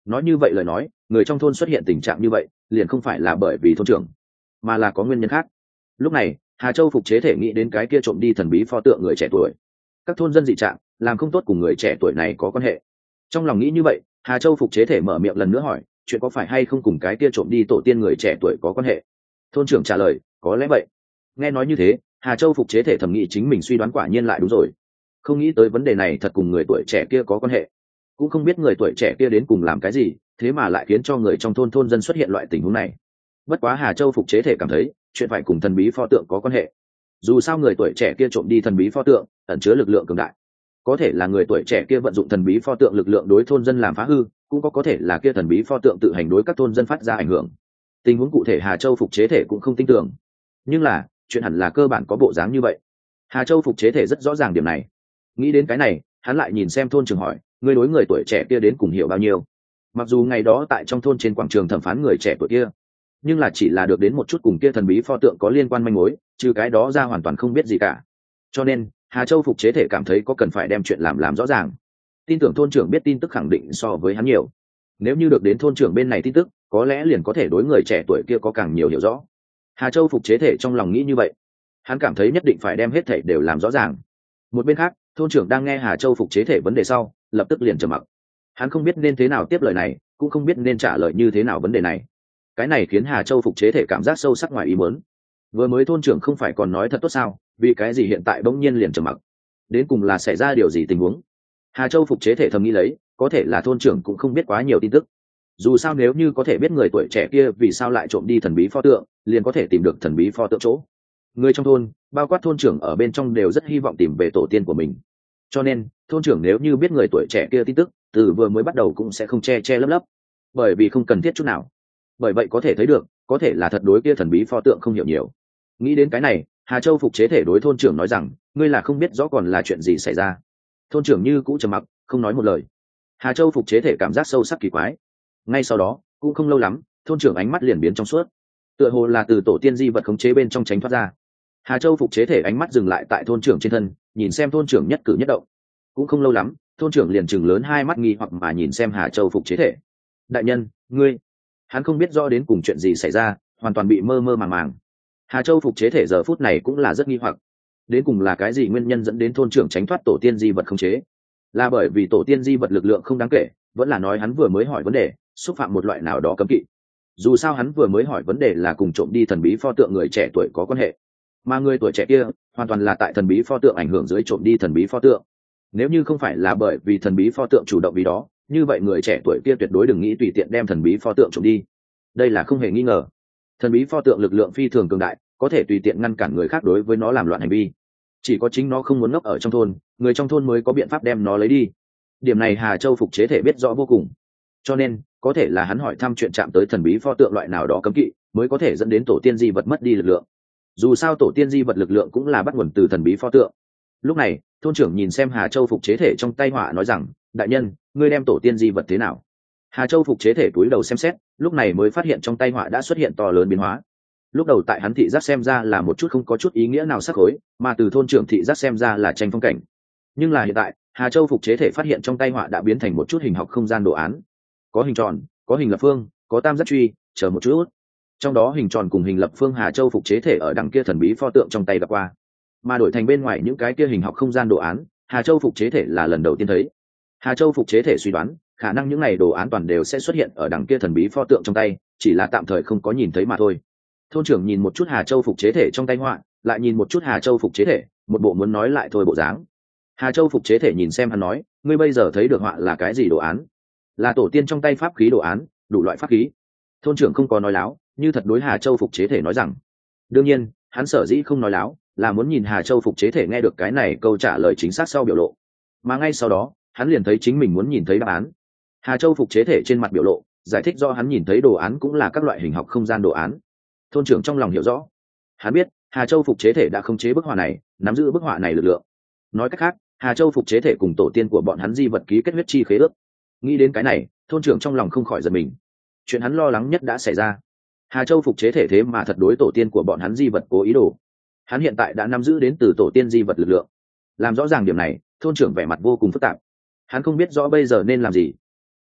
nói như vậy lời nói, người trong thôn xuất hiện tình trạng như vậy liền không phải là bởi vì thôn trưởng, mà là có nguyên nhân khác. Lúc này Hà Châu phục chế thể nghĩ đến cái kia trộm đi thần bí pho tượng người trẻ tuổi, các thôn dân dị trạng làm không tốt cùng người trẻ tuổi này có quan hệ. Trong lòng nghĩ như vậy, Hà Châu phục chế thể mở miệng lần nữa hỏi, chuyện có phải hay không cùng cái kia trộm đi tổ tiên người trẻ tuổi có quan hệ? Thôn trưởng trả lời, có lẽ vậy. Nghe nói như thế, Hà Châu phục chế thể thầm nghĩ chính mình suy đoán quả nhiên lại đúng rồi, không nghĩ tới vấn đề này thật cùng người tuổi trẻ kia có quan hệ, cũng không biết người tuổi trẻ kia đến cùng làm cái gì, thế mà lại khiến cho người trong thôn thôn dân xuất hiện loại tình huống này. Bất quá Hà Châu phục chế thể cảm thấy chuyện phải cùng thần bí pho tượng có quan hệ, dù sao người tuổi trẻ kia trộm đi thần bí pho tượng ẩn chứa lực lượng cường đại, có thể là người tuổi trẻ kia vận dụng thần bí pho tượng lực lượng đối thôn dân làm phá hư, cũng có có thể là kia thần bí pho tượng tự hành đối các thôn dân phát ra ảnh hưởng. Tình huống cụ thể Hà Châu phục chế thể cũng không tin tưởng, nhưng là chuyện hẳn là cơ bản có bộ dáng như vậy. Hà Châu phục chế thể rất rõ ràng điểm này. Nghĩ đến cái này, hắn lại nhìn xem thôn trưởng hỏi, người đối người tuổi trẻ kia đến cùng hiểu bao nhiêu? Mặc dù ngày đó tại trong thôn trên quảng trường thẩm phán người trẻ tuổi kia, nhưng là chỉ là được đến một chút cùng kia thần bí pho tượng có liên quan manh mối, trừ cái đó ra hoàn toàn không biết gì cả. Cho nên Hà Châu phục chế thể cảm thấy có cần phải đem chuyện làm làm rõ ràng. Tin tưởng thôn trưởng biết tin tức khẳng định so với hắn nhiều, nếu như được đến thôn trưởng bên này tin tức, có lẽ liền có thể đối người trẻ tuổi kia có càng nhiều hiểu rõ. Hà Châu phục chế thể trong lòng nghĩ như vậy, hắn cảm thấy nhất định phải đem hết thảy đều làm rõ ràng. Một bên khác, thôn trưởng đang nghe Hà Châu phục chế thể vấn đề sau, lập tức liền trầm mặc. Hắn không biết nên thế nào tiếp lời này, cũng không biết nên trả lời như thế nào vấn đề này. Cái này khiến Hà Châu phục chế thể cảm giác sâu sắc ngoài ý muốn. Vừa mới thôn trưởng không phải còn nói thật tốt sao, vì cái gì hiện tại bỗng nhiên liền trầm mặc? Đến cùng là xảy ra điều gì tình huống? Hà Châu phục chế thể thầm nghĩ lấy, có thể là thôn trưởng cũng không biết quá nhiều tin tức. Dù sao nếu như có thể biết người tuổi trẻ kia vì sao lại trộm đi thần bí pho tượng, liền có thể tìm được thần bí pho tượng chỗ. Người trong thôn, bao quát thôn trưởng ở bên trong đều rất hy vọng tìm về tổ tiên của mình. Cho nên, thôn trưởng nếu như biết người tuổi trẻ kia tin tức, từ vừa mới bắt đầu cũng sẽ không che che lấp lấp, bởi vì không cần thiết chút nào. Bởi vậy có thể thấy được, có thể là thật đối kia thần bí pho tượng không hiểu nhiều. Nghĩ đến cái này, Hà Châu phục chế thể đối thôn trưởng nói rằng, ngươi là không biết rõ còn là chuyện gì xảy ra. Thôn trưởng như cũ trầm mặc, không nói một lời. Hà Châu phục chế thể cảm giác sâu sắc kỳ quái. Ngay sau đó, cũng không lâu lắm, thôn trưởng ánh mắt liền biến trong suốt, tựa hồ là từ tổ tiên di vật khống chế bên trong tránh thoát ra. Hà Châu phục chế thể ánh mắt dừng lại tại thôn trưởng trên thân, nhìn xem thôn trưởng nhất cử nhất động. Cũng không lâu lắm, thôn trưởng liền chừng lớn hai mắt nghi hoặc mà nhìn xem Hà Châu phục chế thể. Đại nhân, ngươi, hắn không biết rõ đến cùng chuyện gì xảy ra, hoàn toàn bị mơ mơ màng màng. Hà Châu phục chế thể giờ phút này cũng là rất nghi hoặc, đến cùng là cái gì nguyên nhân dẫn đến thôn trưởng tránh thoát tổ tiên di vật khống chế? Là bởi vì tổ tiên di vật lực lượng không đáng kể, vẫn là nói hắn vừa mới hỏi vấn đề xúc phạm một loại nào đó cấm kỵ? Dù sao hắn vừa mới hỏi vấn đề là cùng trộm đi thần bí pho tượng người trẻ tuổi có quan hệ, mà người tuổi trẻ kia hoàn toàn là tại thần bí pho tượng ảnh hưởng dưới trộm đi thần bí pho tượng. Nếu như không phải là bởi vì thần bí pho tượng chủ động vì đó, như vậy người trẻ tuổi kia tuyệt đối đừng nghĩ tùy tiện đem thần bí pho tượng trộm đi. Đây là không hề nghi ngờ. Thần bí pho tượng lực lượng phi thường cường đại, có thể tùy tiện ngăn cản người khác đối với nó làm loạn hành vi. Chỉ có chính nó không muốn ngốc ở trong thôn, người trong thôn mới có biện pháp đem nó lấy đi. Điểm này Hà Châu phục chế thể biết rõ vô cùng. Cho nên, có thể là hắn hỏi thăm chuyện chạm tới thần bí pho tượng loại nào đó cấm kỵ, mới có thể dẫn đến tổ tiên di vật mất đi lực lượng. Dù sao tổ tiên di vật lực lượng cũng là bắt nguồn từ thần bí pho tượng. Lúc này, thôn trưởng nhìn xem Hà Châu phục chế thể trong tay họa nói rằng, đại nhân, ngươi đem tổ tiên di vật thế nào? Hà Châu phục chế thể cúi đầu xem xét, lúc này mới phát hiện trong tay họa đã xuất hiện to lớn biến hóa. Lúc đầu tại hắn thị giác xem ra là một chút không có chút ý nghĩa nào sắc khối, mà từ thôn trưởng thị giác xem ra là tranh phong cảnh. Nhưng là hiện tại, Hà Châu phục chế thể phát hiện trong tay họa đã biến thành một chút hình học không gian đồ án, có hình tròn, có hình lập phương, có tam giác truy, chờ một chút. Trong đó hình tròn cùng hình lập phương Hà Châu phục chế thể ở đằng kia thần bí pho tượng trong tay gặp qua, mà đổi thành bên ngoài những cái kia hình học không gian đồ án, Hà Châu phục chế thể là lần đầu tiên thấy. Hà Châu phục chế thể suy đoán, khả năng những này đồ án toàn đều sẽ xuất hiện ở đằng kia thần bí pho tượng trong tay, chỉ là tạm thời không có nhìn thấy mà thôi. Thôn trưởng nhìn một chút Hà Châu phục chế thể trong tay họa, lại nhìn một chút Hà Châu phục chế thể, một bộ muốn nói lại thôi bộ dáng. Hà Châu phục chế thể nhìn xem hắn nói, ngươi bây giờ thấy được họa là cái gì đồ án? Là tổ tiên trong tay pháp khí đồ án, đủ loại pháp khí. Thôn trưởng không có nói láo, như thật đối Hà Châu phục chế thể nói rằng. Đương nhiên, hắn sở dĩ không nói láo, là muốn nhìn Hà Châu phục chế thể nghe được cái này câu trả lời chính xác sau biểu lộ. Mà ngay sau đó, hắn liền thấy chính mình muốn nhìn thấy đáp án. Hà Châu phục chế thể trên mặt biểu lộ, giải thích do hắn nhìn thấy đồ án cũng là các loại hình học không gian đồ án. Thôn trưởng trong lòng hiểu rõ, hắn biết Hà Châu phục chế thể đã khống chế bức họa này, nắm giữ bức họa này lực lượng. Nói cách khác, Hà Châu phục chế thể cùng tổ tiên của bọn hắn di vật ký kết huyết chi khế ước. Nghĩ đến cái này, thôn trưởng trong lòng không khỏi giật mình. Chuyện hắn lo lắng nhất đã xảy ra. Hà Châu phục chế thể thế mà thật đối tổ tiên của bọn hắn di vật cố ý đồ. Hắn hiện tại đã nắm giữ đến từ tổ tiên di vật lực lượng. Làm rõ ràng điểm này, thôn trưởng vẻ mặt vô cùng phức tạp. Hắn không biết rõ bây giờ nên làm gì.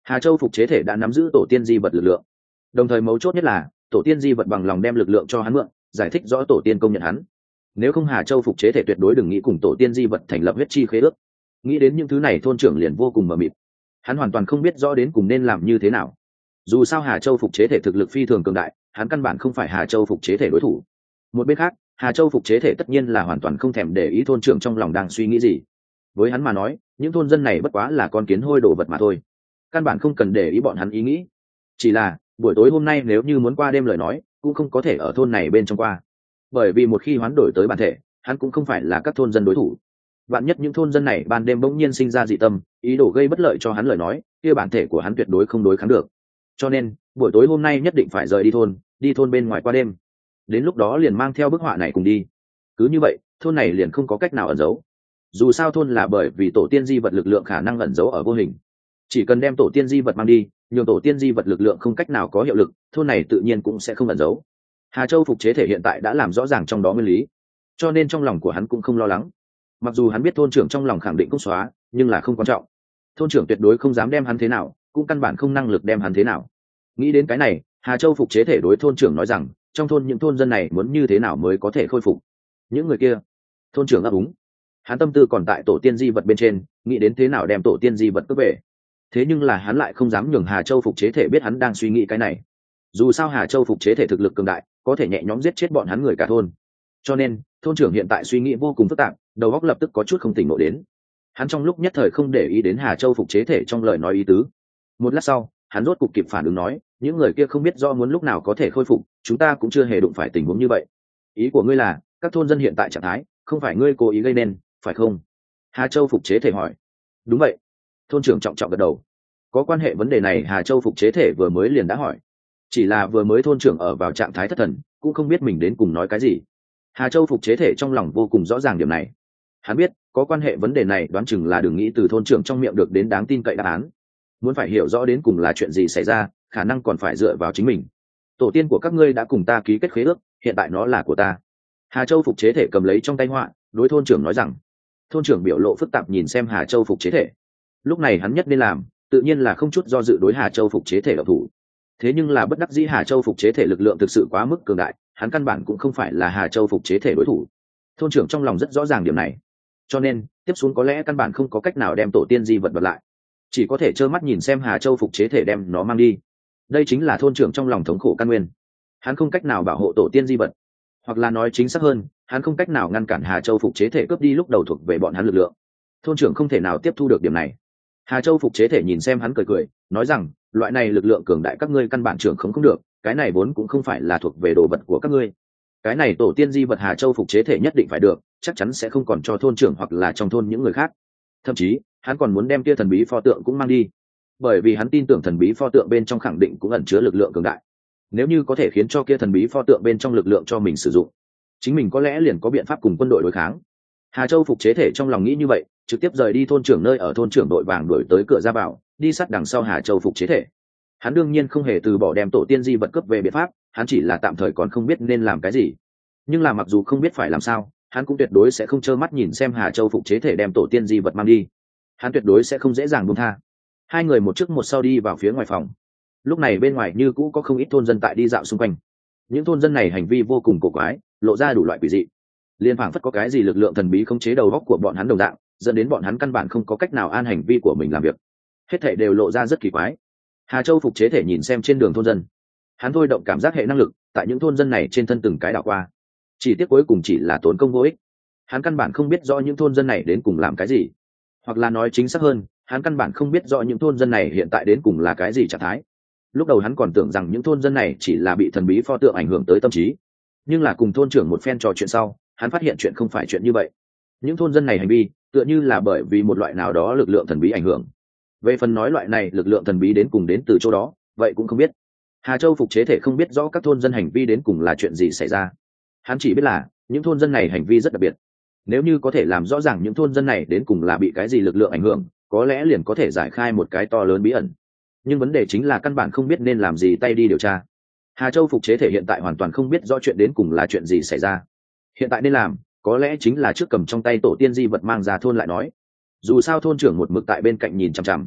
Hà Châu phục chế thể đã nắm giữ tổ tiên di vật lực lượng, đồng thời mấu chốt nhất là tổ tiên di vật bằng lòng đem lực lượng cho hắn mượn, giải thích rõ tổ tiên công nhận hắn. Nếu không Hà Châu phục chế thể tuyệt đối đừng nghĩ cùng tổ tiên di vật thành lập huyết chi khế ước. Nghĩ đến những thứ này thôn trưởng liền vô cùng mờ mịt, hắn hoàn toàn không biết rõ đến cùng nên làm như thế nào. Dù sao Hà Châu phục chế thể thực lực phi thường cường đại, hắn căn bản không phải Hà Châu phục chế thể đối thủ. Một bên khác, Hà Châu phục chế thể tất nhiên là hoàn toàn không thèm để ý thôn trưởng trong lòng đang suy nghĩ gì. Với hắn mà nói, những thôn dân này bất quá là con kiến hôi đồ vật mà thôi, căn bản không cần để ý bọn hắn ý nghĩ. Chỉ là buổi tối hôm nay nếu như muốn qua đêm lời nói, cũng không có thể ở thôn này bên trong qua, bởi vì một khi hoán đổi tới bản thể, hắn cũng không phải là các thôn dân đối thủ. Vạn nhất những thôn dân này ban đêm bỗng nhiên sinh ra dị tâm, ý đồ gây bất lợi cho hắn lời nói, kia bản thể của hắn tuyệt đối không đối kháng được. Cho nên buổi tối hôm nay nhất định phải rời đi thôn, đi thôn bên ngoài qua đêm. Đến lúc đó liền mang theo bức họa này cùng đi. Cứ như vậy thôn này liền không có cách nào ẩn giấu. Dù sao thôn là bởi vì tổ tiên di vật lực lượng khả năng ẩn giấu ở vô hình, chỉ cần đem tổ tiên di vật mang đi, nhường tổ tiên di vật lực lượng không cách nào có hiệu lực, thôn này tự nhiên cũng sẽ không ẩn giấu. Hà Châu phục chế thể hiện tại đã làm rõ ràng trong đó nguyên lý, cho nên trong lòng của hắn cũng không lo lắng. Mặc dù hắn biết thôn trưởng trong lòng khẳng định cũng xóa, nhưng là không quan trọng. Thôn trưởng tuyệt đối không dám đem hắn thế nào, cũng căn bản không năng lực đem hắn thế nào. Nghĩ đến cái này, Hà Châu phục chế thể đối thôn trưởng nói rằng, trong thôn những thôn dân này muốn như thế nào mới có thể khôi phục? Những người kia, thôn trưởng ấp úng. Hắn tâm tư còn tại tổ tiên di vật bên trên, nghĩ đến thế nào đem tổ tiên di vật cướp về. Thế nhưng là hắn lại không dám nhường Hà Châu phục chế thể biết hắn đang suy nghĩ cái này. Dù sao Hà Châu phục chế thể thực lực cường đại, có thể nhẹ nhõm giết chết bọn hắn người cả thôn. Cho nên thôn trưởng hiện tại suy nghĩ vô cùng phức tạp, đầu óc lập tức có chút không tỉnh ngộ đến. Hắn trong lúc nhất thời không để ý đến Hà Châu phục chế thể trong lời nói ý tứ. Một lát sau, hắn rốt cục kịp phản ứng nói, những người kia không biết do muốn lúc nào có thể khôi phục, chúng ta cũng chưa hề đụng phải tình huống như vậy. Ý của ngươi là các thôn dân hiện tại trạng thái không phải ngươi cố ý gây nên, phải không? Hà Châu phục chế thể hỏi. Đúng vậy. Thôn trưởng trọng trọng gật đầu. Có quan hệ vấn đề này Hà Châu phục chế thể vừa mới liền đã hỏi, chỉ là vừa mới thôn trưởng ở vào trạng thái thất thần, cũng không biết mình đến cùng nói cái gì. Hà Châu phục chế thể trong lòng vô cùng rõ ràng điểm này. Hắn biết có quan hệ vấn đề này đoán chừng là đừng nghĩ từ thôn trưởng trong miệng được đến đáng tin cậy đáp án. Muốn phải hiểu rõ đến cùng là chuyện gì xảy ra, khả năng còn phải dựa vào chính mình. Tổ tiên của các ngươi đã cùng ta ký kết khế ước, hiện tại nó là của ta. Hà Châu phục chế thể cầm lấy trong tay họa, đối thôn trưởng nói rằng. Thôn trưởng biểu lộ phức tạp nhìn xem Hà Châu phục chế thể. Lúc này hắn nhất nên làm, tự nhiên là không chút do dự đối Hà Châu phục chế thể độc thủ. Thế nhưng là bất đắc dĩ Hà Châu phục chế thể lực lượng thực sự quá mức cường đại, hắn căn bản cũng không phải là Hà Châu phục chế thể đối thủ. Thôn trưởng trong lòng rất rõ ràng điểm này, cho nên tiếp xuống có lẽ căn bản không có cách nào đem tổ tiên di vật vật lại, chỉ có thể trơ mắt nhìn xem Hà Châu phục chế thể đem nó mang đi. Đây chính là thôn trưởng trong lòng thống khổ căn nguyên. Hắn không cách nào bảo hộ tổ tiên di vật, hoặc là nói chính xác hơn, hắn không cách nào ngăn cản Hà Châu phục chế thể cướp đi lúc đầu thuộc về bọn hắn lực lượng. Thôn trưởng không thể nào tiếp thu được điểm này. Hà Châu phục chế thể nhìn xem hắn cười cười, nói rằng, loại này lực lượng cường đại các ngươi căn bản trưởng không không được, cái này vốn cũng không phải là thuộc về đồ vật của các ngươi. Cái này tổ tiên di vật Hà Châu phục chế thể nhất định phải được, chắc chắn sẽ không còn cho thôn trưởng hoặc là trong thôn những người khác. Thậm chí, hắn còn muốn đem kia thần bí pho tượng cũng mang đi, bởi vì hắn tin tưởng thần bí pho tượng bên trong khẳng định cũng ẩn chứa lực lượng cường đại. Nếu như có thể khiến cho kia thần bí pho tượng bên trong lực lượng cho mình sử dụng, chính mình có lẽ liền có biện pháp cùng quân đội đối kháng. Hà Châu phục chế thể trong lòng nghĩ như vậy, trực tiếp rời đi thôn trưởng nơi ở, thôn trưởng đội vàng đuổi tới cửa ra vào, đi sát đằng sau Hà Châu phục chế thể. Hắn đương nhiên không hề từ bỏ đem tổ tiên di vật cướp về biện pháp, hắn chỉ là tạm thời còn không biết nên làm cái gì. Nhưng là mặc dù không biết phải làm sao, hắn cũng tuyệt đối sẽ không trơ mắt nhìn xem Hà Châu phục chế thể đem tổ tiên di vật mang đi. Hắn tuyệt đối sẽ không dễ dàng buông tha. Hai người một trước một sau đi vào phía ngoài phòng. Lúc này bên ngoài như cũ có không ít thôn dân tại đi dạo xung quanh. Những thôn dân này hành vi vô cùng cổ quái, lộ ra đủ loại quỷ dị. Liên phảng phất có cái gì lực lượng thần bí khống chế đầu óc của bọn hắn đồng dạng, dẫn đến bọn hắn căn bản không có cách nào an hành vi của mình làm việc. Hết thảy đều lộ ra rất kỳ quái. Hà Châu phục chế thể nhìn xem trên đường thôn dân, hắn thôi động cảm giác hệ năng lực tại những thôn dân này trên thân từng cái đảo qua. Chỉ tiếc cuối cùng chỉ là tốn công vô ích. Hắn căn bản không biết rõ những thôn dân này đến cùng làm cái gì, hoặc là nói chính xác hơn, hắn căn bản không biết rõ những thôn dân này hiện tại đến cùng là cái gì trạng thái. Lúc đầu hắn còn tưởng rằng những thôn dân này chỉ là bị thần bí pho tượng ảnh hưởng tới tâm trí, nhưng là cùng thôn trưởng một phen trò chuyện sau, hắn phát hiện chuyện không phải chuyện như vậy. Những thôn dân này hành vi tựa như là bởi vì một loại nào đó lực lượng thần bí ảnh hưởng. Về phần nói loại này lực lượng thần bí đến cùng đến từ chỗ đó, vậy cũng không biết. Hà Châu phục chế thể không biết rõ các thôn dân hành vi đến cùng là chuyện gì xảy ra. Hắn chỉ biết là những thôn dân này hành vi rất đặc biệt. Nếu như có thể làm rõ ràng những thôn dân này đến cùng là bị cái gì lực lượng ảnh hưởng, có lẽ liền có thể giải khai một cái to lớn bí ẩn. Nhưng vấn đề chính là căn bản không biết nên làm gì tay đi điều tra. Hà Châu phục chế thể hiện tại hoàn toàn không biết rõ chuyện đến cùng là chuyện gì xảy ra. Hiện tại nên làm, có lẽ chính là trước cầm trong tay tổ tiên di vật mang ra thôn lại nói. Dù sao thôn trưởng một mực tại bên cạnh nhìn chằm chằm.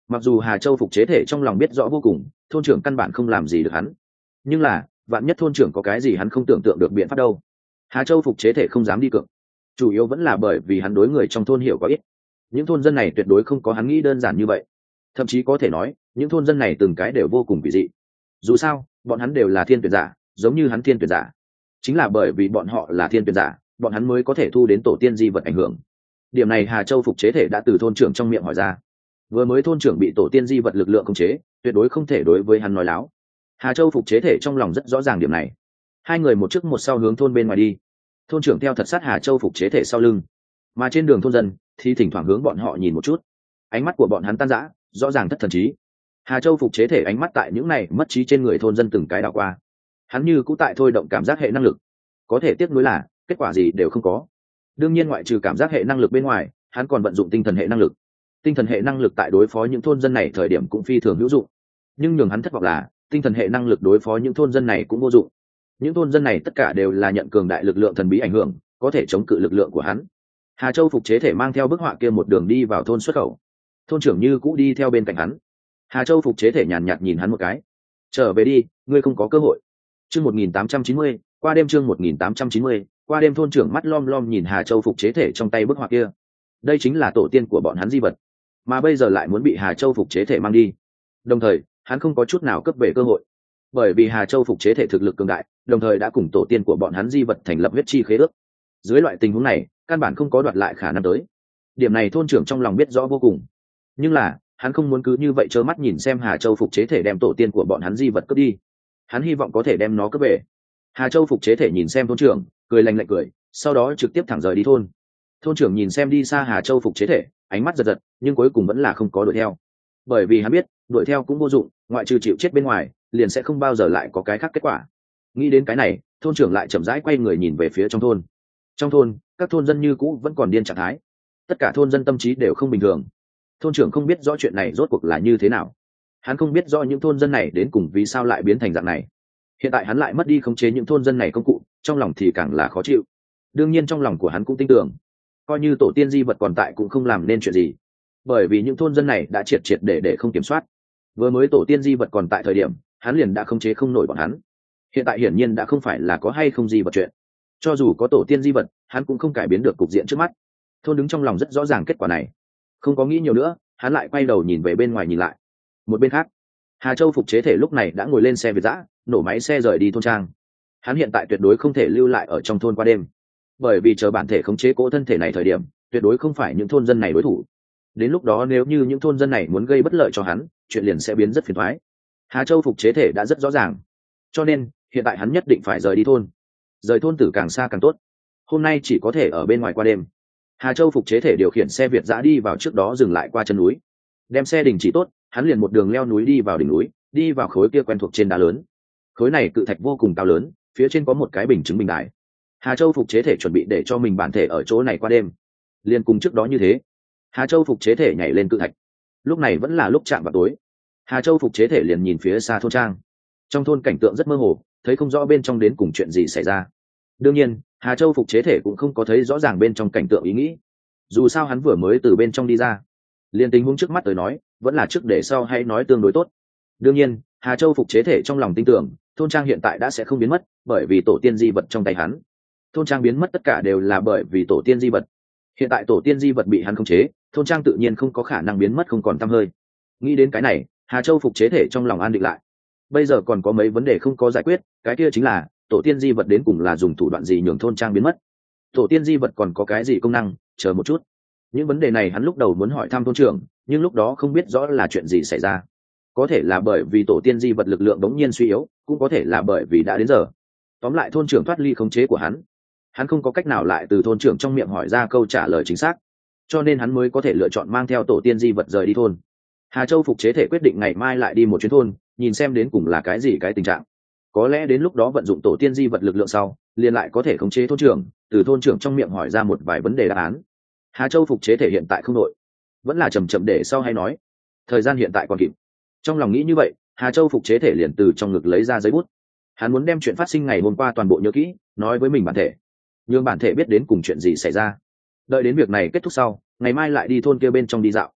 Mặc dù Hà Châu phục chế thể trong lòng biết rõ vô cùng thôn trưởng căn bản không làm gì được hắn, nhưng là vạn nhất thôn trưởng có cái gì hắn không tưởng tượng được biện pháp đâu. Hà Châu phục chế thể không dám đi cược, chủ yếu vẫn là bởi vì hắn đối người trong thôn hiểu có ít. Những thôn dân này tuyệt đối không có hắn nghĩ đơn giản như vậy, thậm chí có thể nói những thôn dân này từng cái đều vô cùng kỳ dị. Dù sao bọn hắn đều là thiên tuyển giả, giống như hắn thiên tuyển giả. Chính là bởi vì bọn họ là thiên tuyển giả, bọn hắn mới có thể thu đến tổ tiên di vật ảnh hưởng. Điểm này Hà Châu phục chế thể đã từ thôn trưởng trong miệng hỏi ra. Vừa mới thôn trưởng bị tổ tiên di vật lực lượng khống chế, tuyệt đối không thể đối với hắn nói láo. Hà Châu phục chế thể trong lòng rất rõ ràng điểm này. Hai người một trước một sau hướng thôn bên ngoài đi. Thôn trưởng theo thật sát Hà Châu phục chế thể sau lưng, mà trên đường thôn dân thì thỉnh thoảng hướng bọn họ nhìn một chút. Ánh mắt của bọn hắn tan rã, rõ ràng thất thần trí. Hà Châu phục chế thể ánh mắt tại những này mất trí trên người thôn dân từng cái đảo qua. Hắn như cũng tại thôi động cảm giác hệ năng lực, có thể tiếc nuối là kết quả gì đều không có. Đương nhiên ngoại trừ cảm giác hệ năng lực bên ngoài, hắn còn vận dụng tinh thần hệ năng lực. Tinh thần hệ năng lực tại đối phó những thôn dân này thời điểm cũng phi thường hữu dụng, nhưng nhường hắn thất vọng là tinh thần hệ năng lực đối phó những thôn dân này cũng vô dụng. Những thôn dân này tất cả đều là nhận cường đại lực lượng thần bí ảnh hưởng, có thể chống cự lực lượng của hắn. Hà Châu phục chế thể mang theo bức họa kia một đường đi vào thôn xuất khẩu. Thôn trưởng như cũ đi theo bên cạnh hắn. Hà Châu phục chế thể nhàn nhạt nhìn hắn một cái. Trở về đi, ngươi không có cơ hội. Chương một nghìn tám trăm chín mươi, qua đêm chương một nghìn tám trăm chín mươi, qua đêm. Thôn trưởng mắt lom lom nhìn Hà Châu phục chế thể trong tay bức họa kia. Đây chính là tổ tiên của bọn hắn di vật, mà bây giờ lại muốn bị Hà Châu phục chế thể mang đi. Đồng thời, hắn không có chút nào cấp về cơ hội, bởi vì Hà Châu phục chế thể thực lực cường đại, đồng thời đã cùng tổ tiên của bọn hắn di vật thành lập huyết chi khế ước. Dưới loại tình huống này, căn bản không có đoạt lại khả năng tới. Điểm này thôn trưởng trong lòng biết rõ vô cùng, nhưng là hắn không muốn cứ như vậy trơ mắt nhìn xem Hà Châu phục chế thể đem tổ tiên của bọn hắn di vật cướp đi. Hắn hy vọng có thể đem nó cướp về. Hà Châu phục chế thể nhìn xem thôn trưởng, cười lạnh lạnh cười, sau đó trực tiếp thẳng rời đi thôn. Thôn trưởng nhìn xem đi xa Hà Châu phục chế thể, ánh mắt giật giật, nhưng cuối cùng vẫn là không có đuổi theo, bởi vì hắn biết đuổi theo cũng vô dụng, ngoại trừ chịu chết bên ngoài liền sẽ không bao giờ lại có cái khác kết quả. Nghĩ đến cái này, thôn trưởng lại chậm rãi quay người nhìn về phía trong thôn. Trong thôn, các thôn dân như cũ vẫn còn điên trạng thái, tất cả thôn dân tâm trí đều không bình thường. Thôn trưởng không biết rõ chuyện này rốt cuộc là như thế nào, hắn không biết rõ những thôn dân này đến cùng vì sao lại biến thành dạng này. Hiện tại hắn lại mất đi khống chế những thôn dân này công cụ, trong lòng thì càng là khó chịu. Đương nhiên trong lòng của hắn cũng tin tưởng, coi như tổ tiên di vật còn tại cũng không làm nên chuyện gì, bởi vì những thôn dân này đã triệt triệt để để không kiểm soát. Vừa mới tổ tiên di vật còn tại thời điểm, hắn liền đã khống chế không nổi bọn hắn. Hiện tại hiển nhiên đã không phải là có hay không di vật chuyện, cho dù có tổ tiên di vật, hắn cũng không cải biến được cục diện trước mắt. Thôn đứng trong lòng rất rõ ràng kết quả này, không có nghĩ nhiều nữa, hắn lại quay đầu nhìn về bên ngoài nhìn lại. Một bên khác, Hà Châu phục chế thể lúc này đã ngồi lên xe Việt dã, nổ máy xe rời đi thôn trang. Hắn hiện tại tuyệt đối không thể lưu lại ở trong thôn qua đêm, bởi vì chờ bản thể khống chế cỗ thân thể này thời điểm, tuyệt đối không phải những thôn dân này đối thủ. Đến lúc đó nếu như những thôn dân này muốn gây bất lợi cho hắn, chuyện liền sẽ biến rất phiền toái. Hà Châu phục chế thể đã rất rõ ràng, cho nên hiện tại hắn nhất định phải rời đi thôn. Rời thôn tử càng xa càng tốt. Hôm nay chỉ có thể ở bên ngoài qua đêm. Hà Châu phục chế thể điều khiển xe Việt dã đi vào trước đó dừng lại qua chân núi, đem xe đình chỉ tốt, hắn liền một đường leo núi đi vào đỉnh núi, đi vào khối kia quen thuộc trên đá lớn. Khối này cự thạch vô cùng cao lớn, phía trên có một cái bình chứng bình đài. Hà Châu phục chế thể chuẩn bị để cho mình bản thể ở chỗ này qua đêm. Liên cùng trước đó như thế, Hà Châu phục chế thể nhảy lên cự thạch. Lúc này vẫn là lúc chạm vào tối. Hà Châu phục chế thể liền nhìn phía xa thôn trang. Trong thôn cảnh tượng rất mơ hồ, thấy không rõ bên trong đến cùng chuyện gì xảy ra. Đương nhiên, Hà Châu phục chế thể cũng không có thấy rõ ràng bên trong cảnh tượng ý nghĩ. Dù sao hắn vừa mới từ bên trong đi ra, liền tình huống trước mắt tới nói, vẫn là trước để sau hay nói tương đối tốt. Đương nhiên, Hà Châu phục chế thể trong lòng tin tưởng, thôn trang hiện tại đã sẽ không biến mất, bởi vì tổ tiên di vật trong tay hắn. Thôn trang biến mất tất cả đều là bởi vì tổ tiên di vật. Hiện tại tổ tiên di vật bị hắn khống chế, thôn trang tự nhiên không có khả năng biến mất không còn tăm hơi. Nghĩ đến cái này, Hà Châu phục chế thể trong lòng an định lại. Bây giờ còn có mấy vấn đề không có giải quyết, cái kia chính là tổ tiên di vật đến cùng là dùng thủ đoạn gì nhường thôn trang biến mất. Tổ tiên di vật còn có cái gì công năng, chờ một chút. Những vấn đề này hắn lúc đầu muốn hỏi thăm thôn trưởng, nhưng lúc đó không biết rõ là chuyện gì xảy ra. Có thể là bởi vì tổ tiên di vật lực lượng đống nhiên suy yếu, cũng có thể là bởi vì đã đến giờ. Tóm lại thôn trưởng thoát ly khống chế của hắn, hắn không có cách nào lại từ thôn trưởng trong miệng hỏi ra câu trả lời chính xác, cho nên hắn mới có thể lựa chọn mang theo tổ tiên di vật rời đi thôn. Hà Châu phục chế thể quyết định ngày mai lại đi một chuyến thôn, nhìn xem đến cùng là cái gì cái tình trạng. Có lẽ đến lúc đó vận dụng tổ tiên di vật lực lượng sau, liền lại có thể khống chế thôn trưởng, từ thôn trưởng trong miệng hỏi ra một vài vấn đề đáp án. Hà Châu phục chế thể hiện tại không đội, vẫn là chậm chậm để sau hay nói. Thời gian hiện tại còn kịp. Trong lòng nghĩ như vậy, Hà Châu phục chế thể liền từ trong ngực lấy ra giấy bút. Hắn muốn đem chuyện phát sinh ngày hôm qua toàn bộ nhớ kỹ, nói với mình bản thể, nhưng bản thể biết đến cùng chuyện gì xảy ra. Đợi đến việc này kết thúc sau, ngày mai lại đi thôn kia bên trong đi dạo.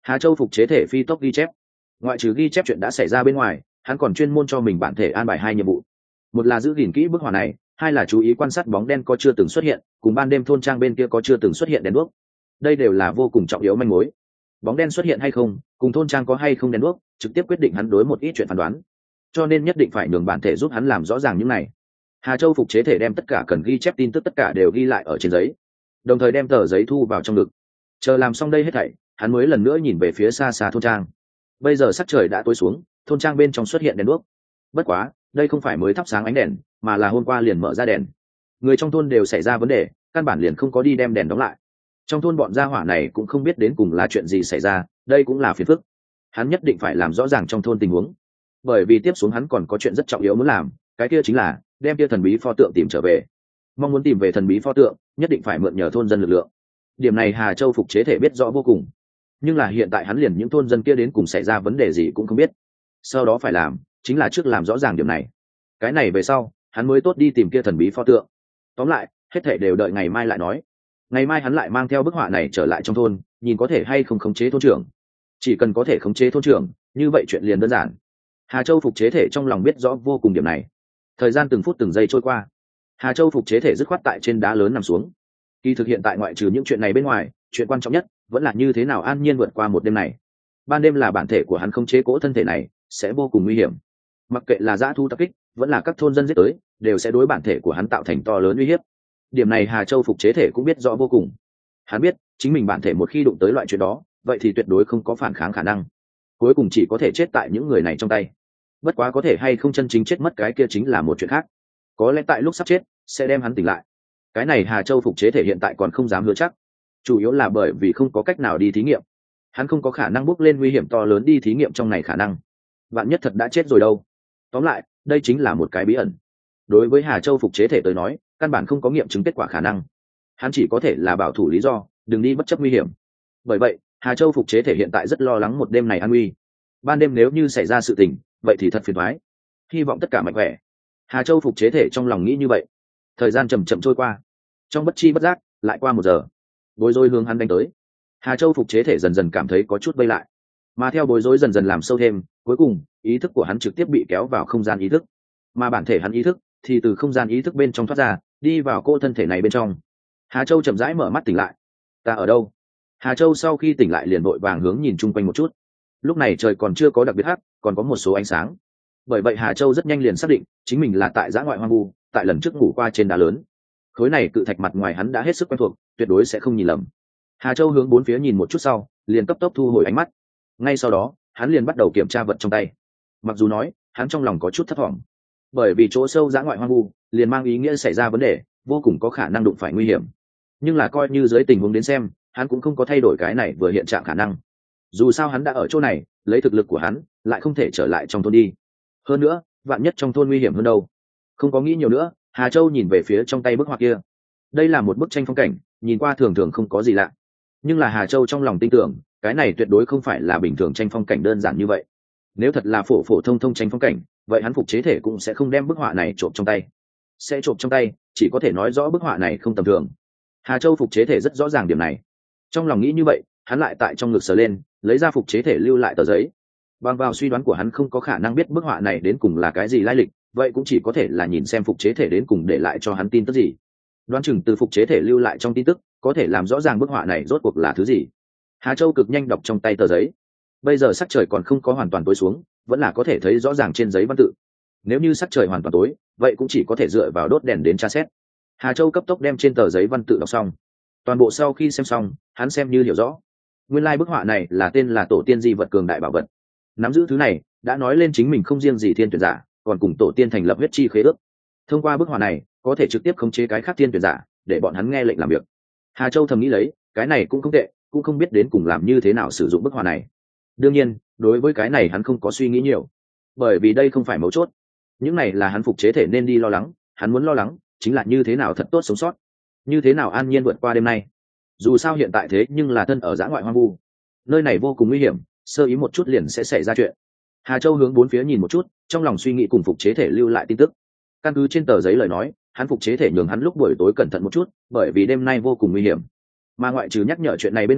Hà Châu phục chế thể phi tốc ghi chép. Ngoại trừ ghi chép chuyện đã xảy ra bên ngoài, hắn còn chuyên môn cho mình bản thể an bài hai nhiệm vụ. Một là giữ gìn kỹ bức họa này, hai là chú ý quan sát bóng đen có chưa từng xuất hiện, cùng ban đêm thôn trang bên kia có chưa từng xuất hiện đèn đuốc. Đây đều là vô cùng trọng yếu manh mối. Bóng đen xuất hiện hay không, cùng thôn trang có hay không đèn đuốc, trực tiếp quyết định hắn đối một ít chuyện phán đoán. Cho nên nhất định phải nhường bản thể giúp hắn làm rõ ràng những này. Hà Châu phục chế thể đem tất cả cần ghi chép tin tức tất cả đều ghi lại ở trên giấy, đồng thời đem tờ giấy thu vào trong ngực. Chờ làm xong đây hết thảy, hắn mới lần nữa nhìn về phía xa xa thôn trang. Bây giờ sắc trời đã tối xuống, thôn trang bên trong xuất hiện đèn đuốc. Bất quá, đây không phải mới thắp sáng ánh đèn, mà là hôm qua liền mở ra đèn. Người trong thôn đều xảy ra vấn đề, căn bản liền không có đi đem đèn đóng lại. Trong thôn bọn gia hỏa này cũng không biết đến cùng là chuyện gì xảy ra, đây cũng là phiền phức. Hắn nhất định phải làm rõ ràng trong thôn tình huống, bởi vì tiếp xuống hắn còn có chuyện rất trọng yếu muốn làm, cái kia chính là đem kia thần bí pho tượng tìm trở về. Mong muốn tìm về thần bí pho tượng, nhất định phải mượn nhờ thôn dân lực lượng. Điểm này Hà Châu phục chế thể biết rõ vô cùng, nhưng là hiện tại hắn liền những thôn dân kia đến cùng xảy ra vấn đề gì cũng không biết. Sau đó phải làm chính là trước làm rõ ràng điểm này, cái này về sau hắn mới tốt đi tìm kia thần bí pho tượng. Tóm lại hết thể đều đợi ngày mai lại nói. Ngày mai hắn lại mang theo bức họa này trở lại trong thôn, nhìn có thể hay không khống chế thôn trưởng. Chỉ cần có thể khống chế thôn trưởng, như vậy chuyện liền đơn giản. Hà Châu phục chế thể trong lòng biết rõ vô cùng điểm này. Thời gian từng phút từng giây trôi qua, Hà Châu phục chế thể dứt khoát tại trên đá lớn nằm xuống. Kỳ thực hiện tại ngoại trừ những chuyện này bên ngoài, chuyện quan trọng nhất vẫn là như thế nào an nhiên vượt qua một đêm này. Ban đêm là bản thể của hắn khống chế cỗ thân thể này sẽ vô cùng nguy hiểm, mặc kệ là dã thú tập kích vẫn là các thôn dân giết tới, đều sẽ đối bản thể của hắn tạo thành to lớn uy hiếp. Điểm này Hà Châu phục chế thể cũng biết rõ vô cùng. Hắn biết chính mình bản thể một khi đụng tới loại chuyện đó, vậy thì tuyệt đối không có phản kháng khả năng, cuối cùng chỉ có thể chết tại những người này trong tay. Bất quá có thể hay không chân chính chết mất cái kia chính là một chuyện khác. Có lẽ tại lúc sắp chết sẽ đem hắn tỉnh lại. Cái này Hà Châu phục chế thể hiện tại còn không dám hứa chắc, chủ yếu là bởi vì không có cách nào đi thí nghiệm. Hắn không có khả năng bước lên nguy hiểm to lớn đi thí nghiệm trong này khả năng. Vạn nhất thật đã chết rồi đâu. Tóm lại, đây chính là một cái bí ẩn. Đối với Hà Châu phục chế thể tới nói, căn bản không có nghiệm chứng kết quả khả năng. Hắn chỉ có thể là bảo thủ lý do, đừng đi bất chấp nguy hiểm. Bởi vậy, Hà Châu phục chế thể hiện tại rất lo lắng một đêm này an nguy. Ban đêm nếu như xảy ra sự tình, vậy thì thật phiền toái. Hy vọng tất cả mạnh khỏe. Hà Châu phục chế thể trong lòng nghĩ như vậy. Thời gian chậm chậm trôi qua, trong bất chi bất giác lại qua một giờ. Bối rối hướng hắn đánh tới. Hà Châu phục chế thể dần dần cảm thấy có chút vây lại, mà theo bối rối dần dần làm sâu thêm, cuối cùng ý thức của hắn trực tiếp bị kéo vào không gian ý thức, mà bản thể hắn ý thức thì từ không gian ý thức bên trong thoát ra, đi vào cô thân thể này bên trong. Hà Châu chậm rãi mở mắt tỉnh lại. Ta ở đâu? Hà Châu sau khi tỉnh lại liền vội vàng hướng nhìn chung quanh một chút. Lúc này trời còn chưa có đặc biệt hắc, còn có một số ánh sáng. Bởi vậy Hà Châu rất nhanh liền xác định chính mình là tại dã ngoại hoang vu, tại lần trước ngủ qua trên đá lớn. Khối này cự thạch mặt ngoài hắn đã hết sức quen thuộc, tuyệt đối sẽ không nhìn lầm. Hà Châu hướng bốn phía nhìn một chút sau, liền cấp tốc thu hồi ánh mắt. Ngay sau đó, hắn liền bắt đầu kiểm tra vật trong tay. Mặc dù nói, hắn trong lòng có chút thất vọng, bởi vì chỗ sâu dã ngoại hoang vu, liền mang ý nghĩa xảy ra vấn đề, vô cùng có khả năng đụng phải nguy hiểm. Nhưng là coi như dưới tình huống đến xem, hắn cũng không có thay đổi cái này vừa hiện trạng khả năng. Dù sao hắn đã ở chỗ này, lấy thực lực của hắn, lại không thể trở lại trong thôn đi. Hơn nữa, vạn nhất trong thôn nguy hiểm hơn đâu. Không có nghĩ nhiều nữa, Hà Châu nhìn về phía trong tay bức họa kia. Đây là một bức tranh phong cảnh, nhìn qua thường thường không có gì lạ. Nhưng là Hà Châu trong lòng tin tưởng, cái này tuyệt đối không phải là bình thường tranh phong cảnh đơn giản như vậy. Nếu thật là phổ phổ thông thông tranh phong cảnh, vậy hắn phục chế thể cũng sẽ không đem bức họa này trộm trong tay. Sẽ trộm trong tay, chỉ có thể nói rõ bức họa này không tầm thường. Hà Châu phục chế thể rất rõ ràng điểm này. Trong lòng nghĩ như vậy, hắn lại tại trong ngực sờ lên, lấy ra phục chế thể lưu lại tờ giấy. Bằng vào suy đoán của hắn không có khả năng biết bức họa này đến cùng là cái gì lai lịch, vậy cũng chỉ có thể là nhìn xem phục chế thể đến cùng để lại cho hắn tin tức gì. Đoán chừng từ phục chế thể lưu lại trong tin tức, có thể làm rõ ràng bức họa này rốt cuộc là thứ gì. Hà Châu cực nhanh đọc trong tay tờ giấy. Bây giờ sắc trời còn không có hoàn toàn tối xuống, vẫn là có thể thấy rõ ràng trên giấy văn tự. Nếu như sắc trời hoàn toàn tối, vậy cũng chỉ có thể dựa vào đốt đèn đến tra xét. Hà Châu cấp tốc đem trên tờ giấy văn tự đọc xong. Toàn bộ sau khi xem xong, hắn xem như hiểu rõ. Nguyên lai bức họa này là tên là tổ tiên di vật cường đại bảo vật. Nắm giữ thứ này, đã nói lên chính mình không riêng gì thiên tuyển giả, còn cùng tổ tiên thành lập huyết chi khế ước. Thông qua bức họa này, có thể trực tiếp khống chế cái khác thiên tuyển giả, để bọn hắn nghe lệnh làm việc. Hà Châu thầm nghĩ lấy, cái này cũng không tệ, cũng không biết đến cùng làm như thế nào sử dụng bức họa này. Đương nhiên, đối với cái này hắn không có suy nghĩ nhiều, bởi vì đây không phải mấu chốt. Những này là hắn phục chế thể nên đi lo lắng, hắn muốn lo lắng chính là như thế nào thật tốt sống sót, như thế nào an nhiên vượt qua đêm nay. Dù sao hiện tại thế nhưng là thân ở dã ngoại hoang vu, nơi này vô cùng nguy hiểm, sơ ý một chút liền sẽ xảy ra chuyện. Hà Châu hướng bốn phía nhìn một chút, trong lòng suy nghĩ cùng phục chế thể lưu lại tin tức. Căn cứ trên tờ giấy lời nói, hắn phục chế thể nhường hắn lúc buổi tối cẩn thận một chút, bởi vì đêm nay vô cùng nguy hiểm. Mà ngoại trừ nhắc nhở chuyện này bên ngoài,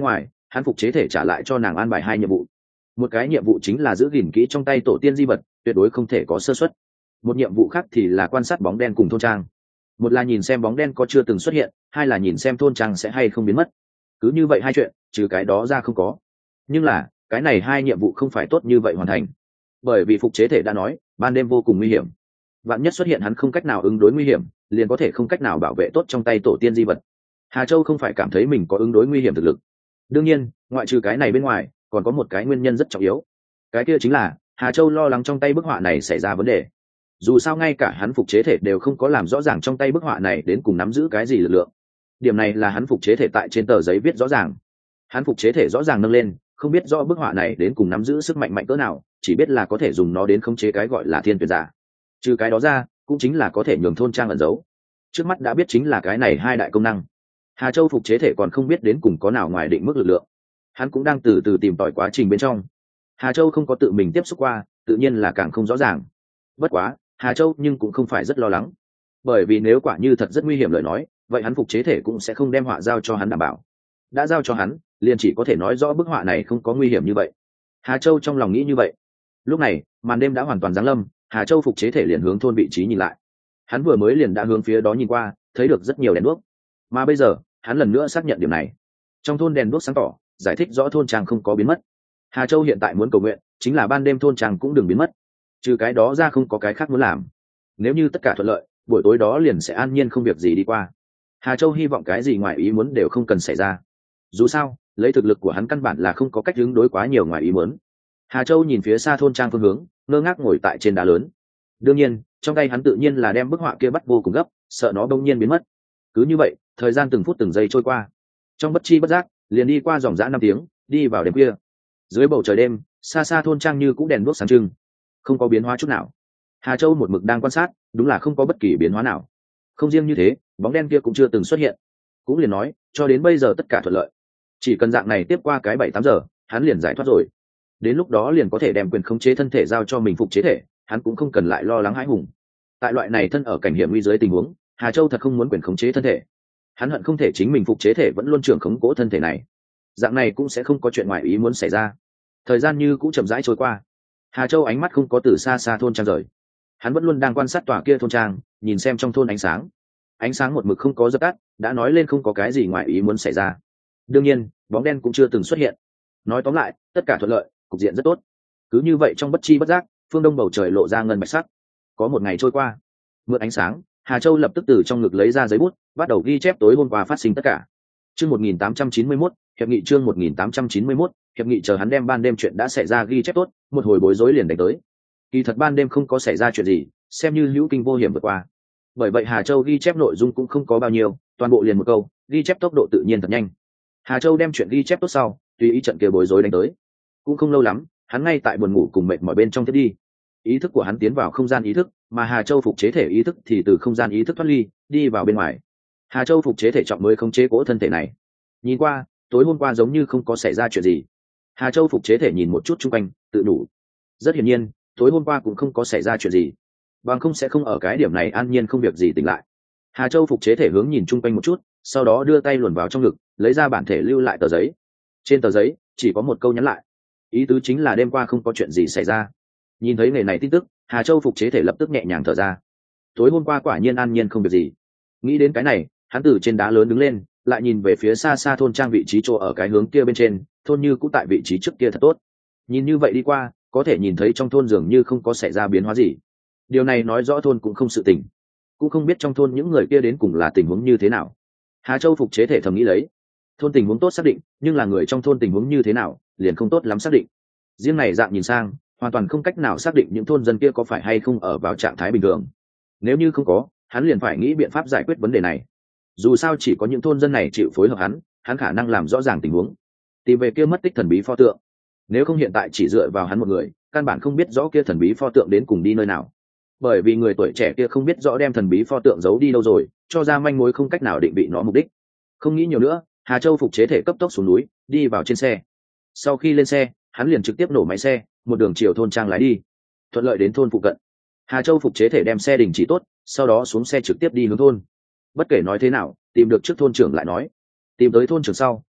hắn phục chế thể trả lại cho nàng an bài hai nhiệm vụ. Một cái nhiệm vụ chính là giữ gìn kỹ trong tay tổ tiên di vật, tuyệt đối không thể có sơ suất. Một nhiệm vụ khác thì là quan sát bóng đen cùng thôn trang. Một là nhìn xem bóng đen có chưa từng xuất hiện, hai là nhìn xem thôn trang sẽ hay không biến mất. Cứ như vậy hai chuyện, trừ cái đó ra không có. Nhưng là cái này hai nhiệm vụ không phải tốt như vậy hoàn thành, bởi vì phục chế thể đã nói ban đêm vô cùng nguy hiểm, vạn nhất xuất hiện hắn không cách nào ứng đối nguy hiểm, liền có thể không cách nào bảo vệ tốt trong tay tổ tiên di vật. Hà Châu không phải cảm thấy mình có ứng đối nguy hiểm thực lực. Đương nhiên ngoại trừ cái này bên ngoài còn có một cái nguyên nhân rất trọng yếu, cái kia chính là Hà Châu lo lắng trong tay bức họa này xảy ra vấn đề. Dù sao ngay cả hắn phục chế thể đều không có làm rõ ràng trong tay bức họa này đến cùng nắm giữ cái gì lực lượng. Điểm này là hắn phục chế thể tại trên tờ giấy viết rõ ràng. Hắn phục chế thể rõ ràng nâng lên, không biết rõ bức họa này đến cùng nắm giữ sức mạnh mạnh cỡ nào, chỉ biết là có thể dùng nó đến khống chế cái gọi là thiên tuyệt giả. Trừ cái đó ra cũng chính là có thể nhường thôn trang ẩn giấu. Trước mắt đã biết chính là cái này hai đại công năng. Hà Châu phục chế thể còn không biết đến cùng có nào ngoài định mức lực lượng, hắn cũng đang từ từ tìm tòi quá trình bên trong. Hà Châu không có tự mình tiếp xúc qua, tự nhiên là càng không rõ ràng. Bất quá Hà Châu nhưng cũng không phải rất lo lắng, bởi vì nếu quả như thật rất nguy hiểm lời nói, vậy hắn phục chế thể cũng sẽ không đem họa giao cho hắn đảm bảo. Đã giao cho hắn, liền chỉ có thể nói rõ bức họa này không có nguy hiểm như vậy. Hà Châu trong lòng nghĩ như vậy. Lúc này màn đêm đã hoàn toàn giáng lâm, Hà Châu phục chế thể liền hướng thôn vị trí nhìn lại. Hắn vừa mới liền đã hướng phía đó nhìn qua, thấy được rất nhiều đèn đuốc, mà bây giờ hắn lần nữa xác nhận điểm này. Trong thôn đèn đuốc sáng tỏ, giải thích rõ thôn trang không có biến mất. Hà Châu hiện tại muốn cầu nguyện chính là ban đêm thôn trang cũng đừng biến mất, trừ cái đó ra không có cái khác muốn làm. Nếu như tất cả thuận lợi, buổi tối đó liền sẽ an nhiên không việc gì đi qua. Hà Châu hy vọng cái gì ngoài ý muốn đều không cần xảy ra. Dù sao lấy thực lực của hắn căn bản là không có cách ứng đối quá nhiều ngoài ý muốn. Hà Châu nhìn phía xa thôn trang phương hướng, ngơ ngác ngồi tại trên đá lớn. Đương nhiên trong tay hắn tự nhiên là đem bức họa kia bắt vô cùng gấp, sợ nó bỗng nhiên biến mất. Cứ như vậy thời gian từng phút từng giây trôi qua, trong bất chi bất giác liền đi qua dòng dã năm tiếng, đi vào đêm khuya. Dưới bầu trời đêm xa xa thôn trang như cũng đèn đuốc sáng trưng, không có biến hóa chút nào. Hà Châu một mực đang quan sát, đúng là không có bất kỳ biến hóa nào. Không riêng như thế, bóng đen kia cũng chưa từng xuất hiện. Cũng liền nói cho đến bây giờ tất cả thuận lợi, chỉ cần dạng này tiếp qua cái bảy tám giờ hắn liền giải thoát rồi. Đến lúc đó liền có thể đem quyền khống chế thân thể giao cho mình phục chế thể, hắn cũng không cần lại lo lắng hãi hùng. Tại loại này thân ở cảnh hiểm nguy dưới tình huống, Hà Châu thật không muốn quyền khống chế thân thể. Hắn hận không thể chính mình phục chế thể vẫn luôn trưởng khống cố thân thể này, dạng này cũng sẽ không có chuyện ngoài ý muốn xảy ra. Thời gian như cũng chậm rãi trôi qua, Hà Châu ánh mắt không có từ xa xa thôn trang rời, hắn vẫn luôn đang quan sát tòa kia thôn trang, nhìn xem trong thôn ánh sáng. Ánh sáng một mực không có dập tắt, đã nói lên không có cái gì ngoài ý muốn xảy ra. Đương nhiên bóng đen cũng chưa từng xuất hiện. Nói tóm lại tất cả thuận lợi, cục diện rất tốt. Cứ như vậy trong bất chi bất giác, phương đông bầu trời lộ ra ngân bạch sắc. Có một ngày trôi qua, mượn ánh sáng, Hà Châu lập tức từ trong ngực lấy ra giấy bút, bắt đầu ghi chép tối hôm qua phát sinh tất cả. Chương một nghìn tám trăm chín mươi mốt, hiệp nghị chương một nghìn tám trăm chín mươi mốt, hiệp nghị. Chờ hắn đem ban đêm chuyện đã xảy ra ghi chép tốt, một hồi bối rối liền đánh tới. Kỳ thật ban đêm không có xảy ra chuyện gì, xem như hữu kinh vô hiểm vượt qua. Bởi vậy Hà Châu ghi chép nội dung cũng không có bao nhiêu, toàn bộ liền một câu, ghi chép tốc độ tự nhiên thật nhanh. Hà Châu đem chuyện ghi chép tốt sau, tùy ý trận kia bối rối đánh tới. Cũng không lâu lắm, hắn ngay tại buồn ngủ cùng mệt mỏi bên trong thiết đi. Ý thức của hắn tiến vào không gian ý thức, mà Hà Châu phục chế thể ý thức thì từ không gian ý thức thoát ly, đi vào bên ngoài. Hà Châu phục chế thể trọng mới khống chế cỗ thân thể này. Nhìn qua, tối hôm qua giống như không có xảy ra chuyện gì. Hà Châu phục chế thể nhìn một chút chung quanh, tự đủ. Rất hiển nhiên, tối hôm qua cũng không có xảy ra chuyện gì. Bằng không sẽ không ở cái điểm này an nhiên không việc gì tỉnh lại. Hà Châu phục chế thể hướng nhìn chung quanh một chút, sau đó đưa tay luồn vào trong ngực, lấy ra bản thể lưu lại tờ giấy. Trên tờ giấy chỉ có một câu nhắn lại, ý tứ chính là đêm qua không có chuyện gì xảy ra. Nhìn thấy nghề này tin tức, Hà Châu phục chế thể lập tức nhẹ nhàng thở ra. Tối hôm qua quả nhiên an nhiên không việc gì. Nghĩ đến cái này, hắn từ trên đá lớn đứng lên, lại nhìn về phía xa xa thôn trang vị trí chỗ ở cái hướng kia bên trên, thôn như cũng tại vị trí trước kia thật tốt. Nhìn như vậy đi qua, có thể nhìn thấy trong thôn dường như không có xảy ra biến hóa gì. Điều này nói rõ thôn cũng không sự tình, cũng không biết trong thôn những người kia đến cùng là tình huống như thế nào. Hà Châu phục chế thể thầm nghĩ lấy, thôn tình huống tốt xác định, nhưng là người trong thôn tình huống như thế nào liền không tốt lắm xác định. Riêng này dạng nhìn sang, hoàn toàn không cách nào xác định những thôn dân kia có phải hay không ở vào trạng thái bình thường. Nếu như không có, hắn liền phải nghĩ biện pháp giải quyết vấn đề này. Dù sao chỉ có những thôn dân này chịu phối hợp hắn, hắn khả năng làm rõ ràng tình huống, tìm về kia mất tích thần bí pho tượng. Nếu không hiện tại chỉ dựa vào hắn một người, căn bản không biết rõ kia thần bí pho tượng đến cùng đi nơi nào. Bởi vì người tuổi trẻ kia không biết rõ đem thần bí pho tượng giấu đi đâu rồi, cho ra manh mối không cách nào định vị nó mục đích. Không nghĩ nhiều nữa, Hà Châu phục chế thể cấp tốc xuống núi, đi vào trên xe. Sau khi lên xe, hắn liền trực tiếp nổ máy xe, một đường chiều thôn trang lái đi. Thuận lợi đến thôn phụ cận, Hà Châu phục chế thể đem xe đình chỉ tốt, sau đó xuống xe trực tiếp đi hướng thôn. Bất kể nói thế nào, tìm được trước thôn trưởng lại nói. Tìm tới thôn trưởng sau,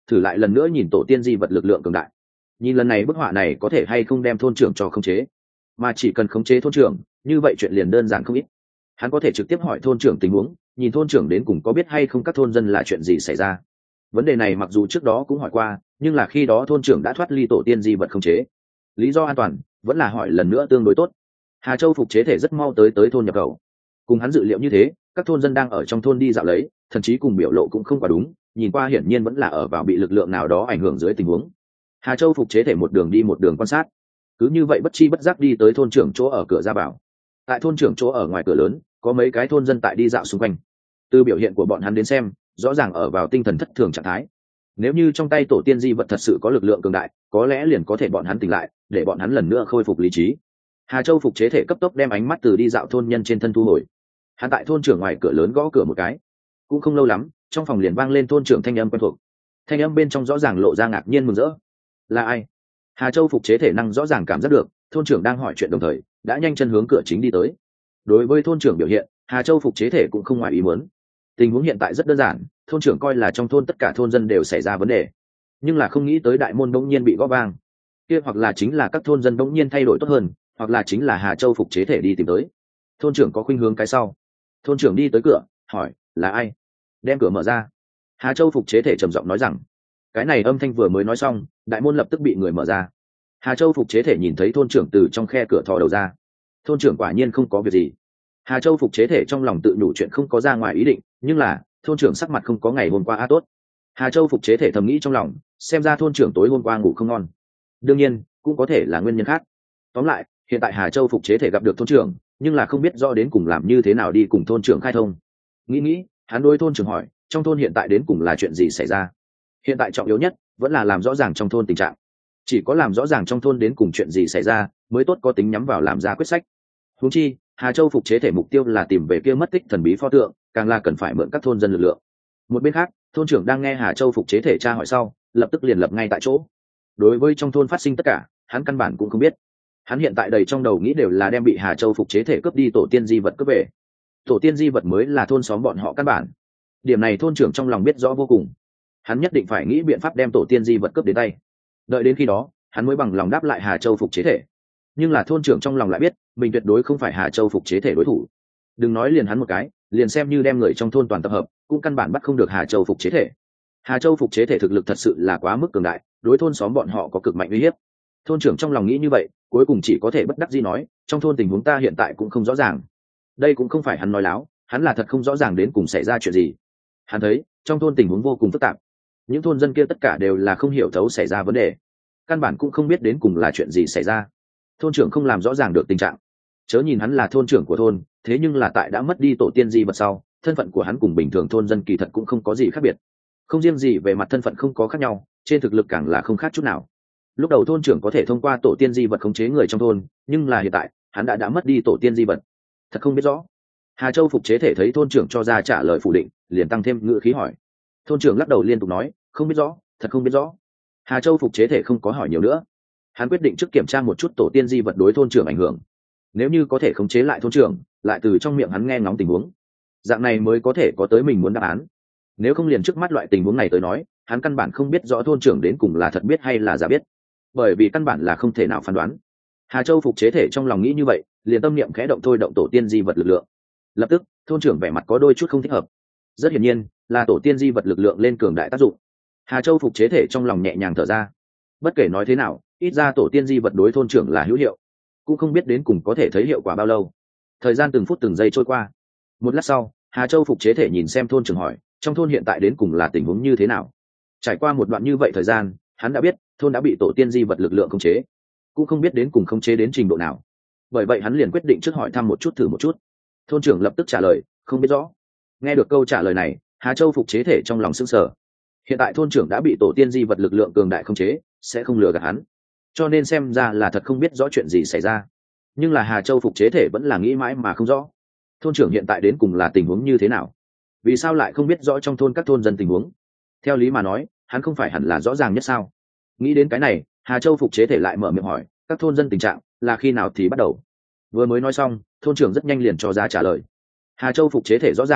thử lại lần nữa nhìn tổ tiên di vật lực lượng cường đại. Nhìn lần này bức họa này có thể hay không đem thôn trưởng cho khống chế, mà chỉ cần khống chế thôn trưởng, như vậy chuyện liền đơn giản không ít. Hắn có thể trực tiếp hỏi thôn trưởng tình huống, nhìn thôn trưởng đến cùng có biết hay không các thôn dân là chuyện gì xảy ra. Vấn đề này mặc dù trước đó cũng hỏi qua, nhưng là khi đó thôn trưởng đã thoát ly tổ tiên di vật khống chế. Lý do an toàn vẫn là hỏi lần nữa tương đối tốt. Hà Châu phục chế thể rất mau tới tới thôn nhập khẩu. Cùng hắn dự liệu như thế, các thôn dân đang ở trong thôn đi dạo lấy, thậm chí cùng biểu lộ cũng không quá đúng, nhìn qua hiển nhiên vẫn là ở vào bị lực lượng nào đó ảnh hưởng dưới tình huống. Hà Châu phục chế thể một đường đi một đường quan sát, cứ như vậy bất chi bất giác đi tới thôn trưởng chỗ ở cửa ra vào. Tại thôn trưởng chỗ ở ngoài cửa lớn, có mấy cái thôn dân tại đi dạo xung quanh. Từ biểu hiện của bọn hắn đến xem, rõ ràng ở vào tinh thần thất thường trạng thái. Nếu như trong tay tổ tiên di vật thật sự có lực lượng cường đại, có lẽ liền có thể bọn hắn tỉnh lại, để bọn hắn lần nữa khôi phục lý trí. Hà Châu phục chế thể cấp tốc đem ánh mắt từ đi dạo thôn nhân trên thân thu hồi. Hắn tại thôn trưởng ngoài cửa lớn gõ cửa một cái, cũng không lâu lắm, trong phòng liền vang lên thôn trưởng thanh âm quen thuộc. Thanh âm bên trong rõ ràng lộ ra ngạc nhiên mừng rỡ. Là ai? Hà Châu phục chế thể năng rõ ràng cảm giác được thôn trưởng đang hỏi chuyện, đồng thời đã nhanh chân hướng cửa chính đi tới. Đối với thôn trưởng biểu hiện, Hà Châu phục chế thể cũng không ngoài ý muốn. Tình huống hiện tại rất đơn giản, thôn trưởng coi là trong thôn tất cả thôn dân đều xảy ra vấn đề, nhưng là không nghĩ tới đại môn bỗng nhiên bị gõ vang. Kia hoặc là chính là các thôn dân bỗng nhiên thay đổi tốt hơn, hoặc là chính là Hà Châu phục chế thể đi tìm tới. Thôn trưởng có khuynh hướng cái sau. Thôn trưởng đi tới cửa, hỏi là ai, đem cửa mở ra. Hà Châu phục chế thể trầm giọng nói rằng. Cái này âm thanh vừa mới nói xong, đại môn lập tức bị người mở ra. Hà Châu phục chế thể nhìn thấy thôn trưởng từ trong khe cửa thò đầu ra. Thôn trưởng quả nhiên không có việc gì. Hà Châu phục chế thể trong lòng tự nhủ chuyện không có ra ngoài ý định, nhưng là thôn trưởng sắc mặt không có ngày hôm qua a tốt. Hà Châu phục chế thể thầm nghĩ trong lòng, xem ra thôn trưởng tối hôm qua ngủ không ngon. Đương nhiên cũng có thể là nguyên nhân khác. Tóm lại, hiện tại Hà Châu phục chế thể gặp được thôn trưởng, nhưng là không biết rõ đến cùng làm như thế nào đi cùng thôn trưởng khai thông. Nghĩ nghĩ, hắn đối thôn trưởng hỏi, trong thôn hiện tại đến cùng là chuyện gì xảy ra. Hiện tại trọng yếu nhất vẫn là làm rõ ràng trong thôn tình trạng. Chỉ có làm rõ ràng trong thôn đến cùng chuyện gì xảy ra mới tốt có tính nhắm vào làm ra quyết sách. Huống chi Hà Châu phục chế thể mục tiêu là tìm về kia mất tích thần bí pho tượng, càng là cần phải mượn các thôn dân lực lượng. Một bên khác, thôn trưởng đang nghe Hà Châu phục chế thể tra hỏi sau, lập tức liền lập ngay tại chỗ. Đối với trong thôn phát sinh tất cả, hắn căn bản cũng không biết. Hắn hiện tại đầy trong đầu nghĩ đều là đem bị Hà Châu phục chế thể cướp đi tổ tiên di vật cướp về. Tổ tiên di vật mới là thôn xóm bọn họ căn bản. Điểm này thôn trưởng trong lòng biết rõ vô cùng. Hắn nhất định phải nghĩ biện pháp đem tổ tiên di vật cướp đến tay. Đợi đến khi đó, hắn mới bằng lòng đáp lại Hà Châu phục chế thể. Nhưng là thôn trưởng trong lòng lại biết, mình tuyệt đối không phải Hà Châu phục chế thể đối thủ. Đừng nói liền hắn một cái, liền xem như đem người trong thôn toàn tập hợp, cũng căn bản bắt không được Hà Châu phục chế thể. Hà Châu phục chế thể thực lực thật sự là quá mức cường đại, đối thôn xóm bọn họ có cực mạnh uy hiếp. Thôn trưởng trong lòng nghĩ như vậy, cuối cùng chỉ có thể bất đắc dĩ nói, trong thôn tình huống ta hiện tại cũng không rõ ràng. Đây cũng không phải hắn nói láo, hắn là thật không rõ ràng đến cùng xảy ra chuyện gì. Hắn thấy trong thôn tình huống vô cùng phức tạp, những thôn dân kia tất cả đều là không hiểu thấu xảy ra vấn đề, căn bản cũng không biết đến cùng là chuyện gì xảy ra. Thôn trưởng không làm rõ ràng được tình trạng. Chớ nhìn hắn là thôn trưởng của thôn, thế nhưng là tại đã mất đi tổ tiên di vật sau, thân phận của hắn cùng bình thường thôn dân kỳ thật cũng không có gì khác biệt. Không riêng gì về mặt thân phận không có khác nhau, trên thực lực càng là không khác chút nào. Lúc đầu thôn trưởng có thể thông qua tổ tiên di vật khống chế người trong thôn, nhưng là hiện tại hắn đã đã mất đi tổ tiên di vật, thật không biết rõ. Hà Châu phục chế thể thấy thôn trưởng cho ra trả lời phủ định, liền tăng thêm ngữ khí hỏi. Thôn trưởng lắc đầu liên tục nói, không biết rõ, thật không biết rõ. Hà Châu phục chế thể không có hỏi nhiều nữa. Hắn quyết định trước kiểm tra một chút tổ tiên di vật đối thôn trưởng ảnh hưởng. Nếu như có thể khống chế lại thôn trưởng, lại từ trong miệng hắn nghe ngóng tình huống, dạng này mới có thể có tới mình muốn đáp án. Nếu không liền trước mắt loại tình huống này tới nói, hắn căn bản không biết rõ thôn trưởng đến cùng là thật biết hay là giả biết, bởi vì căn bản là không thể nào phán đoán. Hà Châu phục chế thể trong lòng nghĩ như vậy, liền tâm niệm khẽ động thôi động tổ tiên di vật lực lượng. Lập tức, thôn trưởng vẻ mặt có đôi chút không thích hợp. Rất hiển nhiên, là tổ tiên di vật lực lượng lên cường đại tác dụng. Hà Châu phục chế thể trong lòng nhẹ nhàng thở ra. Bất kể nói thế nào, ít ra tổ tiên di vật đối thôn trưởng là hữu hiệu, cũng không biết đến cùng có thể thấy hiệu quả bao lâu. Thời gian từng phút từng giây trôi qua. Một lát sau, Hà Châu phục chế thể nhìn xem thôn trưởng hỏi, trong thôn hiện tại đến cùng là tình huống như thế nào. Trải qua một đoạn như vậy thời gian, hắn đã biết thôn đã bị tổ tiên di vật lực lượng khống chế, cũng không biết đến cùng khống chế đến trình độ nào. Bởi vậy hắn liền quyết định trước hỏi thăm một chút thử một chút. Thôn trưởng lập tức trả lời, không biết rõ. Nghe được câu trả lời này, Hà Châu phục chế thể trong lòng sững sờ. Hiện tại thôn trưởng đã bị tổ tiên di vật lực lượng cường đại khống chế, sẽ không lừa gạt hắn, cho nên xem ra là thật không biết rõ chuyện gì xảy ra. Nhưng là Hà Châu phục chế thể vẫn là nghĩ mãi mà không rõ, thôn trưởng hiện tại đến cùng là tình huống như thế nào, vì sao lại không biết rõ trong thôn các thôn dân tình huống. Theo lý mà nói, hắn không phải hẳn là rõ ràng nhất sao. Nghĩ đến cái này, Hà Châu phục chế thể lại mở miệng hỏi, các thôn dân tình trạng là khi nào thì bắt đầu. Vừa mới nói xong, thôn trưởng rất nhanh liền cho ra trả lời. Hà Châu phục chế thể rõ ràng,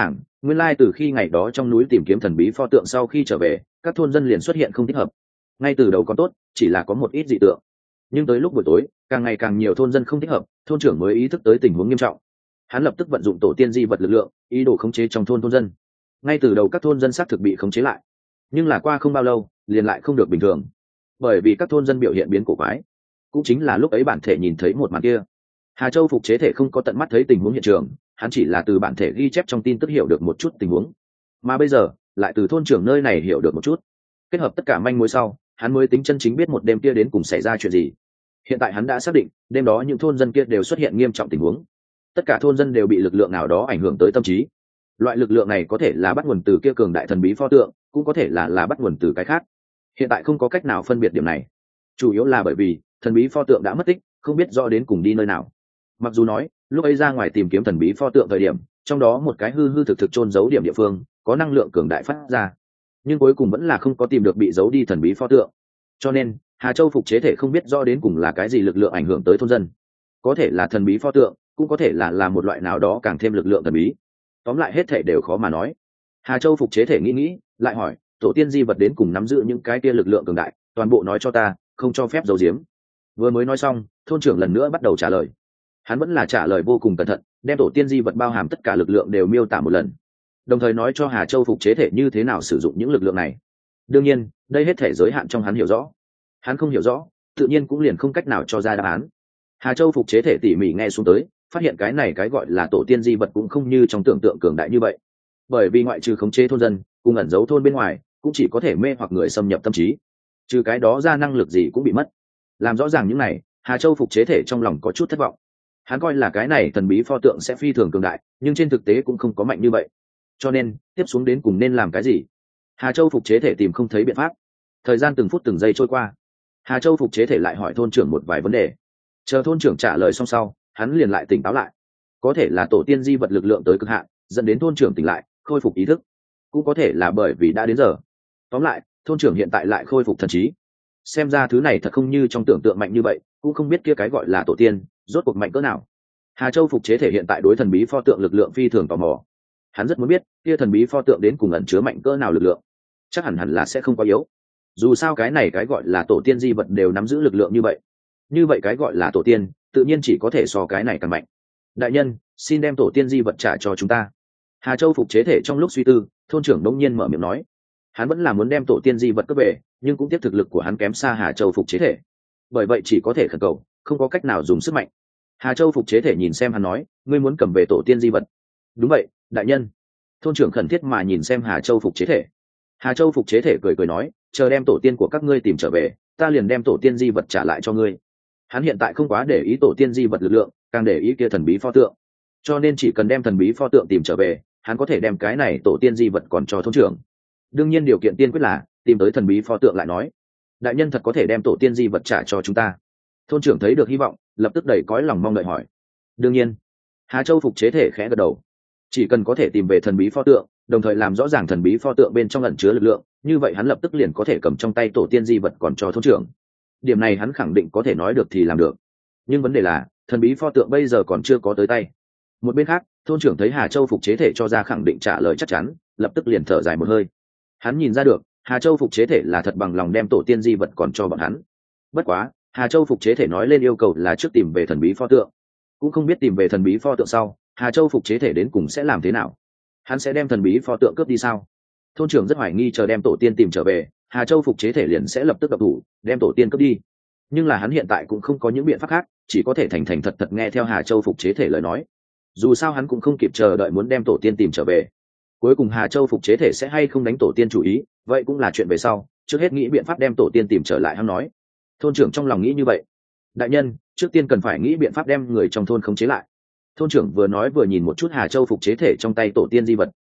Nguyên lai từ khi ngày đó trong núi tìm kiếm thần bí pho tượng sau khi trở về, các thôn dân liền xuất hiện không thích hợp. Ngay từ đầu còn tốt, chỉ là có một ít dị tượng, nhưng tới lúc buổi tối càng ngày càng nhiều thôn dân không thích hợp, thôn trưởng mới ý thức tới tình huống nghiêm trọng. Hắn lập tức vận dụng tổ tiên di vật lực lượng, ý đồ khống chế trong thôn thôn dân. Ngay từ đầu các thôn dân xác thực bị khống chế lại, nhưng là qua không bao lâu liền lại không được bình thường, bởi vì các thôn dân biểu hiện biến cổ quái. Cũng chính là lúc ấy bản thể nhìn thấy một màn kia. Hà Châu phục chế thể không có tận mắt thấy tình huống hiện trường, hắn chỉ là từ bản thể ghi chép trong tin tức hiểu được một chút tình huống, mà bây giờ lại từ thôn trưởng nơi này hiểu được một chút. Kết hợp tất cả manh mối sau, hắn mới tính chân chính biết một đêm kia đến cùng xảy ra chuyện gì. Hiện tại hắn đã xác định, đêm đó những thôn dân kia đều xuất hiện nghiêm trọng tình huống. Tất cả thôn dân đều bị lực lượng nào đó ảnh hưởng tới tâm trí. Loại lực lượng này có thể là bắt nguồn từ kia cường đại thần bí pho tượng, cũng có thể là là bắt nguồn từ cái khác. Hiện tại không có cách nào phân biệt điểm này, chủ yếu là bởi vì thần bí pho tượng đã mất tích, không biết rõ đến cùng đi nơi nào. Mặc dù nói lúc ấy ra ngoài tìm kiếm thần bí pho tượng thời điểm, trong đó một cái hư hư thực thực chôn giấu điểm địa phương có năng lượng cường đại phát ra, nhưng cuối cùng vẫn là không có tìm được bị giấu đi thần bí pho tượng. Cho nên Hà Châu phục chế thể không biết rõ đến cùng là cái gì lực lượng ảnh hưởng tới thôn dân, có thể là thần bí pho tượng, cũng có thể là là một loại nào đó càng thêm lực lượng thần bí. Tóm lại hết thể đều khó mà nói. Hà Châu phục chế thể nghĩ nghĩ, lại hỏi, tổ tiên di vật đến cùng nắm giữ những cái kia lực lượng cường đại, toàn bộ nói cho ta, không cho phép giấu giếm. Vừa mới nói xong, thôn trưởng lần nữa bắt đầu trả lời. Hắn vẫn là trả lời vô cùng cẩn thận, đem tổ tiên di vật bao hàm tất cả lực lượng đều miêu tả một lần, đồng thời nói cho Hà Châu phục chế thể như thế nào sử dụng những lực lượng này. Đương nhiên đây hết thể giới hạn trong hắn hiểu rõ, hắn không hiểu rõ tự nhiên cũng liền không cách nào cho ra đáp án. Hà Châu phục chế thể tỉ mỉ nghe xuống tới, phát hiện cái này cái gọi là tổ tiên di vật cũng không như trong tưởng tượng cường đại như vậy, bởi vì ngoại trừ khống chế thôn dân cùng ẩn giấu thôn bên ngoài, cũng chỉ có thể mê hoặc người xâm nhập tâm trí, trừ cái đó ra năng lực gì cũng bị mất. Làm rõ ràng những này, Hà Châu phục chế thể trong lòng có chút thất vọng. Hắn coi là cái này thần bí pho tượng sẽ phi thường cường đại, nhưng trên thực tế cũng không có mạnh như vậy. Cho nên tiếp xuống đến cùng nên làm cái gì? Hà Châu phục chế thể tìm không thấy biện pháp. Thời gian từng phút từng giây trôi qua, Hà Châu phục chế thể lại hỏi thôn trưởng một vài vấn đề. Chờ thôn trưởng trả lời xong sau, hắn liền lại tỉnh táo lại. Có thể là tổ tiên di vật lực lượng tới cực hạn, dẫn đến thôn trưởng tỉnh lại, khôi phục ý thức. Cũng có thể là bởi vì đã đến giờ. Tóm lại, thôn trưởng hiện tại lại khôi phục thần trí. Xem ra thứ này thật không như trong tưởng tượng mạnh như vậy, cũng không biết kia cái gọi là tổ tiên rốt cuộc mạnh cỡ nào. Hà Châu phục chế thể hiện tại đối thần bí pho tượng lực lượng phi thường tò mò. Hắn rất muốn biết kia thần bí pho tượng đến cùng ẩn chứa mạnh cỡ nào lực lượng. Chắc hẳn hẳn là sẽ không quá yếu. Dù sao cái này cái gọi là tổ tiên di vật đều nắm giữ lực lượng như vậy. Như vậy cái gọi là tổ tiên, tự nhiên chỉ có thể so cái này càng mạnh. Đại nhân, xin đem tổ tiên di vật trả cho chúng ta. Hà Châu phục chế thể trong lúc suy tư, thôn trưởng đống nhiên mở miệng nói. Hắn vẫn là muốn đem tổ tiên di vật cướp về, nhưng cũng tiếp thực lực của hắn kém xa Hà Châu phục chế thể. Bởi vậy chỉ có thể khẩn cầu, không có cách nào dùng sức mạnh. Hà Châu phục chế thể nhìn xem hắn nói, ngươi muốn cầm về tổ tiên di vật? Đúng vậy, đại nhân. Thôn trưởng khẩn thiết mà nhìn xem Hà Châu phục chế thể. Hà Châu phục chế thể cười cười nói, chờ đem tổ tiên của các ngươi tìm trở về, ta liền đem tổ tiên di vật trả lại cho ngươi. Hắn hiện tại không quá để ý tổ tiên di vật lực lượng, càng để ý kia thần bí pho tượng. Cho nên chỉ cần đem thần bí pho tượng tìm trở về, hắn có thể đem cái này tổ tiên di vật còn cho thôn trưởng. Đương nhiên điều kiện tiên quyết là tìm tới thần bí pho tượng lại nói. Đại nhân thật có thể đem tổ tiên di vật trả cho chúng ta? Thôn trưởng thấy được hy vọng, lập tức đầy cõi lòng mong đợi hỏi. Đương nhiên. Hà Châu phục chế thể khẽ gật đầu. Chỉ cần có thể tìm về thần bí pho tượng, đồng thời làm rõ ràng thần bí pho tượng bên trong ẩn chứa lực lượng, như vậy hắn lập tức liền có thể cầm trong tay tổ tiên di vật còn cho thôn trưởng. Điểm này hắn khẳng định có thể nói được thì làm được. Nhưng vấn đề là thần bí pho tượng bây giờ còn chưa có tới tay. Một bên khác, thôn trưởng thấy Hà Châu phục chế thể cho ra khẳng định trả lời chắc chắn, lập tức liền thở dài một hơi. Hắn nhìn ra được Hà Châu phục chế thể là thật bằng lòng đem tổ tiên di vật còn cho bọn hắn. Bất quá Hà Châu phục chế thể nói lên yêu cầu là trước tìm về thần bí pho tượng, cũng không biết tìm về thần bí pho tượng sau Hà Châu phục chế thể đến cùng sẽ làm thế nào. Hắn sẽ đem thần bí pho tượng cướp đi sao? Thôn trưởng rất hoài nghi chờ đem tổ tiên tìm trở về, Hà Châu phục chế thể liền sẽ lập tức độc thủ đem tổ tiên cướp đi. Nhưng là hắn hiện tại cũng không có những biện pháp khác, chỉ có thể thành thành thật thật nghe theo Hà Châu phục chế thể lời nói. Dù sao hắn cũng không kịp chờ đợi muốn đem tổ tiên tìm trở về. Cuối cùng Hà Châu phục chế thể sẽ hay không đánh tổ tiên chủ ý, vậy cũng là chuyện về sau, trước hết nghĩ biện pháp đem tổ tiên tìm trở lại. Hắn nói. Thôn trưởng trong lòng nghĩ như vậy. Đại nhân, trước tiên cần phải nghĩ biện pháp đem người trong thôn khống chế lại. Thôn trưởng vừa nói vừa nhìn một chút Hà Châu phục chế thể trong tay tổ tiên di vật.